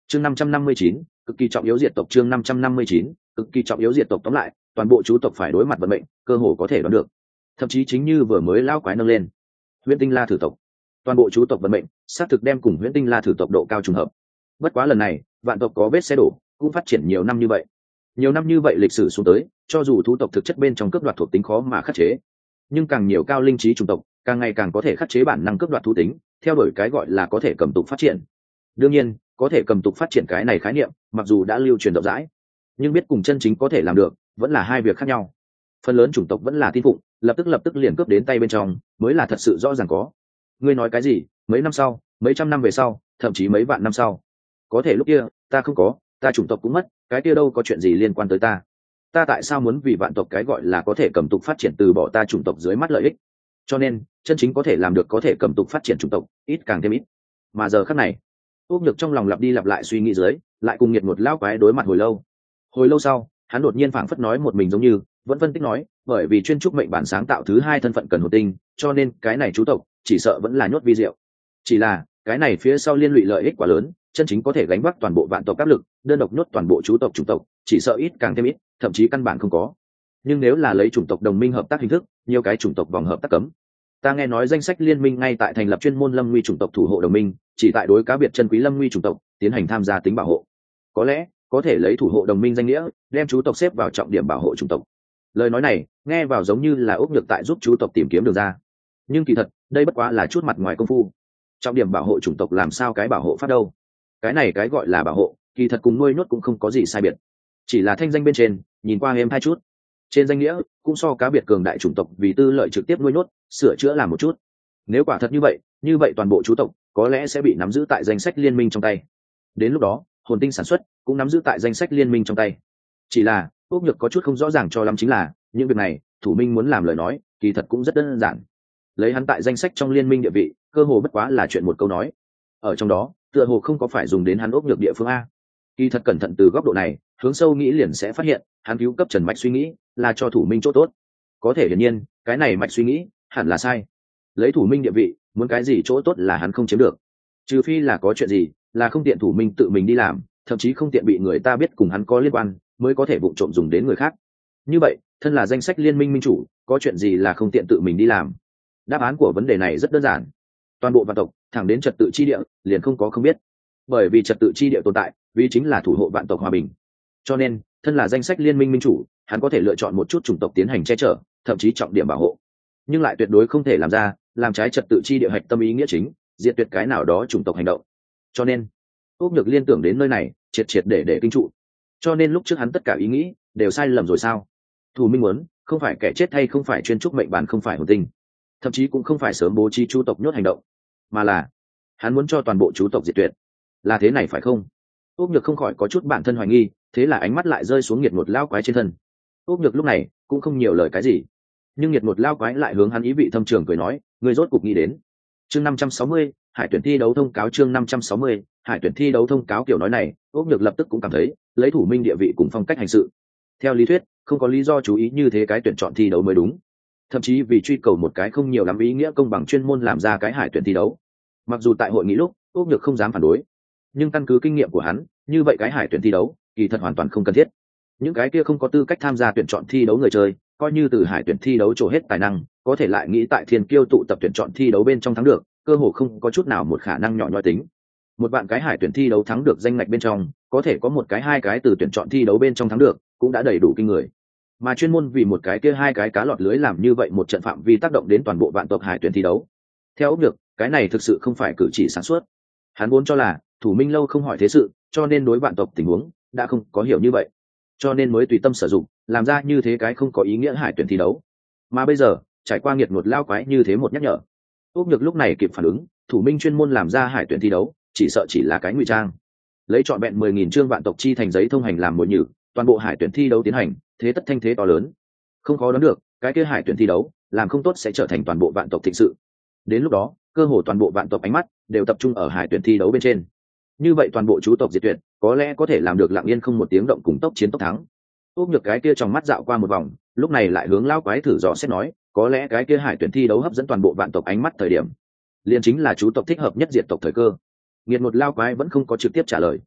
chương 559, cực kỳ trọng yếu diệt tộc. chương 559, cực kỳ trọng yếu diệt tộc. Tóm lại, toàn bộ chú tộc phải đối mặt vận mệnh, cơ hồ có thể đoán được. Thậm chí chính như vừa mới lao quái nâng lên, huyễn tinh la thử tộc, toàn bộ chú tộc vận mệnh xác thực đem cùng huyễn tinh la thử tộc độ cao trùng hợp. Bất quá lần này vạn tộc có vết xe đổ, cũng phát triển nhiều năm như vậy. Nhiều năm như vậy lịch sử xuống tới, cho dù thú tộc thực chất bên trong cướp đoạt thuộc tính khó mà khắc chế, nhưng càng nhiều cao linh trí chủng tộc càng ngày càng có thể khắc chế bản năng cướp đoạt thú tính, theo đuổi cái gọi là có thể cầm tục phát triển. đương nhiên có thể cầm tục phát triển cái này khái niệm mặc dù đã lưu truyền rộng rãi, nhưng biết cùng chân chính có thể làm được vẫn là hai việc khác nhau. Phần lớn chủng tộc vẫn là tin phụng, lập tức liền cướp đến tay bên trong mới là thật sự rõ ràng có. Ngươi nói cái gì mấy năm sau, mấy trăm năm về sau, thậm chí mấy vạn năm sau, có thể lúc kia ta không có, ta chủng tộc cũng mất, cái kia đâu có chuyện gì liên quan tới ta. Ta tại sao muốn vì vạn tộc cái gọi là có thể cầm tục phát triển từ bỏ ta chủng tộc dưới mắt lợi ích? Cho nên chân chính có thể làm được có thể cầm tục phát triển chủng tộc ít càng thêm ít. Mà giờ khắc này úp nhược trong lòng lặp đi lặp lại suy nghĩ dưới, lại cùng nghiệt một lao quái đối mặt hồi lâu sau, hắn đột nhiên phảng phất nói một mình, giống như vẫn phân tích nói, bởi vì chuyên trúc mệnh bản sáng tạo thứ hai thân phận cần hồn tinh, cho nên cái này chú tộc chỉ sợ vẫn là nhốt vi diệu. Chỉ là cái này phía sau liên lụy lợi ích quá lớn, chân chính có thể gánh vác toàn bộ vạn tộc áp lực, đơn độc nhốt toàn bộ chú tộc chủng tộc chỉ sợ ít càng thêm ít, thậm chí căn bản không có. Nhưng nếu là lấy chủng tộc đồng minh hợp tác hình thức, nhiều cái chủng tộc vòng hợp tác cấm. Ta nghe nói danh sách liên minh ngay tại thành lập chuyên môn lâm nguy chủng tộc thủ hộ đồng minh, chỉ tại đối cá biệt chân quý lâm nguy chủng tộc tiến hành tham gia tính bảo hộ. Có lẽ có thể lấy thủ hộ đồng minh danh nghĩa đem chú tộc xếp vào trọng điểm bảo hộ chủng tộc. Lời nói này nghe vào giống như là ốc nhược tại giúp chú tộc tìm kiếm đường ra, nhưng kỳ thật đây bất quá là chút mặt ngoài công phu. Trọng điểm bảo hộ chủng tộc làm sao cái bảo hộ phát đâu? Cái này cái gọi là bảo hộ kỳ thật cùng nuôi nhốt cũng không có gì sai biệt, chỉ là thanh danh bên trên nhìn qua êm hai chút, trên danh nghĩa cũng so cá biệt cường đại chủng tộc vì tư lợi trực tiếp nuôi nhốt sửa chữa làm một chút. Nếu quả thật như vậy toàn bộ chú tộc có lẽ sẽ bị nắm giữ tại danh sách liên minh trong tay, đến lúc đó hồn tinh sản xuất cũng nắm giữ tại danh sách liên minh trong tay. Chỉ là ốc nhược có chút không rõ ràng cho lắm chính là những việc này thủ minh muốn làm lời nói kỳ thật cũng rất đơn giản. Lấy hắn tại danh sách trong liên minh địa vị, cơ hồ bất quá là chuyện một câu nói, ở trong đó tựa hồ không có phải dùng đến hắn ốc nhược địa phương a. Kỳ thật cẩn thận từ góc độ này hướng sâu nghĩ liền sẽ phát hiện hắn cứu cấp trần mạch suy nghĩ là cho thủ minh chỗ tốt. Có thể hiển nhiên cái này mạch suy nghĩ hẳn là sai. Lấy thủ minh địa vị muốn cái gì chỗ tốt là hắn không chiếm được, trừ phi là có chuyện gì là không tiện thủ minh tự mình đi làm, thậm chí không tiện bị người ta biết cùng hắn có liên quan, mới có thể vụng trộm dùng đến người khác. Như vậy thân là danh sách liên minh minh chủ, có chuyện gì là không tiện tự mình đi làm? Đáp án của vấn đề này rất đơn giản, toàn bộ vạn tộc thẳng đến trật tự chi địa liền không có không biết. Bởi vì trật tự chi địa tồn tại vì chính là thủ hộ vạn tộc hòa bình, cho nên thân là danh sách liên minh minh chủ, hắn có thể lựa chọn một chút chủng tộc tiến hành che chở, thậm chí trọng điểm bảo hộ, nhưng lại tuyệt đối không thể làm trái trật tự chi địa hạch tâm ý nghĩa chính, diệt tuyệt cái nào đó chủng tộc hành động. Cho nên ốc nhược liên tưởng đến nơi này triệt để kinh trụ. Cho nên lúc trước hắn tất cả ý nghĩ đều sai lầm rồi sao? Thủ minh muốn không phải kẻ chết hay không phải chuyên trúc mệnh bản, không phải hồn tinh, thậm chí cũng không phải sớm bố trí chú tộc nhốt hành động, mà là hắn muốn cho toàn bộ chú tộc diệt tuyệt. Là thế này phải không? ốc nhược không khỏi có chút bản thân hoài nghi, thế là ánh mắt lại rơi xuống nghiệt một lao quái trên thân. ốc nhược lúc này cũng không nhiều lời cái gì, nhưng nghiệt một lao quái lại hướng hắn ý vị thâm trường cười nói, người rốt cục nghĩ đến. chương 560, hải tuyển thi đấu thông cáo. chương 560, hải tuyển thi đấu thông cáo. Kiểu nói này ốc nhược lập tức cũng cảm thấy lấy thủ minh địa vị cùng phong cách hành sự, theo lý thuyết không có lý do chú ý như thế cái tuyển chọn thi đấu mới đúng. Thậm chí vì truy cầu một cái không nhiều lắm ý nghĩa công bằng, chuyên môn làm ra cái hải tuyển thi đấu. Mặc dù tại hội nghị lúc ốc nhược không dám phản đối, nhưng căn cứ kinh nghiệm của hắn, như vậy cái hải tuyển thi đấu kỳ thật hoàn toàn không cần thiết. Những cái kia không có tư cách tham gia tuyển chọn thi đấu người chơi, coi như từ hải tuyển thi đấu trổ hết tài năng, có thể lại nghĩ tại thiên kiêu tụ tập tuyển chọn thi đấu bên trong thắng được, cơ hồ không có chút nào một khả năng nhỏ nhoi tính. Một bạn cái hải tuyển thi đấu thắng được danh ngạch bên trong, có thể có một cái hai cái từ tuyển chọn thi đấu bên trong thắng được, cũng đã đầy đủ kinh người. Mà chuyên môn vì một cái kia hai cái cá lọt lưới làm như vậy một trận phạm vi tác động đến toàn bộ vạn tộc hải tuyển thi đấu, theo ốc nhược cái này thực sự không phải cử chỉ sáng suốt. Hắn vốn cho là thủ minh lâu không hỏi thế sự, cho nên đối vạn tộc tình huống đã không có hiểu như vậy, cho nên mới tùy tâm sử dụng làm ra như thế cái không có ý nghĩa hải tuyển thi đấu. Mà bây giờ trải qua nghiệt ngột lao quái như thế một nhắc nhở, ốc nhược lúc này kịp phản ứng, thủ minh chuyên môn làm ra hải tuyển thi đấu chỉ sợ chỉ là cái ngụy trang, lấy trọn vẹn 10.000 chương vạn tộc chi thành giấy thông hành làm mồi nhử, toàn bộ hải tuyển thi đấu tiến hành, thế tất thanh thế to lớn. Không khó đoán được cái kia hải tuyển thi đấu làm không tốt sẽ trở thành toàn bộ vạn tộc thịnh sự. Đến lúc đó cơ hồ toàn bộ vạn tộc ánh mắt đều tập trung ở hải tuyển thi đấu bên trên. Như vậy toàn bộ chú tộc diệt tuyệt có lẽ có thể làm được lặng yên không một tiếng động, cùng tốc chiến tốc thắng. ốc nhược cái kia trong mắt dạo qua một vòng, lúc này lại hướng lao quái thử dò xét nói, có lẽ cái kia hải tuyển thi đấu hấp dẫn toàn bộ vạn tộc ánh mắt thời điểm, liền chính là chú tộc thích hợp nhất diệt tộc thời cơ. Nghiệt một lao quái vẫn không có trực tiếp trả lời,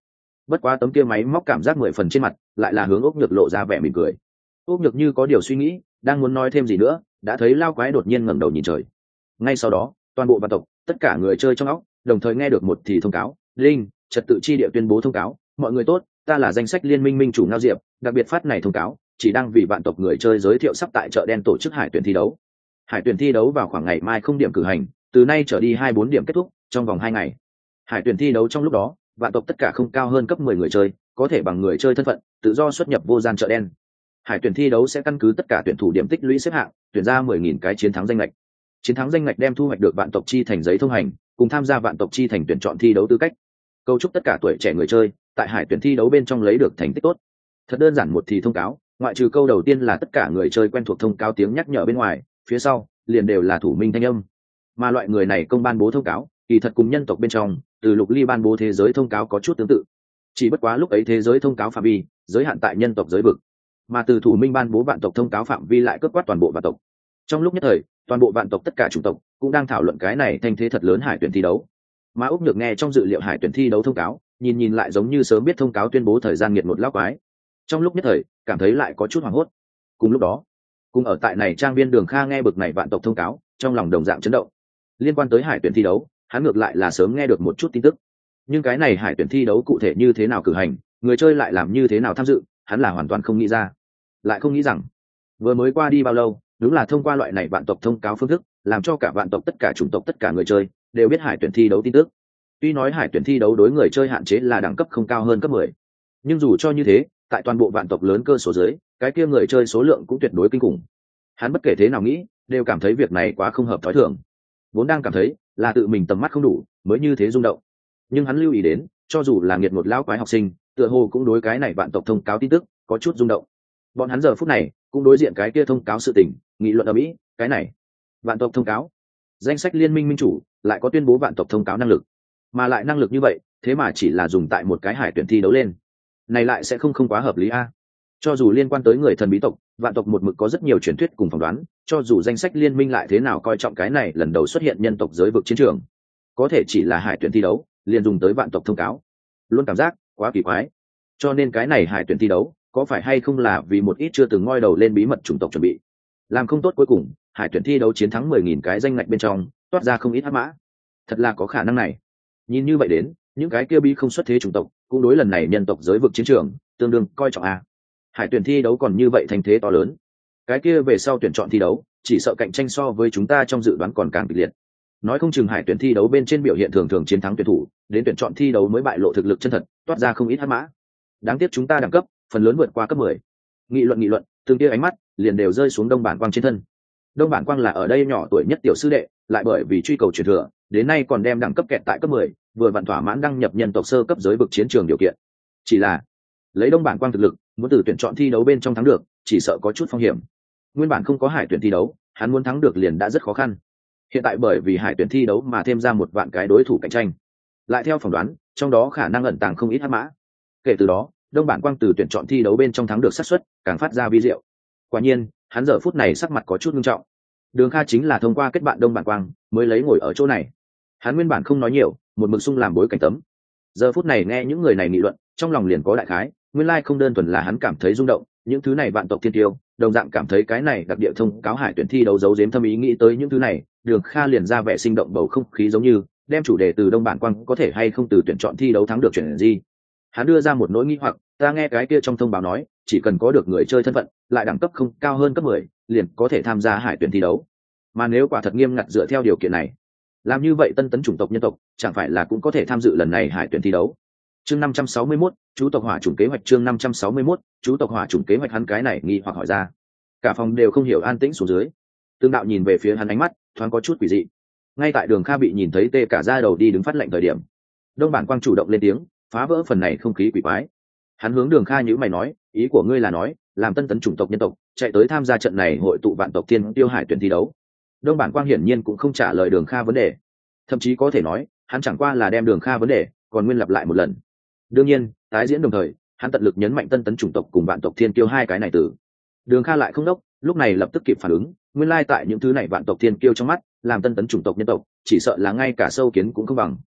bất quá tấm kia máy móc cảm giác 10 phần trên mặt lại là hướng ốc nhược lộ ra vẻ mỉm cười. Ốc nhược như có điều suy nghĩ, đang muốn nói thêm gì nữa, đã thấy lao quái đột nhiên ngẩng đầu nhìn trời. Ngay sau đó toàn bộ vạn tộc tất cả người chơi trong óc đồng thời nghe được một thì thông cáo linh trật tự chi địa tuyên bố thông cáo: mọi người tốt, ta là danh sách liên minh minh chủ Ngao Diệp, đặc biệt phát này thông cáo chỉ đang vì vạn tộc người chơi giới thiệu sắp tại chợ đen tổ chức hải tuyển thi đấu. Hải tuyển thi đấu vào khoảng ngày mai 0 điểm cử hành, từ nay trở đi 24 điểm kết thúc trong vòng 2 ngày. Hải tuyển thi đấu trong lúc đó, vạn tộc tất cả không cao hơn cấp 10 người chơi có thể bằng người chơi thân phận tự do xuất nhập vô gian chợ đen. Hải tuyển thi đấu sẽ căn cứ tất cả tuyển thủ điểm tích lũy xếp hạng tuyển ra 10.000 cái chiến thắng danh lệch. Chiến thắng danh ngạch đem thu hoạch được vạn tộc chi thành giấy thông hành, cùng tham gia vạn tộc chi thành tuyển chọn thi đấu tư cách. Cầu chúc tất cả tuổi trẻ người chơi tại hải tuyển thi đấu bên trong lấy được thành tích tốt. Thật đơn giản một thì thông cáo, ngoại trừ câu đầu tiên là tất cả người chơi quen thuộc thông cáo tiếng nhắc nhở bên ngoài, phía sau liền đều là thủ minh thanh âm. Mà loại người này công ban bố thông cáo, kỳ thật cùng nhân tộc bên trong từ Lục Ly ban bố thế giới thông cáo có chút tương tự. Chỉ bất quá lúc ấy thế giới thông cáo phạm vi giới hạn tại nhân tộc giới vực, mà từ thủ minh ban bố vạn tộc thông cáo phạm vi lại cướp quát toàn bộ vạn tộc. Trong lúc nhất thời, toàn bộ vạn tộc tất cả chủng tộc cũng đang thảo luận cái này thanh thế thật lớn hải tuyển thi đấu. Mà Úc Nhược nghe trong dự liệu hải tuyển thi đấu thông cáo, nhìn lại giống như sớm biết thông cáo tuyên bố thời gian nghiệt một lão quái. Trong lúc nhất thời, cảm thấy lại có chút hoảng hốt. Cùng lúc đó, cùng ở tại này trang viên Đường Kha nghe bực này vạn tộc thông cáo, trong lòng đồng dạng chấn động. Liên quan tới hải tuyển thi đấu, hắn ngược lại là sớm nghe được một chút tin tức. Nhưng cái này hải tuyển thi đấu cụ thể như thế nào cử hành, người chơi lại làm như thế nào tham dự, hắn là hoàn toàn không nghĩ ra. Lại không nghĩ rằng, vừa mới qua đi bao lâu, đúng là thông qua loại này vạn tộc thông cáo phương thức, làm cho cả vạn tộc tất cả chủng tộc tất cả người chơi đều biết hải tuyển thi đấu tin tức. Tuy nói hải tuyển thi đấu đối người chơi hạn chế là đẳng cấp không cao hơn cấp 10, nhưng dù cho như thế, tại toàn bộ vạn tộc lớn cơ số dưới, cái kia người chơi số lượng cũng tuyệt đối kinh khủng. Hắn bất kể thế nào nghĩ, đều cảm thấy việc này quá không hợp thói thường. Vốn đang cảm thấy là tự mình tầm mắt không đủ, mới như thế rung động. Nhưng hắn lưu ý đến, cho dù là nghiệt một lão quái học sinh, tựa hồ cũng đối cái này vạn tộc thông cáo tin tức có chút rung động. Bọn hắn giờ phút này cũng đối diện cái kia thông cáo sự tình, nghị luận ở mỹ, cái này vạn tộc thông cáo, danh sách liên minh minh chủ lại có tuyên bố vạn tộc thông cáo năng lực, mà lại năng lực như vậy thế mà chỉ là dùng tại một cái hải tuyển thi đấu lên, này lại sẽ không quá hợp lý a. Cho dù liên quan tới người thần bí tộc, vạn tộc một mực có rất nhiều truyền thuyết cùng phỏng đoán, cho dù danh sách liên minh lại thế nào coi trọng cái này lần đầu xuất hiện nhân tộc giới vực chiến trường, có thể chỉ là hải tuyển thi đấu liền dùng tới vạn tộc thông cáo, luôn cảm giác quá kỳ quái. Cho nên cái này hải tuyển thi đấu có phải hay không là vì một ít chưa từng ngoi đầu lên bí mật chủng tộc chuẩn bị, làm không tốt cuối cùng hải tuyển thi đấu chiến thắng 10.000 cái danh ngạch bên trong toát ra không ít hắc mã. Thật là có khả năng này. Nhìn như vậy đến, những cái kia bí không xuất thế chủng tộc cũng đối lần này nhân tộc giới vực chiến trường tương đương coi trọng a. Hải tuyển thi đấu còn như vậy thành thế to lớn, cái kia về sau tuyển chọn thi đấu chỉ sợ cạnh tranh so với chúng ta trong dự đoán còn càng kịch liệt. Nói không chừng hải tuyển thi đấu bên trên biểu hiện thường thường chiến thắng tuyển thủ, đến tuyển chọn thi đấu mới bại lộ thực lực chân thật, toát ra không ít hắc mã. Đáng tiếc chúng ta đẳng cấp phần lớn vượt qua cấp 10. Nghị luận, từng tia ánh mắt liền đều rơi xuống Đông Bản Quang trên thân. Đông Bản Quang là ở đây nhỏ tuổi nhất tiểu sư đệ, lại bởi vì truy cầu truyền thừa, đến nay còn đem đẳng cấp kẹt tại cấp 10, vừa vặn thỏa mãn đăng nhập nhân tộc sơ cấp giới vực chiến trường điều kiện. Chỉ là, lấy Đông Bản Quang thực lực, muốn từ tuyển chọn thi đấu bên trong thắng được, chỉ sợ có chút phong hiểm. Nguyên bản không có hải tuyển thi đấu, hắn muốn thắng được liền đã rất khó khăn. Hiện tại bởi vì hải tuyển thi đấu mà thêm ra một vạn cái đối thủ cạnh tranh, lại theo phỏng đoán, trong đó khả năng ẩn tàng không ít hắc mã. Kể từ đó, Đông Bản Quang từ tuyển chọn thi đấu bên trong thắng được xác suất càng phát ra vi diệu. Quả nhiên, hắn giờ phút này sắc mặt có chút nghiêm trọng. Đường Kha chính là thông qua kết bạn Đông Bản Quang mới lấy ngồi ở chỗ này. Hắn nguyên bản không nói nhiều, một mực sung làm bối cảnh tấm. Giờ phút này nghe những người này nghị luận, trong lòng liền có đại khái, nguyên lai không đơn thuần là hắn cảm thấy rung động, những thứ này vạn tộc thiên tiêu, đồng dạng cảm thấy cái này đặc địa thông cáo hải tuyển thi đấu giấu giếm thâm ý nghĩ tới những thứ này, Đường Kha liền ra vẻ sinh động bầu không khí giống như, đem chủ đề từ Đông Bản Quang có thể hay không từ tuyển chọn thi đấu thắng được chuyển gì. Hắn đưa ra một nỗi nghi hoặc, ta nghe cái kia trong thông báo nói, chỉ cần có được người chơi thân phận, lại đẳng cấp không cao hơn cấp 10, liền có thể tham gia hải tuyển thi đấu. Mà nếu quả thật nghiêm ngặt dựa theo điều kiện này, làm như vậy tân tấn chủng tộc nhân tộc, chẳng phải là cũng có thể tham dự lần này hải tuyển thi đấu. Chương 561, chú tộc hỏa chủng kế hoạch. Chương 561, chú tộc hỏa chủng kế hoạch. Hắn cái này nghi hoặc hỏi ra. Cả phòng đều không hiểu, an tĩnh xuống dưới. Tương đạo nhìn về phía hắn, ánh mắt thoáng có chút quỷ dị. Ngay tại Đường Kha bị nhìn thấy tê cả da đầu đi đứng phát lệnh thời điểm, Đông Bản Quang chủ động lên tiếng, phá vỡ phần này không khí quỷ quái. Hắn hướng Đường Kha nhíu mày nói, ý của ngươi là nói, làm tân tấn chủng tộc nhân tộc chạy tới tham gia trận này hội tụ vạn tộc thiên tiêu hải tuyển thi đấu. Đông Bản Quang hiển nhiên cũng không trả lời Đường Kha vấn đề, thậm chí có thể nói hắn chẳng qua là đem Đường Kha vấn đề còn nguyên lặp lại một lần. Đương nhiên, tái diễn đồng thời, hắn tận lực nhấn mạnh tân tấn chủng tộc cùng vạn tộc thiên kiêu hai cái này từ. Đường Kha lại không đốc, lúc này lập tức kịp phản ứng, nguyên lai tại những thứ này vạn tộc thiên kiêu trong mắt, làm tân tấn chủng tộc nhân tộc, chỉ sợ là ngay cả sâu kiến cũng không bằng.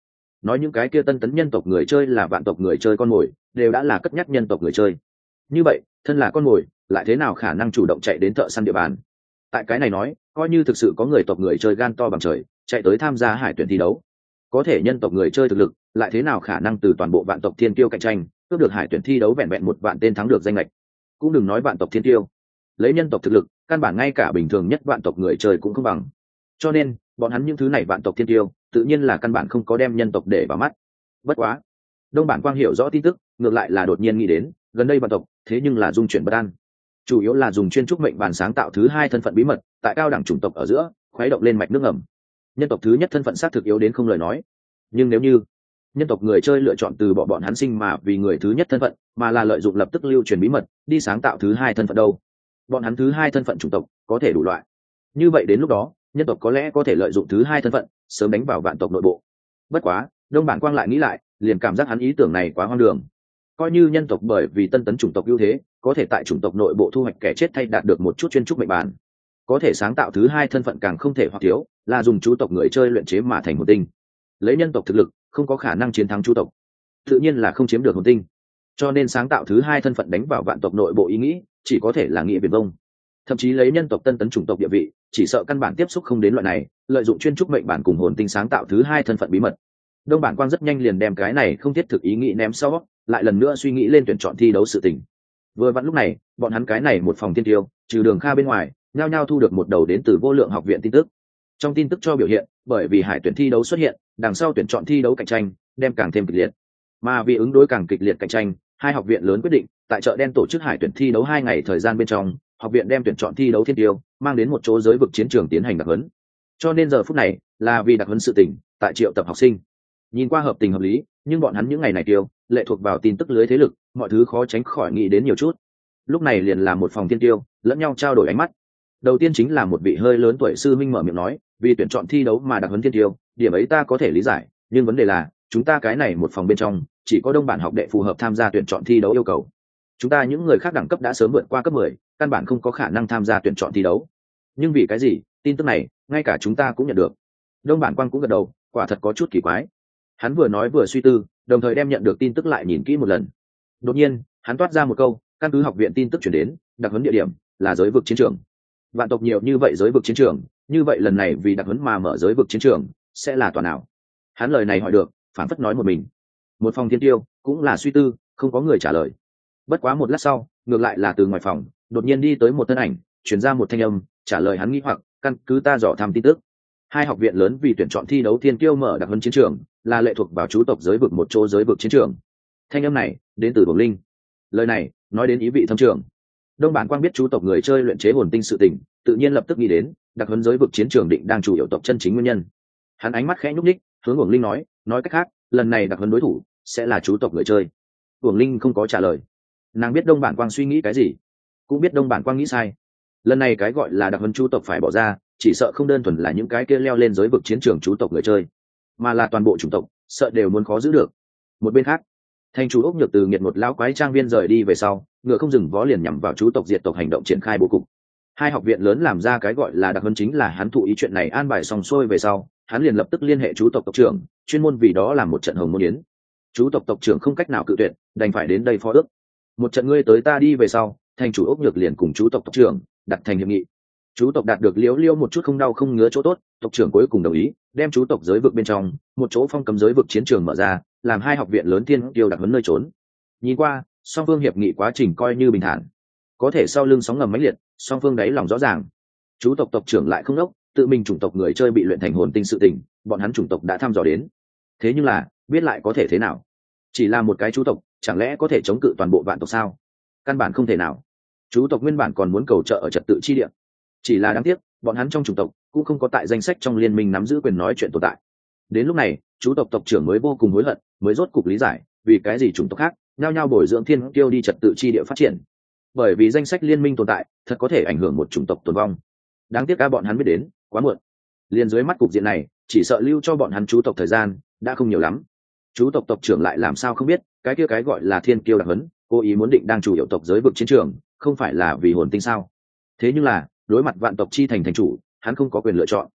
nói những cái kia tân tấn nhân tộc người chơi là vạn tộc người chơi con mồi, đều đã là cất nhắc nhân tộc người chơi. Như vậy thân là con mồi lại thế nào khả năng chủ động chạy đến thợ săn địa bàn? Tại cái này nói, coi như thực sự có người tộc người chơi gan to bằng trời chạy tới tham gia hải tuyển thi đấu, có thể nhân tộc người chơi thực lực lại thế nào khả năng từ toàn bộ vạn tộc thiên kiêu cạnh tranh cướp được hải tuyển thi đấu vẹn vẹn một vạn tên thắng được danh lệch? Cũng đừng nói vạn tộc thiên kiêu, lấy nhân tộc thực lực căn bản ngay cả bình thường nhất vạn tộc người chơi cũng không bằng. Cho nên bọn hắn những thứ này vạn tộc thiên kiêu tự nhiên là căn bản không có đem nhân tộc để vào mắt. Bất quá Đông Bản Quang hiểu rõ tin tức, ngược lại là đột nhiên nghĩ đến gần đây vạn tộc thế nhưng là dung chuyển bất an, chủ yếu là dùng chuyên trúc mệnh bản sáng tạo thứ hai thân phận bí mật tại cao đẳng chủng tộc ở giữa khuấy động lên mạch nước ngầm. Nhân tộc thứ nhất thân phận xác thực yếu đến không lời nói, nhưng nếu như nhân tộc người chơi lựa chọn từ bỏ bọn hắn sinh mà vì người thứ nhất thân phận, mà là lợi dụng lập tức lưu truyền bí mật đi sáng tạo thứ hai thân phận đâu, bọn hắn thứ hai thân phận chủng tộc có thể đủ loại. Như vậy đến lúc đó nhân tộc có lẽ có thể lợi dụng thứ hai thân phận sớm đánh vào vạn tộc nội bộ. Bất quá Đông Bản Quang lại nghĩ lại, liền cảm giác hắn ý tưởng này quá hoang đường. Coi như nhân tộc bởi vì tân tấn chủng tộc ưu thế có thể tại chủng tộc nội bộ thu hoạch kẻ chết thay đạt được một chút chuyên trúc mệnh bản, có thể sáng tạo thứ hai thân phận càng không thể hoặc thiếu là dùng chú tộc người chơi luyện chế mà thành hồn tinh. Lấy nhân tộc thực lực không có khả năng chiến thắng chú tộc, tự nhiên là không chiếm được hồn tinh. Cho nên sáng tạo thứ hai thân phận đánh vào vạn tộc nội bộ ý nghĩ chỉ có thể là nghĩa viển vông. Thậm chí lấy nhân tộc tân tấn chủng tộc địa vị, chỉ sợ căn bản tiếp xúc không đến loại này lợi dụng chuyên trúc mệnh bản cùng hồn tinh sáng tạo thứ hai thân phận bí mật. Đông Bản Quang rất nhanh liền đem cái này không thiết thực ý nghĩ ném sau, lại lần nữa suy nghĩ lên tuyển chọn thi đấu sự tình. Vừa vặn lúc này bọn hắn cái này một phòng tiên tiêu trừ Đường Kha bên ngoài nhao nhao thu được một đầu đến từ Vô Lượng học viện tin tức. Trong tin tức cho biểu hiện, bởi vì hải tuyển thi đấu xuất hiện, đằng sau tuyển chọn thi đấu cạnh tranh đem càng thêm kịch liệt. Mà vì ứng đối càng kịch liệt cạnh tranh, hai học viện lớn quyết định tại chợ đen tổ chức hải tuyển thi đấu 2 ngày thời gian bên trong, học viện đem tuyển chọn thi đấu thiên tiêu mang đến một chỗ giới vực chiến trường tiến hành đặc huấn. Cho nên giờ phút này là vì đặc huấn sự tình, tại triệu tập học sinh. Nhìn qua hợp tình hợp lý, nhưng bọn hắn những ngày này tiêu lệ thuộc vào tin tức lưới thế lực, mọi thứ khó tránh khỏi nghĩ đến nhiều chút. Lúc này liền là một phòng thiên tiêu lẫn nhau trao đổi ánh mắt. Đầu tiên chính là một vị hơi lớn tuổi sư minh mở miệng nói, vì tuyển chọn thi đấu mà đặc huấn thiên tiêu, điểm ấy ta có thể lý giải, nhưng vấn đề là chúng ta cái này một phòng bên trong chỉ có Đông Bản học đệ phù hợp tham gia tuyển chọn thi đấu yêu cầu. Chúng ta những người khác đẳng cấp đã sớm vượt qua cấp 10, căn bản không có khả năng tham gia tuyển chọn thi đấu. Nhưng vì cái gì tin tức này ngay cả chúng ta cũng nhận được? Đông Bản Quang cũng gật đầu, quả thật có chút kỳ quái. Hắn vừa nói vừa suy tư, đồng thời đem nhận được tin tức lại nhìn kỹ một lần. Đột nhiên hắn toát ra một câu, căn cứ học viện tin tức chuyển đến, đặc huấn địa điểm là giới vực chiến trường. Vạn tộc nhiều như vậy giới vực chiến trường, như vậy lần này vì đặc huấn mà mở giới vực chiến trường sẽ là tòa nào? Hắn lời này hỏi được phản phất nói một mình. Một phòng thiên tiêu cũng là suy tư, không có người trả lời. Bất quá một lát sau, ngược lại là từ ngoài phòng đột nhiên đi tới một thân ảnh, truyền ra một thanh âm trả lời hắn nghi hoặc, căn cứ ta dò thăm tin tức, hai học viện lớn vì tuyển chọn thi đấu thiên kiêu mở đặc huấn chiến trường là lệ thuộc vào chú tộc giới vực một chỗ giới vực chiến trường. Thanh âm này đến từ Bổng Linh. Lời này nói đến ý vị thâm trường. Đông Bản Quang biết chú tộc người chơi luyện chế hồn tinh sự tình, tự nhiên lập tức nghĩ đến đặc huấn giới vực chiến trường định đang chủ yếu tộc chân chính nguyên nhân. Hắn ánh mắt khẽ nhúc nhích, hướng Bổng Linh nói cách khác lần này đặc huấn đối thủ sẽ là chú tộc người chơi. Bổng Linh không có trả lời. Nàng biết Đông Bản Quang suy nghĩ cái gì, cũng biết Đông Bản Quang nghĩ sai. Lần này cái gọi là đặc huấn chú tộc phải bỏ ra, chỉ sợ không đơn thuần là những cái kia leo lên giới vực chiến trường chú tộc người chơi, mà là toàn bộ chủng tộc, sợ đều muốn khó giữ được. Một bên khác, thành chủ Ốc Nhược từ nghiệt một lão quái trang viên rời đi về sau, ngựa không dừng vó liền nhắm vào chú tộc diệt tộc hành động triển khai bố cục. Hai học viện lớn làm ra cái gọi là đặc huấn chính là hắn thụ ý chuyện này an bài xong xuôi về sau, hắn liền lập tức liên hệ chú tộc tộc trưởng, chuyên môn vì đó làm một trận hồng môn yến. Chú tộc tộc trưởng không cách nào cự tuyệt, đành phải đến đây phó ước. Một trận ngươi tới ta đi về sau, thành chủ Ốc Nhược liền cùng chú tộc tộc trưởng đặt thành hiệp nghị. Chú tộc đạt được liễu liêu một chút không đau không ngứa chỗ tốt, tộc trưởng cuối cùng đồng ý đem chú tộc giới vực bên trong một chỗ phong cấm giới vực chiến trường mở ra, làm hai học viện lớn tiên tiêu đặc huấn nơi trốn. Nhìn qua song phương hiệp nghị quá trình coi như bình thản, có thể sau lưng sóng ngầm mãnh liệt, song phương đáy lòng rõ ràng. Chú tộc tộc trưởng lại không đốc, tự mình chủng tộc người chơi bị luyện thành hồn tinh sự tình, bọn hắn chủng tộc đã thăm dò đến. Thế nhưng là biết lại có thể thế nào? Chỉ là một cái chú tộc, chẳng lẽ có thể chống cự toàn bộ vạn tộc sao? Căn bản không thể nào. Chú tộc nguyên bản còn muốn cầu trợ ở trật tự chi địa, chỉ là đáng tiếc bọn hắn trong chủng tộc cũng không có tại danh sách trong liên minh nắm giữ quyền nói chuyện tồn tại. Đến lúc này chú tộc tộc trưởng mới vô cùng hối hận, mới rốt cục lý giải vì cái gì chủng tộc khác nhao nhao bồi dưỡng thiên kiêu đi trật tự chi địa phát triển, bởi vì danh sách liên minh tồn tại thật có thể ảnh hưởng một chủng tộc tồn vong. Đáng tiếc cả bọn hắn biết đến quá muộn. Liên dưới mắt cục diện này, chỉ sợ lưu cho bọn hắn chú tộc thời gian đã không nhiều lắm. Chú tộc tộc trưởng lại làm sao không biết cái kia cái gọi là thiên kiêu đặc huấn cố ý muốn định đang chủ yếu tộc giới vực chiến trường, không phải là vì hồn tinh sao? Thế nhưng là đối mặt vạn tộc chi thành thành chủ, hắn không có quyền lựa chọn.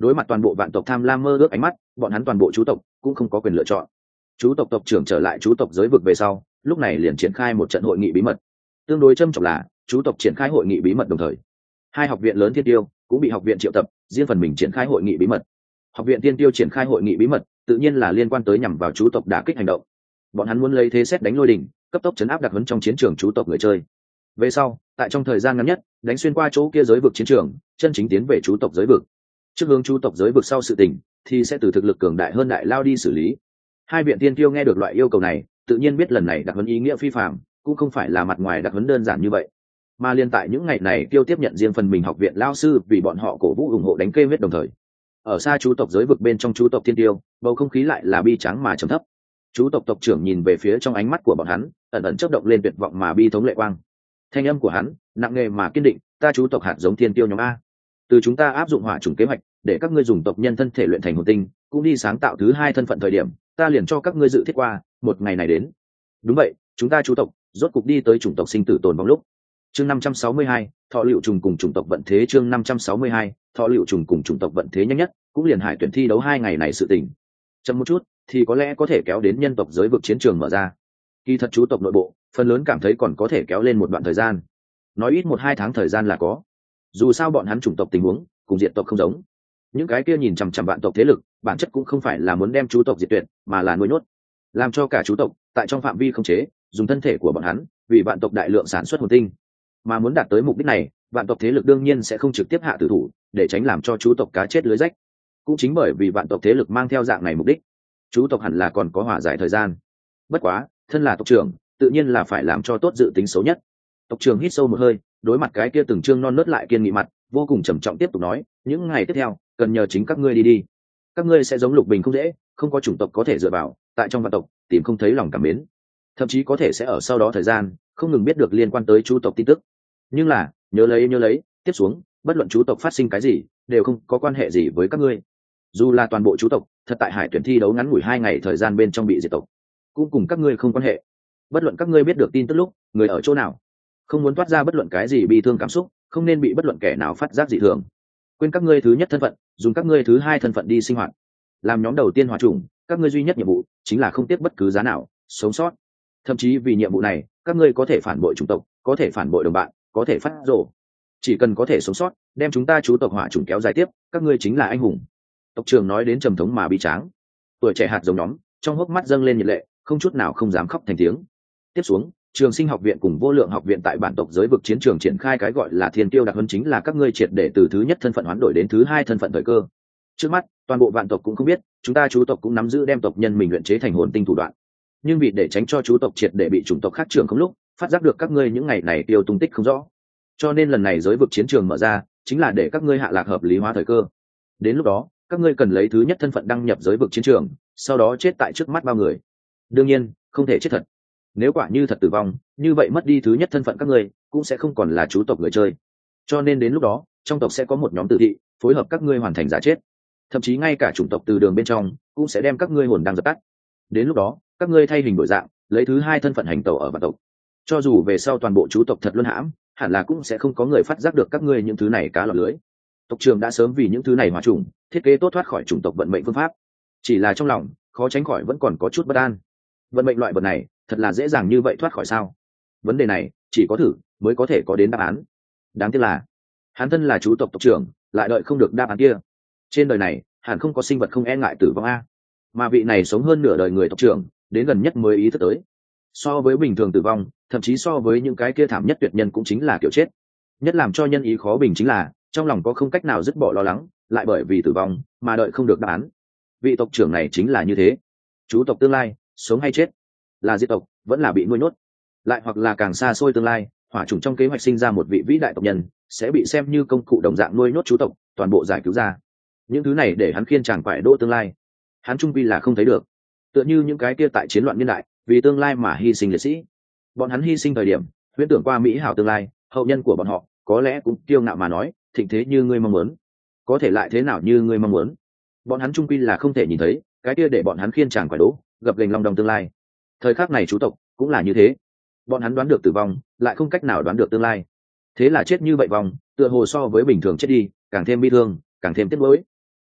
đối mặt toàn bộ vạn tộc tham lam mơ ước ánh mắt, bọn hắn toàn bộ chú tộc cũng không có quyền lựa chọn. Chú tộc tộc trưởng trở lại chú tộc giới vực về sau, lúc này liền triển khai một trận hội nghị bí mật. Tương đối trâm trọng là, chú tộc triển khai hội nghị bí mật đồng thời, hai học viện lớn Thiên Tiêu cũng bị học viện triệu tập, riêng phần mình triển khai hội nghị bí mật. Học viện Thiên Tiêu triển khai hội nghị bí mật, tự nhiên là liên quan tới nhằm vào chú tộc đả kích hành động. Bọn hắn muốn lấy thế xét đánh lôi đỉnh, cấp tốc chấn áp đặc huấn trong chiến trường chú tộc người chơi. Về sau, tại trong thời gian ngắn nhất, đánh xuyên qua chỗ kia giới vực chiến trường, chân chính tiến về chú tộc giới vực. Trước hướng chú tộc giới vực sau sự tình, thì sẽ từ thực lực cường đại hơn đại lao đi xử lý. Hai viện Thiên Tiêu nghe được loại yêu cầu này, tự nhiên biết lần này đặc huấn ý nghĩa phi phàm, cũng không phải là mặt ngoài đặc huấn đơn giản như vậy, mà liên tại những ngày này Tiêu tiếp nhận riêng phần mình học viện lao sư vì bọn họ cổ vũ ủng hộ đánh kê huyết đồng thời. Ở xa chú tộc giới vực bên trong chú tộc Thiên Tiêu, bầu không khí lại là bi tráng mà trầm thấp. Chú tộc tộc trưởng nhìn về phía trong ánh mắt của bọn hắn, ẩn ẩn chớp động lên tuyệt vọng mà bi thống lệ quang. Thanh âm của hắn nặng nề mà kiên định, ta chú tộc hạt giống Thiên Tiêu nhóm A, từ chúng ta áp dụng hỏa chủng kế hoạch để các ngươi dùng tộc nhân thân thể luyện thành hồn tinh, cũng đi sáng tạo thứ hai thân phận thời điểm, ta liền cho các ngươi dự thiết qua một ngày này đến. Đúng vậy, chúng ta chú tộc rốt cục đi tới chủng tộc sinh tử tồn vong lúc. Chương 562, thọ liệu trùng cùng chủng tộc vận thế. Chương 562, thọ liệu trùng cùng chủng tộc vận thế nhanh nhất, cũng liền hải tuyển thi đấu 2 ngày này sự tình. Chậm một chút thì có lẽ có thể kéo đến nhân tộc giới vực chiến trường mở ra. Kỳ thật chú tộc nội bộ phần lớn cảm thấy còn có thể kéo lên một đoạn thời gian, nói ít 1-2 tháng thời gian là có. Dù sao bọn hắn chủng tộc tình huống cùng diệt tộc không giống, những cái kia nhìn chằm chằm vạn tộc thế lực bản chất cũng không phải là muốn đem chú tộc diệt tuyệt, mà là nuôi nhốt, làm cho cả chú tộc tại trong phạm vi khống chế, dùng thân thể của bọn hắn vì vạn tộc đại lượng sản xuất hồn tinh. Mà muốn đạt tới mục đích này, vạn tộc thế lực đương nhiên sẽ không trực tiếp hạ tử thủ, để tránh làm cho chú tộc cá chết lưới rách. Cũng chính bởi vì vạn tộc thế lực mang theo dạng này mục đích, chú tộc hẳn là còn có hòa giải thời gian. Bất quá, thân là tộc trưởng, tự nhiên là phải làm cho tốt dự tính xấu nhất. Tộc trưởng hít sâu một hơi, đối mặt cái kia từng trương non nớt lại kiên nghị mặt, vô cùng trầm trọng tiếp tục nói, những ngày tiếp theo cần nhờ chính các ngươi đi. Các ngươi sẽ giống Lục Bình không dễ, không có chủng tộc có thể dựa vào, tại trong vạn tộc tìm không thấy lòng cảm mến, thậm chí có thể sẽ ở sau đó thời gian không ngừng biết được liên quan tới chú tộc tin tức. Nhưng là nhớ lấy, tiếp xuống bất luận chú tộc phát sinh cái gì đều không có quan hệ gì với các ngươi. Dù là toàn bộ chú tộc thật tại hải tuyển thi đấu ngắn ngủi 2 ngày thời gian bên trong bị diệt tộc, cũng cùng các ngươi không quan hệ. Bất luận các ngươi biết được tin tức lúc người ở chỗ nào, không muốn toát ra bất luận cái gì bi thương cảm xúc, không nên bị bất luận kẻ nào phát giác dị thường. Quên các ngươi thứ nhất thân phận, dùng các ngươi thứ hai thân phận đi sinh hoạt. Làm nhóm đầu tiên hòa trùng, các ngươi duy nhất nhiệm vụ chính là không tiếc bất cứ giá nào sống sót. Thậm chí vì nhiệm vụ này, các ngươi có thể phản bội chủng tộc, có thể phản bội đồng bạn, có thể phát rồ, chỉ cần có thể sống sót, đem chúng ta chú tộc hỏa chủng kéo dài tiếp, các ngươi chính là anh hùng. Tộc trưởng nói đến trầm thống mà bi tráng. Tuổi trẻ hạt giống nhóm trong hốc mắt dâng lên nhiệt lệ, không chút nào không dám khóc thành tiếng. Tiếp xuống, Trường Sinh học viện cùng Vô Lượng học viện tại bản tộc giới vực chiến trường triển khai cái gọi là Thiên Tiêu đặc huấn, chính là các ngươi triệt để từ thứ nhất thân phận hoán đổi đến thứ hai thân phận thời cơ. Trước mắt, toàn bộ vạn tộc cũng không biết, chúng ta chú tộc cũng nắm giữ đem tộc nhân mình luyện chế thành hồn tinh thủ đoạn. Nhưng vì để tránh cho chú tộc triệt để bị chủng tộc khác trường không lúc phát giác được các ngươi những ngày này tiêu tung tích không rõ, cho nên lần này giới vực chiến trường mở ra chính là để các ngươi hạ lạc hợp lý hóa thời cơ. Đến lúc đó, các ngươi cần lấy thứ nhất thân phận đăng nhập giới vực chiến trường, sau đó chết tại trước mắt bao người. Đương nhiên, không thể chết thật. Nếu quả như thật tử vong, như vậy mất đi thứ nhất thân phận các ngươi cũng sẽ không còn là chú tộc người chơi. Cho nên đến lúc đó, trong tộc sẽ có một nhóm tử thị phối hợp các ngươi hoàn thành giả chết. Thậm chí ngay cả chủng tộc từ đường bên trong cũng sẽ đem các ngươi hồn đang dập tắt. Đến lúc đó, các ngươi thay hình đổi dạng, lấy thứ hai thân phận hành tẩu ở vạn tộc. Cho dù về sau toàn bộ chú tộc thật luân hãm, hẳn là cũng sẽ không có người phát giác được các ngươi những thứ này cá lọt lưới. Tộc trưởng đã sớm vì những thứ này hòa trùng thiết kế tốt thoát khỏi chủng tộc vận mệnh phương pháp, chỉ là trong lòng khó tránh khỏi vẫn còn có chút bất an. Vận mệnh loại vật này thật là dễ dàng như vậy thoát khỏi sao? Vấn đề này chỉ có thử mới có thể có đến đáp án. Đáng tiếc là hắn thân là chú tộc tộc trưởng lại đợi không được đáp án kia. Trên đời này hẳn không có sinh vật không e ngại tử vong a, mà vị này sống hơn nửa đời người tộc trưởng đến gần nhất mới ý thức tới, so với bình thường tử vong, thậm chí so với những cái kia thảm nhất tuyệt nhân cũng chính là kiểu chết. Nhất làm cho nhân ý khó bình chính là trong lòng có không cách nào dứt bỏ lo lắng, lại bởi vì tử vong mà đợi không được đáp án. Vị tộc trưởng này chính là như thế. Chú tộc tương lai sống hay chết, là diệt tộc vẫn là bị nuôi nhốt, lại hoặc là càng xa xôi tương lai hỏa chủng trong kế hoạch sinh ra một vị vĩ đại tộc nhân sẽ bị xem như công cụ đồng dạng nuôi nhốt chú tộc toàn bộ giải cứu ra. Những thứ này để hắn khiên chàng quải đỗ tương lai, hắn trung quy là không thấy được. Tựa như những cái kia tại chiến loạn niên đại vì tương lai mà hy sinh liệt sĩ, bọn hắn hy sinh thời điểm huyễn tưởng qua mỹ hảo tương lai, hậu nhân của bọn họ có lẽ cũng kiêu ngạo mà nói thịnh thế như ngươi mong muốn, có thể lại thế nào như ngươi mong muốn. Bọn hắn trung quy là không thể nhìn thấy cái kia để bọn hắn khiên chàng quải đỗ gập ghềnh long đong tương lai. Thời khắc này chú tộc cũng là như thế, bọn hắn đoán được tử vong lại không cách nào đoán được tương lai, thế là chết như vậy vong, tựa hồ so với bình thường chết đi càng thêm bi thương, càng thêm tiếc nuối.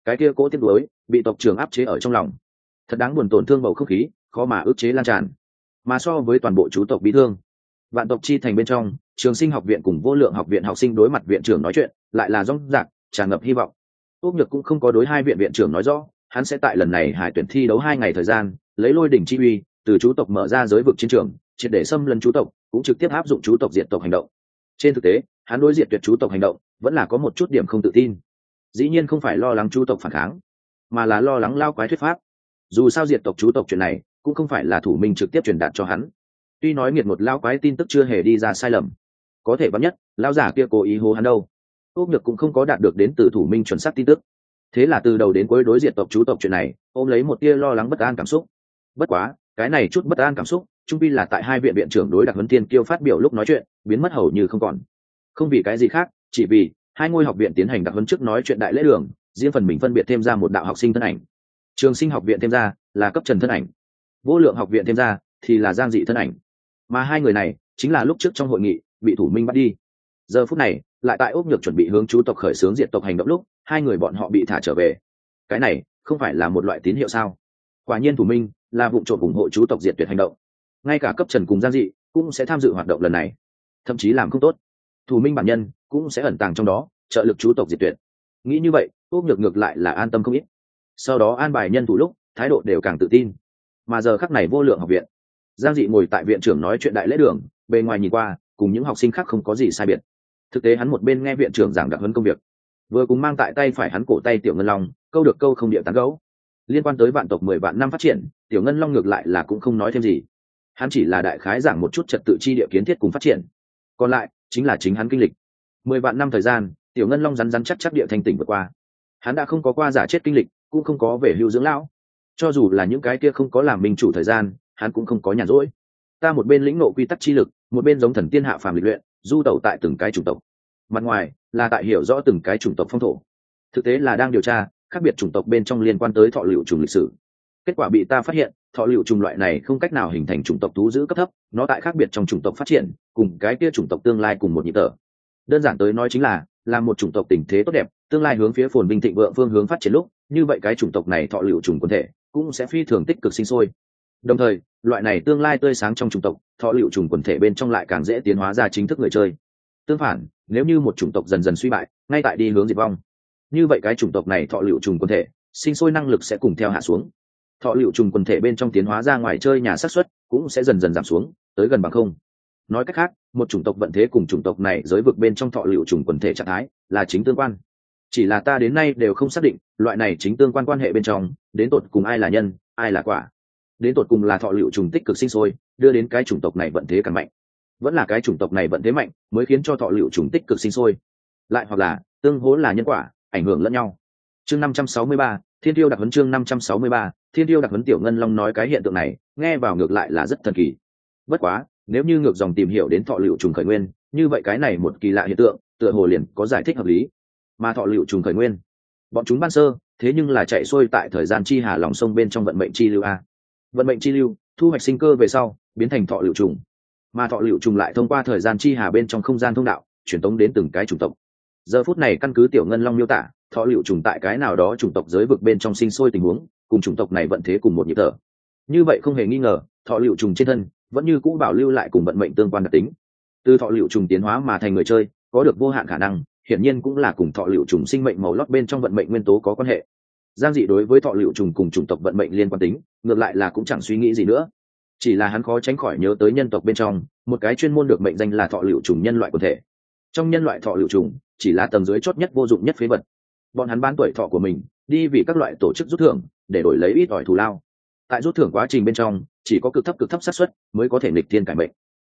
cái kia cố tiếc nuối bị tộc trưởng áp chế ở trong lòng, thật đáng buồn, tổn thương bầu không khí khó mà ức chế lan tràn. Mà so với toàn bộ chú tộc bị thương, vạn tộc chi thành bên trong Trường Sinh học viện cùng Vô Lượng học viện học sinh đối mặt viện trưởng nói chuyện lại là rong rạc tràn ngập hy vọng. Úc Nhược cũng không có đối hai viện viện trưởng nói rõ hắn sẽ tại lần này hải tuyển thi đấu 2 ngày thời gian lấy lôi đỉnh chi uy từ chú tộc mở ra giới vực chiến trường, triệt để xâm lấn chú tộc, cũng trực tiếp áp dụng chú tộc diệt tộc hành động. Trên thực tế hắn đối diệt tuyệt chú tộc hành động vẫn là có một chút điểm không tự tin. Dĩ nhiên không phải lo lắng chú tộc phản kháng, mà là lo lắng lao quái thuyết pháp. Dù sao diệt tộc chú tộc chuyện này cũng không phải là thủ minh trực tiếp truyền đạt cho hắn. Tuy nói nghiệt một lao quái tin tức chưa hề đi ra sai lầm, có thể vắn nhất lao giả kia cố ý hô hắn đâu. Úc Nhược cũng không có đạt được đến từ thủ minh chuẩn xác tin tức, thế là từ đầu đến cuối đối diệt tộc chú tộc chuyện này ôm lấy một tia lo lắng bất an cảm xúc. Bất quá cái này chút bất an cảm xúc trung pi là tại hai viện viện trưởng đối Đặc Huấn Tiên Kiêu phát biểu lúc nói chuyện biến mất hầu như không còn. Không vì cái gì khác, chỉ vì hai ngôi học viện tiến hành đặc huấn trước nói chuyện đại lễ đường, riêng phần mình phân biệt thêm ra một đạo học sinh thân ảnh. Trường Sinh học viện thêm ra là cấp Trần thân ảnh, Vô Lượng học viện thêm ra thì là Giang Dị thân ảnh. Mà hai người này chính là lúc trước trong hội nghị bị thủ minh bắt đi. Giờ phút này lại tại Úc Nhược chuẩn bị hướng chú tộc khởi xướng diệt tộc hành động lúc, hai người bọn họ bị thả trở về. Cái này không phải là một loại tín hiệu sao? Quả nhiên thủ minh là vụ trộm ủng hộ chú tộc diệt tuyệt hành động, ngay cả cấp Trần cùng Giang Dị cũng sẽ tham dự hoạt động lần này, thậm chí làm không tốt thủ minh bản nhân cũng sẽ ẩn tàng trong đó trợ lực chú tộc diệt tuyệt. Nghĩ như vậy Úc Nhược ngược lại là an tâm không ít, sau đó an bài nhân thủ lúc thái độ đều càng tự tin. Mà giờ khắc này Vô Lượng học viện, Giang Dị ngồi tại viện trưởng nói chuyện đại lễ đường, bề ngoài nhìn qua cùng những học sinh khác không có gì sai biệt. Thực tế hắn một bên nghe viện trưởng giảng đặc huấn công việc, vừa cùng mang tại tay phải hắn cổ tay Tiểu Ngân Long câu được câu không địa tán gấu. Liên quan tới vạn tộc 10 vạn năm phát triển, Tiểu Ngân Long ngược lại là cũng không nói thêm gì, hắn chỉ là đại khái giảng một chút trật tự chi địa kiến thiết cùng phát triển, còn lại chính là chính hắn kinh lịch. 10 vạn năm thời gian, Tiểu Ngân Long rắn rắn chắc chắc địa thanh tỉnh vượt qua, hắn đã không có qua giả chết kinh lịch, cũng không có về hưu dưỡng lão. Cho dù là những cái kia không có làm minh chủ thời gian, hắn cũng không có nhàn rỗi. Ta một bên lĩnh ngộ quy tắc chi lực, một bên giống thần tiên hạ phàm lịch luyện, du tẩu tại từng cái chủng tộc. Mặt ngoài là tại hiểu rõ từng cái chủng tộc phong thổ, thực tế là đang điều tra khác biệt chủng tộc bên trong liên quan tới thọ liệu trùng lịch sử. Kết quả bị ta phát hiện, thọ liệu trùng loại này không cách nào hình thành chủng tộc thú giữ cấp thấp, nó tại khác biệt trong chủng tộc phát triển, cùng cái kia chủng tộc tương lai cùng một nhịp thở. Đơn giản tới nói chính là một chủng tộc tình thế tốt đẹp, tương lai hướng phía phồn vinh thịnh vượng phương hướng phát triển lúc, như vậy cái chủng tộc này thọ liệu trùng quần thể cũng sẽ phi thường tích cực sinh sôi. Đồng thời, loại này tương lai tươi sáng trong chủng tộc, thọ liệu trùng quần thể bên trong lại càng dễ tiến hóa ra chính thức người chơi. Tương phản, nếu như một chủng tộc dần dần suy bại, ngay tại đi hướng diệt vong, như vậy cái chủng tộc này thọ liệu trùng quần thể sinh sôi năng lực sẽ cùng theo hạ xuống. Thọ liệu trùng quần thể bên trong tiến hóa ra ngoài chơi nhà xác suất cũng sẽ dần dần giảm xuống, tới gần bằng không. Nói cách khác, một chủng tộc vận thế cùng chủng tộc này giới vực bên trong thọ liệu trùng quần thể trạng thái là chính tương quan. Chỉ là ta đến nay đều không xác định loại này chính tương quan quan hệ bên trong đến tột cùng ai là nhân, ai là quả. Đến tột cùng là thọ liệu trùng tích cực sinh sôi đưa đến cái chủng tộc này vận thế càng mạnh, vẫn là cái chủng tộc này vận thế mạnh mới khiến cho thọ liệu trùng tích cực sinh sôi, lại hoặc là tương hỗ là nhân quả ảnh hưởng lẫn nhau. Chương 563, Thiên Tiêu đặc huấn. Chương 563, Thiên Tiêu đặc huấn. Tiểu Ngân Long nói cái hiện tượng này nghe vào ngược lại là rất thần kỳ. Bất quá nếu như ngược dòng tìm hiểu đến thọ liệu trùng khởi nguyên, như vậy cái này một kỳ lạ hiện tượng tựa hồ liền có giải thích hợp lý. Mà thọ liệu trùng khởi nguyên, bọn chúng ban sơ thế nhưng là chạy xuôi tại thời gian chi hà lòng sông bên trong vận mệnh chi lưu a. Vận mệnh chi lưu thu hoạch sinh cơ về sau biến thành thọ liệu trùng, mà thọ liệu trùng lại thông qua thời gian chi hà bên trong không gian thông đạo truyền tống đến từng cái chủng tộc. Giờ phút này căn cứ Tiểu Ngân Long miêu tả, thọ liệu trùng tại cái nào đó chủng tộc giới vực bên trong sinh sôi tình huống cùng chủng tộc này vận thế cùng một nhịp thở. Như vậy không hề nghi ngờ, thọ liệu trùng trên thân vẫn như cũ bảo lưu lại cùng vận mệnh tương quan đặc tính. Từ thọ liệu trùng tiến hóa mà thành người chơi có được vô hạn khả năng, hiển nhiên cũng là cùng thọ liệu trùng sinh mệnh màu lót bên trong vận mệnh nguyên tố có quan hệ. Giang Dị đối với thọ liệu trùng cùng chủng tộc vận mệnh liên quan tính ngược lại là cũng chẳng suy nghĩ gì nữa, chỉ là hắn khó tránh khỏi nhớ tới nhân tộc bên trong một cái chuyên môn được mệnh danh là thọ liệu trùng nhân loại quần thể. Trong nhân loại thọ liệu trùng chỉ là tầng dưới chót nhất vô dụng nhất phế vật, bọn hắn bán tuổi thọ của mình đi vì các loại tổ chức rút thưởng để đổi lấy ít ỏi thù lao. Tại rút thưởng quá trình bên trong chỉ có cực thấp xác suất mới có thể nghịch thiên cải mệnh.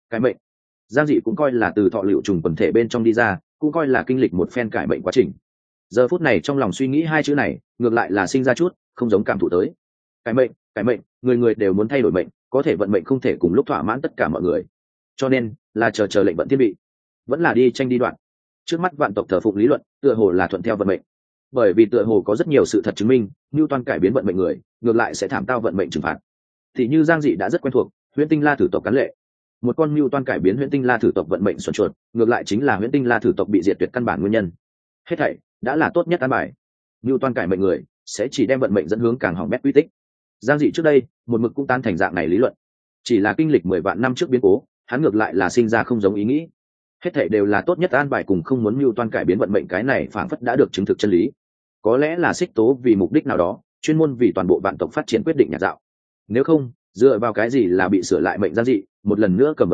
Giang Dị cũng coi là từ thọ liệu trùng quần thể bên trong đi ra, cũng coi là kinh lịch một phen cải mệnh quá trình. Giờ phút này trong lòng suy nghĩ hai chữ này ngược lại là sinh ra chút không giống cảm thụ tới. Cải mệnh, người người đều muốn thay đổi mệnh, có thể vận mệnh không thể cùng lúc thỏa mãn tất cả mọi người, cho nên là chờ lệnh vận thiên bị, vẫn là đi tranh đi đoạn. Trước mắt vạn tộc thờ phụng lý luận tựa hồ là thuận theo vận mệnh, bởi vì tựa hồ có rất nhiều sự thật chứng minh Newton cải biến vận mệnh người ngược lại sẽ thảm tao vận mệnh trừng phạt. Thì như Giang Dị đã rất quen thuộc Huyễn Tinh La thử tộc cán lệ, một con Newton cải biến Huyễn Tinh La thử tộc vận mệnh xuẩn chuột, ngược lại chính là Huyễn Tinh La thử tộc bị diệt tuyệt căn bản nguyên nhân. Hết thảy đã là tốt nhất an bài. mưu toan cải mệnh người sẽ chỉ đem vận mệnh dẫn hướng càng hỏng bét quy tích. Giang Dị trước đây một mực cũng tan thành dạng này lý luận, chỉ là kinh lịch 10 vạn năm trước biến cố, hắn ngược lại là sinh ra không giống ý nghĩ. Hết thảy đều là tốt nhất an bài cùng không muốn mưu toan cải biến vận mệnh, cái này phảng phất đã được chứng thực chân lý. Có lẽ là Xích Tố vì mục đích nào đó, chuyên môn vì toàn bộ vạn tộc phát triển quyết định nhạc dạo. Nếu không, dựa vào cái gì là bị sửa lại mệnh Giang Dị, một lần nữa cầm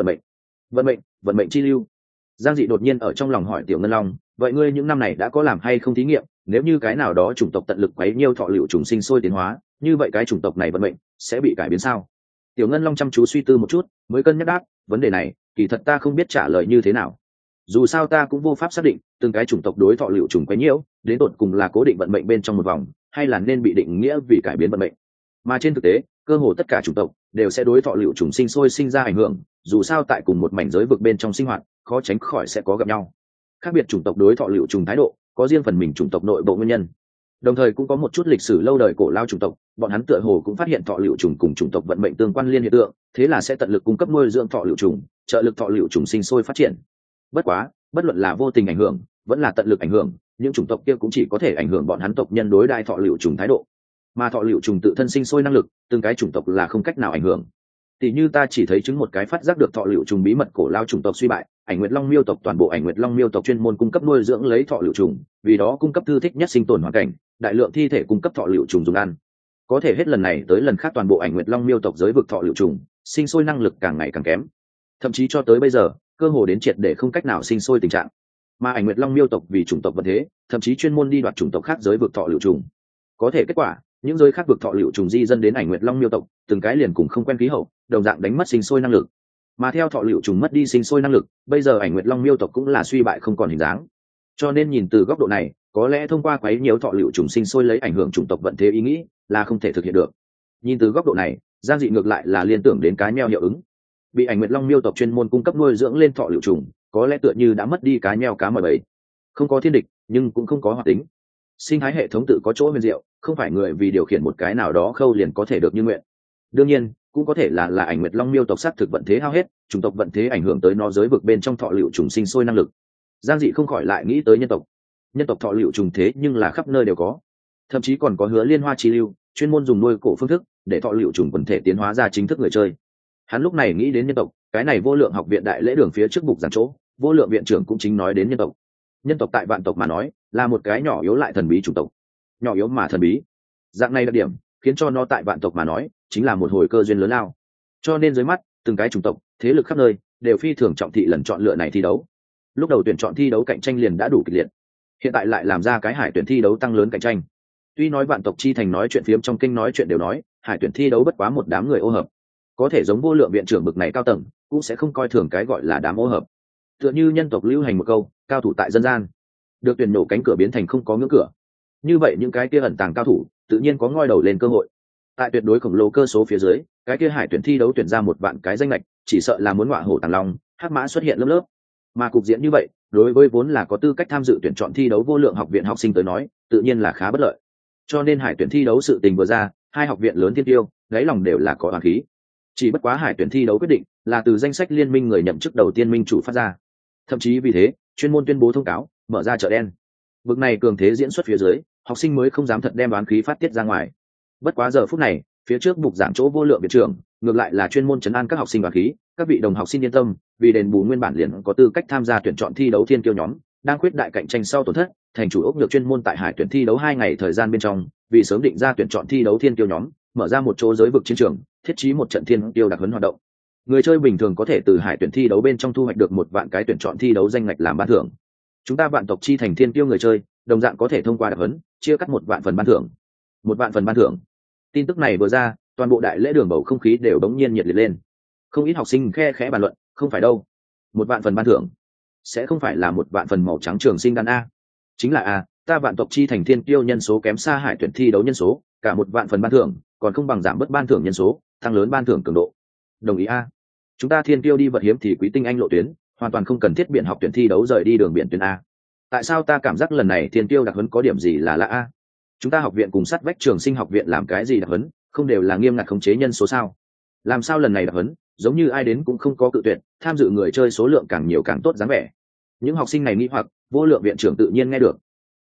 vận mệnh chi lưu. Giang Dị đột nhiên ở trong lòng hỏi Tiểu Ngân Long, vậy ngươi những năm này đã có làm hay không thí nghiệm, nếu như cái nào đó chủng tộc tận lực quấy nhiêu thọ liệu trùng sinh sôi tiến hóa, như vậy cái chủng tộc này vận mệnh sẽ bị cải biến sao? Tiểu Ngân Long chăm chú suy tư một chút, mới cân nhắc đáp, vấn đề này, kỳ thật ta không biết trả lời như thế nào. Dù sao ta cũng vô pháp xác định, từng cái chủng tộc đối thọ liệu trùng quấy nhiễu, đến tột cùng là cố định vận mệnh bên trong một vòng, hay là nên bị định nghĩa vì cải biến vận mệnh. Mà trên thực tế, cơ hồ tất cả chủng tộc đều sẽ đối thọ liệu trùng sinh sôi sinh ra ảnh hưởng, dù sao tại cùng một mảnh giới vực bên trong sinh hoạt, khó tránh khỏi sẽ có gặp nhau. Khác biệt chủng tộc đối thọ liệu trùng thái độ, có riêng phần mình chủng tộc nội bộ nguyên nhân. Đồng thời cũng có một chút lịch sử lâu đời cổ lao chủng tộc, bọn hắn tựa hồ cũng phát hiện thọ liệu trùng cùng chủng tộc vận mệnh tương quan liên hiện tượng, thế là sẽ tận lực cung cấp nuôi dưỡng thọ liệu trùng, trợ lực thọ liệu trùng sinh sôi phát triển. Bất quá, bất luận là vô tình ảnh hưởng, vẫn là tận lực ảnh hưởng, những chủng tộc kia cũng chỉ có thể ảnh hưởng bọn hắn tộc nhân đối đai thọ liệu trùng thái độ. Mà thọ liệu trùng tự thân sinh sôi năng lực, từng cái chủng tộc là không cách nào ảnh hưởng. Tỷ như ta chỉ thấy chứng một cái phát giác được thọ liệu trùng bí mật cổ lao chủng tộc suy bại, Ảnh Nguyệt Long Miêu tộc toàn bộ Ảnh Nguyệt Long Miêu tộc chuyên môn cung cấp nuôi dưỡng lấy thọ liệu trùng, vì đó cung cấp thư thích nhất sinh tồn hoàn cảnh, đại lượng thi thể cung cấp thọ liệu trùng dùng ăn. Có thể hết lần này tới lần khác toàn bộ Ảnh Nguyệt Long Miêu tộc giới vực thọ liệu trùng, sinh sôi năng lực càng ngày càng kém. Thậm chí cho tới bây giờ, cơ hồ đến triệt để không cách nào sinh sôi tình trạng. Mà Ảnh Nguyệt Long Miêu tộc vì chủng tộc vận thế, thậm chí chuyên môn đi đoạt chủng tộc khác giới vực thọ liệu trùng. Có thể kết quả, những giới khác vực thọ liệu trùng di dân đến Ảnh Nguyệt Long Miêu tộc, từng cái liền cùng không quen khí hậu, đồng dạng đánh mất sinh sôi năng lực. Mà theo thọ liệu trùng mất đi sinh sôi năng lực, bây giờ Ảnh Nguyệt Long Miêu tộc cũng là suy bại không còn hình dáng. Cho nên nhìn từ góc độ này, có lẽ thông qua quấy nhiễu thọ liệu trùng sinh sôi lấy ảnh hưởng chủng tộc vận thế ý nghĩ là không thể thực hiện được. Nhìn từ góc độ này, Giang Dị ngược lại là liên tưởng đến cái meo hiệu ứng. Bị Ảnh Nguyệt Long Miêu tộc chuyên môn cung cấp nuôi dưỡng lên thọ liệu trùng, có lẽ tựa như đã mất đi cái meo cá mời bầy. Không có thiên địch, nhưng cũng không có hoạt tính. Sinh thái hệ thống tự có chỗ huyền diệu, không phải người vì điều khiển một cái nào đó khâu liền có thể được như nguyện. Đương nhiên, cũng có thể là Ảnh Nguyệt Long Miêu tộc xác thực vận thế hao hết, chủng tộc vận thế ảnh hưởng tới nó giới vực bên trong thọ liệu trùng sinh sôi năng lực. Giang Dị không khỏi lại nghĩ tới nhân tộc thọ liệu trùng thế nhưng là khắp nơi đều có, thậm chí còn có Hứa Liên Hoa chi lưu, chuyên môn dùng nuôi cổ phương thức để thọ liệu trùng quần thể tiến hóa ra chính thức người chơi. Hắn lúc này nghĩ đến nhân tộc, cái này Vô Lượng học viện đại lễ đường phía trước bục giảng chỗ, Vô Lượng viện trưởng cũng chính nói đến nhân tộc. Nhân tộc tại vạn tộc mà nói, là một cái nhỏ yếu lại thần bí chủng tộc. Nhỏ yếu mà thần bí, dạng này đặc điểm khiến cho nó tại vạn tộc mà nói chính là một hồi cơ duyên lớn lao. Cho nên dưới mắt từng cái chủng tộc, thế lực khắp nơi đều phi thường trọng thị lần chọn lựa này thi đấu. Lúc đầu tuyển chọn thi đấu cạnh tranh liền đã đủ kịch liệt, hiện tại lại làm ra cái hải tuyển thi đấu tăng lớn cạnh tranh. Tuy nói vạn tộc chi thành nói chuyện phiếm trong kinh nói chuyện đều nói hải tuyển thi đấu bất quá một đám người ô hợp, có thể giống Vô Lượng viện trưởng bực này cao tầng cũng sẽ không coi thường cái gọi là đám ô hợp. Tựa như nhân tộc lưu hành một câu, cao thủ tại dân gian, được tuyển nổ cánh cửa biến thành không có ngưỡng cửa. Như vậy những cái kia ẩn tàng cao thủ tự nhiên có ngoi đầu lên cơ hội. Tại tuyệt đối khổng lồ cơ số phía dưới, cái kia hải tuyển thi đấu tuyển ra một vạn cái danh lệch, chỉ sợ là muốn ngọa hổ tàng long, hắc mã xuất hiện lớp lớp. Mà cục diện như vậy, đối với vốn là có tư cách tham dự tuyển chọn thi đấu Vô Lượng học viện học sinh tới nói, tự nhiên là khá bất lợi. Cho nên hải tuyển thi đấu sự tình vừa ra, hai học viện lớn thiên tiêu, đáy lòng đều là có oán khí. Chỉ bất quá hải tuyển thi đấu quyết định là từ danh sách liên minh người nhậm chức đầu tiên minh chủ phát ra. Thậm chí vì thế, chuyên môn tuyên bố thông cáo, mở ra chợ đen. Vực này cường thế diễn xuất phía dưới, học sinh mới không dám thật đem oán khí phát tiết ra ngoài. Bất quá giờ phút này, phía trước bục giảng chỗ Vô Lượng viện trưởng ngược lại là chuyên môn trấn an các học sinh oán khí, các vị đồng học xin yên tâm, vì đền bù nguyên bản liền có tư cách tham gia tuyển chọn thi đấu thiên kiêu nhóm đang khuyết đại cạnh tranh sau tổn thất, thành chủ ốc nhược chuyên môn tại hải tuyển thi đấu 2 ngày thời gian bên trong, vì sớm định ra tuyển chọn thi đấu thiên kiêu nhóm, mở ra một chỗ giới vực chiến trường, thiết trí một trận thiên kiêu đặc huấn hoạt động. Người chơi bình thường có thể từ hải tuyển thi đấu bên trong thu hoạch được 1 vạn cái tuyển chọn thi đấu danh ngạch làm ban thưởng. Chúng ta vạn tộc chi thành thiên kiêu người chơi, đồng dạng có thể thông qua đặc huấn, chia cắt 1 vạn phần ban thưởng. 1 vạn phần ban thưởng. Tin tức này vừa ra, toàn bộ đại lễ đường bầu không khí đều đống nhiên nhiệt liệt lên. Không ít học sinh khe khẽ bàn luận, không phải đâu, 1 vạn phần ban thưởng sẽ không phải là 1 vạn phần màu trắng trường sinh đan a? Chính là a, ta vạn tộc chi thành thiên kiêu nhân số kém xa hải tuyển thi đấu nhân số, cả 1 vạn phần ban thưởng còn không bằng giảm bớt ban thưởng nhân số, tăng lớn ban thưởng cường độ. Đồng ý a. Chúng ta thiên kiêu đi vật hiếm thì quý tinh anh lộ tuyến, hoàn toàn không cần thiết biện học tuyển thi đấu rời đi đường biển tuyến a. Tại sao ta cảm giác lần này thiên kiêu đặc huấn có điểm gì là lạ a? Chúng ta học viện cùng sát vách trường sinh học viện làm cái gì đặc huấn, không đều là nghiêm ngặt khống chế nhân số sao? Làm sao lần này đặc huấn giống như ai đến cũng không có cự tuyệt, tham dự người chơi số lượng càng nhiều càng tốt dáng vẻ. Những học sinh này nghi hoặc, Vô Lượng viện trưởng tự nhiên nghe được.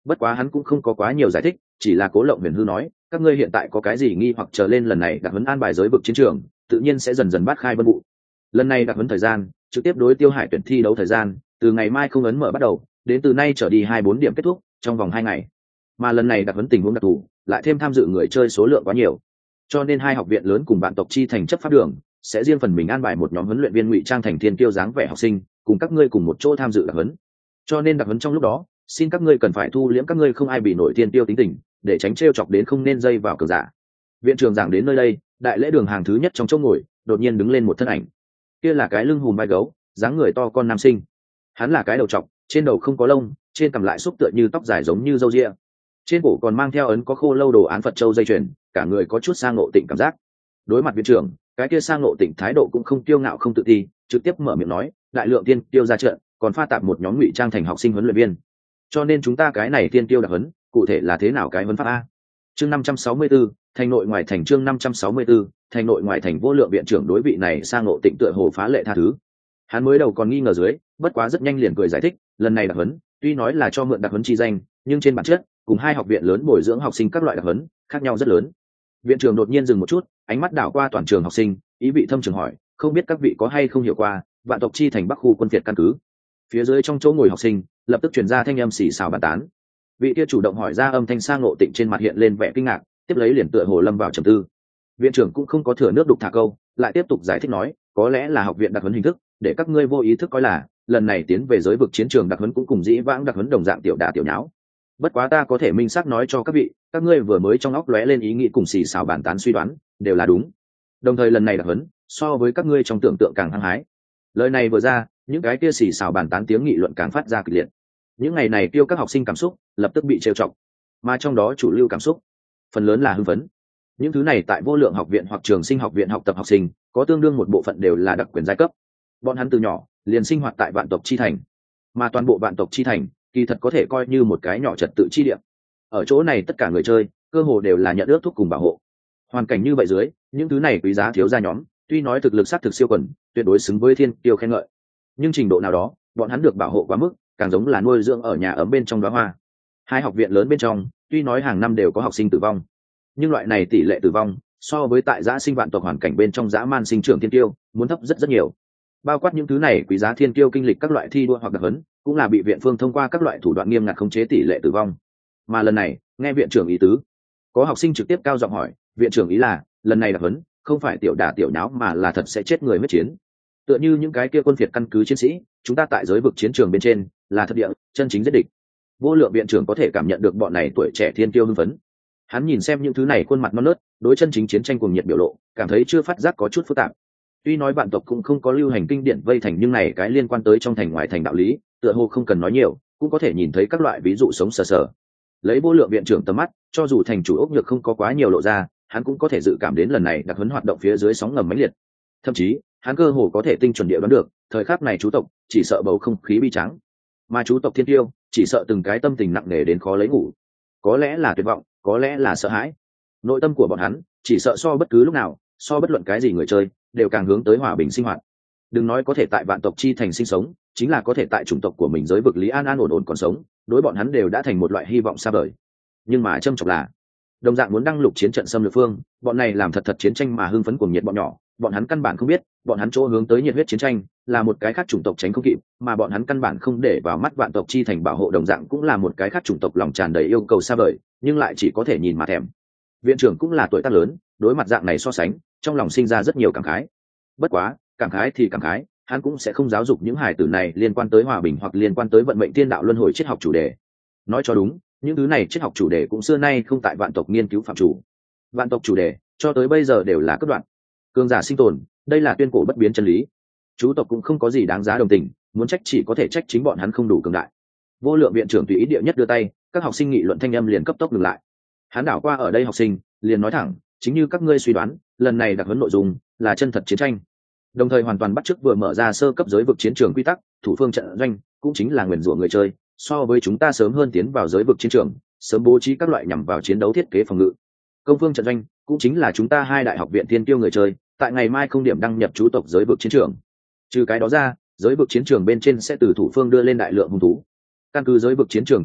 Bất quá hắn cũng không có quá nhiều giải thích, chỉ là Cố Lộng Huyền Hư nói, các ngươi hiện tại có cái gì nghi hoặc chờ lên lần này đặc huấn an bài giới vực chiến trường, tự nhiên sẽ dần dần bát khai vân vụ. Lần này đặc huấn thời gian, trực tiếp đối Tiêu Hải tuyển thi đấu thời gian, từ ngày mai không ấn mở bắt đầu, đến từ nay trở đi 24 điểm kết thúc, trong vòng 2 ngày. Mà lần này đặc huấn tình huống đặc thù, lại thêm tham dự người chơi số lượng quá nhiều, cho nên hai học viện lớn cùng bạn tộc chi thành chấp pháp đường sẽ riêng phần mình an bài một nhóm huấn luyện viên ngụy trang thành thiên kiêu dáng vẻ học sinh, cùng các ngươi cùng một chỗ tham dự đặc huấn. Cho nên đặc huấn trong lúc đó, xin các ngươi cần phải thu liễm các ngươi không ai bị nổi thiên tiêu tính tình, để tránh trêu chọc đến không nên dây vào cường giả. Viện trưởng giảng đến nơi đây, đại lễ đường hàng thứ nhất trong chỗ ngồi, đột nhiên đứng lên một thân ảnh. Kia là cái lưng hùm vai gấu, dáng người to con nam sinh. Hắn là cái đầu trọc, trên đầu không có lông, trên cằm lại xúc tựa như tóc dài giống như râu ria. Trên cổ còn mang theo ấn có khô lâu đồ án Phật châu dây chuyền, cả người có chút sang ngộ tịnh cảm giác. Đối mặt viện trưởng, cái kia sang ngộ tịnh thái độ cũng không kiêu ngạo không tự ti, trực tiếp mở miệng nói, đại lượng tiên tiêu ra trận, còn pha tạp một nhóm ngụy trang thành học sinh huấn luyện viên. Cho nên chúng ta cái này tiên tiêu đặc huấn, cụ thể là thế nào cái huấn pháp a? Chương 564, thành nội ngoài thành chương 564, thành nội ngoài thành vô lượng viện trưởng đối vị này sang ngộ tịnh tựa hồ phá lệ tha thứ. Hắn mới đầu còn nghi ngờ dưới, bất quá rất nhanh liền cười giải thích, lần này đặc huấn, tuy nói là cho mượn đặc huấn chi danh, nhưng trên bản chất, cùng hai học viện lớn bồi dưỡng học sinh các loại đặc huấn, khác nhau rất lớn. Viện trưởng đột nhiên dừng một chút, ánh mắt đảo qua toàn trường học sinh, ý vị thâm trường hỏi, không biết các vị có hay không hiểu qua, vạn tộc chi thành Bắc khu quân Việt căn cứ. Phía dưới trong chỗ ngồi học sinh, lập tức truyền ra thanh âm xì xào bàn tán. Vị kia chủ động hỏi ra âm thanh sang ngộ tịnh trên mặt hiện lên vẻ kinh ngạc, tiếp lấy liền tựa hồ lâm vào trầm tư. Viện trưởng cũng không có thừa nước đục thả câu, lại tiếp tục giải thích nói, có lẽ là học viện đặc huấn hình thức, để các ngươi vô ý thức coi là lần này tiến về giới vực chiến trường đặc huấn cũng cùng dĩ vãng đặc huấn đồng dạng tiểu đả tiểu nháo. Bất quá ta có thể minh xác nói cho các vị, các ngươi vừa mới trong óc lóe lên ý nghĩ cùng xì xào bàn tán suy đoán, đều là đúng. Đồng thời lần này đặc huấn, so với các ngươi trong tưởng tượng càng hăng hái. Lời này vừa ra, những cái kia xì xào bàn tán tiếng nghị luận càng phát ra kịch liệt. Những ngày này tiêu các học sinh cảm xúc lập tức bị trêu chọc, mà trong đó chủ lưu cảm xúc phần lớn là hưng phấn. Những thứ này tại vô lượng học viện hoặc trường sinh học viện học tập học sinh, có tương đương một bộ phận đều là đặc quyền giai cấp. Bọn hắn từ nhỏ liền sinh hoạt tại vạn tộc chi thành, mà toàn bộ vạn tộc chi thành kỳ thật có thể coi như một cái nhỏ trật tự chi địa. Ở chỗ này tất cả người chơi cơ hồ đều là nhận ước thúc cùng bảo hộ. Hoàn cảnh như vậy dưới, những thứ này quý giá thiếu gia nhóm, tuy nói thực lực sát thực siêu quần, tuyệt đối xứng với thiên tiêu khen ngợi, nhưng trình độ nào đó, bọn hắn được bảo hộ quá mức, càng giống là nuôi dưỡng ở nhà ấm bên trong đóa hoa. Hai học viện lớn bên trong, tuy nói hàng năm đều có học sinh tử vong, nhưng loại này tỷ lệ tử vong so với tại giã sinh vạn tộc hoàn cảnh bên trong dã man sinh trưởng thiên tiêu muốn thấp rất rất nhiều. Bao quát những thứ này quý giá thiên tiêu kinh lịch các loại thi đua hoặc đặc huấn, cũng là bị viện phương thông qua các loại thủ đoạn nghiêm ngặt khống chế tỷ lệ tử vong. Mà lần này, nghe viện trưởng ý tứ, có học sinh trực tiếp cao giọng hỏi, viện trưởng ý là lần này đặc huấn không phải tiểu đả tiểu nháo mà là thật sẽ chết người huyết chiến. Tựa như những cái kia quân Việt căn cứ chiến sĩ, chúng ta tại giới vực chiến trường bên trên là thật địa chân chính giết địch. Vô lượng viện trưởng có thể cảm nhận được bọn này tuổi trẻ thiên tiêu hưng phấn. Hắn nhìn xem những thứ này khuôn mặt non nớt, đối chân chính chiến tranh cuồng nhiệt biểu lộ, cảm thấy chưa phát giác có chút phức tạp. Tuy nói vạn tộc cũng không có lưu hành kinh điển vây thành, nhưng này cái liên quan tới trong thành ngoài thành đạo lý, tựa hồ không cần nói nhiều, cũng có thể nhìn thấy các loại ví dụ sống sờ sờ. Lấy vô lượng viện trưởng tầm mắt, cho dù thành chủ ốc nhược không có quá nhiều lộ ra, hắn cũng có thể dự cảm đến lần này đặc huấn hoạt động phía dưới sóng ngầm mãnh liệt. Thậm chí, hắn cơ hồ có thể tinh chuẩn địa đoán được, thời khắc này chú tộc chỉ sợ bầu không khí bi trắng, mà chú tộc thiên tiêu chỉ sợ từng cái tâm tình nặng nề đến khó lấy ngủ. Có lẽ là tuyệt vọng, có lẽ là sợ hãi. Nội tâm của bọn hắn chỉ sợ so bất cứ lúc nào, so bất luận cái gì người chơi đều càng hướng tới hòa bình sinh hoạt. Đừng nói có thể tại vạn tộc chi thành sinh sống, chính là có thể tại chủng tộc của mình giới vực lý an an ổn ổn còn sống, đối bọn hắn đều đã thành một loại hy vọng xa vời. Nhưng mà châm chọc là, đồng dạng muốn đăng lục chiến trận xâm lược phương, bọn này làm thật chiến tranh mà hưng phấn cuồng nhiệt bọn nhỏ, bọn hắn căn bản không biết, bọn hắn chỗ hướng tới nhiệt huyết chiến tranh là một cái khác chủng tộc tránh không kịp, mà bọn hắn căn bản không để vào mắt vạn tộc chi thành bảo hộ đồng dạng cũng là một cái khác chủng tộc lòng tràn đầy yêu cầu xa vời, nhưng lại chỉ có thể nhìn mà thèm. Viện trưởng cũng là tuổi tác lớn, đối mặt dạng này so sánh, trong lòng sinh ra rất nhiều cảm khái. Bất quá, cảm khái thì cảm khái, hắn cũng sẽ không giáo dục những hài tử này liên quan tới hòa bình hoặc liên quan tới vận mệnh thiên đạo luân hồi triết học chủ đề. Nói cho đúng, những thứ này triết học chủ đề cũng xưa nay không tại vạn tộc nghiên cứu phạm chủ. Vạn tộc chủ đề cho tới bây giờ đều là cấp đoạn cường giả sinh tồn, đây là tuyên cổ bất biến chân lý. Chú tộc cũng không có gì đáng giá đồng tình, muốn trách chỉ có thể trách chính bọn hắn không đủ cường đại. Vô lượng viện trưởng tùy ý địa nhất đưa tay, các học sinh nghị luận thanh âm liền cấp tốc ngừng lại. Hắn đảo qua ở đây học sinh, liền nói thẳng, chính như các ngươi suy đoán, lần này đặc huấn nội dung là chân thật chiến tranh, đồng thời hoàn toàn bắt chước vừa mở ra sơ cấp giới vực chiến trường quy tắc, thủ phương trận doanh cũng chính là nguyền rủa người chơi, so với chúng ta sớm hơn tiến vào giới vực chiến trường, sớm bố trí các loại nhằm vào chiến đấu thiết kế phòng ngự. Công phương trận doanh cũng chính là chúng ta hai đại học viện thiên tiêu người chơi, tại ngày mai không điểm đăng nhập chú tộc giới vực chiến trường. Trừ cái đó ra, giới vực chiến trường bên trên sẽ từ thủ phương đưa lên đại lượng hung thú. Căn cứ giới vực chiến trường quy tắc,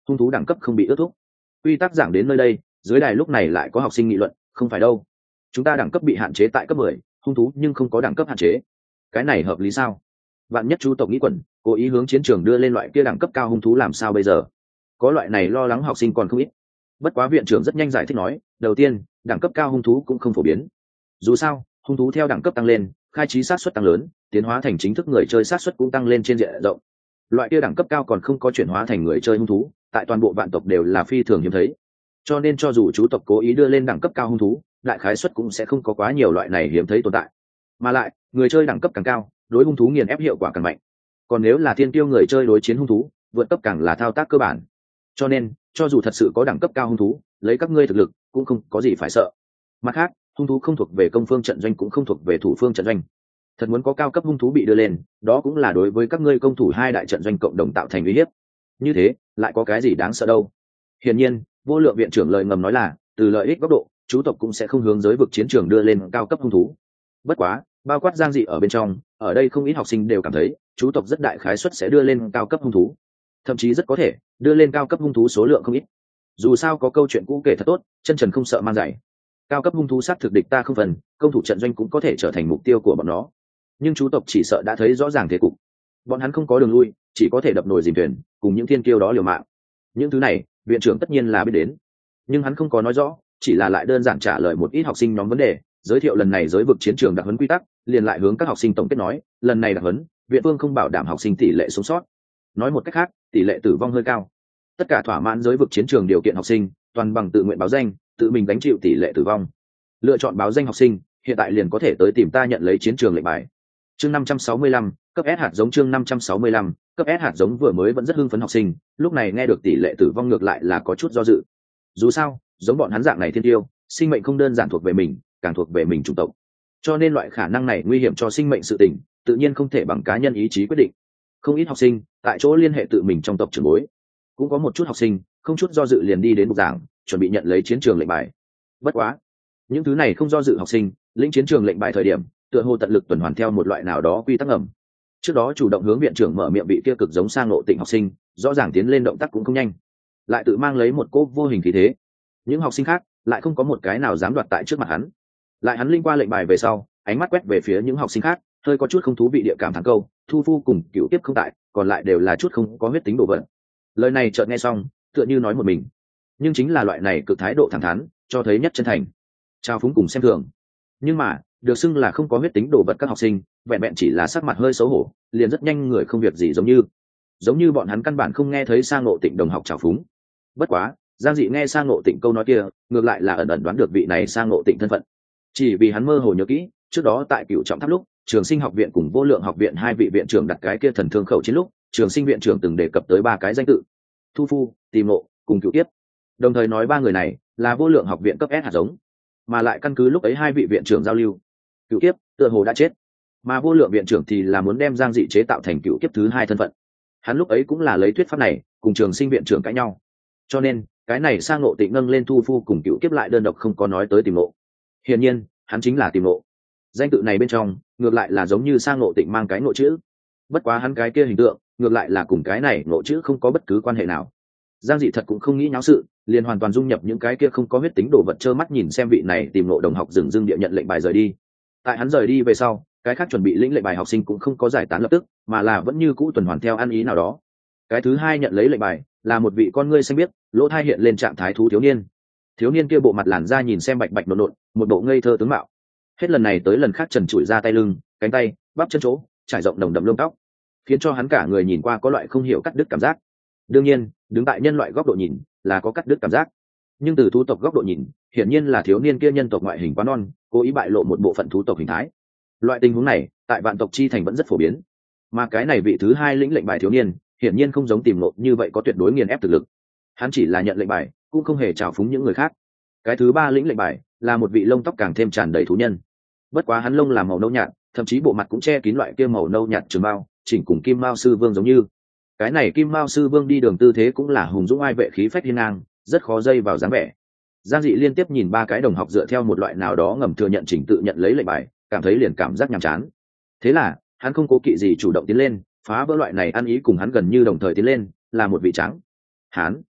hung thú đẳng cấp không bị ước thúc. Quy tắc giảng đến nơi đây, dưới đài lúc này lại có học sinh nghị luận, không phải đâu, chúng ta đẳng cấp bị hạn chế tại cấp 10, hung thú nhưng không có đẳng cấp hạn chế, cái này hợp lý sao? Vạn nhất chú tộc nghĩ quẩn cố ý hướng chiến trường đưa lên loại kia đẳng cấp cao hung thú làm sao bây giờ? Có loại này lo lắng học sinh còn không ít. Bất quá viện trưởng rất nhanh giải thích nói, đầu tiên đẳng cấp cao hung thú cũng không phổ biến, dù sao hung thú theo đẳng cấp tăng lên, khai trí sát suất tăng lớn, tiến hóa thành chính thức người chơi sát suất cũng tăng lên trên diện rộng. Loại kia đẳng cấp cao còn không có chuyển hóa thành người chơi hung thú, tại toàn bộ vạn tộc đều là phi thường hiếm thấy, cho nên cho dù chú tộc cố ý đưa lên đẳng cấp cao hung thú, đại khái suất cũng sẽ không có quá nhiều loại này hiếm thấy tồn tại. Mà lại người chơi đẳng cấp càng cao, đối hung thú nghiền ép hiệu quả càng mạnh, còn nếu là thiên tiêu người chơi đối chiến hung thú, vượt cấp càng là thao tác cơ bản. Cho nên cho dù thật sự có đẳng cấp cao hung thú, lấy các ngươi thực lực cũng không có gì phải sợ. Mặt khác hung thú không thuộc về công phương trận doanh, cũng không thuộc về thủ phương trận doanh. Thật muốn có cao cấp hung thú bị đưa lên, đó cũng là đối với các ngươi công thủ hai đại trận doanh cộng đồng tạo thành uy hiếp. Như thế lại có cái gì đáng sợ đâu? Hiển nhiên Vô Lượng viện trưởng lời ngầm nói là từ lợi ích góc độ, chú tộc cũng sẽ không hướng giới vực chiến trường đưa lên cao cấp hung thú. Bất quá bao quát Giang Dị ở bên trong, ở đây không ít học sinh đều cảm thấy chú tộc rất đại khái suất sẽ đưa lên cao cấp hung thú, thậm chí rất có thể đưa lên cao cấp hung thú số lượng không ít. Dù sao có câu chuyện cũ kể thật tốt, chân trần không sợ mang giày. Cao cấp hung thú sát thực địch ta không phần, công thủ trận doanh cũng có thể trở thành mục tiêu của bọn nó. Nhưng chú tộc chỉ sợ đã thấy rõ ràng thế cục, bọn hắn không có đường lui, chỉ có thể đập nồi dìm thuyền, cùng những thiên kiêu đó liều mạng. Những thứ này viện trưởng tất nhiên là biết đến, nhưng hắn không có nói rõ, chỉ là lại đơn giản trả lời một ít học sinh nhóm vấn đề, giới thiệu lần này giới vực chiến trường đặc huấn quy tắc, liền lại hướng các học sinh tổng kết nói, lần này đặc huấn viện phương không bảo đảm học sinh tỷ lệ sống sót, nói một cách khác tỷ lệ tử vong hơi cao. Tất cả thỏa mãn giới vực chiến trường điều kiện học sinh toàn bằng tự nguyện báo danh, tự mình gánh chịu tỷ lệ tử vong. Lựa chọn báo danh học sinh hiện tại liền có thể tới tìm ta nhận lấy chiến trường lệnh bài. Chương 565, cấp S hạt giống. Chương 565, cấp S hạt giống. Vừa mới vẫn rất hưng phấn học sinh, lúc này nghe được tỷ lệ tử vong ngược lại là có chút do dự. Dù sao giống bọn hắn dạng này thiên tiêu, sinh mệnh không đơn giản thuộc về mình, càng thuộc về mình chủng tộc, cho nên loại khả năng này nguy hiểm cho sinh mệnh sự tình, tự nhiên không thể bằng cá nhân ý chí quyết định. Không ít học sinh tại chỗ liên hệ tự mình trong tộc trưởng bối, cũng có một chút học sinh không chút do dự liền đi đến bục giảng, chuẩn bị nhận lấy chiến trường lệnh bài. Bất quá những thứ này không do dự học sinh lĩnh chiến trường lệnh bài thời điểm, tựa hồ tận lực tuần hoàn theo một loại nào đó quy tắc ẩm. Trước đó chủ động hướng viện trưởng mở miệng bị kia cực giống sang Ngộ Tịnh học sinh, rõ ràng tiến lên động tác cũng không nhanh, lại tự mang lấy một cỗ vô hình khí thế. Những học sinh khác lại không có một cái nào dám đoạt tại trước mặt hắn. Lại hắn linh qua lệnh bài về sau, ánh mắt quét về phía những học sinh khác, hơi có chút không thú vị địa cảm thán câu, Thu Phu cùng Cửu Tiếp không tại, còn lại đều là chút không có huyết tính đồ vật. Lời này chợt nghe xong, tựa như nói một mình, nhưng chính là loại này cực thái độ thẳng thắn, cho thấy nhất chân thành, trao phúng cùng xem thường. Nhưng mà được xưng là không có huyết tính đồ vật các học sinh, vẹn vẹn chỉ là sắc mặt hơi xấu hổ, liền rất nhanh người không việc gì, giống như bọn hắn căn bản không nghe thấy Sang Ngộ Tịnh đồng học trào phúng. Bất quá Giang Dị nghe Sang Ngộ Tịnh câu nói kia, ngược lại là ẩn ẩn đoán được vị này Sang Ngộ Tịnh thân phận, chỉ vì hắn mơ hồ nhớ kỹ trước đó tại Cửu Trọng Tháp lúc, Trường Sinh học viện cùng Vô Lượng học viện hai vị viện trưởng đặt cái kia thần thương khẩu chiến lúc, Trường Sinh viện trưởng từng đề cập tới ba cái danh tự: Thu Phu, Tìm Ngộ cùng Cửu Tiếp, đồng thời nói ba người này là Vô Lượng học viện cấp S hạt giống. Mà lại căn cứ lúc ấy hai vị viện trưởng giao lưu, Cửu Tiếp tựa hồ đã chết, mà Vô Lượng viện trưởng thì là muốn đem Giang Dị chế tạo thành Cửu Tiếp thứ hai thân phận. Hắn lúc ấy cũng là lấy thuyết pháp này cùng Trường Sinh viện trưởng cãi nhau, cho nên cái này Sang Ngộ Tịnh nâng lên Thu Phu cùng Cửu Tiếp lại đơn độc không có nói tới Tìm Ngộ. Hiển nhiên hắn chính là Tìm Ngộ. Danh tự này bên trong ngược lại là giống như Sang Ngộ Tịnh mang cái ngộ chữ, bất quá hắn cái kia hình tượng ngược lại là cùng cái này ngộ chữ không có bất cứ quan hệ nào. Giang Dị thật cũng không nghĩ nháo sự, liền hoàn toàn dung nhập những cái kia không có huyết tính đồ vật, trơ mắt nhìn xem vị này Tìm Ngộ đồng học dừng dưng địa nhận lệnh bài rời đi. Tại hắn rời đi về sau, cái khác chuẩn bị lĩnh lệnh bài học sinh cũng không có giải tán lập tức, mà là vẫn như cũ tuần hoàn theo ăn ý nào đó. Cái thứ hai nhận lấy lệnh bài là một vị con ngươi xanh biếc, lỗ thai hiện lên trạng thái thú thiếu niên. Thiếu niên kia bộ mặt làn da nhìn xem bạch bạch nộn nộn, một bộ ngây thơ tướng mạo. Hết lần này tới lần khác trần trụi ra tay lưng, cánh tay, bắp chân chỗ trải rộng đồng đậm lông tóc, khiến cho hắn cả người nhìn qua có loại không hiểu cắt đứt cảm giác. Đương nhiên đứng tại nhân loại góc độ nhìn là có cắt đứt cảm giác, nhưng từ thú tộc góc độ nhìn, hiển nhiên là thiếu niên kia nhân tộc ngoại hình quá non, cố ý bại lộ một bộ phận thú tộc hình thái. Loại tình huống này tại vạn tộc chi thành vẫn rất phổ biến, mà cái này vị thứ hai lĩnh lệnh bài thiếu niên hiển nhiên không giống Tìm Ngộ như vậy có tuyệt đối nghiền ép thực lực. Hắn chỉ là nhận lệnh bài, cũng không hề trào phúng những người khác. Cái thứ ba lĩnh lệnh bài là một vị lông tóc càng thêm tràn đầy thú nhân, bất quá hắn lông là màu nâu nhạt, thậm chí bộ mặt cũng che kín loại kia màu nâu nhạt trường mao, chỉnh cùng Kim Mao sư vương giống như. Cái này Kim Mao sư vương đi đường tư thế cũng là hùng dũng ai vệ, khí phách hiên ngang, rất khó dây vào dáng vẻ. Giang Dị liên tiếp nhìn ba cái đồng học dựa theo một loại nào đó ngầm thừa nhận trình tự nhận lấy lệnh bài, cảm thấy liền cảm giác nhàm chán. Thế là hắn không cố kỵ gì chủ động tiến lên, phá vỡ loại này ăn ý cùng hắn gần như đồng thời tiến lên, là một vị trắng hán,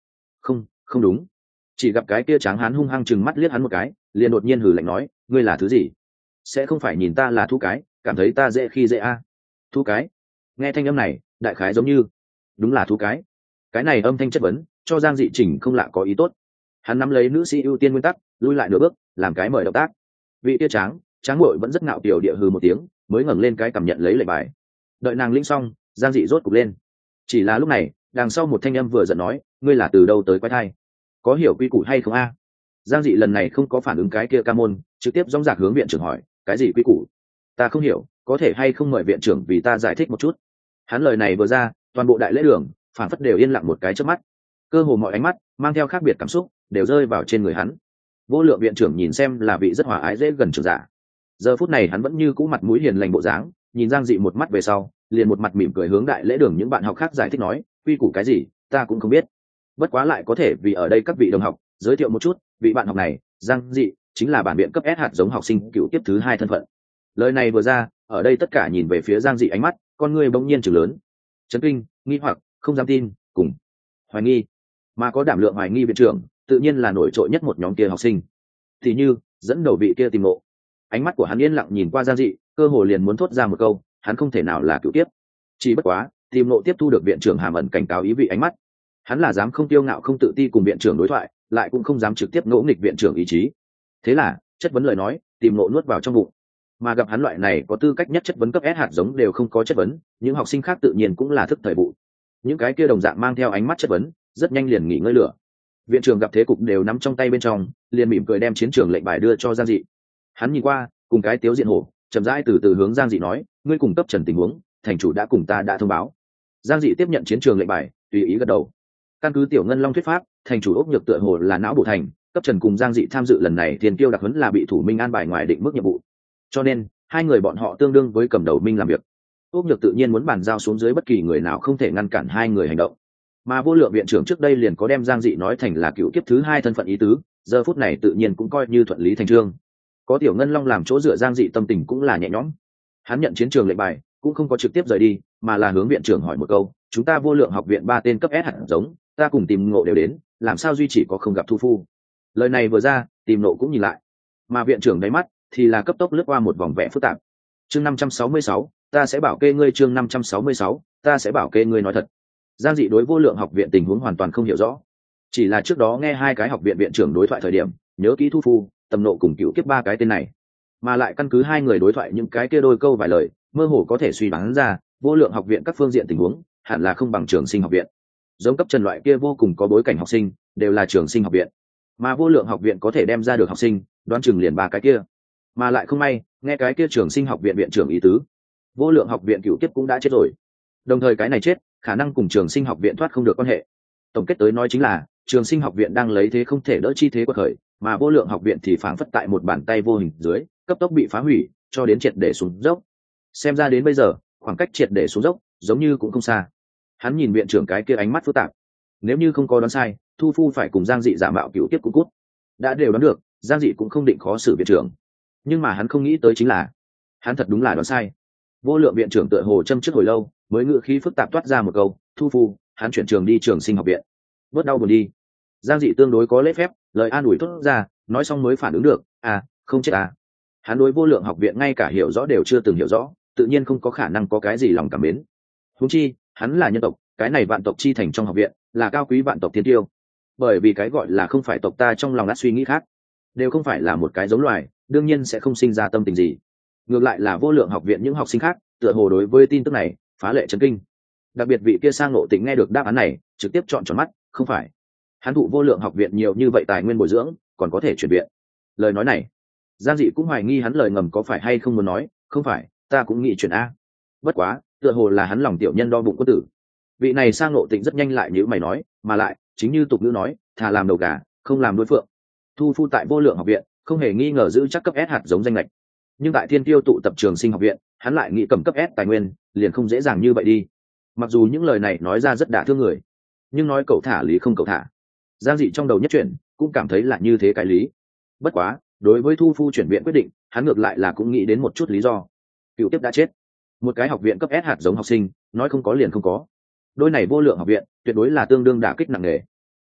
Không đúng. Chỉ gặp cái kia tráng hán hung hăng chừng mắt liếc hắn một cái, liền đột nhiên hừ lạnh nói, ngươi là thứ gì? Sẽ không phải nhìn ta là thú cái, cảm thấy ta dễ khi dễ a? Thú cái? Nghe thanh âm này, đại khái giống như đúng là thú cái này âm thanh chất vấn cho Giang Dị Chỉnh không lạ có ý tốt. Hắn nắm lấy nữ sĩ ưu tiên nguyên tắc, lui lại nửa bước, làm cái mời động tác. Vị kia tráng muội vẫn rất ngạo kiều địa hừ một tiếng, mới ngẩng lên cái cảm nhận lấy lệnh bài. Đợi nàng lĩnh xong, Giang Dị rốt cục lên. Chỉ là lúc này, đằng sau một thanh âm vừa giận nói, ngươi là từ đâu tới quái thai, có hiểu quy củ hay không a? Giang Dị lần này không có phản ứng cái kia ca môn, trực tiếp dõng dạc hướng viện trưởng hỏi, cái gì quy củ? Ta không hiểu, có thể hay không mời viện trưởng vì ta giải thích một chút. Hắn lời này vừa ra, toàn bộ đại lễ đường phản phất đều yên lặng một cái chớp mắt, cơ hồ mọi ánh mắt mang theo khác biệt cảm xúc đều rơi vào trên người hắn. Vô Lượng viện trưởng nhìn xem là vị rất hòa ái dễ gần trưởng giả, giờ phút này hắn vẫn như cũ mặt mũi hiền lành bộ dáng, nhìn Giang Dị một mắt về sau, liền một mặt mỉm cười hướng đại lễ đường những bạn học khác giải thích nói, quy củ cái gì ta cũng không biết, bất quá lại có thể vì ở đây các vị đồng học giới thiệu một chút, vị bạn học này Giang Dị chính là bản viện cấp S hạt giống học sinh cựu tiếp thứ 2 thân phận. Lời này vừa ra, ở đây tất cả nhìn về phía Giang Dị ánh mắt, con người bỗng nhiên trừng lớn, chấn kinh, nghi hoặc, không dám tin, cùng hoài nghi. Mà có đảm lượng hoài nghi viện trưởng tự nhiên là nổi trội nhất một nhóm kia học sinh, thì như dẫn đầu vị kia Tìm Ngộ. Ánh mắt của hắn yên lặng nhìn qua Giang Dị, cơ hồ liền muốn thốt ra một câu, hắn không thể nào là cựu tiếp. Chỉ bất quá Tìm Ngộ tiếp thu được viện trưởng hàm ẩn cảnh cáo ý vị ánh mắt, hắn là dám không tiêu ngạo không tự ti cùng viện trưởng đối thoại, lại cũng không dám trực tiếp ngỗ nghịch viện trưởng ý chí. Thế là chất vấn lời nói Tìm Ngộ nuốt vào trong bụng. Mà gặp hắn loại này có tư cách nhất chất vấn cấp S hạt giống đều không có chất vấn, những học sinh khác tự nhiên cũng là thức thời vụ. Những cái kia đồng dạng mang theo ánh mắt chất vấn rất nhanh liền nghỉ ngơi lửa. Viện trưởng gặp thế cục đều nắm trong tay bên trong, liền mỉm cười đem chiến trường lệnh bài đưa cho Giang Dị. Hắn nhìn qua cùng cái tiếu diện hổ, chậm rãi từ từ hướng Giang Dị nói, ngươi cùng cấp trần tình huống thành chủ đã cùng ta đã thông báo. Giang Dị tiếp nhận chiến trường lệnh bài, tùy ý gật đầu. Căn cứ Tiểu Ngân Long thuyết pháp, thành chủ ốc nhược tựa hồ là não bổ thành, cấp trần cùng Giang Dị tham dự lần này tiền tiêu đặc huấn là bị thủ minh an bài ngoài định mức nhiệm vụ, cho nên hai người bọn họ tương đương với cầm đầu minh làm việc. Ốc nhược tự nhiên muốn bàn giao xuống dưới, bất kỳ người nào không thể ngăn cản hai người hành động. Mà Vô Lượng viện trưởng trước đây liền có đem Giang Dị nói thành là cựu kiếp thứ 2 thân phận ý tứ, giờ phút này tự nhiên cũng coi như thuận lý thành trương. Có Tiểu Ngân Long làm chỗ dựa, Giang Dị tâm tình cũng là nhẹ nhõm. Hắn nhận chiến trường lệnh bài, cũng không có trực tiếp rời đi, mà là hướng viện trưởng hỏi một câu, chúng ta Vô Lượng học viện 3 tên cấp S hạt giống, ta cùng Tìm Ngộ đều đến, làm sao duy chỉ có không gặp Thu Phu? Lời này vừa ra, Tìm Ngộ cũng nhìn lại, mà viện trưởng đáy mắt thì là cấp tốc lướt qua một vòng vẻ phức tạp. Chương 566, ta sẽ bảo kê ngươi, chương 566, ta sẽ bảo kê ngươi nói thật. Giang Dị đối Vô Lượng học viện tình huống hoàn toàn không hiểu rõ, chỉ là trước đó nghe hai cái học viện viện trưởng đối thoại thời điểm, nhớ kỹ Thu Phu, Tầm Nộ cùng Cựu Kiếp 3 cái tên này, mà lại căn cứ hai người đối thoại những cái kia đôi câu vài lời, mơ hồ có thể suy đoán ra Vô Lượng học viện các phương diện tình huống hẳn là không bằng Trường Sinh học viện. Giống cấp trần loại kia vô cùng có bối cảnh học sinh đều là Trường Sinh học viện, mà Vô Lượng học viện có thể đem ra được học sinh đoán chừng liền ba cái kia. Mà lại không may nghe cái kia Trường Sinh học viện viện trưởng ý tứ, Vô Lượng học viện Cựu Kiếp cũng đã chết rồi, đồng thời cái này chết khả năng cùng Trường Sinh học viện thoát không được quan hệ. Tổng kết tới nói chính là Trường Sinh học viện đang lấy thế không thể đỡ chi thế quật khởi, mà Vô Lượng học viện thì phảng phất tại một bàn tay vô hình dưới cấp tốc bị phá hủy, cho đến triệt để xuống dốc. Xem ra đến bây giờ khoảng cách triệt để xuống dốc giống như cũng không xa. Hắn nhìn viện trưởng cái kia ánh mắt phức tạp, nếu như không có đoán sai, Thu Phu phải cùng Giang Dị giả mạo Cựu Kiếp cũng cút. Đã đều đoán được Giang Dị cũng không định khó xử viện trưởng, nhưng mà hắn không nghĩ tới chính là hắn thật đúng là đoán sai. Vô Lượng viện trưởng tựa hồ châm trước hồi lâu mới ngự khí phức tạp toát ra một câu, Thu Phu hắn chuyển trường đi Trường Sinh học viện, bớt đau buồn đi. Giang Dị tương đối có lễ phép, lời an ủi thốt ra, nói xong mới phản ứng được, không chết à. Hắn đối Vô Lượng học viện ngay cả hiểu rõ đều chưa từng hiểu rõ, tự nhiên không có khả năng có cái gì lòng cảm mến. Huống chi hắn là nhân tộc, cái này vạn tộc chi thành trong học viện là cao quý vạn tộc thiên tiêu, bởi vì cái gọi là không phải tộc ta trong lòng đã suy nghĩ khác, đều không phải là một cái giống loài, đương nhiên sẽ không sinh ra tâm tình gì. Ngược lại là Vô Lượng học viện những học sinh khác tựa hồ đối với tin tức này phá lệ chấn kinh, đặc biệt vị kia Sang Ngộ Tĩnh nghe được đáp án này trực tiếp trọn tròn mắt, không phải hắn thụ Vô Lượng học viện nhiều như vậy tài nguyên bồi dưỡng còn có thể chuyển viện. Lời nói này Giang Dị cũng hoài nghi hắn lời ngầm có phải hay không muốn nói, không phải ta cũng nghĩ chuyển a. Bất quá tựa hồ là hắn lòng tiểu nhân đo bụng quân tử. Vị này Sang Ngộ Tĩnh rất nhanh lại nhíu mày nói, mà lại chính như tục ngữ nói, thà làm đầu gà không làm đuôi phượng. Thu Phu tại Vô Lượng học viện không hề nghi ngờ giữ chắc cấp S hạt giống danh lệch, nhưng tại Thiên Tiêu tụ tập Trường Sinh học viện hắn lại nghĩ cầm cấp S tài nguyên liền không dễ dàng như vậy đi. Mặc dù những lời này nói ra rất đả thương người, nhưng nói cậu thả lý không cậu thả. Giang Dị trong đầu nhất chuyển cũng cảm thấy là như thế cái lý. Bất quá đối với Thu Phu chuyển viện quyết định, hắn ngược lại là cũng nghĩ đến một chút lý do. Cựu Tiếp đã chết, một cái học viện cấp S hạt giống học sinh nói không có liền không có, đôi này Vô Lượng học viện tuyệt đối là tương đương đả kích nặng nề.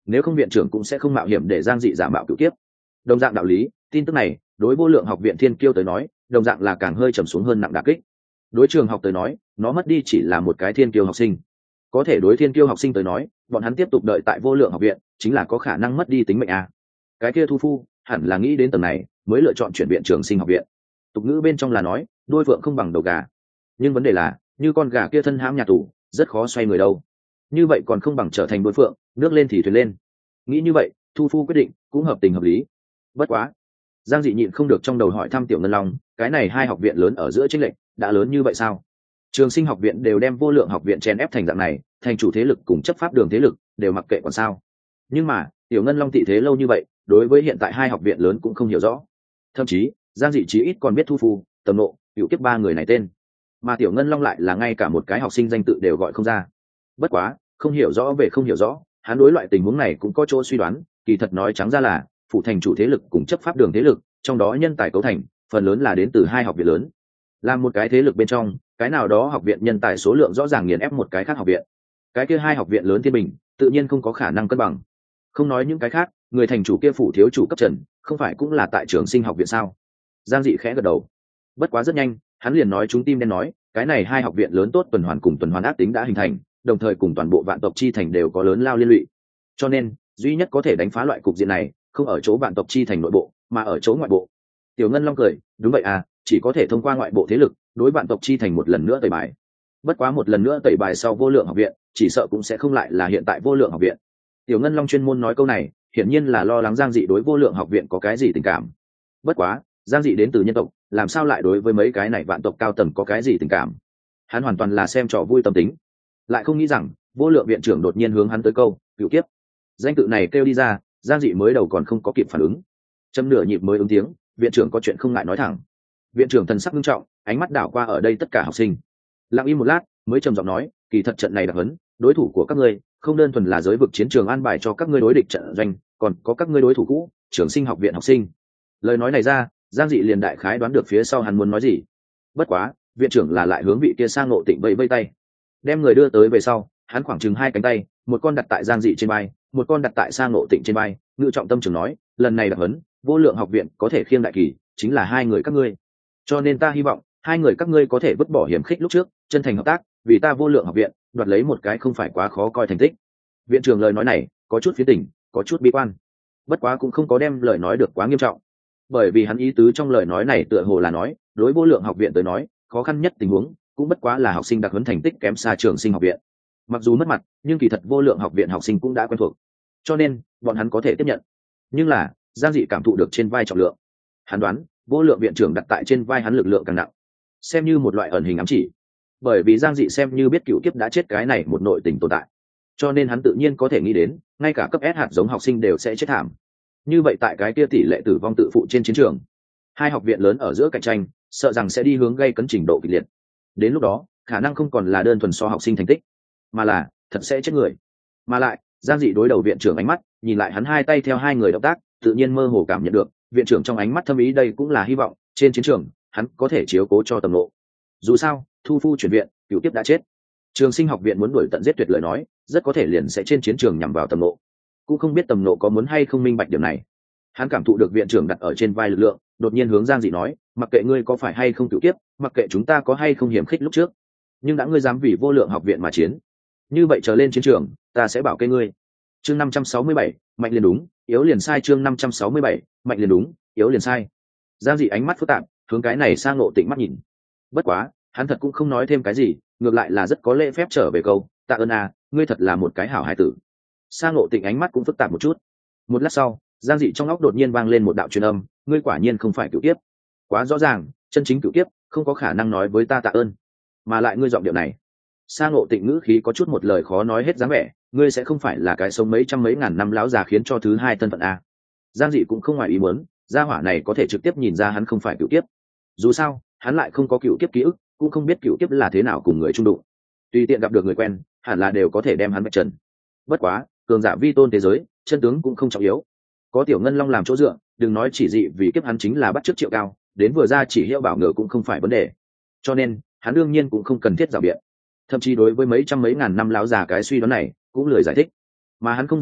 nếu không viện trưởng cũng sẽ không mạo hiểm để Giang Dị giả mạo cựu kiếp. Đồng dạng đạo lý, tin tức này đối vô lượng học viện Thiên Kiêu tới nói đồng dạng là càng hơi trầm xuống hơn nặng đả kích. Đối trường học tới nói nó mất đi chỉ là một cái thiên kiêu học sinh, có thể đối thiên kiêu học sinh tới nói bọn hắn tiếp tục đợi tại vô lượng học viện chính là có khả năng mất đi tính mệnh à. Cái kia Thu Phu hẳn là nghĩ đến tầng này mới lựa chọn chuyển viện trường sinh học viện. Tục ngữ bên trong là nói đôi phượng không bằng đầu gà, nhưng vấn đề là như con gà kia thân hãm nhà tù rất khó xoay người đâu, như vậy còn không bằng trở thành đôi phượng, nước lên thì thuyền lên. Nghĩ như vậy Thu Phu quyết định cũng hợp tình hợp lý. Bất quá Giang Dị nhịn không được trong đầu hỏi thăm Tiểu Ngân Long, cái này hai học viện lớn ở giữa chênh lệch đã lớn như vậy sao? Trường sinh học viện đều đem vô lượng học viện chen ép thành dạng này, thành chủ thế lực cùng chấp pháp đường thế lực đều mặc kệ còn sao? Nhưng mà Tiểu Ngân Long tị thế lâu như vậy, đối với hiện tại hai học viện lớn cũng không hiểu rõ. Thậm chí Giang Dị chí ít còn biết Thu Phu, Tầm Nộ, Cửu Kiếp ba người này tên, mà Tiểu Ngân Long lại là ngay cả một cái học sinh danh tự đều gọi không ra. Bất quá không hiểu rõ về không hiểu rõ, hắn đối loại tình huống này cũng có chỗ suy đoán, kỳ thật nói trắng ra là phụ thành chủ thế lực cùng chấp pháp đường thế lực, trong đó nhân tài cấu thành phần lớn là đến từ hai học viện lớn. Làm một cái thế lực bên trong, cái nào đó học viện nhân tài số lượng rõ ràng nghiền ép một cái khác học viện, cái kia hai học viện lớn thiên bình tự nhiên không có khả năng cân bằng. Không nói những cái khác, người thành chủ kia phủ thiếu chủ cấp trần không phải cũng là tại trường sinh học viện sao? Giang Dị khẽ gật đầu. Bất quá rất nhanh hắn liền nói chúng tim đen nói, cái này hai học viện lớn tốt tuần hoàn cùng tuần hoàn ác tính đã hình thành, đồng thời cùng toàn bộ vạn tộc chi thành đều có lớn lao liên lụy, cho nên duy nhất có thể đánh phá loại cục diện này không ở chỗ vạn tộc chi thành nội bộ mà ở chỗ ngoại bộ. Tiểu Ngân Long cười, đúng vậy à, chỉ có thể thông qua ngoại bộ thế lực đối vạn tộc chi thành một lần nữa tẩy bài. Bất quá một lần nữa tẩy bài sau vô lượng học viện chỉ sợ cũng sẽ không lại là hiện tại vô lượng học viện. Tiểu Ngân Long chuyên môn nói câu này hiển nhiên là lo lắng Giang Dị đối vô lượng học viện có cái gì tình cảm. Bất quá Giang Dị đến từ nhân tộc, làm sao lại đối với mấy cái này vạn tộc cao tầng có cái gì tình cảm? Hắn hoàn toàn là xem trò vui tâm tính, lại không nghĩ rằng vô lượng viện trưởng đột nhiên hướng hắn tới câu cựu kiếp. Danh tự này kêu đi ra, Giang Dị mới đầu còn không có kịp phản ứng, châm nửa nhịp mới ứng tiếng, viện trưởng có chuyện không ngại nói thẳng. Viện trưởng thần sắc nghiêm trọng, ánh mắt đảo qua ở đây tất cả học sinh, lặng im một lát mới trầm giọng nói, kỳ thật trận này đặc hấn, đối thủ của các ngươi không đơn thuần là giới vực chiến trường an bài cho các ngươi đối địch trận doanh, còn có các ngươi đối thủ cũ trường sinh học viện học sinh. Lời nói này ra, Giang Dị liền đại khái đoán được phía sau hắn muốn nói gì. Bất quá viện trưởng là lại hướng vị kia sang Ngộ Tịnh vẫy vẫy tay, đem người đưa tới về sau, hắn khoảng chừng hai cánh tay, một con đặt tại Giang Dị trên vai, một con đặt tại sang Ngộ Tịnh trên vai, ngự trọng tâm trường nói, lần này đặc hấn vô lượng học viện có thể khiêng đại kỳ chính là hai người các ngươi, cho nên ta hy vọng hai người các ngươi có thể vứt bỏ hiểm khích lúc trước, chân thành hợp tác, vì ta vô lượng học viện đoạt lấy một cái không phải quá khó coi thành tích. Viện trưởng lời nói này có chút phía tỉnh, có chút bi quan, bất quá cũng không có đem lời nói được quá nghiêm trọng, bởi vì hắn ý tứ trong lời nói này tựa hồ là nói, đối vô lượng học viện tới nói, khó khăn nhất tình huống cũng bất quá là học sinh đặc huấn thành tích kém xa trường sinh học viện. Mặc dù mất mặt, nhưng kỳ thật vô lượng học viện học sinh cũng đã quen thuộc, cho nên bọn hắn có thể tiếp nhận. Nhưng là Giang Dị cảm thụ được trên vai trọng lượng, hắn đoán vô lượng viện trưởng đặt tại trên vai hắn lực lượng càng nặng, xem như một loại ẩn hình ám chỉ. Bởi vì Giang Dị xem như biết cựu kiếp đã chết cái này một nội tình tồn tại, cho nên hắn tự nhiên có thể nghĩ đến ngay cả cấp S hạt giống học sinh đều sẽ chết thảm. Như vậy tại cái kia tỷ lệ tử vong tự phụ trên chiến trường, hai học viện lớn ở giữa cạnh tranh sợ rằng sẽ đi hướng gây cấn trình độ kịch liệt. Đến lúc đó khả năng không còn là đơn thuần so học sinh thành tích, mà là thật sẽ chết người. Mà lại Giang Dị đối đầu viện trưởng ánh mắt, nhìn lại hắn hai tay theo hai người động tác, tự nhiên mơ hồ cảm nhận được viện trưởng trong ánh mắt thâm ý, đây cũng là hy vọng trên chiến trường hắn có thể chiếu cố cho Tầm Nộ. Dù sao Thu Phu chuyển viện, cựu kiếp đã chết, trường sinh học viện muốn đuổi tận giết tuyệt lời nói, rất có thể liền sẽ trên chiến trường nhằm vào Tầm Nộ. Cũng không biết Tầm Nộ có muốn hay không minh bạch điểm này. Hắn cảm thụ được viện trưởng đặt ở trên vai lực lượng, đột nhiên hướng Giang Dị nói, mặc kệ ngươi có phải hay không cựu kiếp, mặc kệ chúng ta có hay không hiểm khích lúc trước, nhưng đã ngươi dám vì vô lượng học viện mà chiến, như vậy trở lên chiến trường ta sẽ bảo kê ngươi. Chương 567, mạnh liền đúng, yếu liền sai. Chương 567, mạnh liền đúng, yếu liền sai. Giang Dị ánh mắt phức tạp, hướng cái này sang Ngộ Tịnh mắt nhìn. Bất quá hắn thật cũng không nói thêm cái gì, ngược lại là rất có lễ phép trở về câu, tạ ơn à, ngươi thật là một cái hảo hải tử. Sang Ngộ Tịnh ánh mắt cũng phức tạp một chút. Một lát sau Giang Dị trong óc đột nhiên vang lên một đạo truyền âm, ngươi quả nhiên không phải cựu kiếp. Quá rõ ràng, chân chính cựu kiếp không có khả năng nói với ta tạ ơn, mà lại ngươi giọng điệu này. Sang Ngộ Tịnh ngữ khí có chút một lời khó nói hết dáng vẻ, ngươi sẽ không phải là cái sống mấy trăm mấy ngàn năm láo già khiến cho thứ hai thân phận a? Giang Dị cũng không ngoài ý muốn, gia hỏa này có thể trực tiếp nhìn ra hắn không phải cựu kiếp. Dù sao hắn lại không có cựu kiếp ký ức, cũng không biết cựu kiếp là thế nào cùng người trung đụng, tùy tiện gặp được người quen hẳn là đều có thể đem hắn vạch trần. Bất quá cường giả vi tôn thế giới, chân tướng cũng không trọng yếu, có Tiểu Ngân Long làm chỗ dựa, đừng nói chỉ dị vì kiếp hắn chính là bắt chước Triệu Cao, đến vừa ra chỉ hiệu bảo ngựa cũng không phải vấn đề, cho nên hắn đương nhiên cũng không cần thiết rào biện. Thậm chí đối với mấy trăm mấy ngàn năm láo già cái suy đoán này cũng lười giải thích, mà hắn không giải thích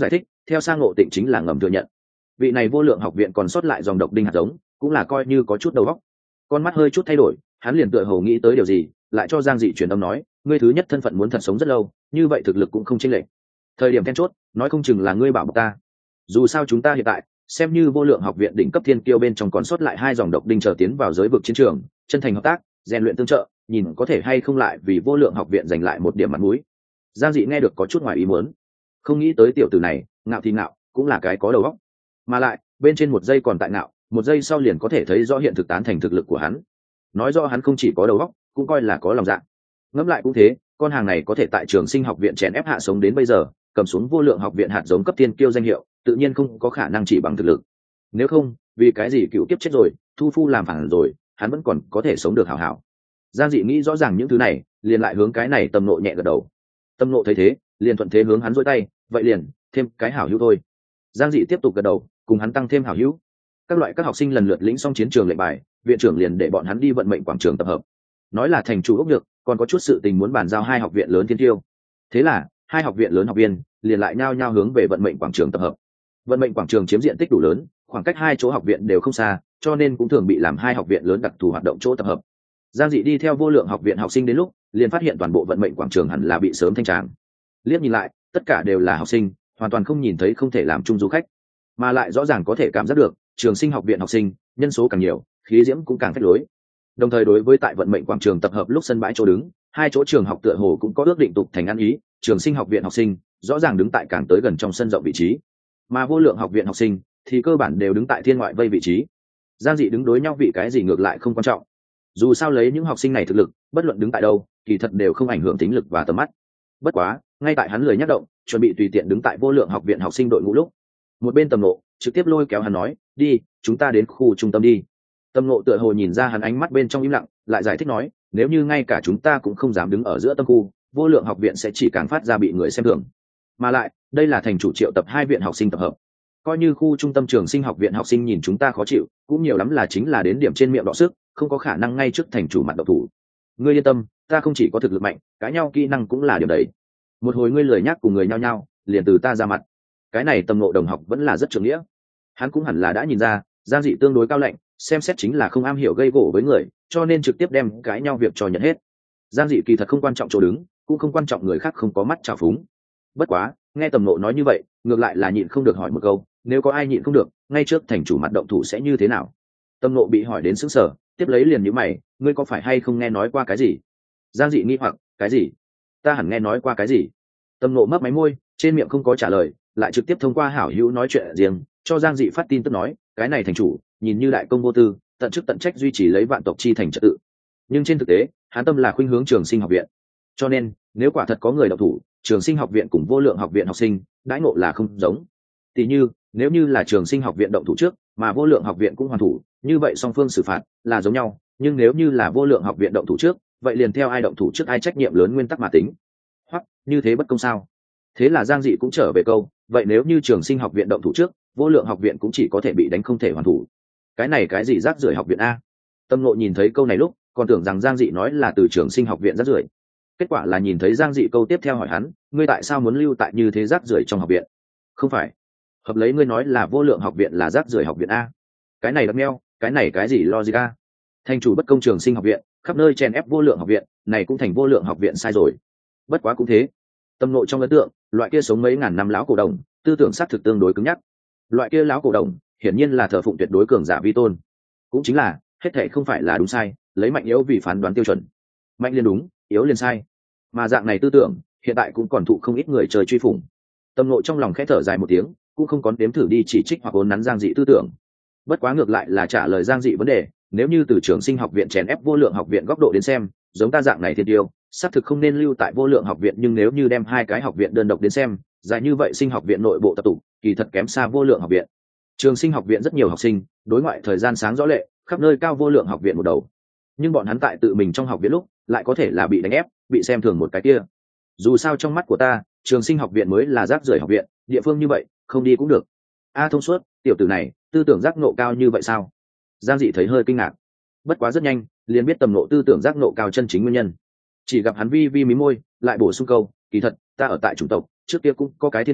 theo sang ngộ tịnh chính là ngầm thừa nhận vị này vô lượng học viện còn sót lại dòng độc đinh hạt giống cũng là coi như có chút đầu óc. Con mắt hơi chút thay đổi, hắn liền tựa hồ nghĩ tới điều gì, lại cho Giang Dị truyền âm nói, ngươi thứ nhất thân phận muốn thật sống rất lâu, như vậy thực lực cũng không chênh lệch. Thời điểm then chốt, nói không chừng là ngươi bảo bọc ta. Dù sao chúng ta hiện tại, xem như vô lượng học viện đỉnh cấp thiên kiêu bên trong còn sót lại 2 dòng độc đinh chờ tiến vào giới vực chiến trường, chân thành hợp tác, rèn luyện tương trợ, nhìn có thể hay không lại vì vô lượng học viện giành lại một điểm mặt mũi. Giang Dị nghe được có chút ngoài ý muốn, không nghĩ tới tiểu tử này, ngạo thì ngạo, cũng là cái có đầu óc. Mà lại, bên trên một giây còn tại ngạo, một giây sau liền có thể thấy rõ hiện thực tán thành thực lực của hắn. Nói rõ hắn không chỉ có đầu óc, cũng coi là có lòng dạ. Ngẫm lại cũng thế, con hàng này có thể tại Trường Sinh học viện chèn ép hạ sống đến bây giờ, cầm xuống vô lượng học viện hạt giống cấp tiên kiêu danh hiệu, tự nhiên không có khả năng chỉ bằng thực lực. Nếu không, vì cái gì cựu kiếp chết rồi, thu phu làm phản rồi, hắn vẫn còn có thể sống được hảo hảo. Giang Dị nghĩ rõ ràng những thứ này, liền lại hướng cái này Tâm Nộ nhẹ gật đầu. Tâm Nộ thấy thế, liền thuận thế hướng hắn duỗi tay, vậy liền thêm cái hảo hữu thôi. Giang Dị tiếp tục gật đầu, cùng hắn tăng thêm hảo hữu. Các học sinh lần lượt lĩnh xong chiến trường lệnh bài, viện trưởng liền để bọn hắn đi vận mệnh quảng trường tập hợp. Nói là thành chủ ốc nhược, còn có chút sự tình muốn bàn giao 2 học viện lớn thiên tiêu. Thế là 2 học viện lớn học viên liền lại nhao nhao hướng về vận mệnh quảng trường tập hợp. Vận mệnh quảng trường chiếm diện tích đủ lớn, khoảng cách 2 chỗ học viện đều không xa, cho nên cũng thường bị làm 2 học viện lớn đặc thù hoạt động chỗ tập hợp. Giang Dị đi theo vô lượng học viện học sinh đến lúc, liền phát hiện toàn bộ vận mệnh quảng trường hẳn là bị sớm thanh tràng. Liếc nhìn lại, tất cả đều là học sinh, hoàn toàn không nhìn thấy không thể làm chung du khách, mà lại rõ ràng có thể cảm giác được Trường Sinh học viện học sinh nhân số càng nhiều, khí diễm cũng càng phách lối. Đồng thời đối với tại vận mệnh quảng trường tập hợp lúc sân bãi chỗ đứng, 2 chỗ trường học tựa hồ cũng có ước định tục thành ăn ý. Trường Sinh học viện học sinh rõ ràng đứng tại càng tới gần trong sân rộng vị trí, mà vô lượng học viện học sinh thì cơ bản đều đứng tại thiên ngoại vây vị trí. Giang Dị đứng đối nhau vị cái gì ngược lại không quan trọng, dù sao lấy những học sinh này thực lực, bất luận đứng tại đâu kỳ thật đều không ảnh hưởng tính lực và tầm mắt. Bất quá ngay tại hắn lười nhắc động, chuẩn bị tùy tiện đứng tại vô lượng học viện học sinh đội ngũ lúc, một bên Tâm Nộ trực tiếp lôi kéo hắn nói, đi, chúng ta đến khu trung tâm đi. Tâm Nộ tựa hồ nhìn ra hắn ánh mắt bên trong im lặng, lại giải thích nói, nếu như ngay cả chúng ta cũng không dám đứng ở giữa tâm khu, vô lượng học viện sẽ chỉ càng phát ra bị người xem thường. Mà lại đây là thành chủ triệu tập 2 viện học sinh tập hợp, coi như khu trung tâm Trường Sinh học viện học sinh nhìn chúng ta khó chịu, cũng nhiều lắm là chính là đến điểm trên miệng đọ sức, không có khả năng ngay trước thành chủ mặt độc thủ. Ngươi yên tâm, ta không chỉ có thực lực mạnh, cãi nhau kỹ năng cũng là điều đấy. Một hồi ngươi lười nhác cùng người nhau nhau, liền từ ta ra mặt. Cái này Tâm Nộ đồng học vẫn là rất trưởng nghĩa, hắn cũng hẳn là đã nhìn ra Giang Dị tương đối cao lạnh, xem xét chính là không am hiểu gây gổ với người, cho nên trực tiếp đem cãi nhau việc cho nhận hết. Giang Dị kỳ thật không quan trọng chỗ đứng, cũng không quan trọng người khác không có mắt trào phúng. Bất quá nghe Tâm Nộ nói như vậy, ngược lại là nhịn không được hỏi một câu, nếu có ai nhịn không được ngay trước thành chủ mặt động thủ sẽ như thế nào? Tâm Nộ bị hỏi đến sững sờ, tiếp lấy liền nhíu mày, ngươi có phải hay không nghe nói qua cái gì? Giang Dị nghi hoặc, cái gì? Ta hẳn nghe nói qua cái gì? Tâm Nộ mấp máy môi, trên miệng không có trả lời, lại trực tiếp thông qua hảo hữu nói chuyện riêng cho Giang Dị phát tin tức nói, cái này thành chủ nhìn như đại công vô tư, tận chức tận trách duy trì lấy vạn tộc chi thành trật tự, nhưng trên thực tế hắn tâm là khuynh hướng Trường Sinh học viện, cho nên nếu quả thật có người động thủ, Trường Sinh học viện cùng vô lượng học viện học sinh đãi ngộ là không giống. Tỷ như nếu như là Trường Sinh học viện động thủ trước mà vô lượng học viện cũng hoàn thủ, như vậy song phương xử phạt là giống nhau, nhưng nếu như là vô lượng học viện động thủ trước, vậy liền theo ai động thủ trước ai trách nhiệm lớn nguyên tắc mà tính, hoặc như thế bất công sao? Thế là Giang Dị cũng trở về câu, vậy nếu như Trường Sinh học viện động thủ trước, vô lượng học viện cũng chỉ có thể bị đánh không thể hoàn thủ. Cái này cái gì rác rưởi học viện a? Tâm Nộ nhìn thấy câu này lúc còn tưởng rằng Giang Dị nói là từ Trường Sinh học viện rác rưởi, kết quả là nhìn thấy Giang Dị câu tiếp theo hỏi hắn, ngươi tại sao muốn lưu tại như thế rác rưởi trong học viện? Không phải, hợp lấy ngươi nói là vô lượng học viện là rác rưởi học viện a? Cái này đập meo, cái này cái gì logic a? Thành chủ bất công Trường Sinh học viện, khắp nơi chèn ép vô lượng học viện, này cũng thành vô lượng học viện sai rồi. Bất quá cũng thế, Tâm Nộ trong ấn tượng, loại kia sống mấy ngàn năm lão cổ đồng, tư tưởng xác thực tương đối cứng nhắc. Loại kia lão cổ đồng, hiển nhiên là thờ phụng tuyệt đối cường giả vi tôn, cũng chính là hết thảy không phải là đúng sai, lấy mạnh yếu vì phán đoán tiêu chuẩn, mạnh liền đúng, yếu liền sai. Mà dạng này tư tưởng, hiện tại cũng còn thụ không ít người chơi truy phủng. Tâm Nộ trong lòng khẽ thở dài một tiếng, cũng không có đếm thử đi chỉ trích hoặc ốn nắn Giang Dị tư tưởng. Bất quá ngược lại là trả lời Giang Dị vấn đề, nếu như từ Trường Sinh học viện chèn ép vô lượng học viện góc độ đến xem, giống ta dạng này thiên tiêu xác thực không nên lưu tại vô lượng học viện, nhưng nếu như đem 2 cái học viện đơn độc đến xem, dài như vậy sinh học viện nội bộ tập tụ kỳ thật kém xa vô lượng học viện. Trường Sinh học viện rất nhiều học sinh, đối ngoại thời gian sáng rõ lệ, khắp nơi cao vô lượng học viện một đầu, nhưng bọn hắn tại tự mình trong học viện lúc lại có thể là bị đánh ép, bị xem thường một cái kia. Dù sao trong mắt của ta, Trường Sinh học viện mới là rác rưởi học viện, địa phương như vậy không đi cũng được. A thông suốt, tiểu tử này tư tưởng giác ngộ cao như vậy sao? Giang Dị thấy hơi kinh ngạc, bất quá rất nhanh liền biết Tâm Nộ tư tưởng giác ngộ cao chân chính nguyên nhân. Chỉ gặp hắn vi vi mí môi, lại bổ sung câu, kỳ thật ta ở tại chủng tộc trước kia cũng có cái thiên tiêu,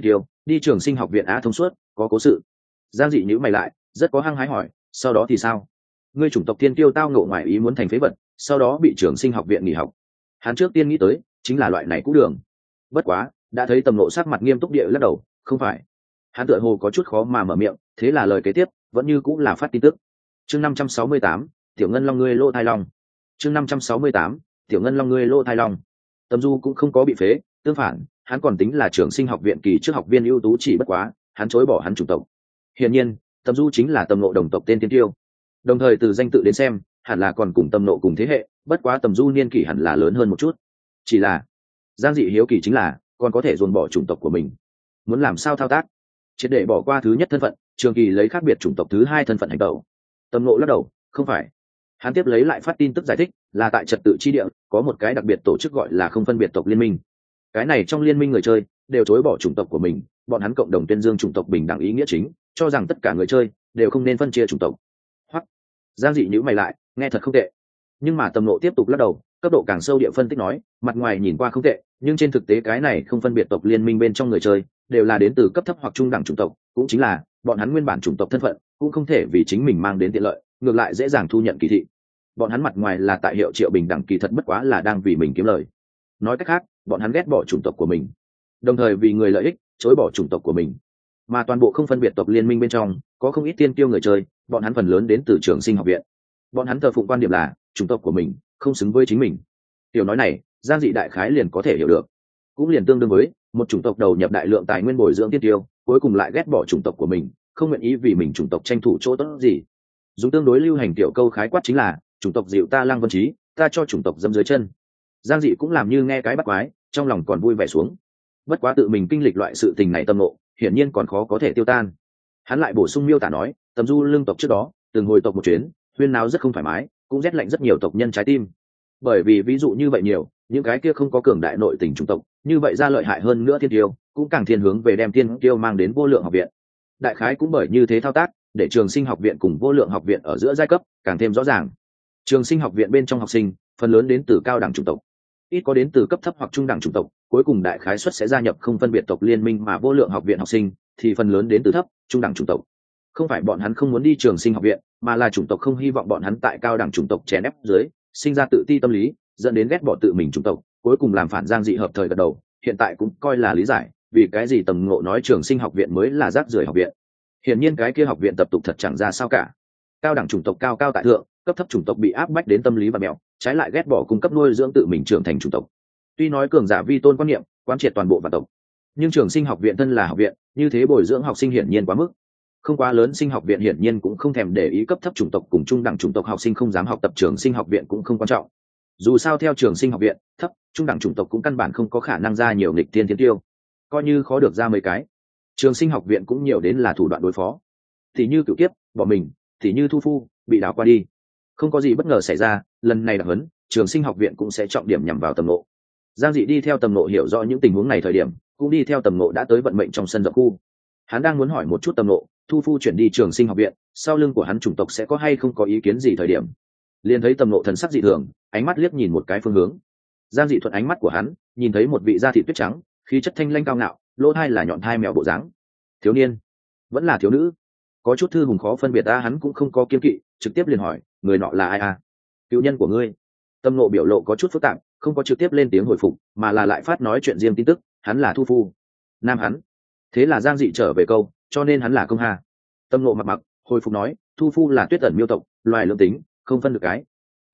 đi trường sinh học viện á, thông suốt, có cố sự. Giang dị nhíu mày lại, rất có hăng hái hỏi, sau đó thì sao? Ngươi chủng tộc thiên tiêu tao ngộ ngoài ý muốn thành phế vật, sau đó bị trường sinh học viện nghỉ học. Hắn trước tiên nghĩ tới chính là loại này cũ đường. Bất quá đã thấy Tầm Ngộ sắc mặt nghiêm túc địa lắc đầu, không phải. Hắn tựa hồ có chút khó mà mở miệng, thế là lời kế tiếp vẫn như cũng là phát tin tức. Chương 568, tiểu ngân long ngươi lô thai long. Chương 568, tiểu ngân long ngươi lô thai long. Tầm Du cũng không có bị phế, tương phản, hắn còn tính là trường sinh học viện kỳ trước học viên ưu tú, chỉ bất quá hắn chối bỏ hắn chủng tộc. Hiển nhiên Tầm Du chính là Tầm Ngộ đồng tộc tên tiên tiêu, đồng thời từ danh tự đến xem hẳn là còn cùng Tầm Ngộ cùng thế hệ, bất quá Tầm Du niên kỷ hẳn là lớn hơn một chút. Chỉ là Giang dị hiếu kỳ chính là còn có thể dồn bỏ chủng tộc của mình, muốn làm sao thao tác triệt để bỏ qua thứ nhất thân phận, trường kỳ lấy khác biệt chủng tộc thứ hai thân phận hành tẩu. Tầm Ngộ lắc đầu, không phải. Hắn tiếp lấy lại phát tin tức giải thích, là tại trật tự chi địa có một cái đặc biệt tổ chức gọi là không phân biệt tộc liên minh. Cái này trong liên minh người chơi đều chối bỏ chủng tộc của mình, bọn hắn cộng đồng tuyên dương chủng tộc bình đẳng ý nghĩa chính, cho rằng tất cả người chơi đều không nên phân chia chủng tộc. Hoặc Giang dị nhíu mày lại, nghe thật không tệ. Nhưng mà Tầm Ngộ tiếp tục lắc đầu, cấp độ càng sâu địa phân tích nói, mặt ngoài nhìn qua không tệ, nhưng trên thực tế cái này không phân biệt tộc liên minh bên trong người chơi đều là đến từ cấp thấp hoặc trung đẳng chủng tộc, cũng chính là bọn hắn nguyên bản chủng tộc thân phận cũng không thể vì chính mình mang đến tiện lợi, ngược lại dễ dàng thu nhận kỳ thị. Bọn hắn mặt ngoài là tại hiệu triệu bình đẳng, kỳ thật bất quá là đang vì mình kiếm lời. Nói cách khác, bọn hắn ghét bỏ chủng tộc của mình, đồng thời vì người lợi ích chối bỏ chủng tộc của mình. Mà toàn bộ không phân biệt tộc liên minh bên trong có không ít tiên tiêu người chơi, bọn hắn phần lớn đến từ trường sinh học viện. Bọn hắn thờ phụng quan điểm là chủng tộc của mình không xứng với chính mình. Tiểu nói này Giang dị đại khái liền có thể hiểu được, cũng liền tương đương với một chủng tộc đầu nhập đại lượng tài nguyên bồi dưỡng tiên tiêu, cuối cùng lại ghét bỏ chủng tộc của mình, không nguyện ý vì mình chủng tộc tranh thủ chỗ tốt gì. Dùng tương đối lưu hành tiểu câu khái quát chính là chủng tộc dịu ta Lăng Vân Trí, ta cho chủng tộc dâm dưới chân. Giang dị cũng làm như nghe cái bắt quái, trong lòng còn vui vẻ xuống. Bất quá tự mình kinh lịch loại sự tình này Tâm Ngộ hiển nhiên còn khó có thể tiêu tan. Hắn lại bổ sung miêu tả nói, Tầm Du lương tộc trước đó từng hồi tộc một chuyến, huyên náo rất không thoải mái, cũng rét lạnh rất nhiều tộc nhân trái tim. Bởi vì ví dụ như vậy nhiều, những cái kia không có cường đại nội tình chủng tộc như vậy ra lợi hại hơn nữa, thiên tiêu cũng càng thiên hướng về đem thiên tiêu mang đến vô lượng học viện. Đại khái cũng bởi như thế thao tác, để trường sinh học viện cùng vô lượng học viện ở giữa giai cấp càng thêm rõ ràng. Trường sinh học viện bên trong học sinh phần lớn đến từ cao đẳng chủng tộc, ít có đến từ cấp thấp hoặc trung đẳng chủng tộc, cuối cùng đại khái suất sẽ gia nhập không phân biệt tộc liên minh, mà vô lượng học viện học sinh thì phần lớn đến từ thấp trung đẳng chủng tộc. Không phải bọn hắn không muốn đi trường sinh học viện, mà là chủng tộc không hy vọng bọn hắn tại cao đẳng chủng tộc chèn ép dưới sinh ra tự ti tâm lý, dẫn đến ghét bỏ tự mình chủng tộc, cuối cùng làm phản. Giang dị hợp thời gật đầu, hiện tại cũng coi là lý giải vì cái gì Tầm Ngộ nói trường sinh học viện mới là rác rưởi học viện. Hiển nhiên cái kia học viện tập tục thật chẳng ra sao cả. Cao đẳng chủng tộc cao cao tại thượng, cấp thấp chủng tộc bị áp bách đến tâm lý và mẹo, trái lại ghét bỏ cung cấp nuôi dưỡng tự mình trưởng thành chủng tộc. Tuy nói cường giả vi tôn quan niệm quán triệt toàn bộ vạn tộc, nhưng trường sinh học viện thân là học viện, như thế bồi dưỡng học sinh hiển nhiên quá mức. Không quá lớn sinh học viện hiển nhiên cũng không thèm để ý cấp thấp chủng tộc cùng trung đẳng chủng tộc học sinh không dám học tập, trường sinh học viện cũng không quan trọng. Dù sao theo trường sinh học viện, thấp trung đẳng chủng tộc cũng căn bản không có khả năng ra nhiều nghịch thiên thiên tiêu, coi như khó được ra mấy cái, trường sinh học viện cũng nhiều đến là thủ đoạn đối phó. Thì như Cửu Kiếp bỏ mình, thì như Thu Phu bị đào qua đi. Không có gì bất ngờ xảy ra, lần này đặc huấn trường sinh học viện cũng sẽ trọng điểm nhằm vào Tầm Ngộ. Giang dị đi theo Tầm Ngộ hiểu rõ những tình huống này thời điểm, cũng đi theo Tầm Ngộ đã tới vận mệnh trong sân rộng khu. Hắn đang muốn hỏi một chút Tầm Ngộ, Thu Phu chuyển đi trường sinh học viện, sau lưng của hắn chủng tộc sẽ có hay không có ý kiến gì thời điểm, liền thấy Tầm Ngộ thần sắc dị thường, ánh mắt liếc nhìn một cái phương hướng. Giang dị thuận ánh mắt của hắn nhìn thấy một vị da thịt tuyết trắng, khí chất thanh lanh cao ngạo, lỗ thai là nhọn thai mèo bộ dáng. Thiếu niên vẫn là thiếu nữ, có chút thư hùng khó phân biệt. Hắn cũng không có kiên kỵ, trực tiếp liền hỏi, người nọ là ai à? Cựu nhân của ngươi. Tầm Ngộ biểu lộ có chút phức tạp, không có trực tiếp lên tiếng hồi phục, mà là lại phát nói chuyện riêng tin tức, hắn là Thu Phu, nam hắn. Thế là Giang dị trở về câu, cho nên hắn là công hà. Tầm Ngộ mặc hồi phục nói, Thu Phu là tuyết ẩn miêu tộc, loài lưỡng tính, không phân được cái.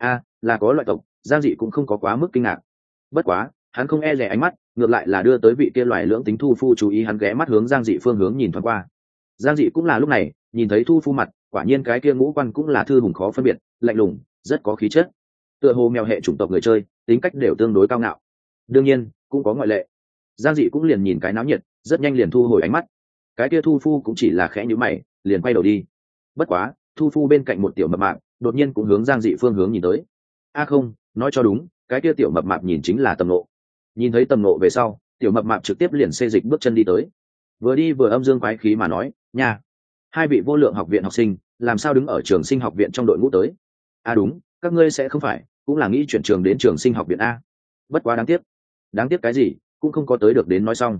Là có loại tộc. Giang dị cũng không có quá mức kinh ngạc, bất quá hắn không e rè ánh mắt, ngược lại là đưa tới vị kia loài lưỡng tính Thu Phu chú ý. Hắn ghé mắt hướng Giang dị phương hướng nhìn thoáng qua. Giang dị cũng là lúc này nhìn thấy Thu Phu mặt, quả nhiên cái kia ngũ quan cũng là thư hùng khó phân biệt, lạnh lùng, rất có khí chất. Tựa hồ mèo hệ chủng tộc người chơi tính cách đều tương đối cao ngạo, đương nhiên cũng có ngoại lệ. Giang dị cũng liền nhìn cái náo nhiệt, rất nhanh liền thu hồi ánh mắt. Cái kia Thu Phu cũng chỉ là khẽ nhíu mày, liền quay đầu đi. Bất quá Thu Phu bên cạnh một tiểu mập mạp đột nhiên cũng hướng Giang dị phương hướng nhìn tới. Không, nói cho đúng, cái kia tiểu mập mạp nhìn chính là Tầm Ngộ. Nhìn thấy Tầm Ngộ về sau, tiểu mập mạp trực tiếp liền xê dịch bước chân đi tới, vừa đi vừa âm dương quái khí mà nói, nha, hai vị vô lượng học viện học sinh làm sao đứng ở trường sinh học viện trong đội ngũ tới? Đúng, các ngươi sẽ không phải cũng là nghĩ chuyển trường đến trường sinh học viện a? Bất quá đáng tiếc. Đáng tiếc cái gì, cũng không có tới được đến nói xong.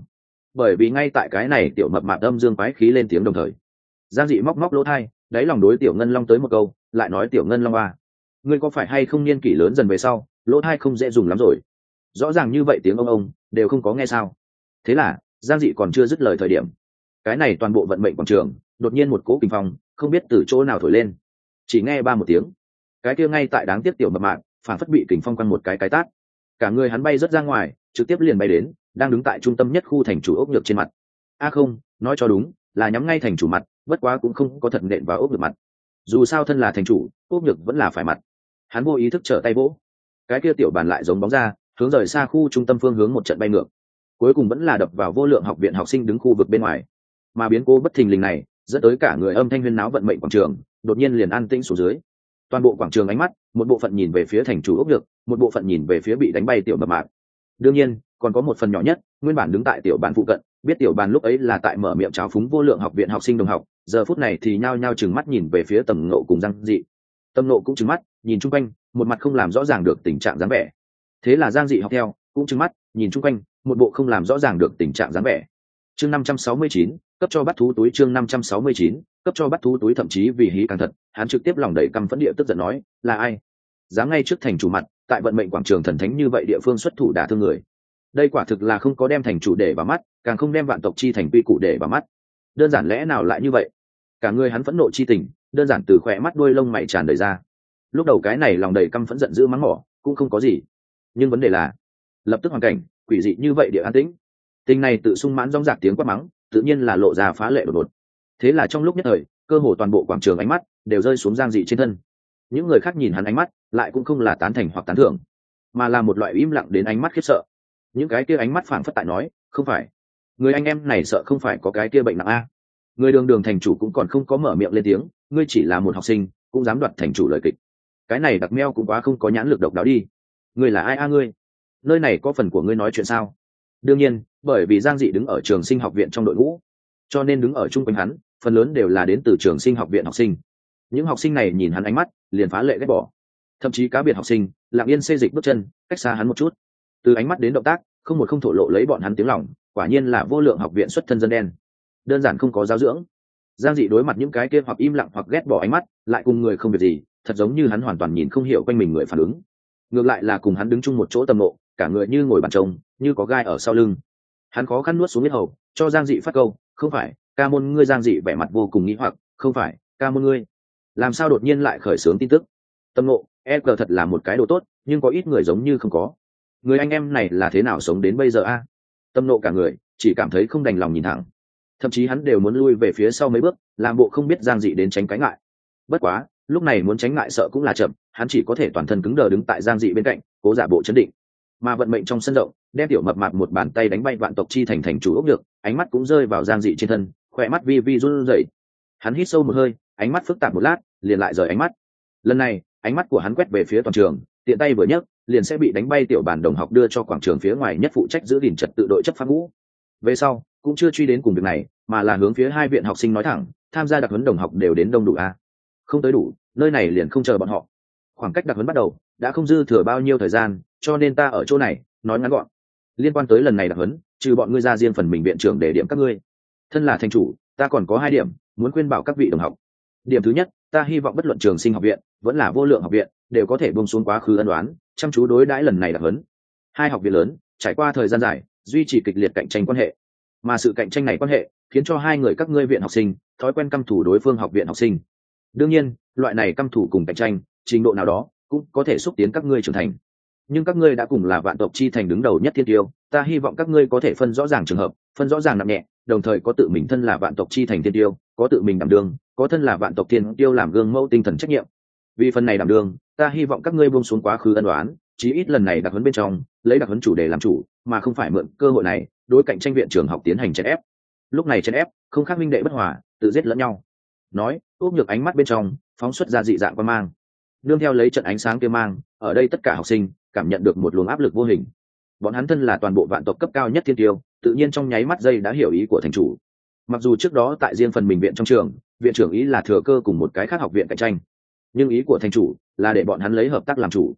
bởi vì ngay tại cái này tiểu mập mạp âm dương quái khí lên tiếng đồng thời, Giang Dị móc móc lỗ thai, đáy lòng đối Tiểu Ngân Long tới một câu, lại nói Tiểu Ngân Long à, ngươi có phải hay không niên kỷ lớn dần về sau, lỗ thai không dễ dùng lắm rồi. Rõ ràng như vậy tiếng ông đều không có nghe sao? Thế là Giang Dị còn chưa dứt lời thời điểm, cái này toàn bộ vận mệnh quảng trường đột nhiên một cỗ kinh phong không biết từ chỗ nào thổi lên, chỉ nghe ba một tiếng, cái kia ngay tại đáng tiếc tiểu mập mạp phản phất bị kình phong quăng một cái tát, cả người hắn bay rất ra ngoài, trực tiếp liền bay đến đang đứng tại trung tâm nhất khu thành chủ ốc nhược trên mặt. Không, nói cho đúng là nhắm ngay thành chủ mặt, bất quá cũng không có thật nện vào ốc nhược mặt, dù sao thân là thành chủ, ốc nhược vẫn là phải mặt. Hắn vô ý thức trở tay vỗ, cái kia tiểu bàn lại giống bóng ra hướng rời xa khu trung tâm phương hướng một trận bay ngược, cuối cùng vẫn là đập vào vô lượng học viện học sinh đứng khu vực bên ngoài. Mà biến cố bất thình lình này dẫn tới cả người âm thanh huyên náo vận mệnh quảng trường đột nhiên liền an tĩnh xuống dưới. Toàn bộ quảng trường ánh mắt, một bộ phận nhìn về phía thành chủ ốc nhược, một bộ phận nhìn về phía bị đánh bay tiểu mập mạp. Đương nhiên còn có một phần nhỏ nhất nguyên bản đứng tại tiểu bàn phụ cận, biết tiểu bàn lúc ấy là tại mở miệng trào phúng vô lượng học viện học sinh đồng học, giờ phút này thì nhao nhao trừng mắt nhìn về phía Tầm Ngộ cùng Giang Dị. Tầm Ngộ cũng trừng mắt nhìn chung quanh, một mặt không làm rõ ràng được tình trạng dáng vẻ. Thế là Giang Dị học theo cũng trừng mắt nhìn chung quanh, một bộ không làm rõ ràng được tình trạng dáng vẻ. Chương 569, cấp cho bắt thú túi. Chương 569, cấp cho bắt thú túi. Thậm chí vì hí càng thật, hắn trực tiếp lòng đầy căm phẫn địa tức giận nói, là ai dám ngay trước thành chủ mặt, tại vận mệnh quảng trường thần thánh như vậy địa phương xuất thủ đả thương người? Đây quả thực là không có đem thành chủ để vào mắt, càng không đem vạn tộc chi thành quy củ để vào mắt. Đơn giản lẽ nào lại như vậy? Cả người hắn phẫn nộ chi tình đơn giản từ khỏe mắt đuôi lông mày tràn đầy ra. Lúc đầu cái này lòng đầy căm phẫn giận dữ mắng mỏ cũng không có gì, nhưng vấn đề là lập tức hoàn cảnh quỷ dị như vậy địa an tĩnh, tình này tự sung mãn rong rạc tiếng quát mắng tự nhiên là lộ ra phá lệ đột ngột. Thế là trong lúc nhất thời, cơ hồ toàn bộ quảng trường ánh mắt đều rơi xuống Giang Dị trên thân. Những người khác nhìn hắn ánh mắt lại cũng không là tán thành hoặc tán thưởng, mà là một loại im lặng đến ánh mắt khiếp sợ. Những cái kia ánh mắt phảng phất tại nói, không phải, người anh em này sợ không phải có cái kia bệnh nặng a. Người đường đường thành chủ cũng còn không có mở miệng lên tiếng, ngươi chỉ là một học sinh cũng dám đoạt thành chủ lời kịch, cái này đặc meo cũng quá không có nhãn lực độc đáo đi. Ngươi là ai a? Ngươi nơi này có phần của ngươi nói chuyện sao? Đương nhiên bởi vì Giang Dị đứng ở trường sinh học viện trong đội ngũ, cho nên đứng ở chung quanh hắn phần lớn đều là đến từ trường sinh học viện học sinh. Những học sinh này nhìn hắn ánh mắt liền phá lệ ghét bỏ, thậm chí cá biệt học sinh lặng yên xê dịch bước chân cách xa hắn một chút, từ ánh mắt đến động tác không một không thổ lộ lấy bọn hắn tiếng lòng. Quả nhiên là vô lượng học viện xuất thân dân đen, đơn giản không có giáo dưỡng. Giang Dị đối mặt những cái kia hoặc im lặng hoặc ghét bỏ ánh mắt, lại cùng người không việc gì, thật giống như hắn hoàn toàn nhìn không hiểu quanh mình người phản ứng. Ngược lại là cùng hắn đứng chung một chỗ Tầm Ngộ, cả người như ngồi bàn trông, như có gai ở sau lưng. Hắn khó khăn nuốt xuống huyết hầu, cho Giang Dị phát câu, không phải ca môn ngươi. Giang Dị vẻ mặt vô cùng nghi hoặc, không phải ca môn ngươi làm sao đột nhiên lại khởi xướng tin tức? Tầm Ngộ, cờ thật là một cái đồ tốt, nhưng có ít người giống như không có. Người anh em này là thế nào sống đến bây giờ a? Tầm Ngộ cả người chỉ cảm thấy không đành lòng nhìn thẳng, thậm chí hắn đều muốn lui về phía sau mấy bước, làm bộ không biết Giang Dị đến tránh cái ngại. Bất quá lúc này muốn tránh ngại sợ cũng là chậm, hắn chỉ có thể toàn thân cứng đờ đứng tại Giang Dị bên cạnh, cố giả bộ chấn định. Mà vận mệnh trong sân rộng đem tiểu mập mạp một bàn tay đánh bay vạn tộc chi thành thành chủ ốc được, ánh mắt cũng rơi vào Giang Dị trên thân, khỏe mắt vi vi run rẩy. Hắn hít sâu một hơi, ánh mắt phức tạp một lát, liền lại rời ánh mắt. Lần này ánh mắt của hắn quét về phía toàn trường, tiện tay vừa nhấc liền sẽ bị đánh bay tiểu bản đồng học đưa cho quảng trường phía ngoài nhất phụ trách giữ gìn trật tự đội chấp pháp ngũ. Về sau cũng chưa truy đến cùng việc này, mà là hướng phía hai viện học sinh nói thẳng, tham gia đặc huấn đồng học đều đến đông đủ a? Không tới đủ, nơi này liền không chờ bọn họ. Khoảng cách đặc huấn bắt đầu đã không dư thừa bao nhiêu thời gian, cho nên ta ở chỗ này nói ngắn gọn. Liên quan tới lần này đặc huấn, trừ bọn ngươi ra riêng phần mình viện trưởng để điểm các ngươi. Thân là thành chủ, ta còn có 2 điểm muốn khuyên bảo các vị đồng học. Điểm thứ nhất, ta hy vọng bất luận trường sinh học viện vẫn là vô lượng học viện đều có thể buông xuống quá khứ ân đoán, chăm chú đối đãi lần này đặc huấn. 2 học viện lớn trải qua thời gian dài duy trì kịch liệt cạnh tranh quan hệ, mà sự cạnh tranh này quan hệ khiến cho 2 người các ngươi viện học sinh thói quen căm thù đối phương học viện học sinh. Đương nhiên loại này căm thù cùng cạnh tranh trình độ nào đó cũng có thể xúc tiến các ngươi trưởng thành, nhưng các ngươi đã cùng là vạn tộc chi thành đứng đầu nhất thiên tiêu, ta hy vọng các ngươi có thể phân rõ ràng trường hợp, phân rõ ràng nặng nhẹ, đồng thời có tự mình thân là vạn tộc chi thành thiên tiêu, có tự mình đảm đương, có thân là vạn tộc thiên tiêu làm gương mẫu tinh thần trách nhiệm. Vì phần này đảm đương, ta hy vọng các ngươi buông xuống quá khứ ân đoán, chí ít lần này đặc huấn bên trong lấy đặc huấn chủ đề làm chủ, mà không phải mượn cơ hội này đối cạnh tranh viện trường học tiến hành chèn ép. Lúc này chèn ép không khác minh đệ bất hòa, tự giết lẫn nhau. Nói úp nhược ánh mắt bên trong phóng xuất ra dị dạng quan mang, nương theo lấy trận ánh sáng kia mang, ở đây tất cả học sinh cảm nhận được một luồng áp lực vô hình. Bọn hắn thân là toàn bộ vạn tộc cấp cao nhất thiên tiêu, tự nhiên trong nháy mắt giây đã hiểu ý của thành chủ. Mặc dù trước đó tại riêng phần mình viện trong trường, viện trưởng ý là thừa cơ cùng một cái khác học viện cạnh tranh, nhưng ý của thành chủ là để bọn hắn lấy hợp tác làm chủ,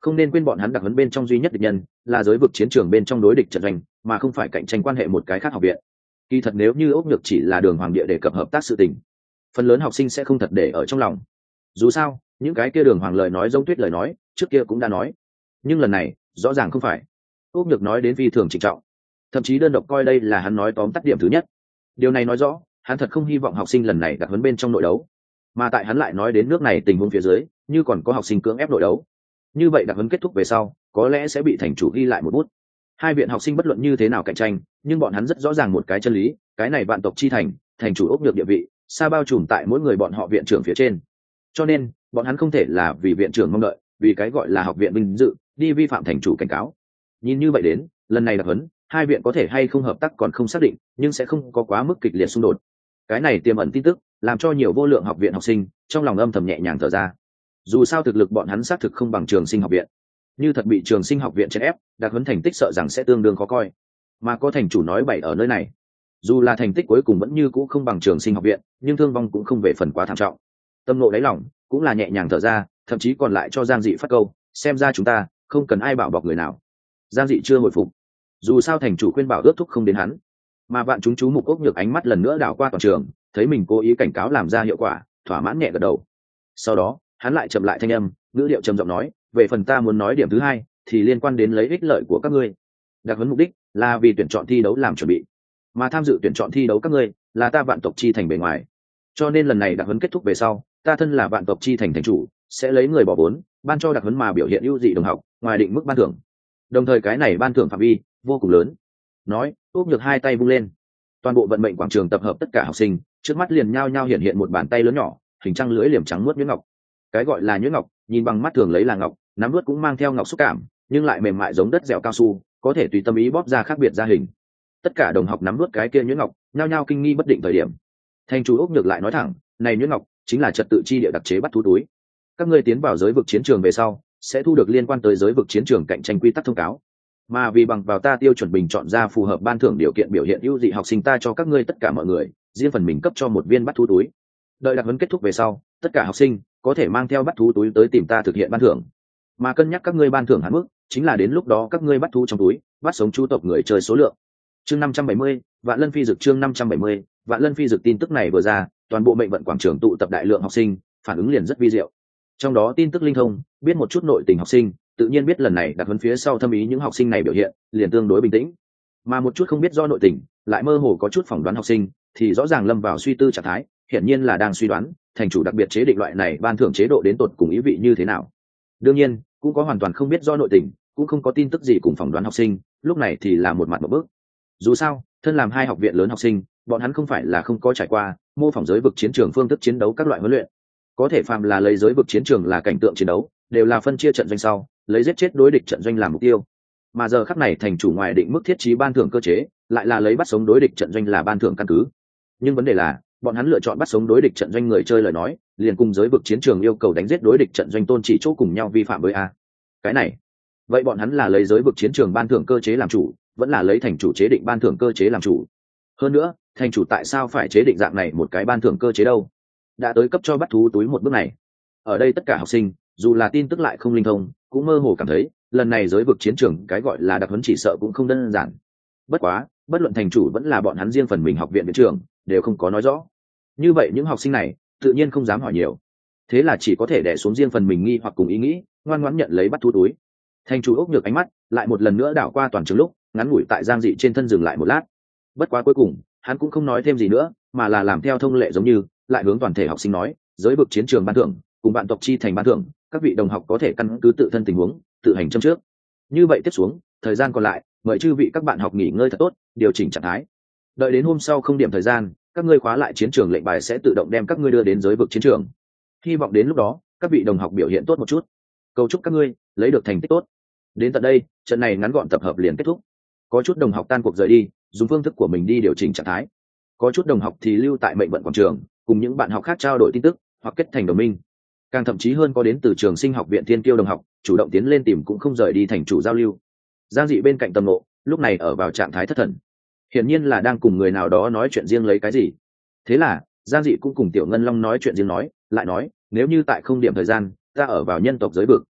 Không nên quên bọn hắn đặc huấn bên trong duy nhất địch nhân là giới vực chiến trường bên trong đối địch trận doanh, mà không phải cạnh tranh quan hệ một cái khác học viện. Kỳ thật nếu như ốc nhược chỉ là đường hoàng địa đề cập hợp tác sự tình, phần lớn học sinh sẽ không thật để ở trong lòng. Dù sao những cái kia đường hoàng lời nói giống tuyết lời nói trước kia cũng đã nói, nhưng lần này rõ ràng không phải. Ốc nhược nói đến phi thường trịnh trọng, thậm chí đơn độc coi đây là hắn nói tóm tắt điểm thứ nhất. Điều này nói rõ hắn thật không hy vọng học sinh lần này đặc huấn bên trong nội đấu, mà tại hắn lại nói đến nước này tình huống phía dưới như còn có học sinh cưỡng ép nội đấu, như vậy đặc huấn kết thúc về sau có lẽ sẽ bị thành chủ ghi lại một bút. Hai viện học sinh bất luận như thế nào cạnh tranh, nhưng bọn hắn rất rõ ràng một cái chân lý, cái này vạn tộc chi thành, thành chủ ốc nhược địa vị xa bao trùm tại mỗi người bọn họ viện trưởng phía trên, cho nên bọn hắn không thể là vì viện trưởng mong đợi, vì cái gọi là học viện vinh dự đi vi phạm thành chủ cảnh cáo. Nhìn như vậy đến lần này đặc huấn hai viện có thể hay không hợp tác còn không xác định, nhưng sẽ không có quá mức kịch liệt xung đột. Cái này tiềm ẩn tin tức làm cho nhiều vô lượng học viện học sinh trong lòng âm thầm nhẹ nhàng thở ra. Dù sao thực lực bọn hắn xác thực không bằng trường sinh học viện, như thật bị trường sinh học viện chèn ép, đặc huấn thành tích sợ rằng sẽ tương đương khó coi. Mà có thành chủ nói bậy ở nơi này, dù là thành tích cuối cùng vẫn như cũ không bằng trường sinh học viện, nhưng thương vong cũng không về phần quá thảm trọng. Tâm nộ đáy lòng cũng là nhẹ nhàng thở ra, thậm chí còn lại cho Giang Dị phát câu, xem ra chúng ta không cần ai bảo bọc người nào. Giang Dị chưa hồi phục, dù sao thành chủ khuyên bảo ước thúc không đến hắn, mà bạn chúng chú mục ốc nhược ánh mắt lần nữa đảo qua toàn trường, thấy mình cố ý cảnh cáo làm ra hiệu quả, thỏa mãn nhẹ gật đầu. Sau đó hắn lại chậm lại thanh âm, ngữ điệu trầm giọng nói, về phần ta muốn nói điểm thứ hai thì liên quan đến lấy ích lợi của các ngươi. Đặc huấn mục đích là vì tuyển chọn thi đấu làm chuẩn bị, mà tham dự tuyển chọn thi đấu các ngươi là ta vạn tộc chi thành bề ngoài, cho nên lần này đặc huấn kết thúc về sau, ta thân là vạn tộc chi thành thành chủ sẽ lấy người bỏ vốn ban cho đặc huấn mà biểu hiện ưu dị đồng học ngoài định mức ban thưởng, đồng thời cái này ban thưởng phạm vi vô cùng lớn. Nói úp nhược hai tay vung lên, toàn bộ vận mệnh quảng trường tập hợp tất cả học sinh, trước mắt liền nhao nhao hiện hiện một bàn tay lớn nhỏ hình trăng lưỡi liềm trắng muốt nhuyễn ngọc. Cái gọi là nhuyễn ngọc nhìn bằng mắt thường lấy là ngọc, nắm nuốt cũng mang theo ngọc xúc cảm, nhưng lại mềm mại giống đất dẻo cao su, có thể tùy tâm ý bóp ra khác biệt ra hình. Tất cả đồng học nắm nuốt cái kia nhuyễn ngọc nhao nhao kinh nghi bất định thời điểm, thành chủ ốc nhược lại nói thẳng, này nhuyễn ngọc chính là trật tự chi địa đặc chế bắt thú túi. Các ngươi tiến vào giới vực chiến trường về sau sẽ thu được liên quan tới giới vực chiến trường cạnh tranh quy tắc thông cáo, mà vì bằng vào ta tiêu chuẩn bình chọn ra phù hợp ban thưởng điều kiện biểu hiện ưu dị học sinh, ta cho các ngươi tất cả mọi người riêng phần mình cấp cho một viên bắt thú túi. Đợi đặc huấn kết thúc về sau, tất cả học sinh có thể mang theo bắt thú túi tới tìm ta thực hiện ban thưởng, mà cân nhắc các ngươi ban thưởng hạn mức chính là đến lúc đó các ngươi bắt thú trong túi bắt sống chu tộc người chơi số lượng. Chương 570, Vạn Lân Phi Dực. Chương 570, Vạn Lân Phi Dực. Tin tức này vừa ra, toàn bộ mệnh vận quảng trường tụ tập đại lượng học sinh, phản ứng liền rất vi diệu. Trong đó tin tức linh thông, biết một chút nội tình học sinh tự nhiên biết lần này đặc huấn phía sau thâm ý những học sinh này biểu hiện liền tương đối bình tĩnh, mà một chút không biết do nội tình lại mơ hồ có chút phỏng đoán học sinh thì rõ ràng lâm vào suy tư trạng thái, hiển nhiên là đang suy đoán thành chủ đặc biệt chế định loại này ban thưởng chế độ đến tột cùng ý vị như thế nào. Đương nhiên cũng có hoàn toàn không biết do nội tình, cũng không có tin tức gì cùng phỏng đoán học sinh, lúc này thì là một mặt một bước. Dù sao thân làm hai học viện lớn học sinh, bọn hắn không phải là không có trải qua mô phỏng giới vực chiến trường phương thức chiến đấu các loại huấn luyện, có thể phàm là lấy giới vực chiến trường là cảnh tượng chiến đấu đều là phân chia trận doanh sau lấy giết chết đối địch trận doanh làm mục tiêu, mà giờ khắc này thành chủ ngoài định mức thiết trí ban thưởng cơ chế lại là lấy bắt sống đối địch trận doanh là ban thưởng căn cứ. Nhưng vấn đề là bọn hắn lựa chọn bắt sống đối địch trận doanh người chơi lời nói liền cùng giới vực chiến trường yêu cầu đánh giết đối địch trận doanh tôn chỉ chỗ cùng nhau vi phạm với a. Cái này vậy bọn hắn là lấy giới vực chiến trường ban thưởng cơ chế làm chủ, vẫn là lấy thành chủ chế định ban thưởng cơ chế làm chủ? Hơn nữa thành chủ tại sao phải chế định dạng này một cái ban thưởng cơ chế đâu? Đã tới cấp cho bắt thú túi một bước này, ở đây tất cả học sinh dù là tin tức lại không linh thông cũng mơ hồ cảm thấy lần này giới vực chiến trường cái gọi là đặc huấn chỉ sợ cũng không đơn giản. Bất quá bất luận thành chủ vẫn là bọn hắn riêng phần mình học viện viện trưởng đều không có nói rõ, như vậy những học sinh này tự nhiên không dám hỏi nhiều, thế là chỉ có thể đè xuống riêng phần mình nghi hoặc cùng ý nghĩ, ngoan ngoãn nhận lấy bắt thú túi. Thành chủ ốc nhược ánh mắt lại một lần nữa đảo qua toàn trường, lúc ngắn ngủi tại Giang Dị trên thân dừng lại một lát. Bất quá cuối cùng hắn cũng không nói thêm gì nữa, mà là làm theo thông lệ giống như lại hướng toàn thể học sinh nói, giới vực chiến trường ban thưởng cùng bạn tộc chi thành ban thưởng, các vị đồng học có thể căn cứ tự thân tình huống tự hành châm trước. Như vậy tiếp xuống thời gian còn lại mời chư vị các bạn học nghỉ ngơi thật tốt, điều chỉnh trạng thái, đợi đến hôm sau không điểm thời gian các ngươi khóa lại chiến trường lệnh bài sẽ tự động đem các ngươi đưa đến giới vực chiến trường. Hy vọng đến lúc đó các vị đồng học biểu hiện tốt một chút, cầu chúc các ngươi lấy được thành tích tốt. Đến tận đây trận này ngắn gọn tập hợp liền kết thúc. Có chút đồng học tan cuộc rời đi, dùng phương thức của mình đi điều chỉnh trạng thái, có chút đồng học thì lưu tại mệnh vận quảng trường cùng những bạn học khác trao đổi tin tức hoặc kết thành đồng minh, càng thậm chí hơn có đến từ trường sinh học viện thiên kiêu đồng học chủ động tiến lên tìm cũng không rời đi thành chủ giao lưu. Giang Dị bên cạnh Tâm Nộ lúc này ở vào trạng thái thất thần, hiển nhiên là đang cùng người nào đó nói chuyện riêng lấy cái gì. Thế là Giang Dị cũng cùng Tiểu Ngân Long nói chuyện riêng, nói lại nói, nếu như tại không điểm thời gian ta ở vào nhân tộc giới vực,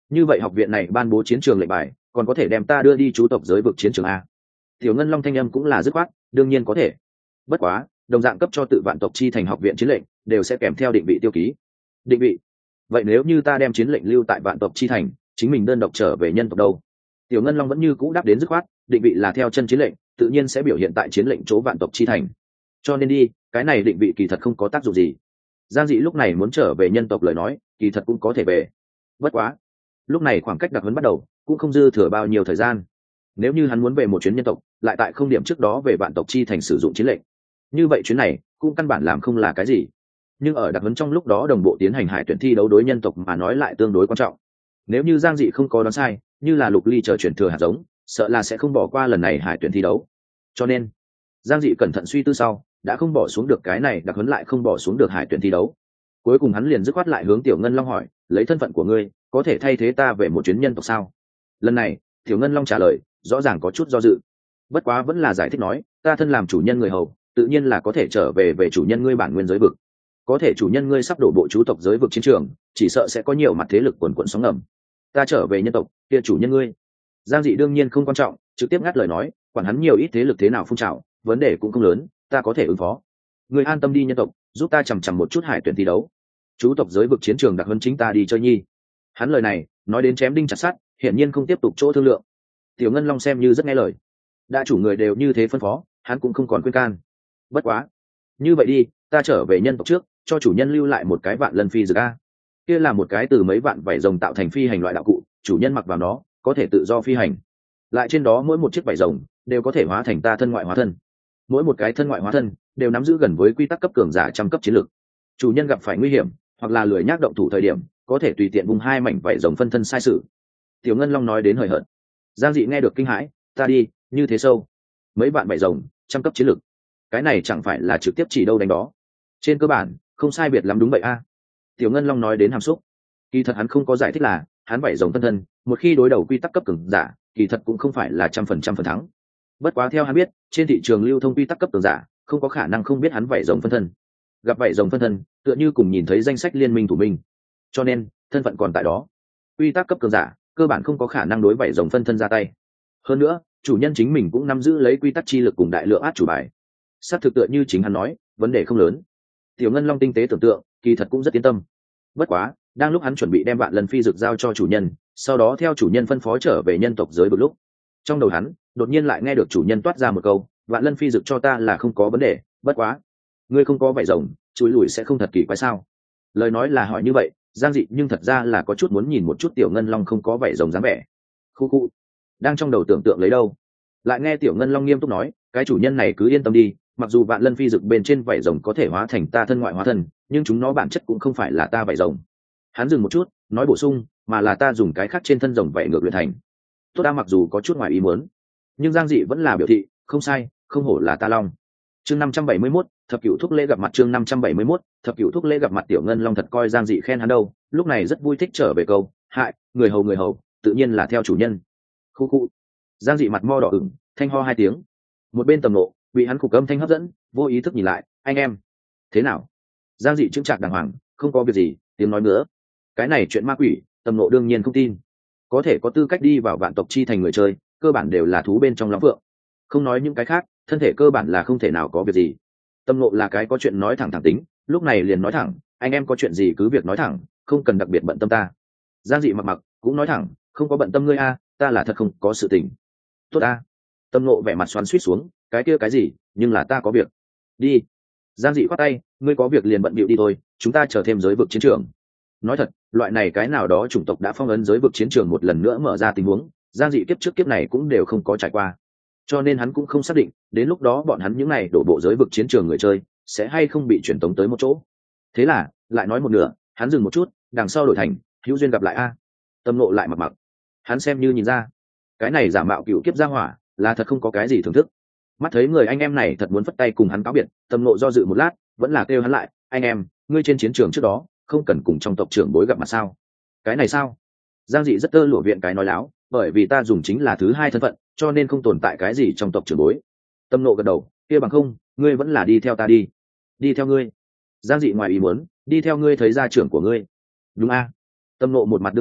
như vậy học viện này ban bố chiến trường lệnh bài còn có thể đem ta đưa đi chú tộc giới vực chiến trường a? Tiểu Ngân Long thanh âm cũng là dứt khoát, đương nhiên có thể. Bất quá đồng dạng cấp cho tự vạn tộc chi thành học viện chiến lệnh đều sẽ kèm theo định vị tiêu ký. Định vị? Vậy nếu như ta đem chiến lệnh lưu tại vạn tộc chi thành, chính mình đơn độc trở về nhân tộc đâu? Tiểu Ngân Long vẫn như cũ đáp đến dứt khoát, định vị là theo chân chiến lệnh, tự nhiên sẽ biểu hiện tại chiến lệnh chỗ vạn tộc chi thành. Cho nên đi, cái này định vị kỳ thật không có tác dụng gì. Giang Dị lúc này muốn trở về nhân tộc lời nói, kỳ thật cũng có thể về. Bất quá, lúc này khoảng cách đặc huấn bắt đầu, cũng không dư thừa bao nhiêu thời gian. Nếu như hắn muốn về một chuyến nhân tộc, lại tại không điểm trước đó về vạn tộc chi thành sử dụng chiến lệnh, như vậy chuyến này cũng căn bản làm không là cái gì. Nhưng ở đặc huấn trong lúc đó đồng bộ tiến hành hải tuyển thi đấu đối nhân tộc mà nói lại tương đối quan trọng. Nếu như Giang Dị không có đoán sai, như là Lục Ly chờ chuyển thừa hạt giống, sợ là sẽ không bỏ qua lần này hải tuyển thi đấu. Cho nên Giang Dị cẩn thận suy tư sau, đã không bỏ xuống được cái này đặc huấn, lại không bỏ xuống được hải tuyển thi đấu. Cuối cùng hắn liền dứt khoát lại hướng Tiểu Ngân Long hỏi, lấy thân phận của ngươi có thể thay thế ta về một chuyến nhân tộc sao? Lần này Tiểu Ngân Long trả lời rõ ràng có chút do dự, bất quá vẫn là giải thích nói, ta thân làm chủ nhân người hầu, tự nhiên là có thể trở về chủ nhân ngươi bản nguyên giới vực. Có thể chủ nhân ngươi sắp đổ bộ chú tộc giới vực chiến trường, chỉ sợ sẽ có nhiều mặt thế lực quần quận sóng ngầm. Ta trở về nhân tộc, kia chủ nhân ngươi. Giang Dị đương nhiên không quan trọng, trực tiếp ngắt lời nói, quản hắn nhiều ít thế lực thế nào phun trào, vấn đề cũng không lớn, ta có thể ứng phó. Ngươi an tâm đi nhân tộc, giúp ta chằm chằm một chút hải tuyển thi đấu. Chú tộc giới vực chiến trường đặc huấn chính ta đi chơi nhi. Hắn lời này nói đến chém đinh chặt sắt, hiển nhiên không tiếp tục chỗ thương lượng. Tiểu Ngân Long xem như rất nghe lời, đã chủ người đều như thế phân phó, hắn cũng không còn khuyên can. Bất quá, như vậy đi, ta trở về nhân tộc trước, cho chủ nhân lưu lại một cái vạn lân phi dược a. Kia là một cái từ mấy vạn vảy rồng tạo thành phi hành loại đạo cụ, chủ nhân mặc vào nó có thể tự do phi hành. Lại trên đó mỗi một chiếc vảy rồng đều có thể hóa thành ta thân ngoại hóa thân. Mỗi một cái thân ngoại hóa thân đều nắm giữ gần với quy tắc cấp cường giả trăm cấp chiến lược. Chủ nhân gặp phải nguy hiểm hoặc là lười nhác động thủ thời điểm, có thể tùy tiện vùng hai mảnh vảy rồng phân thân sai sự. Tiểu Ngân Long nói đến hời hợt. Giang Dị nghe được kinh hãi, ta đi, như thế sâu, mấy vạn vảy rồng, trăm cấp chiến lược, cái này chẳng phải là trực tiếp chỉ đâu đánh đó? Trên cơ bản không sai biệt lắm đúng vậy a. Tiểu Ngân Long nói đến hàm xúc, kỳ thật hắn không có giải thích là hắn vảy rồng phân thân một khi đối đầu quy tắc cấp cường giả, kỳ thật cũng không phải là 100% phần thắng. Bất quá theo hắn biết, trên thị trường lưu thông quy tắc cấp cường giả không có khả năng không biết hắn vảy rồng phân thân. Gặp vảy rồng phân thân tựa như cùng nhìn thấy danh sách liên minh thủ minh, cho nên thân phận còn tại đó. Quy tắc cấp cường giả cơ bản không có khả năng đối vảy rồng phân thân ra tay. Hơn nữa chủ nhân chính mình cũng nắm giữ lấy quy tắc chi lực cùng đại lượng át chủ bài, sát thực tựa như chính hắn nói, vấn đề không lớn. Tiểu Ngân Long tinh tế tưởng tượng, kỳ thật cũng rất yên tâm. Bất quá đang lúc hắn chuẩn bị đem vạn lần phi dược giao cho chủ nhân, sau đó theo chủ nhân phân phó trở về nhân tộc giới một lúc, trong đầu hắn đột nhiên lại nghe được chủ nhân toát ra một câu, vạn lân phi dược cho ta là không có vấn đề, bất quá ngươi không có vảy rồng, chùi lùi sẽ không thật kỳ quái sao? Lời nói là hỏi như vậy, Giang Dị nhưng thật ra là có chút muốn nhìn một chút Tiểu Ngân Long không có vảy rồng dáng vẻ. Khu khu, đang trong đầu tưởng tượng lấy đâu, lại nghe Tiểu Ngân Long nghiêm túc nói, cái chủ nhân này cứ yên tâm đi, mặc dù vạn lân phi dược bên trên vảy rồng có thể hóa thành ta thân ngoại hóa thân, nhưng chúng nó bản chất cũng không phải là ta vảy rồng. Hắn dừng một chút, nói bổ sung, mà là ta dùng cái khác trên thân rồng vảy ngược luyện thành. Tốt ta mặc dù có chút ngoài ý muốn, nhưng Giang Dị vẫn là biểu thị, không sai, không hổ là ta long. Chương 571, thập cửu thúc lễ gặp mặt. Chương 571, thập cửu thúc lễ gặp mặt. Tiểu Ngân Long thật coi Giang Dị khen hắn đâu, lúc này rất vui thích trở về câu, hại, người hầu, tự nhiên là theo chủ nhân. Khu khu. Giang Dị mặt mo đỏ ửng, thanh ho hai tiếng. Một bên Tầm Nộ bị hắn khục âm thanh hấp dẫn, vô ý thức nhìn lại, anh em, thế nào? Giang Dị chững chạc đàng hoàng, không có việc gì, tiếng nói nữa. Cái này chuyện ma quỷ, Tầm Nộ đương nhiên không tin. Có thể có tư cách đi vào vạn tộc chi thành người chơi, cơ bản đều là thú bên trong lắm vượng. Không nói những cái khác, thân thể cơ bản là không thể nào có việc gì. Tầm Nộ là cái có chuyện nói thẳng tính, lúc này liền nói thẳng, anh em có chuyện gì cứ việc nói thẳng, không cần đặc biệt bận tâm ta. Giang Dị mặc cũng nói thẳng, không có bận tâm ngươi a, ta là thật không có sự tình. Tốt a. Tầm Nộ vẻ mặt xoắn xuýt xuống, cái kia cái gì, nhưng là ta có việc. Đi. Giang Dị khoát tay, ngươi có việc liền bận bịu đi thôi, chúng ta chờ thêm giới vực chiến trường. Nói thật, loại này cái nào đó chủng tộc đã phong ấn giới vực chiến trường một lần nữa mở ra tình huống, Giang Dị kiếp trước kiếp này cũng đều không có trải qua, cho nên hắn cũng không xác định đến lúc đó bọn hắn những này đổ bộ giới vực chiến trường người chơi sẽ hay không bị truyền tống tới một chỗ. Thế là lại nói một nửa, hắn dừng một chút, đằng sau đổi thành hữu duyên gặp lại a. Tâm Nộ lại mặc hắn xem như nhìn ra, cái này giả mạo cựu kiếp gia hỏa là thật không có cái gì thưởng thức. Mắt thấy người anh em này thật muốn phất tay cùng hắn cáo biệt, Tâm Nộ do dự một lát, vẫn là kêu hắn lại, anh em, ngươi trên chiến trường trước đó không cần cùng trong tộc trưởng bối gặp mặt sao? Cái này sao? Giang Dị rất tơ lụa viện cái nói láo, bởi vì ta dùng chính là thứ hai thân phận, cho nên không tồn tại cái gì trong tộc trưởng bối. Tâm Nộ gật đầu, kia bằng không, ngươi vẫn là đi theo ta đi. Đi theo ngươi? Giang Dị ngoài ý muốn, đi theo ngươi thấy gia trưởng của ngươi. Đúng a. Tâm Nộ một mặt đương nhiên,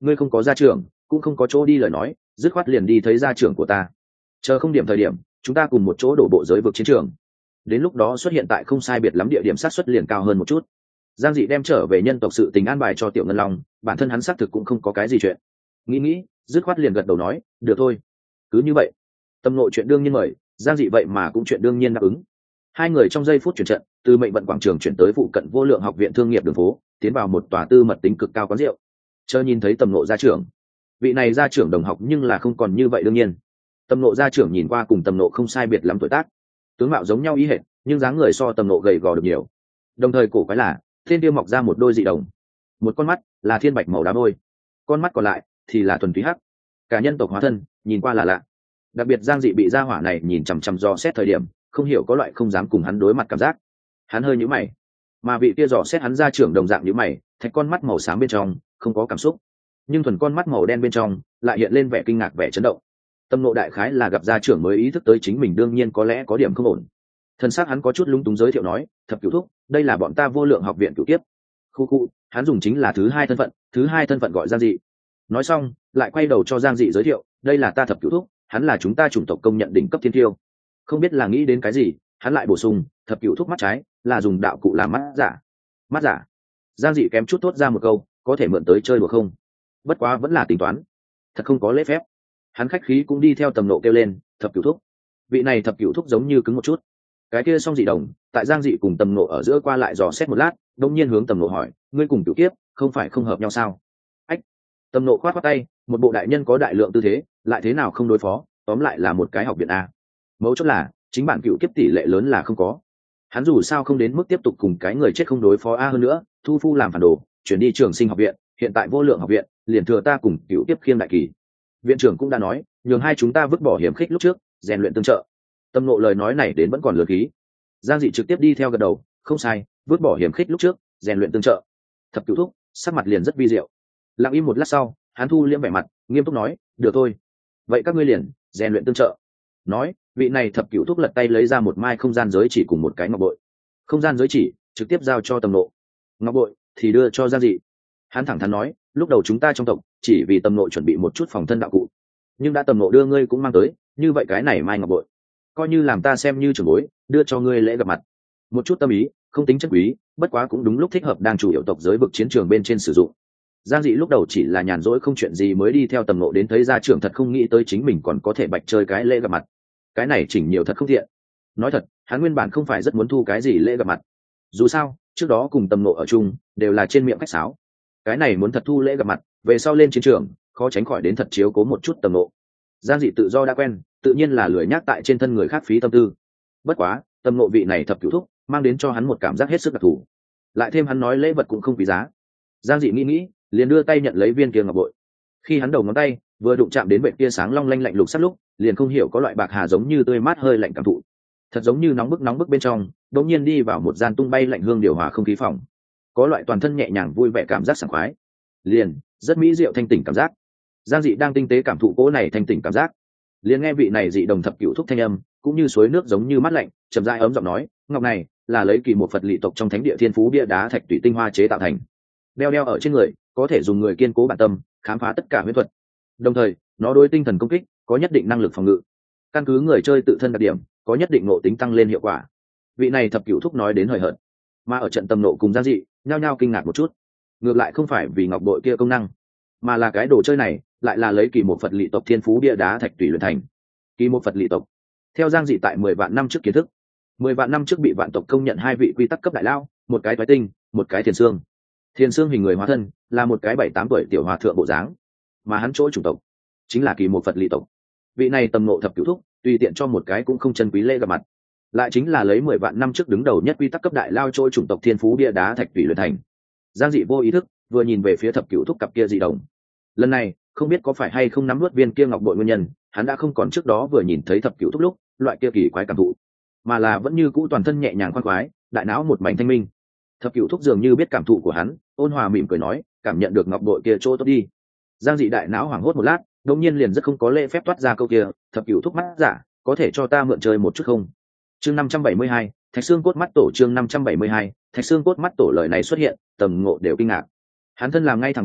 ngươi không có gia trưởng cũng không có chỗ đi lời nói, dứt khoát liền đi thấy gia trưởng của ta, chờ không điểm thời điểm chúng ta cùng một chỗ đổ bộ giới vực chiến trường, đến lúc đó xuất hiện tại không sai biệt lắm địa điểm sát xuất liền cao hơn một chút. Giang Dị đem trở về nhân tộc sự tình an bài cho Tiểu Ngân Long, bản thân hắn xác thực cũng không có cái gì chuyện, nghĩ dứt khoát liền gật đầu nói được thôi. Cứ như vậy, Tâm Nộ chuyện đương nhiên mời, Giang Dị vậy mà cũng chuyện đương nhiên đáp ứng. Hai người trong giây phút chuyển trận, từ mệnh vận quảng trường chuyển tới phụ cận Vô Lượng học viện thương nghiệp đường phố, tiến vào một tòa tư mật tính cực cao quán rượu. Chờ nhìn thấy Tâm Nộ gia trưởng, vị này gia trưởng đồng học nhưng là không còn như vậy đương nhiên. Tâm Nộ gia trưởng nhìn qua cùng Tâm Nộ không sai biệt lắm tuổi tác, tướng mạo giống nhau ý hệt, nhưng dáng người so Tâm Nộ gầy gò được nhiều. Đồng thời cổ quái là, thiên tiêu mọc ra một đôi dị đồng, một con mắt là thiên bạch màu đá đôi, con mắt còn lại thì là thuần túy hắc, cả nhân tộc hóa thân, nhìn qua là lạ. Đặc biệt Giang Dị bị gia hỏa này nhìn chằm chằm dò xét thời điểm, không hiểu có loại không dám cùng hắn đối mặt cảm giác. Hắn hơi nhíu mày, mà vị kia dò xét hắn gia trưởng đồng dạng nhíu mày, thạch con mắt màu xám bên trong không có cảm xúc, nhưng thuần con mắt màu đen bên trong lại hiện lên vẻ kinh ngạc, vẻ chấn động. Tâm Nộ đại khái là gặp gia trưởng mới ý thức tới chính mình đương nhiên có lẽ có điểm không ổn. Thân xác hắn có chút lúng túng giới thiệu nói, thập cửu thúc, đây là bọn ta Vô Lượng học viện cửu kiếp. Khu hắn dùng chính là thứ hai thân phận gọi Giang Dị. Nói xong lại quay đầu cho Giang Dị giới thiệu, đây là ta thập cửu thúc, hắn là chúng ta chủng tộc công nhận đỉnh cấp thiên tiêu. Không biết là nghĩ đến cái gì, hắn lại bổ sung, thập cửu thúc mắt trái là dùng đạo cụ làm mắt giả. Mắt giả? Giang Dị kém chút thốt ra một câu, có thể mượn tới chơi đùa không? Bất quá vẫn là tính toán, thật không có lễ phép. Hắn khách khí cũng đi theo Tầm Nộ kêu lên, thập cửu thúc. Vị này thập cửu thúc giống như cứng một chút. Cái kia song dị đồng tại Giang Dị cùng Tầm Nộ ở giữa qua lại dò xét một lát, đông nhiên hướng Tầm Nộ hỏi, ngươi cùng cửu kiếp không phải không hợp nhau sao? Ách! Tầm Nộ khoát khoát tay, một bộ đại nhân có đại lượng tư thế, lại thế nào không đối phó, tóm lại là một cái học viện a. Mấu chốt là chính bản cửu kiếp tỷ lệ lớn là không có, hắn dù sao không đến mức tiếp tục cùng cái người chết không đối phó a. Hơn nữa thu phu làm phản đồ, chuyển đi Trường Sinh học viện, hiện tại Vô Lượng học viện liền thừa ta cùng cửu kiếp khiêm đại kỳ. Viện trưởng cũng đã nói nhường hai chúng ta vứt bỏ hiểm khích lúc trước, rèn luyện tương trợ. Tâm Nộ lời nói này đến vẫn còn lừa khí. Giang Dị trực tiếp đi theo gật đầu, không sai, vứt bỏ hiểm khích lúc trước, rèn luyện tương trợ. Thập cửu thúc sắc mặt liền rất vi diệu. Lặng im một lát sau, hắn thu liễm vẻ mặt, nghiêm túc nói, được thôi, vậy các ngươi liền rèn luyện tương trợ. Nói, vị này thập cửu thúc lật tay lấy ra một mai không gian giới chỉ cùng một cái ngọc bội. Không gian giới chỉ trực tiếp giao cho Tâm Nộ, ngọc bội thì đưa cho Giang Dị. Hắn thẳng thắn nói, lúc đầu chúng ta trong tộc chỉ vì Tâm Nộ chuẩn bị một chút phòng thân đạo cụ, nhưng đã Tâm Nộ đưa ngươi cũng mang tới, như vậy cái này mai ngọc bội coi như làm ta xem như trưởng bối đưa cho ngươi lễ gặp mặt, một chút tâm ý, không tính chân quý, bất quá cũng đúng lúc thích hợp đang chủ yếu tộc giới vực chiến trường bên trên sử dụng. Giang Dị lúc đầu chỉ là nhàn rỗi không chuyện gì mới đi theo Tầm Nộ đến thấy gia trưởng, thật không nghĩ tới chính mình còn có thể bạch chơi cái lễ gặp mặt. Cái này chỉnh nhiều thật không thiện. Nói thật, hắn nguyên bản không phải rất muốn thu cái gì lễ gặp mặt. Dù sao, trước đó cùng Tầm Nộ ở chung, đều là trên miệng khách sáo. Cái này muốn thật thu lễ gặp mặt, về sau lên chiến trường, khó tránh khỏi đến thật chiếu cố một chút Tầm Nộ. Giang Dị tự do đã quen, tự nhiên là lười nhác tại trên thân người khác phí tâm tư. Bất quá, Tầm Nộ vị này thập cửu thúc, mang đến cho hắn một cảm giác hết sức đặc thù. Lại thêm hắn nói lễ vật cũng không quý giá. Giang Dị nghĩ, liền đưa tay nhận lấy viên kia ngọc bội. Khi hắn đầu ngón tay vừa đụng chạm đến vệt tia sáng long lanh lạnh lục sắt lúc, liền không hiểu có loại bạc hà giống như tươi mát hơi lạnh cảm thụ, thật giống như nóng bức bên trong đột nhiên đi vào một gian tung bay lạnh hương điều hòa không khí phòng, có loại toàn thân nhẹ nhàng vui vẻ cảm giác sảng khoái, liền rất mỹ diệu thanh tỉnh cảm giác. Giang Dị đang tinh tế cảm thụ cỗ này thanh tỉnh cảm giác, liền nghe vị này dị đồng thập cửu thúc thanh âm cũng như suối nước giống như mát lạnh, chậm rãi ấm giọng nói, ngọc này là lấy kỳ một Phật lị tộc trong thánh địa thiên phú bia đá thạch tủy tinh hoa chế tạo thành, đeo ở trên người có thể dùng người kiên cố bản tâm, khám phá tất cả huyễn thuật, đồng thời nó đối tinh thần công kích có nhất định năng lực phòng ngự, căn cứ người chơi tự thân đặc điểm có nhất định ngộ tính tăng lên hiệu quả. Vị này thập cửu thúc nói đến hời hợt, mà ở trận Tâm Nộ cùng Giang Dị nhao nhao kinh ngạc một chút. Ngược lại không phải vì ngọc bội kia công năng, mà là cái đồ chơi này lại là lấy kỳ một Phật lị tộc thiên phú bia đá thạch tủy luyện thành. Kỳ một Phật lị tộc, theo Giang Dị tại 10 vạn năm trước kiến thức, 10 vạn năm trước bị vạn tộc công nhận hai vị quy tắc cấp đại lao, một cái toái tinh, một cái thiền xương. Thiền xương hình người hóa thân là một cái 7-8 tuổi tiểu hòa thượng bộ dáng, mà hắn chỗ chủng tộc chính là kỳ một Phật lị tộc. Vị này Tâm Nộ thập cửu thúc tùy tiện cho một cái cũng không chân quý lễ gặp mặt, lại chính là lấy 10 vạn năm trước đứng đầu nhất quy tắc cấp đại lao chỗ chủng tộc thiên phú bia đá thạch tủy luyện thành. Giang Dị vô ý thức vừa nhìn về phía thập cửu thúc cặp kia dị đồng. Lần này không biết có phải hay không nắm nuốt viên kia ngọc bội nguyên nhân, hắn đã không còn trước đó vừa nhìn thấy thập cửu thúc lúc loại kia kỳ quái cảm thụ, mà là vẫn như cũ toàn thân nhẹ nhàng khoan khoái, đại não một mảnh thanh minh. Thập cửu thúc dường như biết cảm thụ của hắn, ôn hòa mỉm cười nói, cảm nhận được ngọc bội kia chỗ tốt đi. Giang Dị đại não hoảng hốt một lát, đột nhiên liền rất không có lễ phép toát ra câu kia, thập cửu thúc mắt giả, có thể cho ta mượn chơi một chút không? Chương 572, Thạch xương cốt mắt tổ. Chương 572, Thạch xương cốt mắt tổ. Lời này xuất hiện, Tầm Ngộ đều kinh ngạc. Hắn thân làm ngay thẳng boy,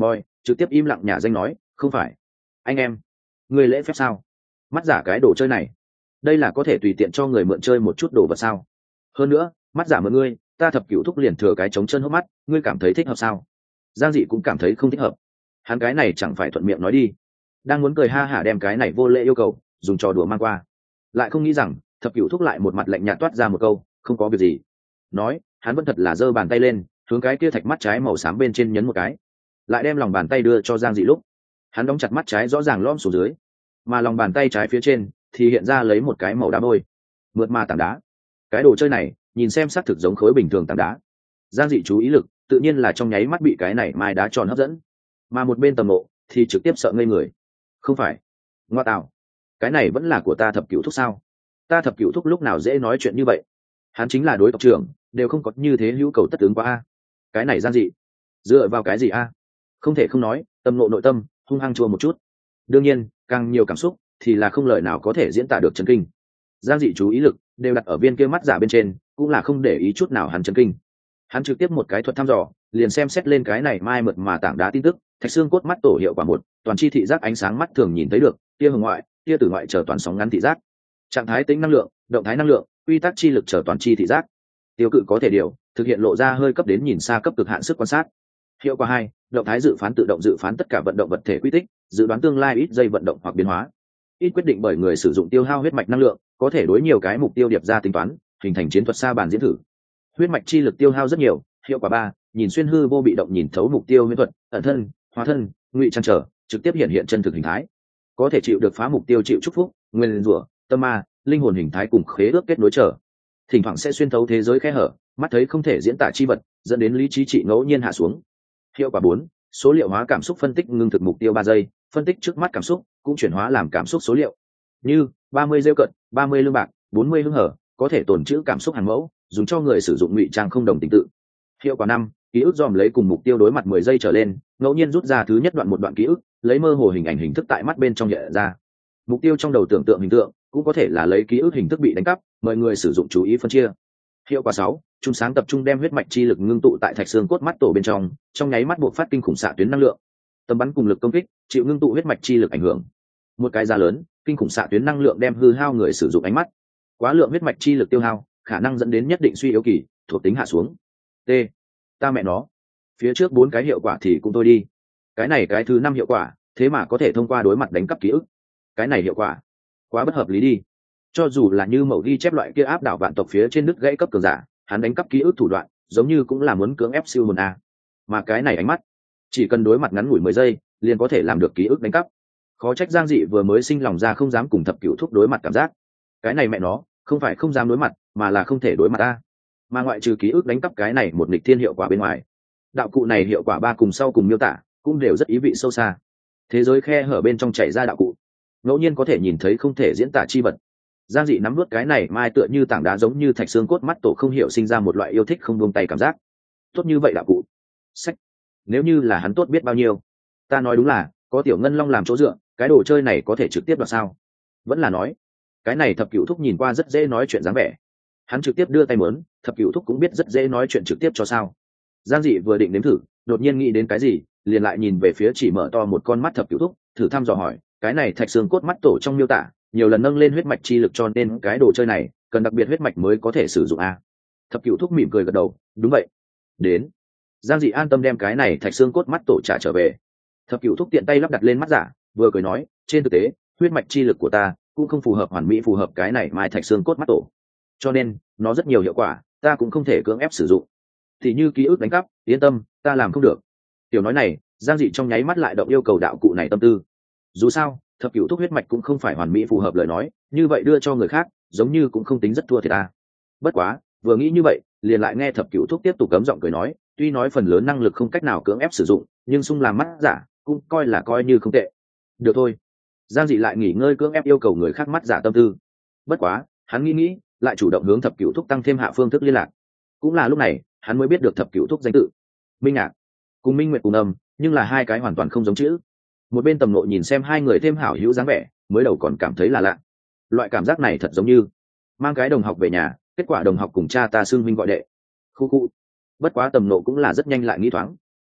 trực tiếp im lặng nhà danh nói không phải. Anh em, người lễ phép sao? Mắt giả cái đồ chơi này, đây là có thể tùy tiện cho người mượn chơi một chút đồ vật sao? Hơn nữa mắt giả mượn ngươi, ta thập cửu thúc liền thừa cái trống chân hốc mắt, ngươi cảm thấy thích hợp sao? Giang dị cũng cảm thấy không thích hợp. Hắn cái này chẳng phải thuận miệng nói đi, đang muốn cười ha hả đem cái này vô lễ yêu cầu dùng trò đùa mang qua, lại không nghĩ rằng thập cửu thúc lại một mặt lạnh nhạt toát ra một câu không có việc gì. Nói hắn vẫn thật là giơ bàn tay lên hướng cái kia thạch mắt trái màu xám bên trên nhấn một cái, lại đem lòng bàn tay đưa cho Giang dị lúc hắn đóng chặt mắt trái rõ ràng lõm xuống dưới, mà lòng bàn tay trái phía trên thì hiện ra lấy một cái màu đá bôi mượt mà tảng đá. Cái đồ chơi này nhìn xem xác thực giống khối bình thường tảng đá. Giang dị chú ý lực tự nhiên là trong nháy mắt bị cái này mai đá tròn hấp dẫn, mà một bên tầm mộ thì trực tiếp sợ ngây người. Không phải, ngoa tạo, cái này vẫn là của ta thập cửu thúc sao? Ta thập cửu thúc lúc nào dễ nói chuyện như vậy? Hắn chính là đối tộc trưởng, đều không có như thế hữu cầu tất ứng quá a. Cái này Giang dị dựa vào cái gì a? Không thể không nói tâm nộ nội tâm hung hăng chua một chút. Đương nhiên càng nhiều cảm xúc thì là không lời nào có thể diễn tả được chấn kinh. Giang dị chú ý lực đều đặt ở viên kia mắt giả bên trên, cũng là không để ý chút nào hắn chấn kinh. Hắn trực tiếp một cái thuật thăm dò liền xem xét lên cái này mai mượt mà tảng đá tin tức. Thạch xương cốt mắt tổ hiệu quả một, toàn chi thị giác ánh sáng mắt thường nhìn thấy được, tia hồng ngoại, tia tử ngoại chờ toàn sóng ngắn thị giác, trạng thái tính năng lượng, động thái năng lượng, quy tắc chi lực chờ toàn chi thị giác, tiêu cự có thể điều thực hiện lộ ra hơi cấp đến nhìn xa cấp cực hạn sức quan sát. Hiệu quả hai, động thái dự phán tự động dự phán tất cả vận động vật thể quy tích, dự đoán tương lai ít giây vận động hoặc biến hóa. Ít quyết định bởi người sử dụng tiêu hao huyết mạch năng lượng, có thể đối nhiều cái mục tiêu điệp ra tính toán, hình thành chiến thuật xa bàn diễn thử. Huyết mạch chi lực tiêu hao rất nhiều. Hiệu quả ba, nhìn xuyên hư vô bị động nhìn thấu mục tiêu huyễn thuật, ẩn thân, hóa thân, ngụy trang trở, trực tiếp hiện hiện chân thực hình thái. Có thể chịu được phá mục tiêu chịu chúc phúc, nguyên rủa, tâm ma, linh hồn hình thái cùng khế ước kết nối trở. Thỉnh thoảng sẽ xuyên thấu thế giới khe hở, mắt thấy không thể diễn tả chi vật, dẫn đến lý trí trị ngẫu nhiên hạ xuống. Hiệu quả bốn, số liệu hóa cảm xúc phân tích ngưng thực mục tiêu 3 giây, phân tích trước mắt cảm xúc cũng chuyển hóa làm cảm xúc số liệu, như 30 rêu cận, 30 lương bạc, 40 hưng hở, có thể tồn trữ cảm xúc hàng mẫu, dùng cho người sử dụng ngụy trang không đồng tình tự. Hiệu quả năm, ký ức dòm lấy cùng mục tiêu đối mặt 10 giây trở lên, ngẫu nhiên rút ra thứ nhất đoạn một đoạn ký ức, lấy mơ hồ hình ảnh hình thức tại mắt bên trong hiện ra. Mục tiêu trong đầu tưởng tượng hình tượng cũng có thể là lấy ký ức hình thức bị đánh cắp, mời người sử dụng chú ý phân chia. Hiệu quả 6, trung sáng tập trung đem huyết mạch chi lực ngưng tụ tại thạch xương cốt mắt tổ bên trong nháy mắt buộc phát kinh khủng xạ tuyến năng lượng. Tầm bắn cùng lực công kích chịu ngưng tụ huyết mạch chi lực ảnh hưởng. Một cái giá lớn, kinh khủng xạ tuyến năng lượng đem hư hao người sử dụng ánh mắt. Quá lượng huyết mạch chi lực tiêu hao, khả năng dẫn đến nhất định suy yếu kỳ, thuộc tính hạ xuống. T. Ta mẹ nó, phía trước 4 cái hiệu quả thì cũng thôi đi. Cái này cái thứ 5 hiệu quả, thế mà có thể thông qua đối mặt đánh cắp ký ức. Cái này hiệu quả quá bất hợp lý đi. Cho dù là như mẫu ghi chép loại kia áp đảo vạn tộc phía trên đứt gãy cấp cường giả, hắn đánh cắp ký ức thủ đoạn giống như cũng là muốn cưỡng ép siêu hồn a. Mà cái này ánh mắt, chỉ cần đối mặt ngắn ngủi 10 giây liền có thể làm được ký ức đánh cắp. Khó trách Giang dị vừa mới sinh lòng ra không dám cùng thập cửu thúc đối mặt cảm giác. Cái này mẹ nó không phải không dám đối mặt, mà là không thể đối mặt a. Mà ngoại trừ ký ức đánh cắp cái này một nghịch thiên hiệu quả bên ngoài, đạo cụ này hiệu quả 3 cùng sau cùng miêu tả cũng đều rất ý vị sâu xa. Thế giới khe hở bên trong chảy ra đạo cụ, ngẫu nhiên có thể nhìn thấy không thể diễn tả chi vật. Giang dị nắm nuốt cái này mai tựa như tảng đá giống như thạch xương cốt mắt tổ không hiểu sinh ra một loại yêu thích không buông tay cảm giác. Tốt như vậy đạo cụ sách, nếu như là hắn tốt biết bao nhiêu. Ta nói đúng là có tiểu ngân long làm chỗ dựa, cái đồ chơi này có thể trực tiếp đoạt sao? Vẫn là nói cái này thập cửu thúc nhìn qua rất dễ nói chuyện dáng vẻ, hắn trực tiếp đưa tay mớn, thập cửu thúc cũng biết rất dễ nói chuyện trực tiếp cho sao? Giang dị vừa định nếm thử, đột nhiên nghĩ đến cái gì, liền lại nhìn về phía chỉ mở to một con mắt thập cửu thúc, thử thăm dò hỏi, cái này thạch xương cốt mắt tổ trong miêu tả nhiều lần nâng lên huyết mạch chi lực, cho nên cái đồ chơi này cần đặc biệt huyết mạch mới có thể sử dụng a. Thập cửu thúc mỉm cười gật đầu, đúng vậy. Đến. Giang dị an tâm đem cái này thạch xương cốt mắt tổ trả trở về. Thập cửu thúc tiện tay lắp đặt lên mắt giả, vừa cười nói, trên thực tế huyết mạch chi lực của ta cũng không phù hợp hoàn mỹ phù hợp cái này mai thạch xương cốt mắt tổ, cho nên nó rất nhiều hiệu quả ta cũng không thể cưỡng ép sử dụng, thì như ký ức đánh cắp, yên tâm ta làm không được. Tiểu nói này Giang dị trong nháy mắt lại động yêu cầu đạo cụ này tâm tư. Dù sao thập cửu thúc huyết mạch cũng không phải hoàn mỹ phù hợp lời nói, như vậy đưa cho người khác giống như cũng không tính rất thua thiệt ta. Bất quá vừa nghĩ như vậy liền lại nghe thập cửu thúc tiếp tục cấm giọng cười nói, tuy nói phần lớn năng lực không cách nào cưỡng ép sử dụng, nhưng sung làm mắt giả cũng coi như không tệ. Được thôi. Giang dị lại nghỉ ngơi cưỡng ép yêu cầu người khác mắt giả tâm tư. Bất quá hắn nghĩ lại chủ động hướng thập cửu thúc tăng thêm hạ phương thức liên lạc. Cũng là lúc này hắn mới biết được thập cửu thúc danh tự Minh Ngạc cùng Minh Nguyệt cùng âm, nhưng là hai cái hoàn toàn không giống chữ. Một bên Tầm Nộ nhìn xem hai người thêm hảo hữu dáng vẻ, mới đầu còn cảm thấy là lạ. Loại cảm giác này thật giống như mang cái đồng học về nhà, kết quả đồng học cùng cha ta xưng huynh gọi đệ. Khu. Bất quá Tầm Nộ cũng là rất nhanh lại nghĩ thoáng.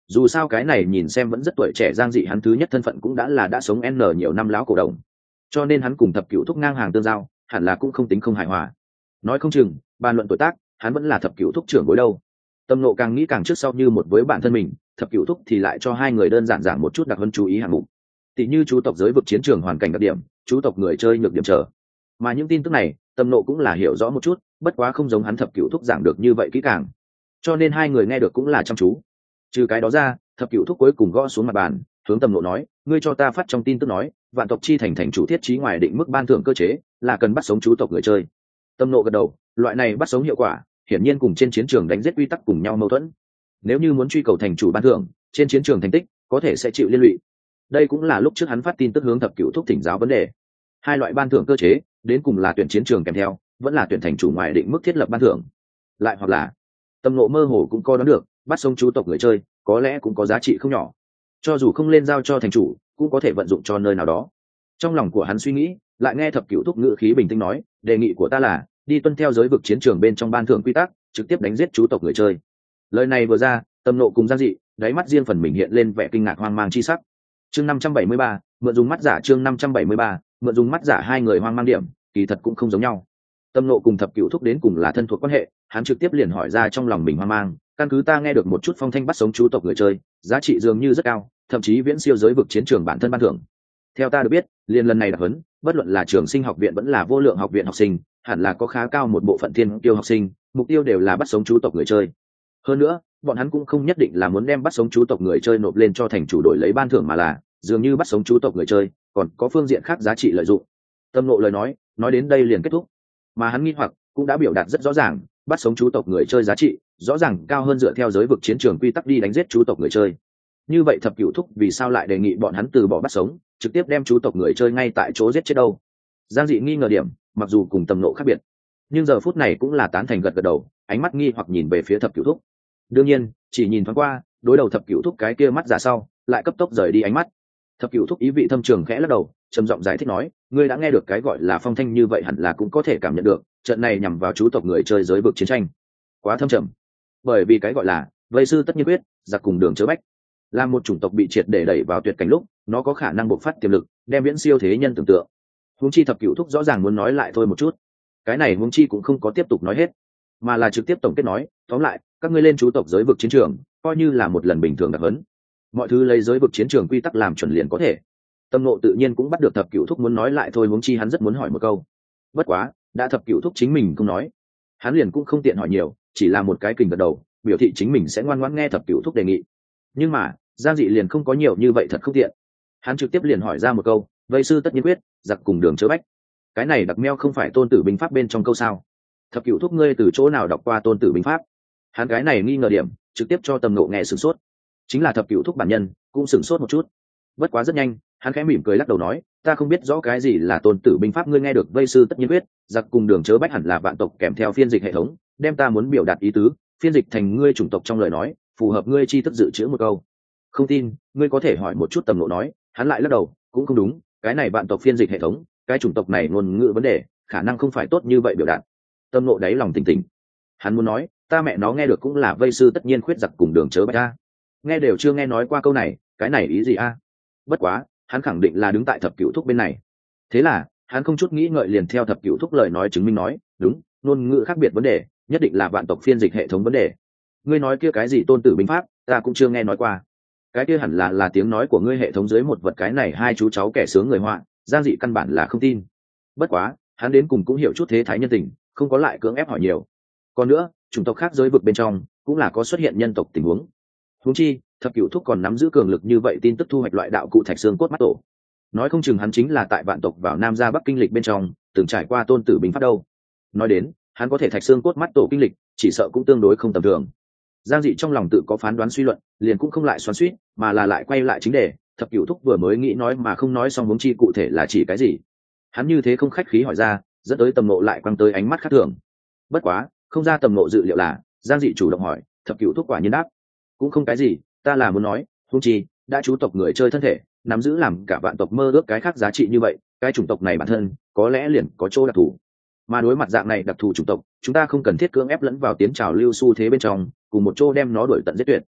Dù sao cái này nhìn xem vẫn rất tuổi trẻ Giang Dị, hắn thứ nhất thân phận cũng đã sống nhiều năm lão cổ đồng, cho nên hắn cùng thập cửu thúc ngang hàng tương giao, hẳn là cũng không tính không hài hòa. Nói không chừng bàn luận tuổi tác, hắn vẫn là thập cửu thúc trưởng bối đâu. Tâm Nộ càng nghĩ càng trước sau như một với bản thân mình, thập cửu thúc thì lại cho hai người đơn giản giảng một chút đặc hơn chú ý hạng mục, tỷ như chú tộc giới vực chiến trường hoàn cảnh đặc điểm, chú tộc người chơi nhược điểm trở. Mà những tin tức này Tâm Nộ cũng là hiểu rõ một chút, bất quá không giống hắn thập cửu thúc giảng được như vậy kỹ càng, cho nên hai người nghe được cũng là chăm chú. Trừ cái đó ra, thập cửu thúc cuối cùng gõ xuống mặt bàn, hướng Tâm Nộ nói, ngươi cho ta phát trong tin tức nói vạn tộc chi thành thành chủ thiết trí ngoài định mức ban thưởng cơ chế là cần bắt sống chú tộc người chơi. Tâm Nộ gật đầu, loại này bắt sống hiệu quả hiển nhiên cùng trên chiến trường đánh giết quy tắc cùng nhau mâu thuẫn. Nếu như muốn truy cầu thành chủ ban thưởng, trên chiến trường thành tích có thể sẽ chịu liên lụy. Đây cũng là lúc trước hắn phát tin tức hướng thập cửu thúc thỉnh giáo vấn đề. Hai loại ban thưởng cơ chế đến cùng là tuyển chiến trường kèm theo, vẫn là tuyển thành chủ ngoài định mức thiết lập ban thưởng, lại hoặc là Tâm Nộ mơ hồ cũng coi đoán được bắt sống chú tộc người chơi có lẽ cũng có giá trị không nhỏ, cho dù không lên giao cho thành chủ cũng có thể vận dụng cho nơi nào đó. Trong lòng của hắn suy nghĩ, lại nghe thập cửu thúc ngữ khí bình tĩnh nói, đề nghị của ta là đi tuân theo giới vực chiến trường bên trong ban thưởng quy tắc, trực tiếp đánh giết chú tộc người chơi. Lời này vừa ra, Tâm Nộ cùng Giang Dị đáy mắt riêng phần mình hiện lên vẻ kinh ngạc hoang mang chi sắc. Chương 573, mượn dùng mắt giả. Chương 573, mượn dùng mắt giả. Hai người hoang mang điểm kỳ thật cũng không giống nhau. Tâm Nộ cùng thập cửu thúc đến cùng là thân thuộc quan hệ, hắn trực tiếp liền hỏi ra trong lòng mình hoang mang, căn cứ ta nghe được một chút phong thanh bắt sống chú tộc người chơi giá trị dường như rất cao, thậm chí viễn siêu giới vực chiến trường bản thân ban thưởng. Theo ta được biết, liền lần này đặc huấn, bất luận là trường sinh học viện vẫn là vô lượng học viện học sinh, hẳn là có khá cao một bộ phận thiên tiêu học sinh mục tiêu đều là bắt sống chú tộc người chơi. Hơn nữa bọn hắn cũng không nhất định là muốn đem bắt sống chú tộc người chơi nộp lên cho thành chủ đổi lấy ban thưởng, mà là dường như bắt sống chú tộc người chơi còn có phương diện khác giá trị lợi dụng. Tâm Nộ lời nói đến đây liền kết thúc, mà hắn nghi hoặc cũng đã biểu đạt rất rõ ràng, bắt sống chú tộc người chơi giá trị rõ ràng cao hơn dựa theo giới vực chiến trường quy tắc đi đánh giết chú tộc người chơi. Như vậy thập cửu thúc vì sao lại đề nghị bọn hắn từ bỏ bắt sống, trực tiếp đem chú tộc người chơi ngay tại chỗ giết chết đâu? Giang Dị nghi ngờ điểm mặc dù cùng Tâm Nộ khác biệt, nhưng giờ phút này cũng là tán thành gật gật đầu, ánh mắt nghi hoặc nhìn về phía thập cửu thúc. Đương nhiên chỉ nhìn thoáng qua, đối đầu thập cửu thúc cái kia mắt giả sau lại cấp tốc rời đi ánh mắt. Thập cửu thúc ý vị thâm trường khẽ lắc đầu, trầm giọng giải thích nói, ngươi đã nghe được cái gọi là phong thanh như vậy hẳn là cũng có thể cảm nhận được trận này nhằm vào chú tộc người chơi giới vực chiến tranh quá thâm trầm, bởi vì cái gọi là vây sư tất nhiên quyết, giặc cùng đường chớ bách, là một chủng tộc bị triệt để đẩy vào tuyệt cảnh lúc nó có khả năng bộc phát tiềm lực, đem viễn siêu thế nhân tưởng tượng. Huống chi thập cửu thúc rõ ràng muốn nói lại thôi một chút, cái này huống chi cũng không có tiếp tục nói hết, mà là trực tiếp tổng kết nói, tóm lại các ngươi lên chú tộc giới vực chiến trường coi như là một lần bình thường đặc hấn, mọi thứ lấy giới vực chiến trường quy tắc làm chuẩn liền có thể. Tâm Nộ tự nhiên cũng bắt được thập cửu thúc muốn nói lại thôi, huống chi hắn rất muốn hỏi một câu, bất quá đã thập cửu thúc chính mình không nói, hắn liền cũng không tiện hỏi nhiều, chỉ là một cái kình gật đầu biểu thị chính mình sẽ ngoan ngoãn nghe thập cửu thúc đề nghị. Nhưng mà Giang Dị liền không có nhiều như vậy thật không tiện, hắn trực tiếp liền hỏi ra một câu, vây sư tất nhiên quyết, giặc cùng đường chớ bách, cái này đặc meo không phải Tôn Tử binh pháp bên trong câu sao? Thập cửu thúc ngươi từ chỗ nào đọc qua Tôn Tử binh pháp? Hắn cái này nghi ngờ điểm trực tiếp cho Tâm Nộ nghe sửng sốt, chính là thập cửu thúc bản nhân cũng sửng sốt một chút. Bất quá rất nhanh hắn khẽ mỉm cười lắc đầu nói, ta không biết rõ cái gì là Tôn Tử binh pháp, ngươi nghe được vây sư tất nhiên quyết, giặc cùng đường chớ bách hẳn là vạn tộc kèm theo phiên dịch hệ thống, đem ta muốn biểu đạt ý tứ phiên dịch thành ngươi chủng tộc trong lời nói, phù hợp ngươi chi thức dự trữ một câu. Không tin ngươi có thể hỏi một chút. Tâm Nộ nói. Hắn lại lắc đầu, cũng không đúng, cái này vạn tộc phiên dịch hệ thống, cái chủng tộc này ngôn ngữ vấn đề khả năng không phải tốt như vậy biểu đạt. Tâm Nộ đáy lòng tỉnh tỉnh, hắn muốn nói, ta mẹ nó nghe được cũng là vây sư tất nhiên khuyết giặc cùng đường chớ bách a, nghe đều chưa nghe nói qua câu này, cái này ý gì a? Bất quá hắn khẳng định là đứng tại thập cửu thúc bên này, thế là hắn không chút nghĩ ngợi liền theo thập cửu thúc lời nói chứng minh nói, đúng, ngôn ngữ khác biệt vấn đề nhất định là vạn tộc phiên dịch hệ thống vấn đề. Ngươi nói kia cái gì Tôn Tử binh pháp, ta cũng chưa nghe nói qua, cái kia hẳn là tiếng nói của ngươi hệ thống dưới một vật, cái này hai chú cháu kẻ sướng người họa, Giang Dị căn bản là không tin. Bất quá hắn đến cùng cũng hiểu chút thế thái nhân tình, không có lại cưỡng ép hỏi nhiều. Còn nữa chủng tộc khác giới vực bên trong cũng là có xuất hiện nhân tộc tình huống, huống chi thập cửu thúc còn nắm giữ cường lực như vậy tin tức thu hoạch loại đạo cụ thạch xương cốt mắt tổ, nói không chừng hắn chính là tại vạn tộc vào Nam ra Bắc kinh lịch bên trong từng trải qua Tôn Tử binh pháp đâu. Nói đến hắn có thể thạch xương cốt mắt tổ kinh lịch, chỉ sợ cũng tương đối không tầm thường. Giang Dị trong lòng tự có phán đoán suy luận, liền cũng không lại xoắn xuýt, mà là lại quay lại chính đề, thập cửu thúc vừa mới nghĩ nói mà không nói xong, huống chi cụ thể là chỉ cái gì. Hắn như thế không khách khí hỏi ra, dẫn tới Tâm Nộ lại quăng tới ánh mắt khác thường. Bất quá không ra Tâm Nộ dự liệu là Giang Dị chủ động hỏi, thập cửu thúc quả nhiên đáp, cũng không cái gì, ta là muốn nói, huống chi đã chú tộc người chơi thân thể nắm giữ làm cả vạn tộc mơ ước cái khác giá trị như vậy, cái chủng tộc này bản thân có lẽ liền có chỗ đặc thù, mà đối mặt dạng này đặc thù chủng tộc, chúng ta không cần thiết cưỡng ép lẫn vào tiến trào lưu xu thế bên trong, cùng một chỗ đem nó đuổi tận giết tuyệt.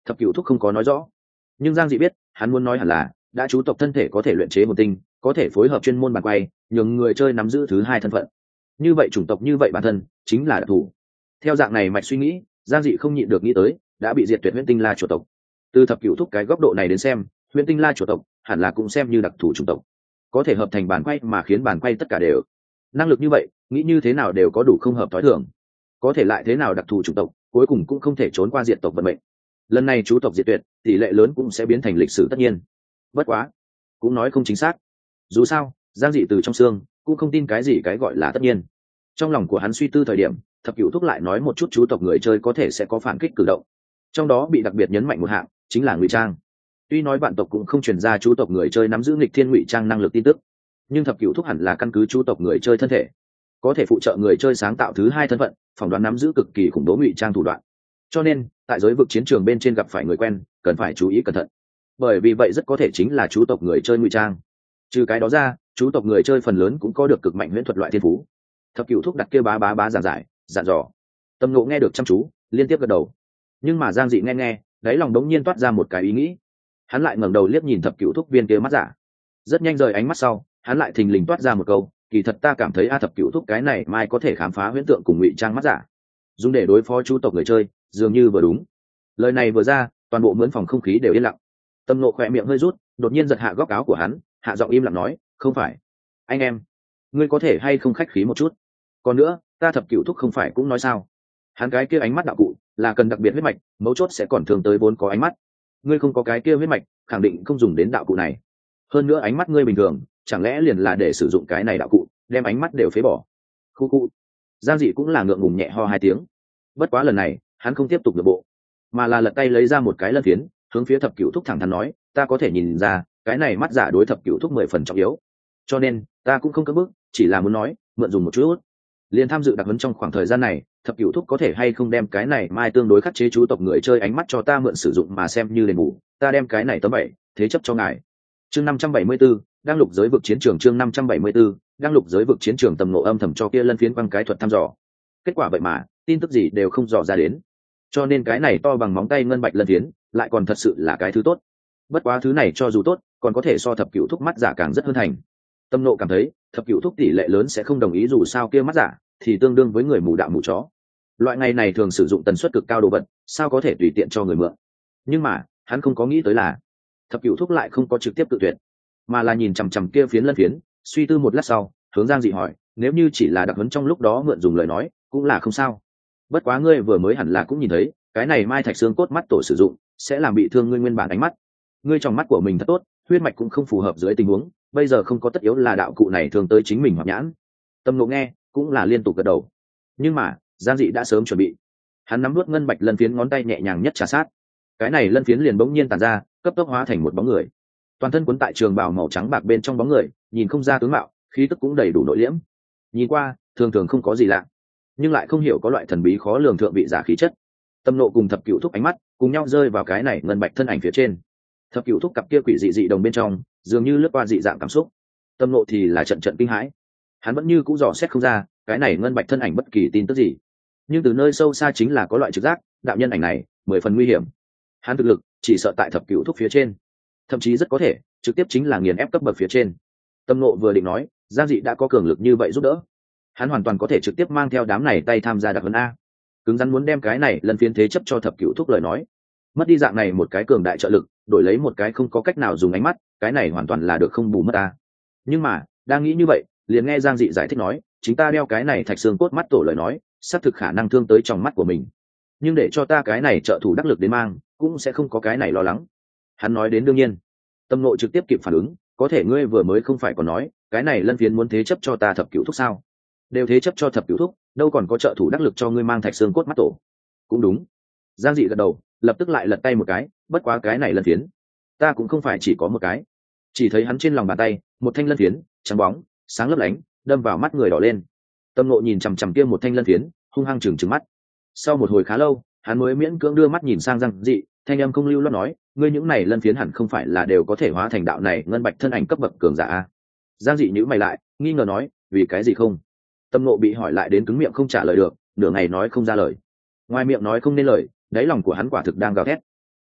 Thập cửu thúc không có nói rõ, nhưng Giang Dị biết hắn muốn nói hẳn là đã chú tộc thân thể có thể luyện chế hồn tinh, có thể phối hợp chuyên môn bàn quay, nhường người chơi nắm giữ thứ hai thân phận. Như vậy chủng tộc như vậy bản thân chính là đặc thù. Theo dạng này mạch suy nghĩ, Giang Dị không nhịn được nghĩ tới đã bị diệt tuyệt Huyễn Tinh La chuột tộc. Từ thập cửu thúc cái góc độ này đến xem, Huyễn Tinh La chuột tộc hẳn là cũng xem như đặc thù chủng tộc, có thể hợp thành bàn quay mà khiến bàn quay tất cả đều năng lực như vậy, nghĩ như thế nào đều có đủ không hợp thói thường. Có thể lại thế nào đặc thù chủng tộc, cuối cùng cũng không thể trốn qua diệt tộc vận mệnh. Lần này chú tộc diệt tuyệt, tỷ lệ lớn cũng sẽ biến thành lịch sử tất nhiên. Bất quá, cũng nói không chính xác. Dù sao, Giang Dị từ trong xương cũng không tin cái gì cái gọi là tất nhiên. Trong lòng của hắn suy tư thời điểm, thập cửu thúc lại nói một chút chú tộc người chơi có thể sẽ có phản kích cử động. Trong đó bị đặc biệt nhấn mạnh một hạng, chính là ngụy trang. Tuy nói bạn tộc cũng không truyền ra chú tộc người chơi nắm giữ nghịch thiên ngụy trang năng lực tin tức, nhưng thập cửu thúc hẳn là căn cứ chú tộc người chơi thân thể, có thể phụ trợ người chơi sáng tạo thứ hai thân phận, phỏng đoán nắm giữ cực kỳ khủng bố ngụy trang thủ đoạn. Cho nên tại giới vực chiến trường bên trên gặp phải người quen cần phải chú ý cẩn thận, bởi vì vậy rất có thể chính là chú tộc người chơi ngụy trang. Trừ cái đó ra, chú tộc người chơi phần lớn cũng có được cực mạnh huyễn thuật loại thiên phú. Thập cửu thúc đặt kia bá bá bá giảng giải dặn dò, Tâm Ngộ nghe được chăm chú liên tiếp gật đầu. Nhưng mà Giang Dị nghe đáy lòng đống nhiên toát ra một cái ý nghĩ. Hắn lại ngẩng đầu liếc nhìn thập cửu thúc viên kia mắt giả, rất nhanh rời ánh mắt sau, hắn lại thình lình toát ra một câu, kỳ thật ta cảm thấy thập cửu thúc cái này mai có thể khám phá huyễn tượng cùng ngụy trang mắt giả, dùng để đối phó chú tộc người chơi dường như vừa đúng. Lời này vừa ra, toàn bộ mướn phòng không khí đều yên lặng. Tâm Ngộ khỏe miệng hơi rút, đột nhiên giật hạ góc áo của hắn, hạ giọng im lặng nói, không phải anh em, ngươi có thể hay không khách khí một chút. Còn nữa, ta thập cửu thúc không phải cũng nói sao, hắn cái kia ánh mắt đạo cụ là cần đặc biệt huyết mạch, mấu chốt sẽ còn thường tới vốn có ánh mắt. Ngươi không có cái kia huyết mạch, khẳng định không dùng đến đạo cụ này. Hơn nữa ánh mắt ngươi bình thường, chẳng lẽ liền là để sử dụng cái này đạo cụ đem ánh mắt đều phế bỏ? Khu khu. Giang Dị cũng là ngượng ngùng nhẹ ho hai tiếng. Bất quá lần này hắn không tiếp tục được bộ, mà là lật tay lấy ra một cái lân phiến, hướng phía thập cửu thúc thẳng thắn nói, ta có thể nhìn ra cái này mắt giả đối thập cửu thúc 10 phần trọng yếu, cho nên ta cũng không cưỡng bức, chỉ là muốn nói mượn dùng một chút. Liên tham dự đặc huấn trong khoảng thời gian này, thập cửu thúc có thể hay không đem cái này mai tương đối khắc chế chú tộc người chơi ánh mắt cho ta mượn sử dụng mà xem như đền bù, ta đem cái này tấm 7 thế chấp cho ngài. Chương 574, đang lục giới vực chiến trường. Chương 574, đang lục giới vực chiến trường. Tầm Ngộ âm thầm cho kia lân phiến quăng cái thuật thăm dò. Kết quả vậy mà tin tức gì đều không dò ra đến, cho nên cái này to bằng móng tay ngân bạch lân phiến lại còn thật sự là cái thứ tốt. Bất quá thứ này cho dù tốt, còn có thể so thập cửu thúc mắt giả càng rất hơn thành. Tâm Ngộ cảm thấy thập cửu thúc tỷ lệ lớn sẽ không đồng ý, dù sao kia mắt giả thì tương đương với người mù đạo mù chó. Loại ngày này thường sử dụng tần suất cực cao đồ vật, sao có thể tùy tiện cho người mượn. Nhưng mà hắn không có nghĩ tới là thập cửu thúc lại không có trực tiếp tự tuyệt, mà là nhìn chằm chằm kia phiến lân phiến, suy tư một lát sau hướng Giang Dị hỏi, nếu như chỉ là đặc huấn trong lúc đó mượn dùng lời nói cũng là không sao. Bất quá ngươi vừa mới hẳn là cũng nhìn thấy cái này mai thạch xương cốt mắt tổ sử dụng sẽ làm bị thương ngươi nguyên bản ánh mắt. Ngươi trong mắt của mình thật tốt, huyết mạch cũng không phù hợp dưới tình huống bây giờ, không có tất yếu là đạo cụ này thường tới chính mình hoặc nhãn. Tâm Ngộ nghe cũng là liên tục gật đầu. Nhưng mà Giang Dị đã sớm chuẩn bị, hắn nắm nuốt ngân bạch lân phiến, ngón tay nhẹ nhàng nhất trà sát, cái này lân phiến liền bỗng nhiên tàn ra, cấp tốc hóa thành một bóng người, toàn thân cuốn tại trường bào màu trắng bạc bên trong bóng người, nhìn không ra tướng mạo, khí tức cũng đầy đủ nội liễm, nhìn qua thường thường không có gì lạ, nhưng lại không hiểu có loại thần bí khó lường thượng vị giả khí chất. Tâm Nộ cùng thập cửu thúc ánh mắt cùng nhau rơi vào cái này ngân bạch thân ảnh phía trên. Thập cửu thúc cặp kia quỷ dị dị đồng bên trong dường như lướt qua dị dạng cảm xúc, Tâm Nộ thì là trận trận kinh hãi. Hắn vẫn như cũ dò xét không ra cái này ngân bạch thân ảnh bất kỳ tin tức gì, nhưng từ nơi sâu xa chính là có loại trực giác đạo nhân ảnh này 10 phần nguy hiểm. Hắn thực lực chỉ sợ tại thập cửu thúc phía trên, thậm chí rất có thể trực tiếp chính là nghiền ép cấp bậc phía trên. Tâm Nộ vừa định nói, Giang Dị đã có cường lực như vậy giúp đỡ, hắn hoàn toàn có thể trực tiếp mang theo đám này tay tham gia đặc huấn a. Cứng rắn muốn đem cái này lần phiến thế chấp cho thập cửu thúc lời nói, mất đi dạng này một cái cường đại trợ lực, đổi lấy một cái không có cách nào dùng ánh mắt, cái này hoàn toàn là được không bù mất ta. Nhưng mà đang nghĩ như vậy, liền nghe Giang Dị giải thích nói, chính ta đeo cái này thạch xương cốt mắt tổ lời nói, xác thực khả năng thương tới trong mắt của mình, nhưng để cho ta cái này trợ thủ đắc lực đến mang, cũng sẽ không có cái này lo lắng. Hắn nói đến đương nhiên. Tâm Nộ trực tiếp kịp phản ứng, có thể ngươi vừa mới không phải còn nói cái này lân phiến muốn thế chấp cho ta thập cửu thúc sao? Đều thế chấp cho thập cửu thúc, đâu còn có trợ thủ đắc lực cho ngươi mang thạch xương cốt mắt tổ. Cũng đúng. Giang Dị gật đầu, lập tức lại lật tay một cái, bất quá cái này lân phiến ta cũng không phải chỉ có một cái. Chỉ thấy hắn trên lòng bàn tay một thanh lân phiến trắng bóng sáng lấp lánh, đâm vào mắt người đỏ lên. Tâm Nộ nhìn chằm chằm kia một thanh lân phiến, hung hăng trừng mắt. Sau một hồi khá lâu, hắn mới miễn cưỡng đưa mắt nhìn sang Giang Dị, thanh âm không lưu loát nói, ngươi những này lân phiến hẳn không phải là đều có thể hóa thành đạo này ngân bạch thân ảnh cấp bậc cường giả a? Giang Dị nhíu mày lại, nghi ngờ nói, vì cái gì không? Tâm Nộ bị hỏi lại đến cứng miệng không trả lời được, nửa ngày nói không ra lời. Ngoài miệng nói không nên lời, đáy lòng của hắn quả thực đang gào thét.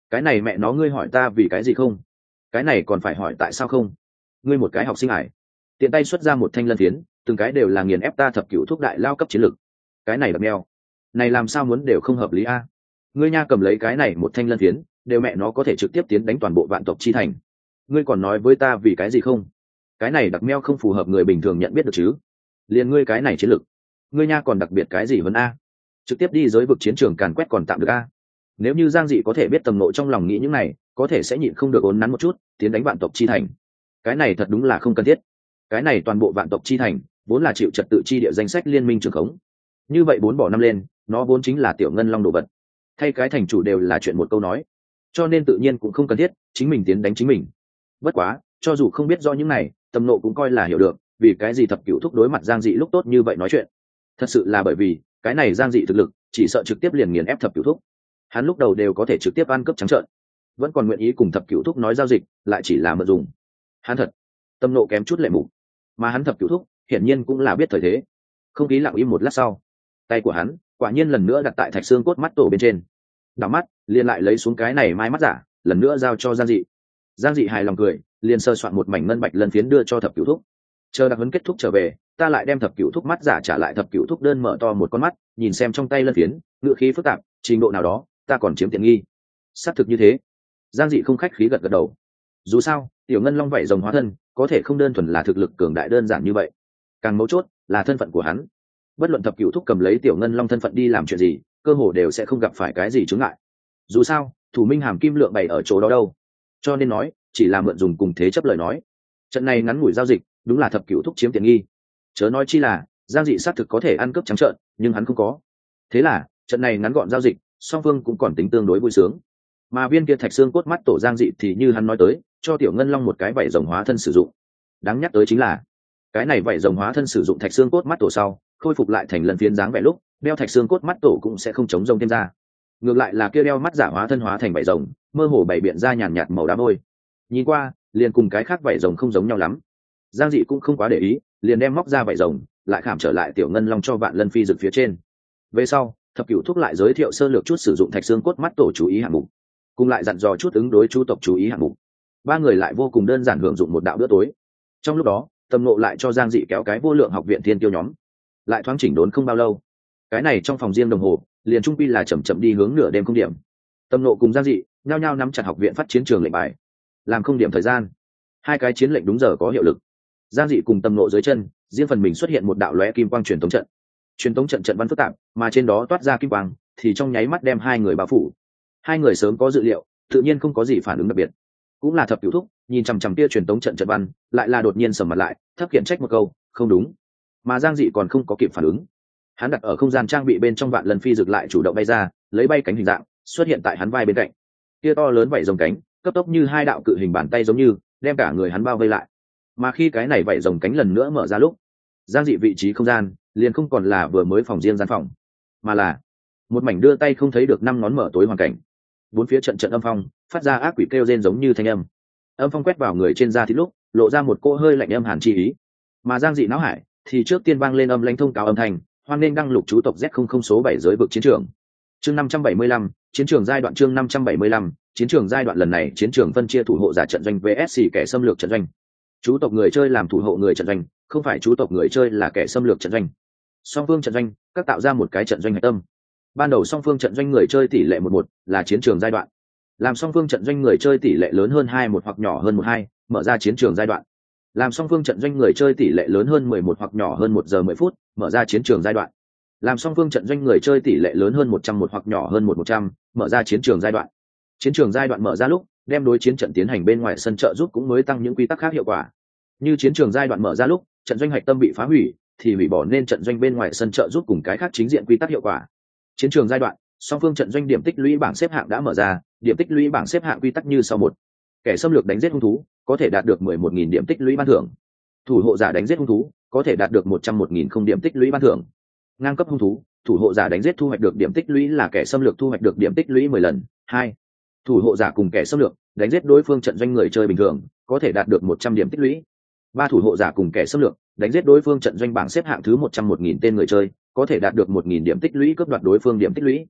Cái này mẹ nó ngươi hỏi ta vì cái gì không? Cái này còn phải hỏi tại sao không? Ngươi một cái học sinh ải, tiện tay xuất ra một thanh lân phiến, từng cái đều là nghiền ép ta thập cửu thuốc đại lao cấp chiến lực. Cái này đập mèo, này làm sao muốn đều không hợp lý a? Ngươi nha cầm lấy cái này một thanh lân phiến, đều mẹ nó có thể trực tiếp tiến đánh toàn bộ vạn tộc chi thành. Ngươi còn nói với ta vì cái gì không? Cái này đặc meo không phù hợp người bình thường nhận biết được chứ? Liền ngươi cái này chiến lực, ngươi nha còn đặc biệt cái gì hơn a? Trực tiếp đi giới vực chiến trường càn quét còn tạm được a. Nếu như Giang Dị có thể biết tầm nội trong lòng nghĩ những này, có thể sẽ nhịn không được ốn nắn một chút, tiến đánh vạn tộc chi thành. Cái này thật đúng là không cần thiết. Cái này toàn bộ vạn tộc chi thành vốn là chịu trật tự chi địa danh sách liên minh trường khống, như vậy 4 bỏ 5 lên, nó vốn chính là tiểu ngân long đồ vật, thay cái thành chủ đều là chuyện một câu nói, cho nên tự nhiên cũng không cần thiết chính mình tiến đánh chính mình. Bất quá cho dù không biết do những này, Tầm Nộ cũng coi là hiểu được vì cái gì thập cửu thúc đối mặt Giang Dị lúc tốt như vậy nói chuyện. Thật sự là bởi vì cái này Giang Dị thực lực chỉ sợ trực tiếp liền nghiền ép thập cửu thúc, hắn lúc đầu đều có thể trực tiếp ăn cướp trắng trợn, vẫn còn nguyện ý cùng thập cửu thúc nói giao dịch, lại chỉ là mượn dùng. Hắn thật Tâm Nộ kém chút lệ mục, mà hắn thập cửu thúc hiển nhiên cũng là biết thời thế. Không khí lặng im một lát sau, tay của hắn quả nhiên lần nữa đặt tại thạch xương cốt mắt tổ bên trên, đảo mắt liền lại lấy xuống cái này mai mắt giả, lần nữa giao cho Giang Dị. Giang Dị hài lòng cười, liền sơ soạn một mảnh ngân bạch lân phiến đưa cho thập cửu thúc. Chờ đặc huấn kết thúc trở về, ta lại đem thập cửu thúc mắt giả trả lại thập cửu thúc đơn mở to một con mắt, nhìn xem trong tay lân phiến, ngữ khí phức tạp, trình độ nào đó ta còn chiếm tiện nghi. Xác thực như thế. Giang Dị không khách khí gật gật đầu. Dù sao tiểu ngân long vảy rồng hóa thân có thể không đơn thuần là thực lực cường đại đơn giản như vậy, càng mấu chốt là thân phận của hắn. Bất luận thập cửu thúc cầm lấy tiểu ngân long thân phận đi làm chuyện gì, cơ hồ đều sẽ không gặp phải cái gì chướng ngại. Dù sao thủ minh hàm kim lượng bày ở chỗ đó đâu, cho nên nói chỉ là mượn dùng cùng thế chấp lời nói. Trận này ngắn ngủi giao dịch đúng là thập cửu thúc chiếm tiện nghi, chớ nói chi là Giang Dị xác thực có thể ăn cướp trắng trợn, nhưng hắn không có. Thế là trận này ngắn gọn giao dịch, song phương cũng còn tính tương đối vui sướng. Mà viên kia thạch xương cốt mắt tổ Giang Dị thì như hắn nói tới, cho tiểu ngân long một cái vảy rồng hóa thân sử dụng. Đáng nhắc tới chính là cái này vảy rồng hóa thân sử dụng thạch xương cốt mắt tổ sau, khôi phục lại thành lần phiến dáng vẻ lúc đeo thạch xương cốt mắt tổ cũng sẽ không chống rông thêm ra. Ngược lại là kia đeo mắt giả hóa thân hóa thành vảy rồng, mơ hồ bày biện ra nhàn nhạt màu đá vôi, nhìn qua liền cùng cái khác vảy rồng không giống nhau lắm. Giang Dị cũng không quá để ý, liền đem móc ra vảy rồng lại khảm trở lại tiểu ngân long cho vạn lân phi rực phía trên. Về sau thập cửu thúc lại giới thiệu sơ lược chút sử dụng thạch xương cốt mắt tổ chú ý hạng mục, cùng lại dặn dò chút ứng đối chu tộc chú ý hạng mục. Ba người lại vô cùng đơn giản hưởng dụng một đạo bữa tối. Trong lúc đó Tâm Nộ lại cho Giang Dị kéo cái vô lượng học viện thiên tiêu nhóm, lại thoáng chỉnh đốn không bao lâu, cái này trong phòng riêng đồng hồ liền trung quy là chậm chậm đi hướng nửa đêm không điểm. Tâm Nộ cùng Giang Dị nhao nhao nắm chặt học viện phát chiến trường lệnh bài, làm không điểm thời gian, hai cái chiến lệnh đúng giờ có hiệu lực. Giang Dị cùng Tâm Nộ dưới chân riêng phần mình xuất hiện một đạo lóe kim quang truyền tống trận. Truyền tống trận trận văn phức tạp, mà trên đó toát ra kim quang thì trong nháy mắt đem hai người bao phủ. Hai người sớm có dự liệu, tự nhiên không có gì phản ứng đặc biệt. Cũng là thập cửu thúc nhìn chằm chằm kia truyền tống trận trận văn, lại là đột nhiên sầm mặt lại, thấp khiển trách một câu không đúng. Mà Giang Dị còn không có kịp phản ứng, hắn đặt ở không gian trang bị bên trong vạn lần phi rực lại chủ động bay ra, lấy bay cánh hình dạng xuất hiện tại hắn vai bên cạnh. Kia to lớn vảy rồng cánh cấp tốc như hai đạo cự hình bàn tay giống như đem cả người hắn bao vây lại. Mà khi cái này vảy rồng cánh lần nữa mở ra lúc, Giang Dị vị trí không gian liền không còn là vừa mới phòng riêng gian phòng, mà là một mảnh đưa tay không thấy được năm ngón mở tối hoàn cảnh. Bốn phía trận trận âm phong phát ra ác quỷ kêu rên giống như thanh âm. Âm phong quét vào người trên da thịt lúc lộ ra một cỗ hơi lạnh âm hàn chi ý. Mà Giang Dị não hải thì trước tiên vang lên âm lãnh thông cáo âm thanh, hoan nên đăng lục chú tộc Z00 số 7 giới vực chiến trường. Chương 575, chiến trường giai đoạn. Chương 575, chiến trường giai đoạn. Lần này chiến trường phân chia thủ hộ giả trận doanh vs kẻ xâm lược trận doanh. Chú tộc người chơi làm thủ hộ người trận doanh, không phải chú tộc người chơi là kẻ xâm lược trận doanh. Song phương trận doanh các tạo ra một cái trận doanh hạch tâm. Ban đầu song phương trận doanh người chơi tỷ lệ 1-1 là chiến trường giai đoạn. Làm song phương trận doanh người chơi tỷ lệ lớn hơn 2-1 hoặc nhỏ hơn 1-2, mở ra chiến trường giai đoạn. Làm song phương trận doanh người chơi tỷ lệ lớn hơn 11 hoặc nhỏ hơn 1 giờ 10 phút, mở ra chiến trường giai đoạn. Làm song phương trận doanh người chơi tỷ lệ lớn hơn 101 hoặc nhỏ hơn 100, mở ra chiến trường giai đoạn. Chiến trường giai đoạn mở ra lúc, đem đối chiến trận tiến hành bên ngoài sân trợ giúp cũng mới tăng những quy tắc khác hiệu quả. Như chiến trường giai đoạn mở ra lúc, trận doanh hạch tâm bị phá hủy, thì hủy bỏ nên trận doanh bên ngoài sân trợ giúp cùng cái khác chính diện quy tắc hiệu quả. Chiến trường giai đoạn, song phương trận doanh điểm tích lũy bảng xếp hạng đã mở ra, điểm tích lũy bảng xếp hạng quy tắc như sau: 1. Kẻ xâm lược đánh giết hung thú, có thể đạt được 11.000 điểm tích lũy ban thưởng. Thủ hộ giả đánh giết hung thú, có thể đạt được 101.000 không điểm tích lũy ban thưởng. Ngang cấp hung thú, thủ hộ giả đánh giết thu hoạch được điểm tích lũy là kẻ xâm lược thu hoạch được điểm tích lũy 10 lần. 2. Thủ hộ giả cùng kẻ xâm lược đánh giết đối phương trận doanh người chơi bình thường, có thể đạt được 100 điểm tích lũy. 3. Thủ hộ giả cùng kẻ xâm lược đánh giết đối phương trận doanh bảng xếp hạng thứ 101.000 tên người chơi, có thể đạt được 1.000 điểm tích lũy cướp đoạt đối phương điểm tích lũy.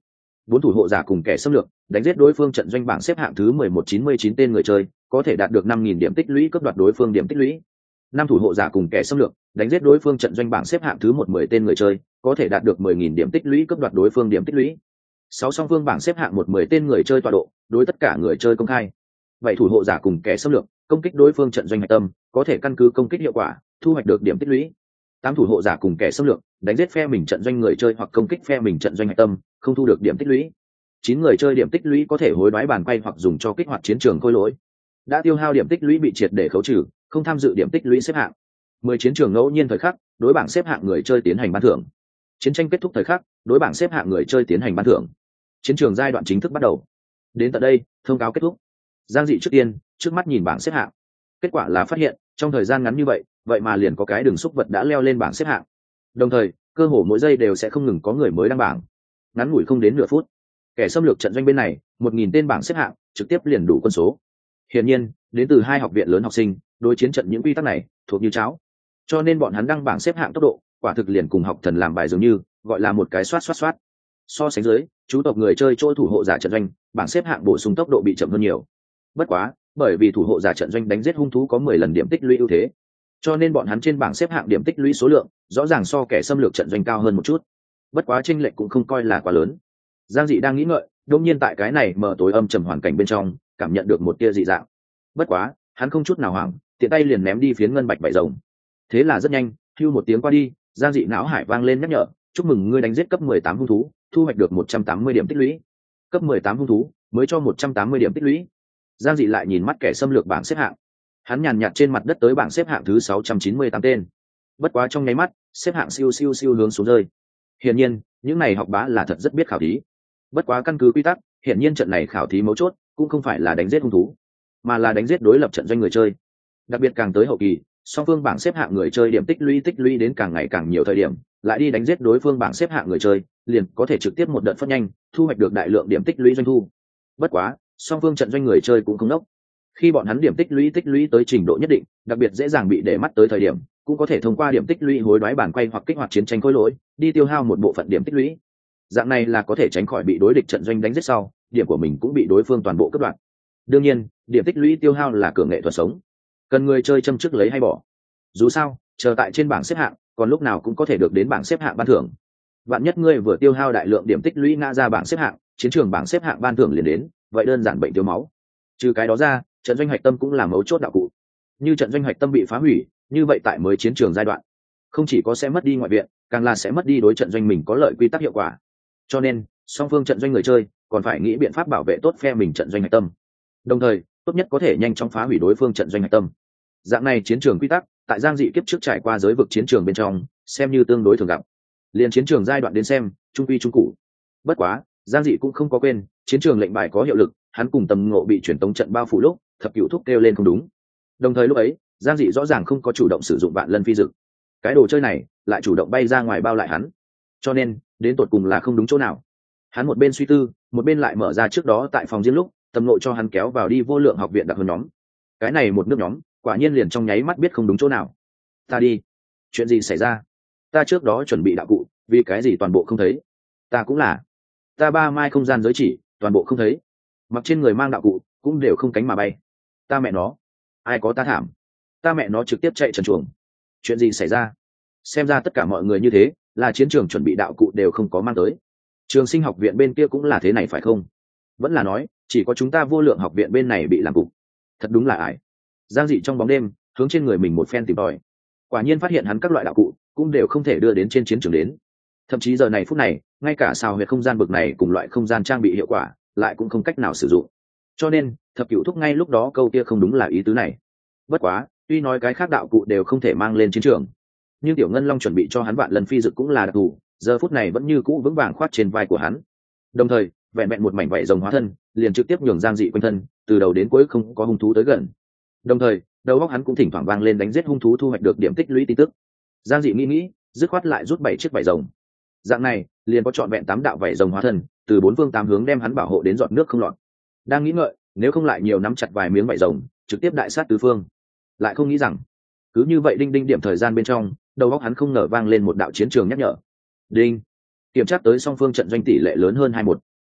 4 thủ hộ giả cùng kẻ xâm lược đánh giết đối phương trận doanh bảng xếp hạng thứ 1199 tên người chơi có thể đạt được 5.000 điểm tích lũy, cướp đoạt đối phương điểm tích lũy. 5 thủ hộ giả cùng kẻ xâm lược đánh giết đối phương trận doanh bảng xếp hạng thứ 110 tên người chơi có thể đạt được 10.000 điểm tích lũy, cướp đoạt đối phương điểm tích lũy. 6 song phương bảng xếp hạng 110 tên người chơi tọa độ đối tất cả người chơi công khai. 7 thủ hộ giả cùng kẻ xâm lược công kích đối phương trận doanh hạch tâm có thể căn cứ công kích hiệu quả thu hoạch được điểm tích lũy. 8 thủ hộ giả cùng kẻ xâm lược đánh giết phe mình trận doanh người chơi hoặc công kích phe mình trận doanh hạch tâm không thu được điểm tích lũy. 9 người chơi điểm tích lũy có thể hối đoái bàn quay hoặc dùng cho kích hoạt chiến trường khôi lỗi. Đã tiêu hao điểm tích lũy bị triệt để khấu trừ, không tham dự điểm tích lũy xếp hạng. 10 chiến trường ngẫu nhiên thời khắc, đối bảng xếp hạng người chơi tiến hành ban thưởng. Chiến tranh kết thúc thời khắc, đối bảng xếp hạng người chơi tiến hành ban thưởng. Chiến trường giai đoạn chính thức bắt đầu. Đến tận đây, thông cáo kết thúc. Giang Dị trước tiên, trước mắt nhìn bảng xếp hạng. Kết quả là phát hiện, trong thời gian ngắn như vậy mà liền có cái đường xúc vật đã leo lên bảng xếp hạng. Đồng thời, cơ hồ mỗi giây đều sẽ không ngừng có người mới đăng bảng. Ngắn ngủi không đến nửa phút, kẻ xâm lược trận doanh bên này 1.000 tên bảng xếp hạng trực tiếp liền đủ quân số. Hiển nhiên, đến từ 2 học viện lớn học sinh, đối chiến trận những quy tắc này thuộc như cháo, cho nên bọn hắn đăng bảng xếp hạng tốc độ quả thực liền cùng học thần làm bài dường như, gọi là một cái xoát. So sánh dưới, chú tộc người chơi chỗ thủ hộ giả trận doanh bảng xếp hạng bổ sung tốc độ bị chậm hơn nhiều. Bất quá, bởi vì thủ hộ giả trận doanh đánh giết hung thú có 10 lần điểm tích lũy ưu thế, cho nên bọn hắn trên bảng xếp hạng điểm tích lũy số lượng rõ ràng so kẻ xâm lược trận doanh cao hơn một chút. Bất quá chênh lệch cũng không coi là quá lớn. Giang Dị đang nghĩ ngợi, đột nhiên tại cái này mờ tối âm trầm hoàn cảnh bên trong, cảm nhận được một tia dị dạng. Bất quá, hắn không chút nào hoảng, tiện tay liền ném đi phiến ngân bạch vảy rồng. Thế là rất nhanh, hưu một tiếng qua đi, Giang Dị não hải vang lên nhắc nhở, chúc mừng ngươi đánh giết cấp 18 hung thú, thu hoạch được 180 điểm tích lũy. Cấp 18 hung thú, mới cho 180 điểm tích lũy. Giang Dị lại nhìn mắt kẻ xâm lược bảng xếp hạng. Hắn nhàn nhạt trên mặt đất tới bảng xếp hạng thứ 698 tên. Bất quá trong nháy mắt, xếp hạng siêu hướng xuống rơi. Hiển nhiên, những này học bá là thật rất biết khảo thí. Bất quá căn cứ quy tắc, hiển nhiên trận này khảo thí mấu chốt cũng không phải là đánh giết hung thú, mà là đánh giết đối lập trận doanh người chơi. Đặc biệt càng tới hậu kỳ, song phương bảng xếp hạng người chơi điểm tích lũy đến càng ngày càng nhiều thời điểm, lại đi đánh giết đối phương bảng xếp hạng người chơi, liền có thể trực tiếp một đợt phát nhanh, thu hoạch được đại lượng điểm tích lũy doanh thu. Bất quá, song phương trận doanh người chơi cũng không đốc. Khi bọn hắn điểm tích lũy tới trình độ nhất định, đặc biệt dễ dàng bị để mắt tới thời điểm, cũng có thể thông qua điểm tích lũy hối đoái bản quay hoặc kích hoạt chiến tranh khối lỗi, đi tiêu hao một bộ phận điểm tích lũy. Dạng này là có thể tránh khỏi bị đối địch trận doanh đánh giết sau, điểm của mình cũng bị đối phương toàn bộ cắt đoạn. Đương nhiên, điểm tích lũy tiêu hao là cửa nghệ thuật sống, cần người chơi châm trước lấy hay bỏ. Dù sao, chờ tại trên bảng xếp hạng, còn lúc nào cũng có thể được đến bảng xếp hạng ban thưởng. Vạn nhất ngươi vừa tiêu hao đại lượng điểm tích lũy ngã ra bảng xếp hạng, chiến trường bảng xếp hạng ban thưởng liền đến, vậy đơn giản bệnh thiếu máu. Trừ cái đó ra, trận doanh hạch tâm cũng là mấu chốt đạo cụ. Như trận doanh hạch tâm bị phá hủy, như vậy tại mới chiến trường giai đoạn, không chỉ có sẽ mất đi ngoại viện, càng là sẽ mất đi đối trận doanh mình có lợi quy tắc hiệu quả. Cho nên, song phương trận doanh người chơi còn phải nghĩ biện pháp bảo vệ tốt phe mình trận doanh hạch tâm. Đồng thời, tốt nhất có thể nhanh chóng phá hủy đối phương trận doanh hạch tâm. Dạng này chiến trường quy tắc, tại Giang Dị kiếp trước trải qua giới vực chiến trường bên trong, xem như tương đối thường gặp. Liên chiến trường giai đoạn đến xem, trung quy trung cụ. Bất quá, Giang Dị cũng không có quên, chiến trường lệnh bài có hiệu lực, hắn cùng Tầm Ngộ bị truyền tống trận bao phủ lúc, thập cửu thúc kêu lên không đúng. Đồng thời lúc ấy, Giang Dị rõ ràng không có chủ động sử dụng vạn lân phi dực. Cái đồ chơi này lại chủ động bay ra ngoài bao lại hắn. Cho nên, đến tột cùng là không đúng chỗ nào. Hắn một bên suy tư, một bên lại mở ra trước đó tại phòng riêng lúc, Tầm Ngộ cho hắn kéo vào đi vô lượng học viện đặc hơn nhóm. Cái này một nước nhóm, quả nhiên liền trong nháy mắt biết không đúng chỗ nào. Ta đi, chuyện gì xảy ra? Ta trước đó chuẩn bị đạo cụ, vì cái gì toàn bộ không thấy? Ta cũng là, ta ba mai không gian giới chỉ, toàn bộ không thấy. Mặc trên người mang đạo cụ, cũng đều không cánh mà bay. Ta mẹ nó, ai có ta thảm? Ta mẹ nó trực tiếp chạy trần chuồng. Chuyện gì xảy ra? Xem ra tất cả mọi người như thế, là chiến trường chuẩn bị đạo cụ đều không có mang tới. Trường sinh học viện bên kia cũng là thế này phải không? Vẫn là nói, chỉ có chúng ta vô lượng học viện bên này bị làm cục. Thật đúng là ải. Giang Dị trong bóng đêm, hướng trên người mình một phen tìm tòi. Quả nhiên phát hiện hắn các loại đạo cụ cũng đều không thể đưa đến trên chiến trường đến. Thậm chí giờ này phút này, ngay cả xào huyệt không gian bực này cùng loại không gian trang bị hiệu quả, lại cũng không cách nào sử dụng. Cho nên, thập cửu thúc ngay lúc đó câu kia không đúng là ý tứ này. Bất quá, tuy nói cái khác đạo cụ đều không thể mang lên chiến trường, nhưng Tiểu Ngân Long chuẩn bị cho hắn vạn lần phi dực cũng là đặc thù, giờ phút này vẫn như cũ vững vàng khoát trên vai của hắn. Đồng thời, vẹn vẹn một mảnh vảy rồng hóa thân, liền trực tiếp nhường Giang Dị quanh thân, từ đầu đến cuối không có hung thú tới gần. Đồng thời, đầu óc hắn cũng thỉnh thoảng vang lên đánh giết hung thú thu hoạch được điểm tích lũy tin tức. Giang Dị nghĩ, dứt khoát lại rút 7 chiếc vảy rồng. Dạng này, liền có trọn vẹn 8 đạo vảy rồng hóa thân, từ 4 phương 8 hướng đem hắn bảo hộ đến giọt nước không lọt. Đang nghĩ ngợi, nếu không lại nhiều nắm chặt vài miếng vảy rồng, trực tiếp đại sát tứ phương. Lại không nghĩ rằng, cứ như vậy đinh đinh điểm thời gian bên trong, đầu óc hắn không ngờ vang lên một đạo chiến trường nhắc nhở. Đinh, kiểm tra tới song phương trận doanh tỷ lệ lớn hơn 21.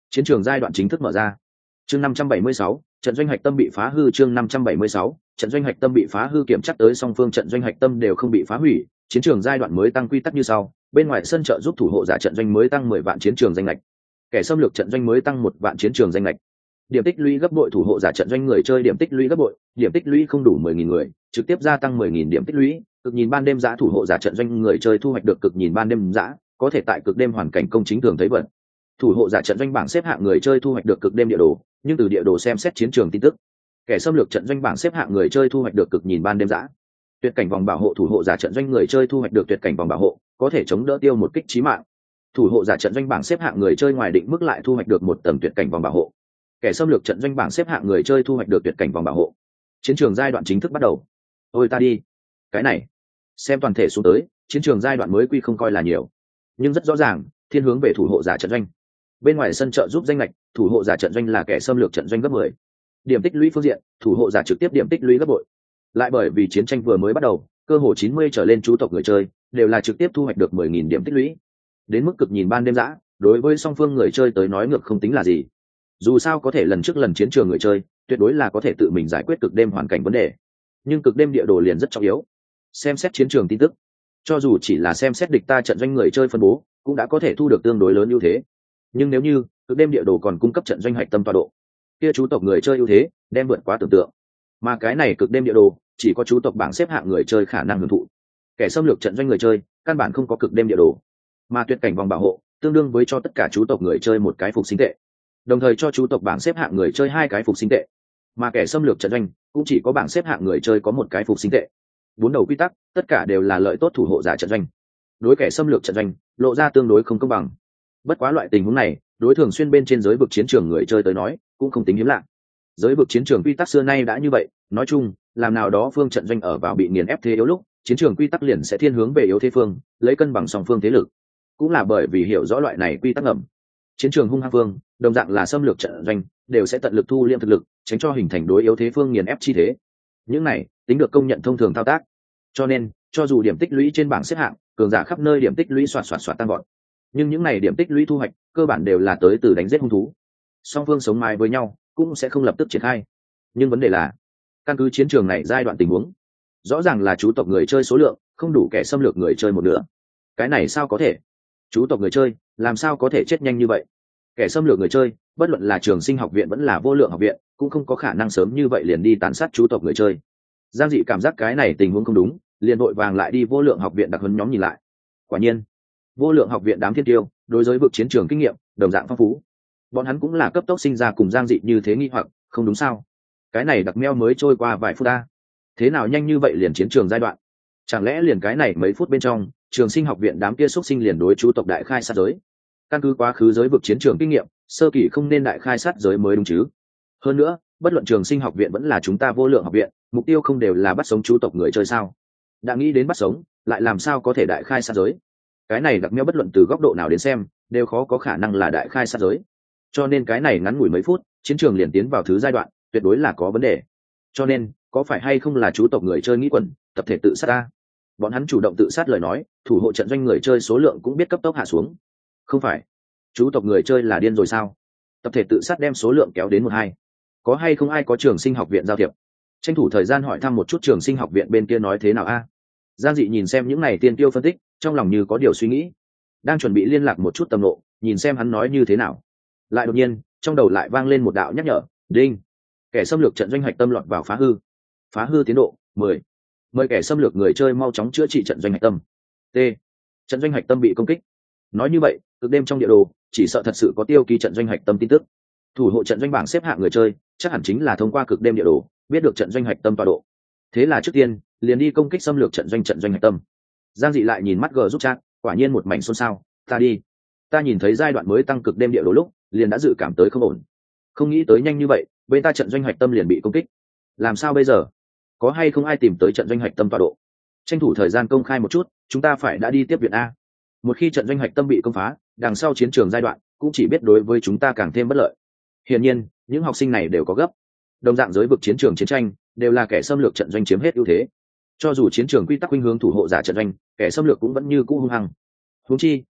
Chiến trường giai đoạn chính thức mở ra. Chương 576, trận doanh hạch tâm bị phá hư. Chương 576, trận doanh hạch tâm bị phá hư. Kiểm chắc tới song phương trận doanh hạch tâm đều không bị phá hủy, chiến trường giai đoạn mới tăng quy tắc như sau: bên ngoài sân trợ giúp thủ hộ giả trận doanh mới tăng 10 vạn chiến trường danh lệch, kẻ xâm lược trận doanh mới tăng 1 vạn chiến trường danh lệch. Điểm tích lũy gấp bội thủ hộ giả trận doanh người chơi điểm tích lũy gấp bội, điểm tích lũy không đủ 10.000 người, trực tiếp gia tăng 10.000 điểm tích lũy. Cực nhìn ban đêm giã thủ hộ giả trận doanh người chơi thu hoạch được cực nhìn ban đêm giã, có thể tại cực đêm hoàn cảnh công chính thường thấy vật. Thủ hộ giả trận doanh bảng xếp hạng người chơi thu hoạch được cực đêm địa đồ, nhưng từ địa đồ xem xét chiến trường tin tức. Kẻ xâm lược trận doanh bảng xếp hạng người chơi thu hoạch được cực nhìn ban đêm giã. Tuyệt cảnh vòng bảo hộ thủ hộ giả trận doanh người chơi thu hoạch được tuyệt cảnh vòng bảo hộ, có thể chống đỡ tiêu một kích chí mạng. Thủ hộ giả trận doanh bảng xếp hạng người chơi ngoài định mức lại thu hoạch được một tầng tuyệt cảnh vòng bảo hộ. Kẻ xâm lược trận doanh bảng xếp hạng người chơi thu hoạch được tuyệt cảnh vòng bảo hộ. Chiến trường giai đoạn chính thức bắt đầu. Ôi ta đi, cái này xem toàn thể xuống tới, chiến trường giai đoạn mới quy không coi là nhiều, nhưng rất rõ ràng thiên hướng về thủ hộ giả trận doanh. Bên ngoài sân trợ giúp danh lệch, thủ hộ giả trận doanh là kẻ xâm lược trận doanh gấp 10. Điểm tích lũy phương diện, thủ hộ giả trực tiếp điểm tích lũy gấp bội. Lại bởi vì chiến tranh vừa mới bắt đầu, cơ hồ 90 trở lên chú tộc người chơi đều là trực tiếp thu hoạch được 10.000 điểm tích lũy. Đến mức cực nhìn ban đêm giã, đối với song phương người chơi tới nói ngược không tính là gì. Dù sao có thể lần trước lần chiến trường người chơi, tuyệt đối là có thể tự mình giải quyết cực đêm hoàn cảnh vấn đề. Nhưng cực đêm địa đồ liền rất trọng yếu. Xem xét chiến trường tin tức, cho dù chỉ là xem xét địch ta trận doanh người chơi phân bố, cũng đã có thể thu được tương đối lớn ưu thế. Nhưng nếu như cực đêm địa đồ còn cung cấp trận doanh hạch tâm tọa độ, kia chú tộc người chơi ưu thế đem vượt quá tưởng tượng. Mà cái này cực đêm địa đồ chỉ có chú tộc bảng xếp hạng người chơi khả năng hưởng thụ. Kẻ xâm lược trận doanh người chơi căn bản không có cực đêm địa đồ, mà tuyệt cảnh vòng bảo hộ tương đương với cho tất cả chú tộc người chơi một cái phục sinh tệ, đồng thời cho chú tộc bảng xếp hạng người chơi 2 cái phục sinh tệ, mà kẻ xâm lược trận doanh cũng chỉ có bảng xếp hạng người chơi có 1 cái phục sinh tệ. 4 đầu quy tắc tất cả đều là lợi tốt thủ hộ giả trận doanh, đối kẻ xâm lược trận doanh lộ ra tương đối không công bằng. Bất quá loại tình huống này đối thường xuyên bên trên giới vực chiến trường người chơi tới nói cũng không tính hiếm lạ. Giới vực chiến trường quy tắc xưa nay đã như vậy, nói chung làm nào đó phương trận doanh ở vào bị nghiền ép thế yếu lúc, chiến trường quy tắc liền sẽ thiên hướng về yếu thế phương, lấy cân bằng song phương thế lực. Cũng là bởi vì hiểu rõ loại này quy tắc ngầm, chiến trường hung hăng phương đồng dạng là xâm lược trận doanh đều sẽ tận lực thu liệm thực lực, tránh cho hình thành đối yếu thế phương nghiền ép chi thế. Những này tính được công nhận thông thường thao tác, cho nên cho dù điểm tích lũy trên bảng xếp hạng cường giả khắp nơi điểm tích lũy xoạt tăng gọn, nhưng những này điểm tích lũy thu hoạch cơ bản đều là tới từ đánh giết hung thú. Song phương sống mái với nhau cũng sẽ không lập tức triển khai. Nhưng vấn đề là, căn cứ chiến trường này giai đoạn tình huống, rõ ràng là chú tộc người chơi số lượng không đủ kẻ xâm lược người chơi một nửa. Cái này sao có thể? Chú tộc người chơi làm sao có thể chết nhanh như vậy? Kẻ xâm lược người chơi, bất luận là Trường Sinh học viện vẫn là Vô Lượng học viện, cũng không có khả năng sớm như vậy liền đi tàn sát chú tộc người chơi. Giang Dị cảm giác cái này tình huống không đúng, liền vội vàng lại đi Vô Lượng học viện đặc huấn nhóm nhìn lại. Quả nhiên, Vô Lượng học viện đám thiên tiêu đối với vực chiến trường kinh nghiệm đồng dạng phong phú. Bọn hắn cũng là cấp tốc sinh ra cùng Giang Dị như thế nghi hoặc, không đúng sao? Cái này đặc meo mới trôi qua vài phút ta, thế nào nhanh như vậy liền chiến trường giai đoạn? Chẳng lẽ liền cái này mấy phút bên trong, Trường Sinh học viện đám kia xuất sinh liền đối chú tộc đại khai sát giới? Căn cứ quá khứ giới vực chiến trường kinh nghiệm, sơ kỳ không nên đại khai sát giới mới đúng chứ? Hơn nữa, bất luận Trường Sinh học viện vẫn là chúng ta Vô Lượng học viện, mục tiêu không đều là bắt sống chú tộc người chơi sao? Đã nghĩ đến bắt sống, lại làm sao có thể đại khai sát giới? Cái này đặc meo bất luận từ góc độ nào đến xem, đều khó có khả năng là đại khai sát giới. Cho nên cái này ngắn ngủi mấy phút, chiến trường liền tiến vào thứ giai đoạn, tuyệt đối là có vấn đề. Cho nên, có phải hay không là chú tộc người chơi nghĩ quẩn, tập thể tự sát ta? Bọn hắn chủ động tự sát lời nói, thủ hộ trận doanh người chơi số lượng cũng biết cấp tốc hạ xuống. Không phải, chú tộc người chơi là điên rồi sao? Tập thể tự sát đem số lượng kéo đến 1-2. Có hay không ai có Trường Sinh học viện giao thiệp? Tranh thủ thời gian hỏi thăm một chút Trường Sinh học viện bên kia nói thế nào a? Giang Dị nhìn xem những này tiên tiêu phân tích, trong lòng như có điều suy nghĩ, đang chuẩn bị liên lạc một chút tầm nộ, nhìn xem hắn nói như thế nào. Lại đột nhiên, trong đầu lại vang lên một đạo nhắc nhở, đinh, kẻ xâm lược trận doanh hạch tâm lọt vào phá hư tiến độ 10. Mời kẻ xâm lược người chơi mau chóng chữa trị trận doanh hạch tâm. T, trận doanh hạch tâm bị công kích. Nói như vậy, cực đêm trong địa đồ chỉ sợ thật sự có tiêu ký trận doanh hạch tâm tin tức. Thủ hộ trận doanh bảng xếp hạng người chơi chắc hẳn chính là thông qua cực đêm địa đồ biết được trận doanh hạch tâm tọa độ. Thế là trước tiên liền đi công kích xâm lược trận doanh hạch tâm. Giang Dị lại nhìn mắt G giúp chat, quả nhiên một mảnh xôn xao. Ta đi, ta nhìn thấy giai đoạn mới tăng cực đêm địa đồ lúc liền đã dự cảm tới không ổn, không nghĩ tới nhanh như vậy bên ta trận doanh hạch tâm liền bị công kích. Làm sao bây giờ? Có hay không ai tìm tới trận doanh hạch tâm tọa độ? Tranh thủ thời gian công khai một chút, chúng ta phải đã đi tiếp viện a. Một khi trận doanh hạch tâm bị công phá, đằng sau chiến trường giai đoạn cũng chỉ biết đối với chúng ta càng thêm bất lợi. Hiển nhiên những học sinh này đều có gấp. Đồng dạng giới vực chiến trường chiến tranh đều là kẻ xâm lược trận doanh chiếm hết ưu thế. Cho dù chiến trường quy tắc khuynh hướng thủ hộ giả trận doanh, kẻ xâm lược cũng vẫn như cũ hung hăng. Huống chi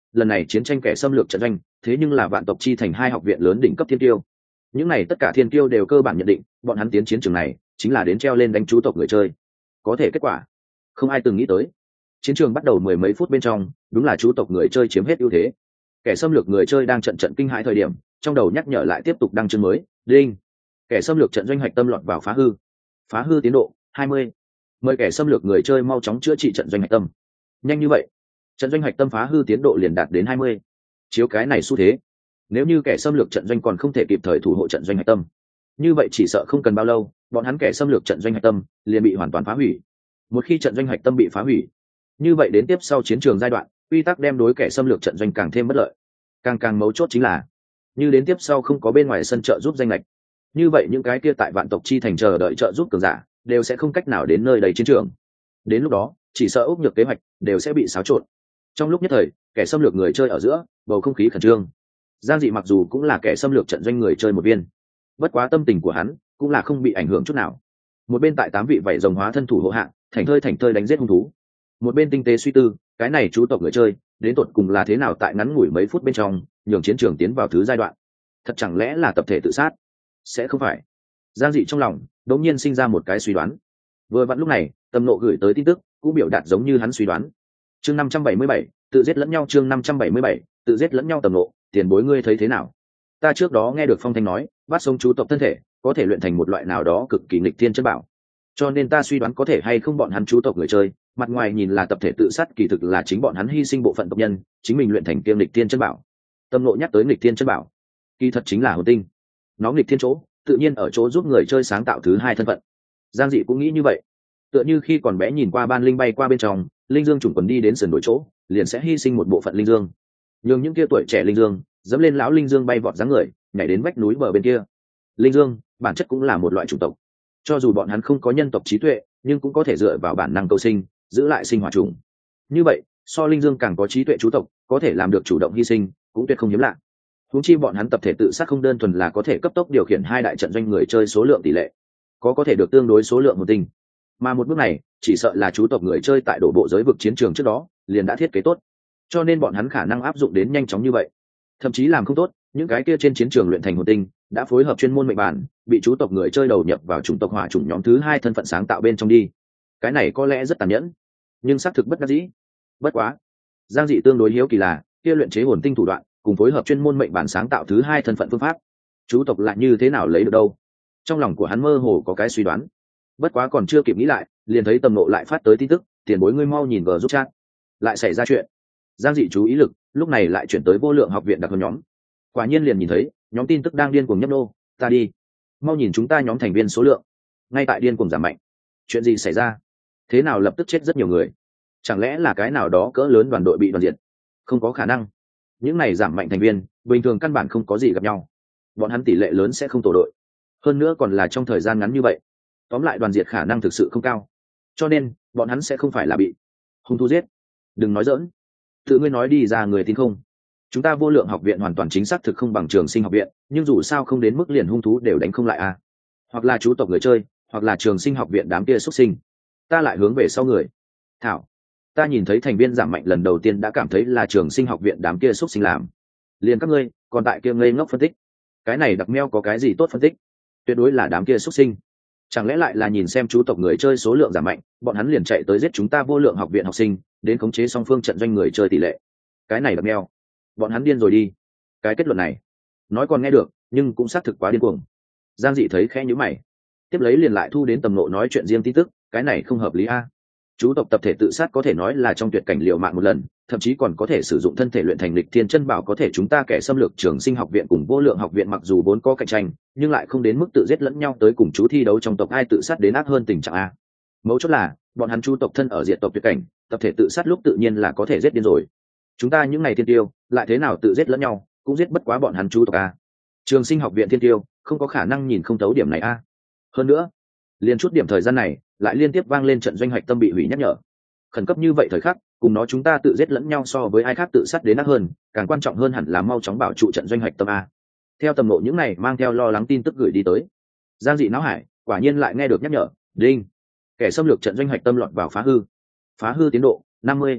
lần này chiến tranh kẻ xâm lược trận doanh thế nhưng là vạn tộc chi thành hai học viện lớn đỉnh cấp thiên tiêu. Những này tất cả thiên tiêu đều cơ bản nhận định bọn hắn tiến chiến trường này chính là đến treo lên đánh chú tộc người chơi. Có thể kết quả không ai từng nghĩ tới, chiến trường bắt đầu mười mấy phút bên trong đúng là chú tộc người chơi chiếm hết ưu thế. Kẻ xâm lược người chơi đang trận trận kinh hãi thời điểm, trong đầu nhắc nhở lại tiếp tục đăng chương mới. Đinh, kẻ xâm lược trận doanh hạch tâm lọt vào phá hư tiến độ 20. Mời kẻ xâm lược người chơi mau chóng chữa trị trận doanh hạch tâm. Nhanh như vậy trận doanh hạch tâm phá hư tiến độ liền đạt đến 20. Chiếu cái này xu thế, nếu như kẻ xâm lược trận doanh còn không thể kịp thời thủ hộ trận doanh hạch tâm, như vậy chỉ sợ không cần bao lâu bọn hắn kẻ xâm lược trận doanh hạch tâm liền bị hoàn toàn phá hủy. Một khi trận doanh hạch tâm bị phá hủy, như vậy đến tiếp sau chiến trường giai đoạn quy tắc đem đối kẻ xâm lược trận doanh càng thêm bất lợi. Càng mấu chốt chính là, như đến tiếp sau không có bên ngoài sân trợ giúp danh lệch, như vậy những cái kia tại vạn tộc chi thành chờ đợi trợ giúp cường giả đều sẽ không cách nào đến nơi đầy chiến trường. Đến lúc đó chỉ sợ ốc nhược kế hoạch đều sẽ bị xáo trộn. Trong lúc nhất thời, kẻ xâm lược người chơi ở giữa bầu không khí khẩn trương. Giang Dị mặc dù cũng là kẻ xâm lược trận doanh người chơi một viên, bất quá tâm tình của hắn cũng là không bị ảnh hưởng chút nào. Một bên tại 8 vị vảy rồng hóa thân thủ hộ hạng thành thơi đánh giết hung thú, một bên tinh tế suy tư cái này chú tộc người chơi đến tột cùng là thế nào tại ngắn ngủi mấy phút bên trong nhường chiến trường tiến vào thứ giai đoạn. Thật chẳng lẽ là tập thể tự sát? Sẽ không phải. Giang Dị trong lòng đột nhiên sinh ra một cái suy đoán. Vừa vặn lúc này Tâm Nộ gửi tới tin tức cũng biểu đạt giống như hắn suy đoán. Chương 577, tự giết lẫn nhau. Chương 577, tự giết lẫn nhau. Tâm Nộ, tiền bối ngươi thấy thế nào? Ta trước đó nghe được Phong Thanh nói bắt sống chú tộc thân thể có thể luyện thành một loại nào đó cực kỳ nghịch thiên chân bảo, cho nên ta suy đoán có thể hay không bọn hắn chú tộc người chơi mặt ngoài nhìn là tập thể tự sát, kỳ thực là chính bọn hắn hy sinh bộ phận tộc nhân chính mình luyện thành kiêm nghịch thiên chân bảo. Tâm Nộ nhắc tới nghịch thiên chân bảo, kỳ thật chính là hồn tinh. Nó nghịch thiên chỗ tự nhiên ở chỗ giúp người chơi sáng tạo thứ hai thân phận. Giang Dị cũng nghĩ như vậy, tựa như khi còn bé nhìn qua ban linh bay qua bên trong linh dương chủng quần đi đến sườn đổi chỗ liền sẽ hy sinh một bộ phận linh dương, nhường những kia tuổi trẻ linh dương dẫm lên lão linh dương bay vọt dáng người nhảy đến vách núi bờ bên kia. Linh dương bản chất cũng là một loại chủng tộc, cho dù bọn hắn không có nhân tộc trí tuệ nhưng cũng có thể dựa vào bản năng cầu sinh giữ lại sinh hoạt chủng. Như vậy so linh dương càng có trí tuệ chú tộc có thể làm được chủ động hy sinh cũng tuyệt không hiếm lạ. Huống chi bọn hắn tập thể tự sát không đơn thuần là có thể cấp tốc điều khiển hai đại trận doanh người chơi số lượng tỷ lệ, có thể được tương đối số lượng hồn tinh, mà một bước này chỉ sợ là chú tộc người chơi tại đổ bộ giới vực chiến trường trước đó liền đã thiết kế tốt, cho nên bọn hắn khả năng áp dụng đến nhanh chóng như vậy. Thậm chí làm không tốt những cái kia trên chiến trường luyện thành hồn tinh đã phối hợp chuyên môn mệnh bản bị chú tộc người chơi đầu nhập vào chủng tộc hỏa chủng nhóm thứ hai thân phận sáng tạo bên trong đi. Cái này có lẽ rất tàn nhẫn nhưng xác thực bất đắc dĩ. Bất quá Giang Dị tương đối hiếu kỳ là kia luyện chế hồn tinh thủ đoạn cùng phối hợp chuyên môn mệnh bản sáng tạo thứ hai thân phận phương pháp chú tộc lại như thế nào lấy được đâu. Trong lòng của hắn mơ hồ có cái suy đoán, bất quá còn chưa kịp nghĩ lại liền thấy Tâm Nộ lại phát tới tin tức, tiền bối ngươi mau nhìn vào giúp chat, lại xảy ra chuyện. Giang Dị chú ý lực lúc này lại chuyển tới vô lượng học viện đặc hơn nhóm, quả nhiên liền nhìn thấy nhóm tin tức đang điên cuồng nhấp nô. Ta đi, mau nhìn chúng ta nhóm thành viên số lượng ngay tại điên cuồng giảm mạnh. Chuyện gì xảy ra? Thế nào lập tức chết rất nhiều người? Chẳng lẽ là cái nào đó cỡ lớn đoàn đội bị đoàn diệt? Không có khả năng, những này giảm mạnh thành viên bình thường căn bản không có gì gặp nhau, bọn hắn tỷ lệ lớn sẽ không tổ đội, hơn nữa còn là trong thời gian ngắn như vậy. Tóm lại đoàn diệt khả năng thực sự không cao, cho nên bọn hắn sẽ không phải là bị hung thú giết. Đừng nói dỡn, tự ngươi nói đi ra người tin không? Chúng ta vô lượng học viện hoàn toàn chính xác thực không bằng Trường Sinh học viện, nhưng dù sao không đến mức liền hung thú đều đánh không lại à? Hoặc là chú tộc người chơi, hoặc là Trường Sinh học viện đám kia xuất sinh. Ta lại hướng về sau người. Thảo, ta nhìn thấy thành viên giảm mạnh lần đầu tiên đã cảm thấy là Trường Sinh học viện đám kia xuất sinh làm. Liền các ngươi còn tại kia ngây ngốc phân tích, cái này đặc meo có cái gì tốt phân tích? Tuyệt đối là đám kia xuất sinh. Chẳng lẽ lại là nhìn xem chú tộc người chơi số lượng giảm mạnh bọn hắn liền chạy tới giết chúng ta vô lượng học viện học sinh đến khống chế song phương trận doanh người chơi tỷ lệ? Cái này đặc meo, bọn hắn điên rồi đi. Cái kết luận này nói còn nghe được nhưng cũng xác thực quá điên cuồng. Giang Dị thấy khẽ nhíu mày, tiếp lấy liền lại thu đến Tầm Nộ nói chuyện riêng tin tức. Cái này không hợp lý a. Chú tộc tập thể tự sát có thể nói là trong tuyệt cảnh liều mạng một lần, thậm chí còn có thể sử dụng thân thể luyện thành lịch thiên chân bảo. Có thể chúng ta kẻ xâm lược Trường Sinh học viện cùng vô lượng học viện mặc dù vốn có cạnh tranh nhưng lại không đến mức tự giết lẫn nhau tới cùng chú thi đấu trong tộc ai tự sát đến ác hơn tình trạng a. Mấu chốt là bọn hắn chú tộc thân ở diệt tộc tuyệt cảnh, tập thể tự sát lúc tự nhiên là có thể giết điên rồi. Chúng ta những ngày thiên tiêu lại thế nào tự giết lẫn nhau cũng giết bất quá bọn hắn chú tộc a. Trường Sinh học viện thiên tiêu không có khả năng nhìn không thấu điểm này a. Hơn nữa liền chút điểm thời gian này lại liên tiếp vang lên trận doanh hoạch tâm bị hủy nhắc nhở. Khẩn cấp như vậy thời khắc cùng nó chúng ta tự giết lẫn nhau so với ai khác tự sát đến ác hơn, càng quan trọng hơn hẳn là mau chóng bảo trụ trận doanh hoạch tâm a. Theo Tầm Nộ những này mang theo lo lắng tin tức gửi đi tới, Giang Dị não hải quả nhiên lại nghe được nhắc nhở. Đinh, kẻ xâm lược trận doanh hoạch tâm lọt vào phá hư tiến độ 50.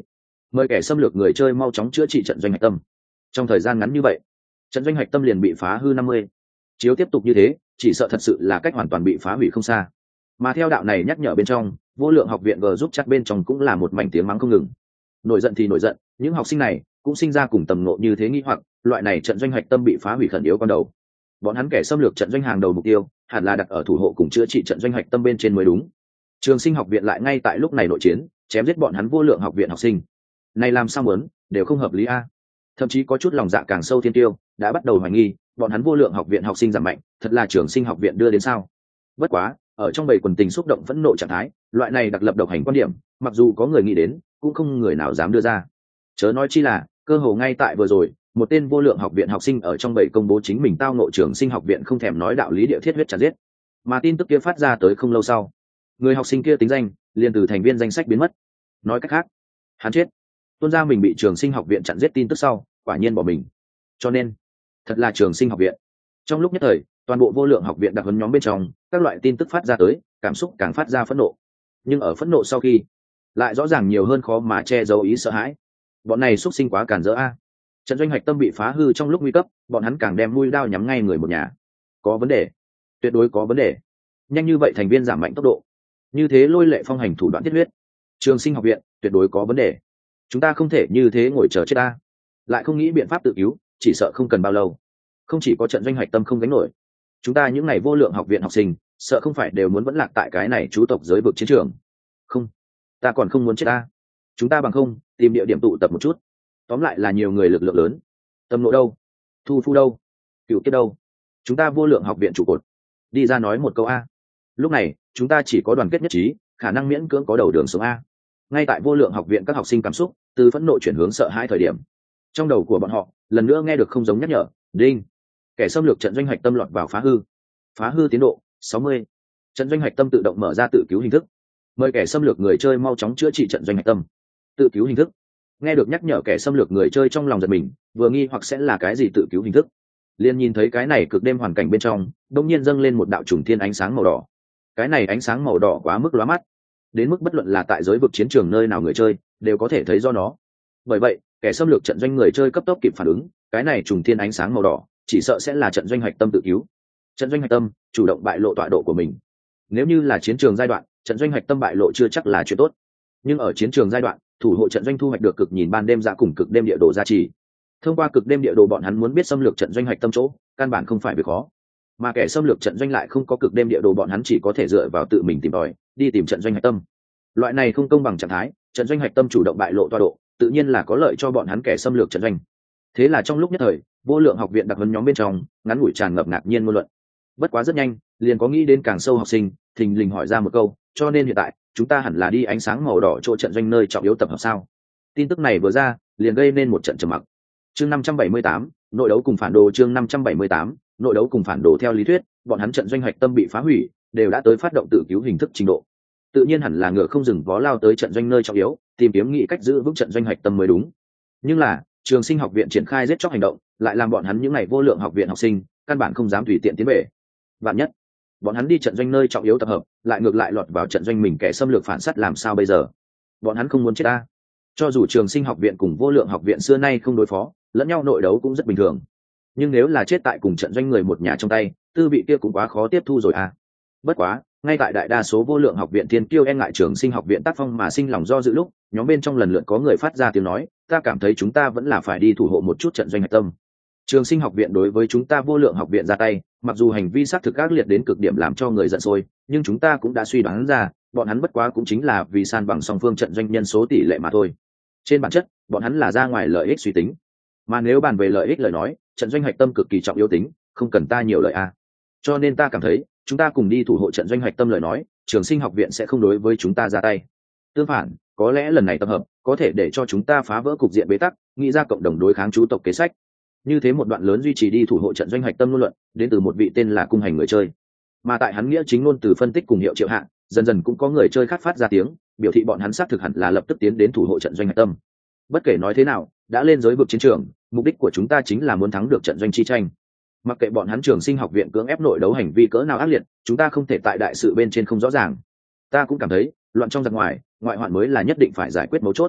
mời kẻ xâm lược người chơi mau chóng chữa trị trận doanh hạch tâm. Trong thời gian ngắn như vậy, trận doanh hạch tâm liền bị phá hư 50. Chiếu tiếp tục như thế, chỉ sợ thật sự là cách hoàn toàn bị phá hủy không xa. Mà theo đạo này nhắc nhở bên trong, vô lượng học viện g giúp chắc bên trong cũng là một mảnh tiếng mắng không ngừng. Nổi giận thì nổi giận, những học sinh này cũng sinh ra cùng tầm nộ như thế nghĩ hoặc loại này trận doanh hạch tâm bị phá hủy khẩn yếu con đầu. Bọn hắn kẻ xâm lược trận doanh hàng đầu mục tiêu hẳn là đặt ở thủ hộ cùng chữa trị trận doanh hạch tâm bên trên mới đúng. Trường Sinh học viện lại ngay tại lúc này nội chiến, chém giết bọn hắn vô lượng học viện học sinh. Này làm sao muốn, đều không hợp lý a. Thậm chí có chút lòng dạ càng sâu thiên tiêu, đã bắt đầu hoài nghi, bọn hắn vô lượng học viện học sinh giảm mạnh, thật là Trường Sinh học viện đưa đến sao? Bất quá, ở trong bầy quần tình xúc động phẫn nộ trạng thái, loại này đặc lập độc hành quan điểm, mặc dù có người nghĩ đến, cũng không người nào dám đưa ra. Chớ nói chi là, cơ hồ ngay tại vừa rồi, một tên vô lượng học viện học sinh ở trong bầy công bố chính mình tao ngộ Trường Sinh học viện không thèm nói đạo lý địa thiết huyết chặt giết. Mà tin tức kia phát ra tới không lâu sau, người học sinh kia tính danh liền từ thành viên danh sách biến mất. Nói cách khác, hắn chết. Tuôn ra mình bị Trường Sinh học viện chặn giết tin tức sau, quả nhiên bỏ mình. Cho nên, thật là Trường Sinh học viện. Trong lúc nhất thời, toàn bộ vô lượng học viện đặc huấn nhóm bên trong, các loại tin tức phát ra tới, cảm xúc càng phát ra phẫn nộ. Nhưng ở phẫn nộ sau khi, lại rõ ràng nhiều hơn khó mà che giấu ý sợ hãi. Bọn này xuất sinh quá cản rỡ a. Trận doanh hạch tâm bị phá hư trong lúc nguy cấp, bọn hắn càng đem mũi đao nhắm ngay người một nhà. Có vấn đề, tuyệt đối có vấn đề. Nhanh như vậy thành viên giảm mạnh tốc độ, như thế lôi lệ phong hành thủ đoạn thiết huyết. Trường Sinh học viện tuyệt đối có vấn đề. Chúng ta không thể như thế ngồi chờ chết ta. Lại không nghĩ biện pháp tự cứu, chỉ sợ không cần bao lâu. Không chỉ có trận doanh hạch tâm không gánh nổi, chúng ta những ngày vô lượng học viện học sinh, sợ không phải đều muốn vẫn lạc tại cái này chú tộc giới vực chiến trường. Không, ta còn không muốn chết ta. Chúng ta bằng không tìm địa điểm tụ tập một chút. Tóm lại là nhiều người lực lượng lớn. Tâm nộ đâu? Thu phu đâu? Cựu kiếp đâu? Chúng ta vô lượng học viện trụ cột, đi ra nói một câu a. Lúc này chúng ta chỉ có đoàn kết nhất trí, khả năng miễn cưỡng có đầu đường sống a. Ngay tại vô lượng học viện các học sinh cảm xúc từ phẫn nộ chuyển hướng sợ hãi thời điểm, trong đầu của bọn họ lần nữa nghe được không giống nhắc nhở. Đinh, kẻ xâm lược trận doanh hạch tâm lọt vào phá hư tiến độ 60. Trận doanh hạch tâm tự động mở ra tự cứu hình thức, mời kẻ xâm lược người chơi mau chóng chữa trị trận doanh hạch tâm. Tự cứu hình thức. Nghe được nhắc nhở, kẻ xâm lược người chơi trong lòng giật mình, vừa nghi hoặc sẽ là cái gì tự cứu hình thức, liền nhìn thấy cái này cực đêm hoàn cảnh bên trong đông nhiên dâng lên một đạo trùng thiên ánh sáng màu đỏ. Cái này ánh sáng màu đỏ quá mức lóa mắt, đến mức bất luận là tại giới vực chiến trường nơi nào người chơi đều có thể thấy do nó. Bởi vậy kẻ xâm lược trận doanh người chơi cấp tốc kịp phản ứng, cái này trùng thiên ánh sáng màu đỏ chỉ sợ sẽ là trận doanh hạch tâm tự cứu. Trận doanh hạch tâm chủ động bại lộ tọa độ của mình. Nếu như là chiến trường giai đoạn, trận doanh hạch tâm bại lộ chưa chắc là chuyện tốt, nhưng ở chiến trường giai đoạn, thủ hộ trận doanh thu hoạch được cực nhìn ban đêm ra cùng cực đêm địa đồ gia trì. Thông qua cực đêm địa đồ, bọn hắn muốn biết xâm lược trận doanh hạch tâm chỗ, căn bản không phải việc khó. Mà kẻ xâm lược trận doanh lại không có cực đêm địa đồ, bọn hắn chỉ có thể dựa vào tự mình tìm tòi, đi tìm trận doanh hạch tâm. Loại này không công bằng trạng thái, trận doanh hạch tâm chủ động bại lộ tọa độ, tự nhiên là có lợi cho bọn hắn kẻ xâm lược trận doanh. Thế là trong lúc nhất thời, vô lượng học viện đặc huấn nhóm bên trong ngắn ngủi tràn ngập ngạc nhiên ngôn luận. Bất quá rất nhanh, liền có nghĩ đến càng sâu học sinh thình lình hỏi ra một câu, cho nên hiện tại chúng ta hẳn là đi ánh sáng màu đỏ chỗ trận doanh nơi trọng yếu tập hợp sao? Tin tức này vừa ra, liền gây nên một trận trầm mặc. Chương 578, nội đấu cùng phản đồ. Chương 578, nội đấu cùng phản đồ. Theo lý thuyết, bọn hắn trận doanh hạch tâm bị phá hủy, đều đã tới phát động tự cứu hình thức trình độ. Tự nhiên hẳn là ngựa không dừng vó lao tới trận doanh nơi trọng yếu, tìm kiếm nghị cách giữ vững trận doanh hạch tâm mới đúng. Nhưng là Trường Sinh học viện triển khai giết chóc hành động, lại làm bọn hắn những ngày vô lượng học viện học sinh căn bản không dám tùy tiện tiến về. Vạn nhất bọn hắn đi trận doanh nơi trọng yếu tập hợp, lại ngược lại lọt vào trận doanh mình kẻ xâm lược phản sát, làm sao bây giờ? Bọn hắn không muốn chết ta. Cho dù Trường Sinh học viện cùng vô lượng học viện xưa nay không đối phó, lẫn nhau nội đấu cũng rất bình thường, nhưng nếu là chết tại cùng trận doanh người một nhà trong tay, tư vị kia cũng quá khó tiếp thu rồi à. Bất quá ngay tại đại đa số vô lượng học viện thiên kiêu e ngại Trường Sinh học viện tác phong mà sinh lòng do dự lúc, nhóm bên trong lần lượt có người phát ra tiếng nói, ta cảm thấy chúng ta vẫn là phải đi thủ hộ một chút trận doanh hạch tâm. Trường Sinh học viện đối với chúng ta vô lượng học viện ra tay, mặc dù hành vi xác thực ác liệt đến cực điểm làm cho người giận sôi, nhưng chúng ta cũng đã suy đoán ra, bọn hắn bất quá cũng chính là vì san bằng song phương trận doanh nhân số tỷ lệ mà thôi. Trên bản chất, bọn hắn là ra ngoài lợi ích suy tính. Mà nếu bàn về lợi ích lời nói, trận doanh hạch tâm cực kỳ trọng yếu tính, không cần ta nhiều lời a. Cho nên ta cảm thấy, chúng ta cùng đi thủ hộ trận doanh hạch tâm lời nói, Trường Sinh học viện sẽ không đối với chúng ta ra tay. Tương phản, có lẽ lần này tập hợp có thể để cho chúng ta phá vỡ cục diện bế tắc, nghĩ ra cộng đồng đối kháng chú tộc kế sách. Như thế một đoạn lớn duy trì đi thủ hộ trận doanh hạch tâm ngôn luận, đến từ một vị tên là Cung Hành người chơi. Mà tại hắn nghĩa chính ngôn từ phân tích cùng hiệu triệu hạ, dần dần cũng có người chơi khác phát ra tiếng, biểu thị bọn hắn xác thực hẳn là lập tức tiến đến thủ hộ trận doanh hạch tâm. Bất kể nói thế nào, đã lên giới vực chiến trường, mục đích của chúng ta chính là muốn thắng được trận doanh chi tranh. Mặc kệ bọn hắn Trường Sinh học viện cưỡng ép nội đấu hành vi cỡ nào ác liệt, chúng ta không thể tại đại sự bên trên không rõ ràng. Ta cũng cảm thấy, loạn trong giặc ngoài, ngoại hoạn mới là nhất định phải giải quyết mấu chốt.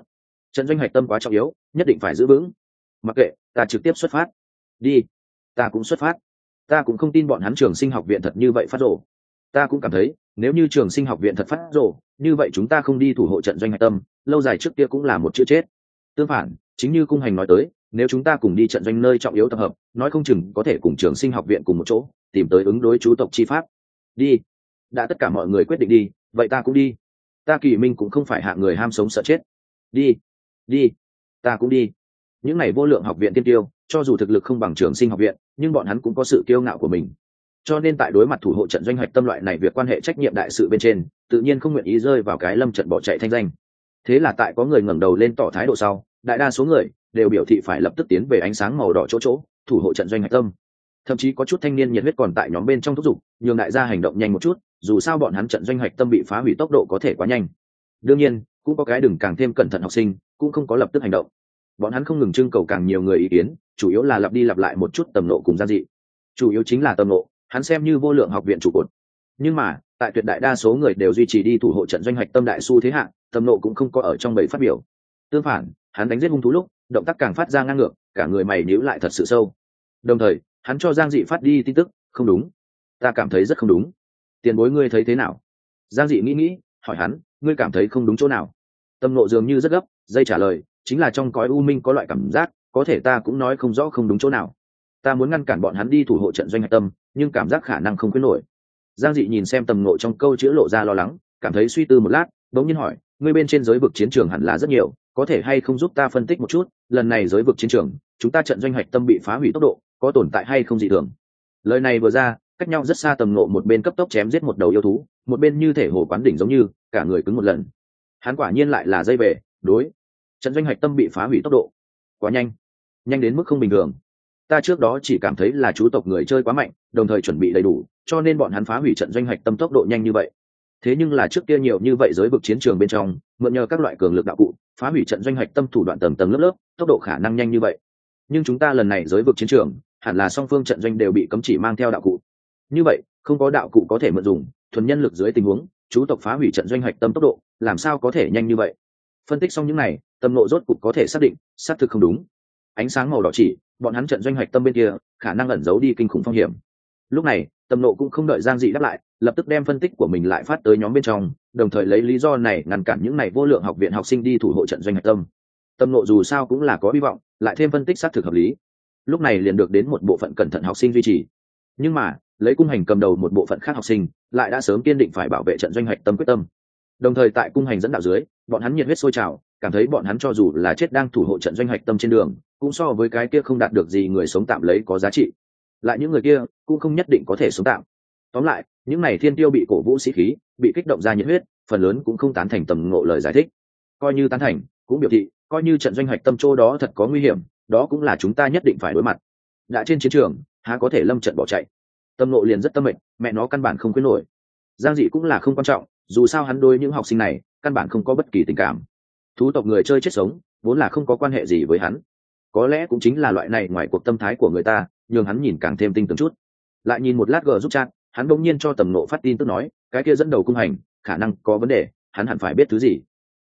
trận doanh hạch tâm quá trọng yếu, nhất định phải giữ vững. Mặc kệ, ta trực tiếp xuất phát. Đi. Ta cũng xuất phát. Ta cũng không tin bọn hắn Trường Sinh học viện thật như vậy phát rồ. Ta cũng cảm thấy nếu như Trường Sinh học viện thật phát rồ, như vậy chúng ta không đi thủ hộ trận doanh hạch tâm, lâu dài trước kia cũng là một chữ chết. Tương phản, chính như cung hành nói tới, nếu chúng ta cùng đi trận doanh nơi trọng yếu tập hợp, nói không chừng có thể cùng Trường Sinh học viện cùng một chỗ tìm tới ứng đối chú tộc chi pháp. Đi. Đã tất cả mọi người quyết định đi, vậy ta cũng đi. Ta Kỳ Minh cũng không phải hạng người ham sống sợ chết. Đi. Đi. Ta cũng đi. Những này vô lượng học viện tiên tiêu, cho dù thực lực không bằng Trường Sinh học viện, nhưng bọn hắn cũng có sự kiêu ngạo của mình. Cho nên tại đối mặt thủ hộ trận doanh hạch tâm loại này việc quan hệ trách nhiệm đại sự bên trên, tự nhiên không nguyện ý rơi vào cái lâm trận bỏ chạy thanh danh. Thế là tại có người ngẩng đầu lên tỏ thái độ sau, đại đa số người đều biểu thị phải lập tức tiến về ánh sáng màu đỏ chỗ thủ hộ trận doanh hạch tâm. Thậm chí có chút thanh niên nhiệt huyết còn tại nhóm bên trong thúc giục, nhường đại gia hành động nhanh một chút, dù sao bọn hắn trận doanh hạch tâm bị phá hủy tốc độ có thể quá nhanh. Đương nhiên, cũng có cái đừng càng thêm cẩn thận học sinh, cũng không có lập tức hành động. Bọn hắn không ngừng trưng cầu càng nhiều người ý kiến, chủ yếu là lặp đi lặp lại một chút tầm nộ cùng Giang Dị. Chủ yếu chính là tầm nộ, hắn xem như vô lượng học viện trụ cột. Nhưng mà, tại tuyệt đại đa số người đều duy trì đi thủ hộ trận doanh hạch tâm đại xu thế hạng, tầm nộ cũng không có ở trong bầy phát biểu. Tương phản, hắn đánh giết hung thú lúc, động tác càng phát ra ngang ngược, cả người mày nhíu lại thật sự sâu. Đồng thời, hắn cho Giang Dị phát đi tin tức, không đúng, ta cảm thấy rất không đúng. Tiền bối ngươi thấy thế nào? Giang Dị nghĩ, hỏi hắn, ngươi cảm thấy không đúng chỗ nào? Tâm nộ dường như rất gấp, dây trả lời, chính là trong cõi u minh có loại cảm giác, có thể ta cũng nói không rõ không đúng chỗ nào. Ta muốn ngăn cản bọn hắn đi thủ hộ trận doanh hạch tâm, nhưng cảm giác khả năng không quyết nổi. Giang Dị nhìn xem Tầm Ngộ trong câu chữ lộ ra lo lắng, cảm thấy suy tư một lát, bỗng nhiên hỏi, ngươi bên trên giới vực chiến trường hẳn là rất nhiều, có thể hay không giúp ta phân tích một chút, lần này giới vực chiến trường, chúng ta trận doanh hạch tâm bị phá hủy tốc độ, có tồn tại hay không dị thường? Lời này vừa ra, cách nhau rất xa Tầm Ngộ một bên cấp tốc chém giết một đầu yêu thú, một bên như thể hồ quán đỉnh giống như, cả người cứng một lần. Hắn quả nhiên lại là dây về, đối. Trận doanh hạch tâm bị phá hủy tốc độ quá nhanh, nhanh đến mức không bình thường. Ta trước đó chỉ cảm thấy là chú tộc người chơi quá mạnh, đồng thời chuẩn bị đầy đủ, cho nên bọn hắn phá hủy trận doanh hạch tâm tốc độ nhanh như vậy. Thế nhưng là trước kia nhiều như vậy giới vực chiến trường bên trong, mượn nhờ các loại cường lực đạo cụ, phá hủy trận doanh hạch tâm thủ đoạn tầng tầng lớp lớp, tốc độ khả năng nhanh như vậy. Nhưng chúng ta lần này giới vực chiến trường, hẳn là song phương trận doanh đều bị cấm chỉ mang theo đạo cụ. Như vậy, không có đạo cụ có thể mượn dùng, thuần nhân lực dưới tình huống, chú tộc phá hủy trận doanh hạch tâm tốc độ, làm sao có thể nhanh như vậy? Phân tích xong những này, Tâm Nộ rốt cục có thể xác định, xác thực không đúng. Ánh sáng màu đỏ chỉ, bọn hắn trận doanh hạch tâm bên kia, khả năng ẩn giấu đi kinh khủng phong hiểm. Lúc này, Tâm Nộ cũng không đợi Giang Dị đáp lại, lập tức đem phân tích của mình lại phát tới nhóm bên trong, đồng thời lấy lý do này ngăn cản những này vô lượng học viện học sinh đi thủ hộ trận doanh hạch tâm. Tâm Nộ dù sao cũng là có hy vọng, lại thêm phân tích xác thực hợp lý. Lúc này liền được đến một bộ phận cẩn thận học sinh duy trì. Nhưng mà, lấy cung hành cầm đầu một bộ phận khác học sinh, lại đã sớm kiên định phải bảo vệ trận doanh hạch tâm quyết tâm. Đồng thời tại cung hành dẫn đạo dưới, bọn hắn nhiệt huyết sôi trào, cảm thấy bọn hắn cho dù là chết đang thủ hộ trận doanh hạch tâm trên đường, cũng so với cái kia không đạt được gì người sống tạm lấy có giá trị. Lại những người kia cũng không nhất định có thể sống tạm. Tóm lại, những này thiên tiêu bị cổ vũ sĩ khí, bị kích động ra nhiệt huyết, phần lớn cũng không tán thành Tầm Ngộ lời giải thích. Coi như tán thành, cũng biểu thị, coi như trận doanh hạch tâm chỗ đó thật có nguy hiểm, đó cũng là chúng ta nhất định phải đối mặt. Đã trên chiến trường, há có thể lâm trận bỏ chạy? Tầm Ngộ liền rất tâm mệnh, mẹ nó căn bản không quyết nổi. Giang Dị cũng là không quan trọng, dù sao hắn đối những học sinh này căn bản không có bất kỳ tình cảm. Thú tộc người chơi chết sống vốn là không có quan hệ gì với hắn, có lẽ cũng chính là loại này ngoài cuộc tâm thái của người ta nhường hắn nhìn càng thêm tinh tường chút. Lại nhìn một lát gờ giúp chat, hắn bỗng nhiên cho Tầm Nộ phát tin tức nói, cái kia dẫn đầu cung hành khả năng có vấn đề, hắn hẳn phải biết thứ gì.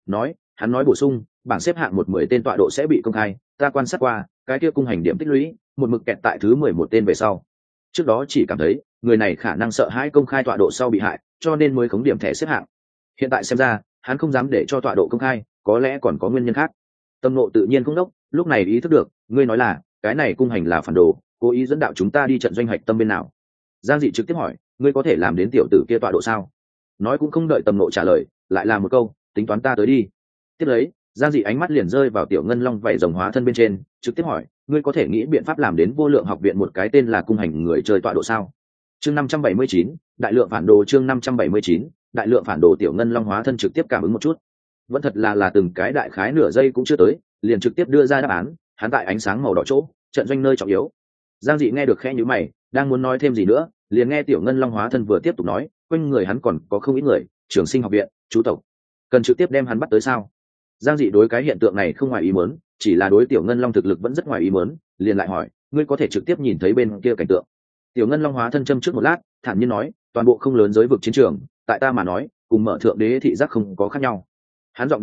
Hắn nói bổ sung, bảng xếp hạng 1-10 tên tọa độ sẽ bị công khai, ta quan sát qua, cái kia cung hành điểm tích lũy một mực kẹt tại thứ 11 tên về sau. Trước đó chỉ cảm thấy người này khả năng sợ hãi công khai tọa độ sau bị hại, cho nên mới khống điểm thẻ xếp hạng. Hiện tại xem ra, hắn không dám để cho tọa độ công khai, có lẽ còn có nguyên nhân khác. Tâm Nộ tự nhiên cũng đốc, lúc này ý thức được, ngươi nói là cái này cung hành là phản đồ, cố ý dẫn đạo chúng ta đi trận doanh hạch tâm bên nào? Giang Dị trực tiếp hỏi, ngươi có thể làm đến tiểu tử kia tọa độ sao? Nói cũng không đợi Tâm Nộ trả lời, lại là một câu, tính toán ta tới đi. Tiếp lấy, Giang Dị ánh mắt liền rơi vào tiểu ngân long vảy rồng hóa thân bên trên, trực tiếp hỏi, ngươi có thể nghĩ biện pháp làm đến vô lượng học viện một cái tên là cung hành người chơi tọa độ sao? Chương 579, đại lượng phản đồ. Chương 579, đại lượng phản đồ. Tiểu ngân long hóa thân trực tiếp cảm ứng một chút, vẫn thật là từng cái đại khái nửa giây cũng chưa tới, liền trực tiếp đưa ra đáp án, hắn tại ánh sáng màu đỏ chỗ, trận doanh nơi trọng yếu. Giang Dị nghe được khẽ nhíu mày, đang muốn nói thêm gì nữa, liền nghe tiểu ngân long hóa thân vừa tiếp tục nói, quanh người hắn còn có không ít người, Trường Sinh học viện, chú tộc, cần trực tiếp đem hắn bắt tới sao? Giang Dị đối cái hiện tượng này không ngoài ý muốn, chỉ là đối tiểu ngân long thực lực vẫn rất ngoài ý muốn, liền lại hỏi, ngươi có thể trực tiếp nhìn thấy bên kia cảnh tượng? Tiểu ngân long hóa thân châm trước một lát, thản nhiên nói, toàn bộ không lớn giới vực chiến trường, tại ta mà nói, cùng mở thượng đế thị giác không có khác nhau. Hắn giọng điệu này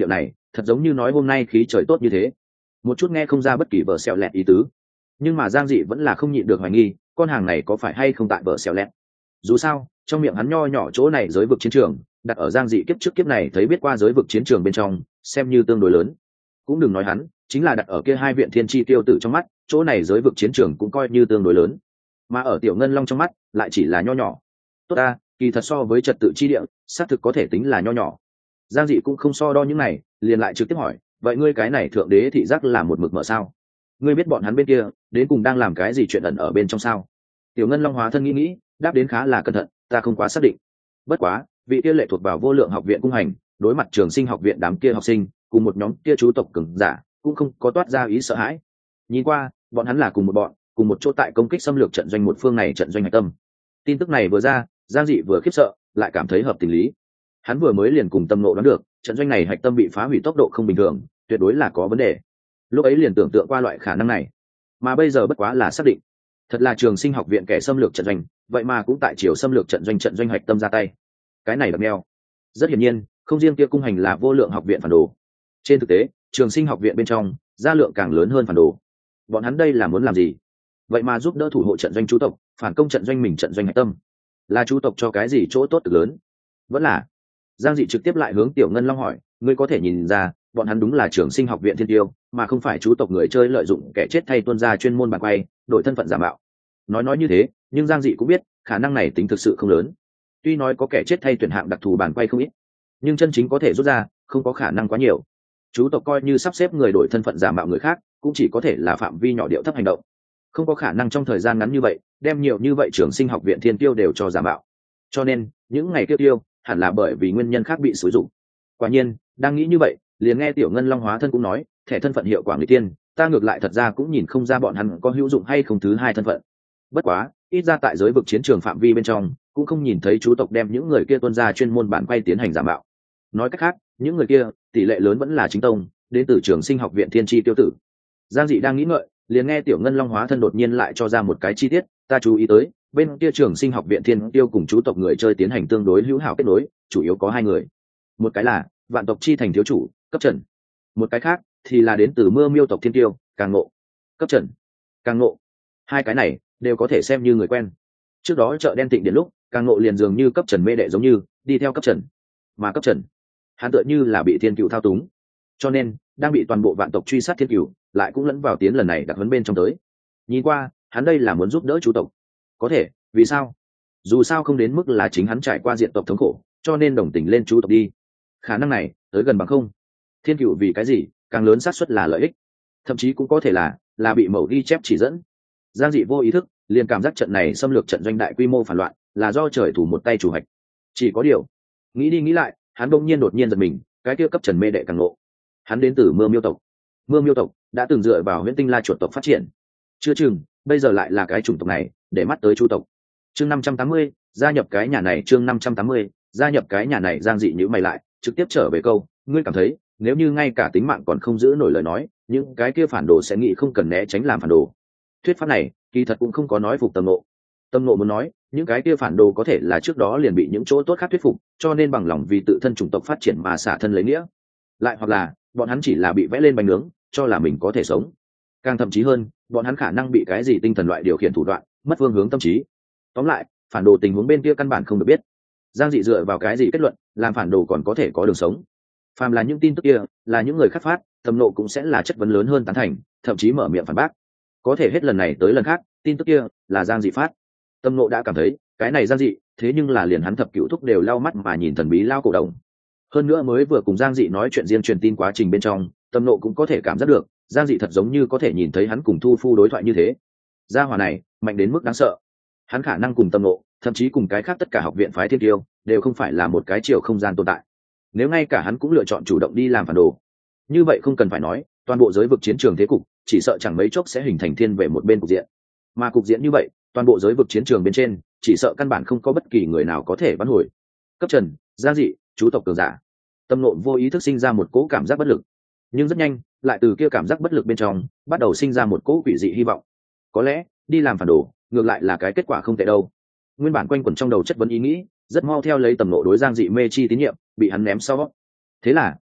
thật giống như nói hôm nay khí trời tốt như thế, một chút nghe không ra bất kỳ vợ xẹo lẹt ý tứ. Nhưng mà Giang Dị vẫn là không nhịn được hoài nghi con hàng này có phải hay không tại vợ xẹo lẹt. Dù sao trong miệng hắn nho nhỏ chỗ này giới vực chiến trường đặt ở Giang Dị kiếp trước kiếp này thấy biết qua giới vực chiến trường bên trong xem như tương đối lớn. Cũng đừng nói hắn, chính là đặt ở kia hai viện thiên chi tiêu tử trong mắt, chỗ này giới vực chiến trường cũng coi như tương đối lớn, mà ở Tiểu Ngân Long trong mắt lại chỉ là nho nhỏ. Tốt ta, kỳ thật so với trật tự chi địa xác thực có thể tính là nho nhỏ. Giang Dị cũng không so đo những này, liền lại trực tiếp hỏi, vậy ngươi cái này thượng đế thị giác là một mực mở sao? Ngươi biết bọn hắn bên kia đến cùng đang làm cái gì chuyện ẩn ở bên trong sao? Tiểu Ngân Long hóa thân nghĩ, đáp đến khá là cẩn thận, ta không quá xác định. Bất quá vị kia lệ thuộc vào Vô Lượng học viện cung hành, đối mặt Trường Sinh học viện đám kia học sinh cùng một nhóm kia chú tộc cường giả cũng không có toát ra ý sợ hãi. Nhìn qua bọn hắn là cùng một bọn, cùng một chỗ tại công kích xâm lược trận doanh một phương này, trận doanh hạch tâm. Tin tức này vừa ra, Giang Dị vừa khiếp sợ lại cảm thấy hợp tình lý. Hắn vừa mới liền cùng Tâm Nộ đoán được trận doanh này hạch tâm bị phá hủy tốc độ không bình thường, tuyệt đối là có vấn đề. Lúc ấy liền tưởng tượng qua loại khả năng này, mà bây giờ bất quá là xác định. Thật là Trường Sinh học viện kẻ xâm lược trận doanh, vậy mà cũng tại chiều xâm lược trận doanh hạch tâm ra tay. Cái này đặc neo. Rất hiển nhiên không riêng kia cung hành là Vô Lượng học viện phản đồ, trên thực tế Trường Sinh học viện bên trong gia lượng càng lớn hơn phản đồ. Bọn hắn đây là muốn làm gì? Vậy mà giúp đỡ thủ hộ trận doanh chú tộc phản công trận doanh mình, trận doanh hạch tâm là chú tộc cho cái gì chỗ tốt cực lớn? Vẫn là Giang Dị trực tiếp lại hướng Tiểu Ngân Long hỏi, ngươi có thể nhìn ra bọn hắn đúng là Trường Sinh học viện thiên tiêu, mà không phải chú tộc người chơi lợi dụng kẻ chết thay tuân ra chuyên môn bàn quay đổi thân phận giả mạo. Nói như thế, nhưng Giang Dị cũng biết khả năng này tính thực sự không lớn. Tuy nói có kẻ chết thay tuyển hạng đặc thù bàn quay không ít, nhưng chân chính có thể rút ra không có khả năng quá nhiều. Chú tộc coi như sắp xếp người đổi thân phận giả mạo người khác cũng chỉ có thể là phạm vi nhỏ điệu thấp hành động, không có khả năng trong thời gian ngắn như vậy đem nhiều như vậy Trường Sinh học viện thiên tiêu đều cho giả mạo. Cho nên những ngày tiêu hẳn là bởi vì nguyên nhân khác bị xúi dụng. Quả nhiên đang nghĩ như vậy, liền nghe Tiểu Ngân Long hóa thân cũng nói, thẻ thân phận hiệu quả người tiên, ta ngược lại thật ra cũng nhìn không ra bọn hắn có hữu dụng hay không thứ hai thân phận. Bất quá ít ra tại giới vực chiến trường phạm vi bên trong cũng không nhìn thấy chú tộc đem những người kia tuân ra chuyên môn bản quay tiến hành giả mạo. Nói cách khác, những người kia tỷ lệ lớn vẫn là chính tông, đến từ Trường Sinh học viện thiên chi tiêu tử. Giang Dị đang nghĩ ngợi, liền nghe Tiểu Ngân Long hóa thân đột nhiên lại cho ra một cái chi tiết, ta chú ý tới bên kia Trường Sinh học viện thiên tiêu cùng chú tộc người chơi tiến hành tương đối hữu hảo kết nối, chủ yếu có hai người. Một cái là Vạn tộc chi thành thiếu chủ Cấp Trần, một cái khác thì là đến từ Mưa Miêu tộc thiên tiêu Càng Ngộ. Cấp Trần, Càng Ngộ, hai cái này đều có thể xem như người quen. Trước đó chợ đen Tịnh Điện lúc, Càng Ngộ liền dường như Cấp Trần mê đệ giống như đi theo Cấp Trần, mà Cấp Trần hắn tựa như là bị thiên cựu thao túng, cho nên đang bị toàn bộ vạn tộc truy sát thiên cựu lại cũng lẫn vào tiến lần này đặc huấn bên trong tới. Nhìn qua hắn đây là muốn giúp đỡ chú tộc, có thể vì sao? Dù sao không đến mức là chính hắn trải qua diện tộc thống khổ cho nên đồng tình lên chú tộc đi. Khả năng này tới gần bằng không. Thiên cựu vì cái gì càng lớn xác suất là lợi ích, thậm chí cũng có thể là bị mẫu ghi chép chỉ dẫn. Giang Dị vô ý thức liền cảm giác trận này xâm lược trận doanh đại quy mô phản loạn là do trời thủ một tay chủ hạch. Chỉ có điều nghĩ đi nghĩ lại, hắn đột nhiên giật mình, cái kia Cấp Trần mê đệ Càng Ngộ, hắn đến từ Mưa Miêu tộc. Mưa Miêu tộc đã từng dựa vào Huyễn Tinh La chuột tộc phát triển, chưa chừng bây giờ lại là cái chủng tộc này để mắt tới chu tộc. Chương 580, gia nhập cái nhà này. Chương 580, gia nhập cái nhà này. Giang Dị nhíu mày lại, trực tiếp trở về câu, ngươi cảm thấy nếu như ngay cả tính mạng còn không giữ nổi lời nói, những cái kia phản đồ sẽ nghĩ không cần né tránh làm phản đồ. Thuyết pháp này kỳ thật cũng không có nói phục Tâm Nộ. Tâm Nộ muốn nói những cái kia phản đồ có thể là trước đó liền bị những chỗ tốt khác thuyết phục, cho nên bằng lòng vì tự thân chủng tộc phát triển mà xả thân lấy nghĩa. Lại hoặc là bọn hắn chỉ là bị vẽ lên bánh nướng cho là mình có thể sống. Càng thậm chí hơn, bọn hắn khả năng bị cái gì tinh thần loại điều khiển thủ đoạn, mất phương hướng tâm trí. Tóm lại phản đồ tình huống bên kia căn bản không được biết. Giang Dị dựa vào cái gì kết luận làm phản đồ còn có thể có đường sống? Phàm là những tin tức kia là những người khác phát, Tâm Nộ cũng sẽ là chất vấn lớn hơn tán thành, thậm chí mở miệng phản bác. Có thể hết lần này tới lần khác tin tức kia là Giang Dị phát. Tâm Nộ đã cảm thấy cái này Giang Dị, thế nhưng là liền hắn thập cửu thúc đều lau mắt mà nhìn thần bí lao cổ đồng. Hơn nữa mới vừa cùng Giang Dị nói chuyện riêng truyền tin quá trình bên trong, Tâm Nộ cũng có thể cảm giác được Giang Dị thật giống như có thể nhìn thấy hắn cùng Thu Phu đối thoại như thế. Gia hỏa này mạnh đến mức đáng sợ, hắn khả năng cùng Tâm Nộ, thậm chí cùng cái khác tất cả học viện phái thiên tiêu đều không phải là một cái chiều không gian tồn tại. Nếu ngay cả hắn cũng lựa chọn chủ động đi làm phản đồ, như vậy không cần phải nói, toàn bộ giới vực chiến trường thế cục chỉ sợ chẳng mấy chốc sẽ hình thành thiên về một bên cục diện. Mà cục diện như vậy, toàn bộ giới vực chiến trường bên trên chỉ sợ căn bản không có bất kỳ người nào có thể vãn hồi. Cấp Trần, Giang Dị, chú tộc cường giả. Tâm Nộ vô ý thức sinh ra một cỗ cảm giác bất lực, nhưng rất nhanh lại từ kia cảm giác bất lực bên trong bắt đầu sinh ra một cỗ quỷ dị hy vọng. Có lẽ đi làm phản đồ ngược lại là cái kết quả không tệ đâu. Nguyên bản quanh quẩn trong đầu chất vấn ý nghĩ rất mau theo lấy Tâm Nộ đối Giang Dị mê chi tín nhiệm bị hắn ném sau. Thế là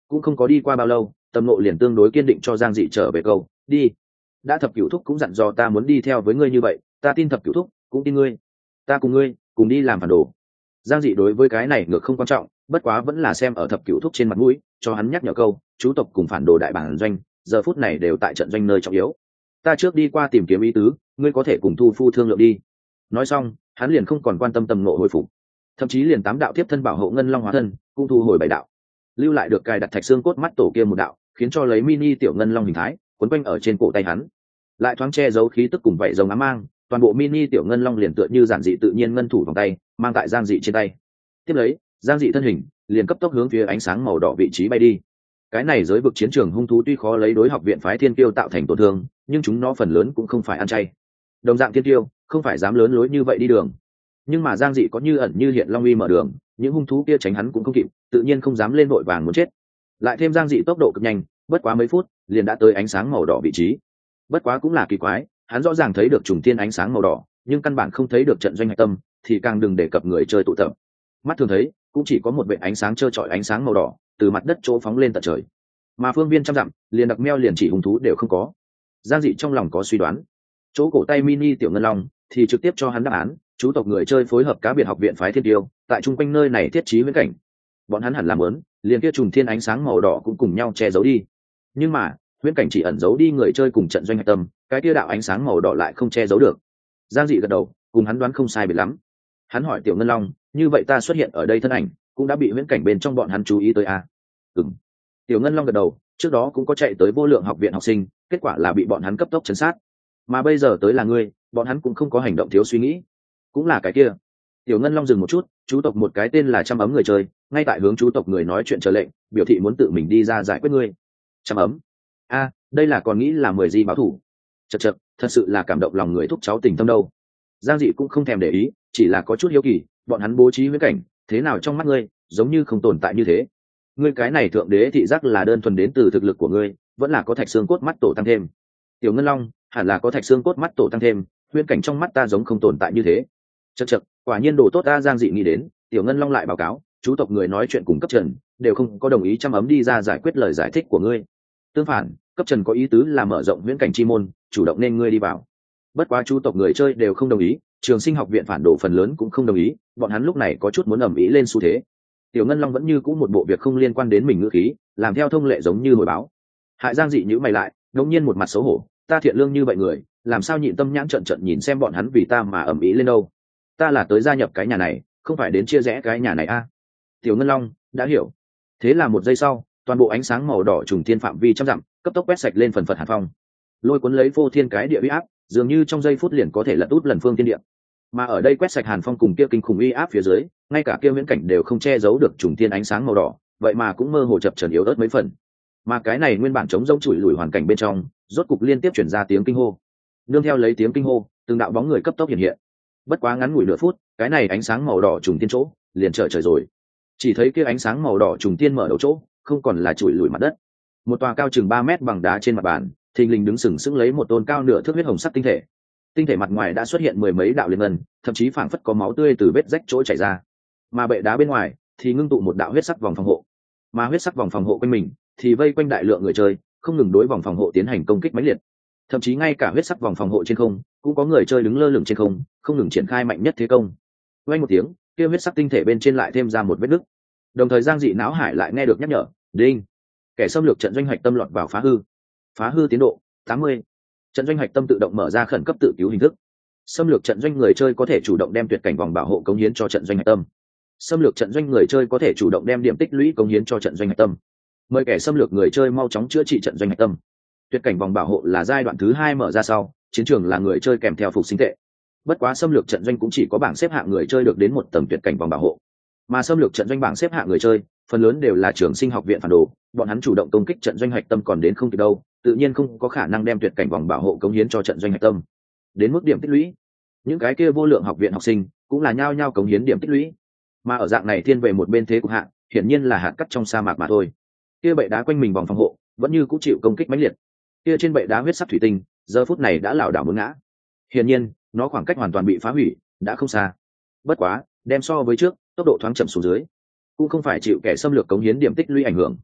cũng không có đi qua bao lâu, Tầm Ngộ liền tương đối kiên định cho Giang Dị trở về câu đi. Đã Thập Cửu Thúc cũng dặn dò ta muốn đi theo với ngươi như vậy, ta tin Thập Cửu Thúc cũng tin ngươi, ta cùng ngươi cùng đi làm phản đồ. Giang Dị đối với cái này ngược không quan trọng, bất quá vẫn là xem ở Thập Cửu Thúc trên mặt mũi, cho hắn nhắc nhở câu, chú tộc cùng phản đồ đại bản doanh, giờ phút này đều tại trận doanh nơi trọng yếu. Ta trước đi qua tìm kiếm ý tứ, ngươi có thể cùng Thu Phu thương lượng đi. Nói xong, hắn liền không còn quan tâm Tầm Ngộ hồi phục, thậm chí liền 8 đạo tiếp thân bảo hộ ngân long hóa thân, cũng thu hồi 7 đạo, lưu lại được cài đặt thạch xương cốt mắt tổ kia một đạo, khiến cho lấy mini tiểu ngân long hình thái quấn quanh ở trên cổ tay hắn, lại thoáng che giấu khí tức cùng vậy rồng ám mang, toàn bộ mini tiểu ngân long liền tựa như giản dị tự nhiên ngân thủ vòng tay mang tại Giang Dị trên tay. Tiếp lấy, Giang Dị thân hình liền cấp tốc hướng phía ánh sáng màu đỏ vị trí bay đi. Cái này giới vực chiến trường hung thú tuy khó lấy đối học viện phái thiên tiêu tạo thành tổn thương, nhưng chúng nó phần lớn cũng không phải ăn chay. Đồng dạng thiên tiêu không phải dám lớn lối như vậy đi đường, nhưng mà Giang Dị có như ẩn như hiện long uy mở đường, những hung thú kia tránh hắn cũng không kịp, tự nhiên không dám lên vội vàng muốn chết. Lại thêm Giang Dị tốc độ cực nhanh, bất quá mấy phút liền đã tới ánh sáng màu đỏ vị trí. Bất quá cũng là kỳ quái, hắn rõ ràng thấy được trùng tiên ánh sáng màu đỏ, nhưng căn bản không thấy được trận doanh hạch tâm, thì càng đừng đề cập người chơi tụ tập. Mắt thường thấy cũng chỉ có một vệt ánh sáng trơ trọi ánh sáng màu đỏ từ mặt đất chỗ phóng lên tận trời, mà phương viên trăm dặm liền đặc meo liền chỉ hung thú đều không có. Giang Dị trong lòng có suy đoán, chỗ cổ tay mini tiểu ngân long thì trực tiếp cho hắn đáp án, chú tộc người chơi phối hợp cá biệt học viện phái thiên tiêu tại chung quanh nơi này thiết trí viễn cảnh, bọn hắn hẳn làm lớn liền kia trùng thiên ánh sáng màu đỏ cũng cùng nhau che giấu đi. Nhưng mà viễn cảnh chỉ ẩn giấu đi người chơi cùng trận doanh hạch tâm, cái kia đạo ánh sáng màu đỏ lại không che giấu được. Giang Dị gật đầu, cùng hắn đoán không sai biệt lắm. Hắn hỏi tiểu ngân long, như vậy ta xuất hiện ở đây thân ảnh cũng đã bị viễn cảnh bên trong bọn hắn chú ý tới à? Ừm. Tiểu ngân long gật đầu, trước đó cũng có chạy tới vô lượng học viện học sinh, kết quả là bị bọn hắn cấp tốc trấn sát, mà bây giờ tới là ngươi, bọn hắn cũng không có hành động thiếu suy nghĩ. Cũng là cái kia. Tiểu ngân long dừng một chút, chú tộc một cái tên là Trăm Ấm người chơi ngay tại hướng chú tộc người nói chuyện chờ lệnh, biểu thị muốn tự mình đi ra giải quyết ngươi. Trăm Ấm? A, đây là còn nghĩ là 10 gì báo thủ. Chật chật, thật sự là cảm động lòng người thúc cháu tình thâm đâu. Giang Dị cũng không thèm để ý, chỉ là có chút hiếu kỳ, bọn hắn bố trí huyễn cảnh thế nào trong mắt ngươi, giống như không tồn tại như thế. Ngươi cái này thượng đế thị giác là đơn thuần đến từ thực lực của ngươi, vẫn là có thạch xương cốt mắt tổ tăng thêm? Tiểu ngân long, hẳn là có thạch xương cốt mắt tổ tăng thêm, huyễn cảnh trong mắt ta giống không tồn tại như thế. Chật chật, quả nhiên đồ tốt ta. Giang Dị nghĩ đến, tiểu ngân long lại báo cáo, chú tộc người nói chuyện cùng cấp trần đều không có đồng ý Trăm Ấm đi ra giải quyết lời giải thích của ngươi. Tương phản, cấp trần có ý tứ là mở rộng viễn cảnh chi môn, chủ động nên ngươi đi vào. Bất quá chú tộc người chơi đều không đồng ý, trường sinh học viện phản đồ phần lớn cũng không đồng ý, bọn hắn lúc này có chút muốn ầm ĩ lên xu thế. Tiểu ngân long vẫn như cũ một bộ việc không liên quan đến mình ngữ khí, làm theo thông lệ giống như hồi báo. Hại Giang Dị nhíu mày lại, đột nhiên một mặt xấu hổ, ta thiện lương như vậy người, làm sao nhịn tâm nhãn trận trận nhìn xem bọn hắn vì ta mà ầm ĩ lên đâu? Ta là tới gia nhập cái nhà này, không phải đến chia rẽ cái nhà này a. Tiểu ngân long đã hiểu. Thế là một giây sau, toàn bộ ánh sáng màu đỏ trùng thiên phạm vi trăm dặm cấp tốc quét sạch lên phần phật hàn phong, lôi cuốn lấy vô thiên cái địa uy áp, dường như trong giây phút liền có thể lật út lần phương thiên địa. Mà ở đây quét sạch hàn phong cùng kia kinh khủng uy áp phía dưới, ngay cả kia viễn cảnh đều không che giấu được trùng thiên ánh sáng màu đỏ, vậy mà cũng mơ hồ chập chờn yếu ớt mấy phần. Mà cái này nguyên bản chống rỗng chùi lùi hoàn cảnh bên trong, rốt cục liên tiếp chuyển ra tiếng kinh hô. Nương theo lấy tiếng kinh hô, từng đạo bóng người cấp tốc hiện hiện. Bất quá ngắn ngủi nửa phút, cái này ánh sáng màu đỏ trùng thiên chỗ liền trở trời rồi. Chỉ thấy kia ánh sáng màu đỏ trùng thiên mở đầu chỗ, không còn là chùi lùi mặt đất. Một tòa cao chừng 3 mét bằng đá trên mặt bàn, thình lình đứng sừng sững lấy một tôn cao nửa thước huyết hồng sắc tinh thể. Tinh thể mặt ngoài đã xuất hiện mười mấy đạo liên ngân, thậm chí phảng phất có máu tươi từ vết rách chỗ chảy ra. Mà bệ đá bên ngoài thì ngưng tụ một đạo huyết sắc vòng phòng hộ. Mà huyết sắc vòng phòng hộ quanh mình thì vây quanh đại lượng người chơi, không ngừng đối vòng phòng hộ tiến hành công kích mãnh liệt. Thậm chí ngay cả huyết sắc vòng phòng hộ trên không cũng có người chơi đứng lơ lửng trên không, không ngừng triển khai mạnh nhất thế công. Vang một tiếng, kia huyết sắc tinh thể bên trên lại thêm ra một vết nứt. Đồng thời Giang Dị não hải lại nghe được nhắc nhở, đinh, kẻ xâm lược trận doanh hạch tâm lọt vào phá hư tiến độ 80. Trận doanh hạch tâm tự động mở ra khẩn cấp tự cứu hình thức. Xâm lược trận doanh người chơi có thể chủ động đem tuyệt cảnh vòng bảo hộ cống hiến cho trận doanh hạch tâm. Xâm lược trận doanh người chơi có thể chủ động đem điểm tích lũy cống hiến cho trận doanh hạch tâm. Mời kẻ xâm lược người chơi mau chóng chữa trị trận doanh hạch tâm. Tuyệt cảnh vòng bảo hộ là giai đoạn thứ 2 mở ra sau, chiến trường là người chơi kèm theo phục sinh tệ. Bất quá xâm lược trận doanh cũng chỉ có bảng xếp hạng người chơi được đến một tầng tuyệt cảnh vòng bảo hộ, mà xâm lược trận doanh bảng xếp hạng người chơi phần lớn đều là trường sinh học viện phản đồ, bọn hắn chủ động công kích trận doanh hạch tâm còn đến không kịp đâu, tự nhiên không có khả năng đem tuyệt cảnh vòng bảo hộ cống hiến cho trận doanh hạch tâm. Đến mức điểm tích lũy, những cái kia vô lượng học viện học sinh cũng là nhao nhao cống hiến điểm tích lũy, mà ở dạng này thiên về một bên thế cục hạng, hiển nhiên là hạt cát trong sa mạc mà thôi. Kia bệ đá quanh mình vòng phòng hộ vẫn như cũng chịu công kích mãnh liệt. Kia trên bệ đá huyết sắc thủy tinh giờ phút này đã lảo đảo muốn ngã, hiển nhiên nó khoảng cách hoàn toàn bị phá hủy đã không xa. Bất quá đem so với trước, tốc độ thoáng chậm xuống dưới, cũng không phải chịu kẻ xâm lược cống hiến điểm tích lũy ảnh hưởng.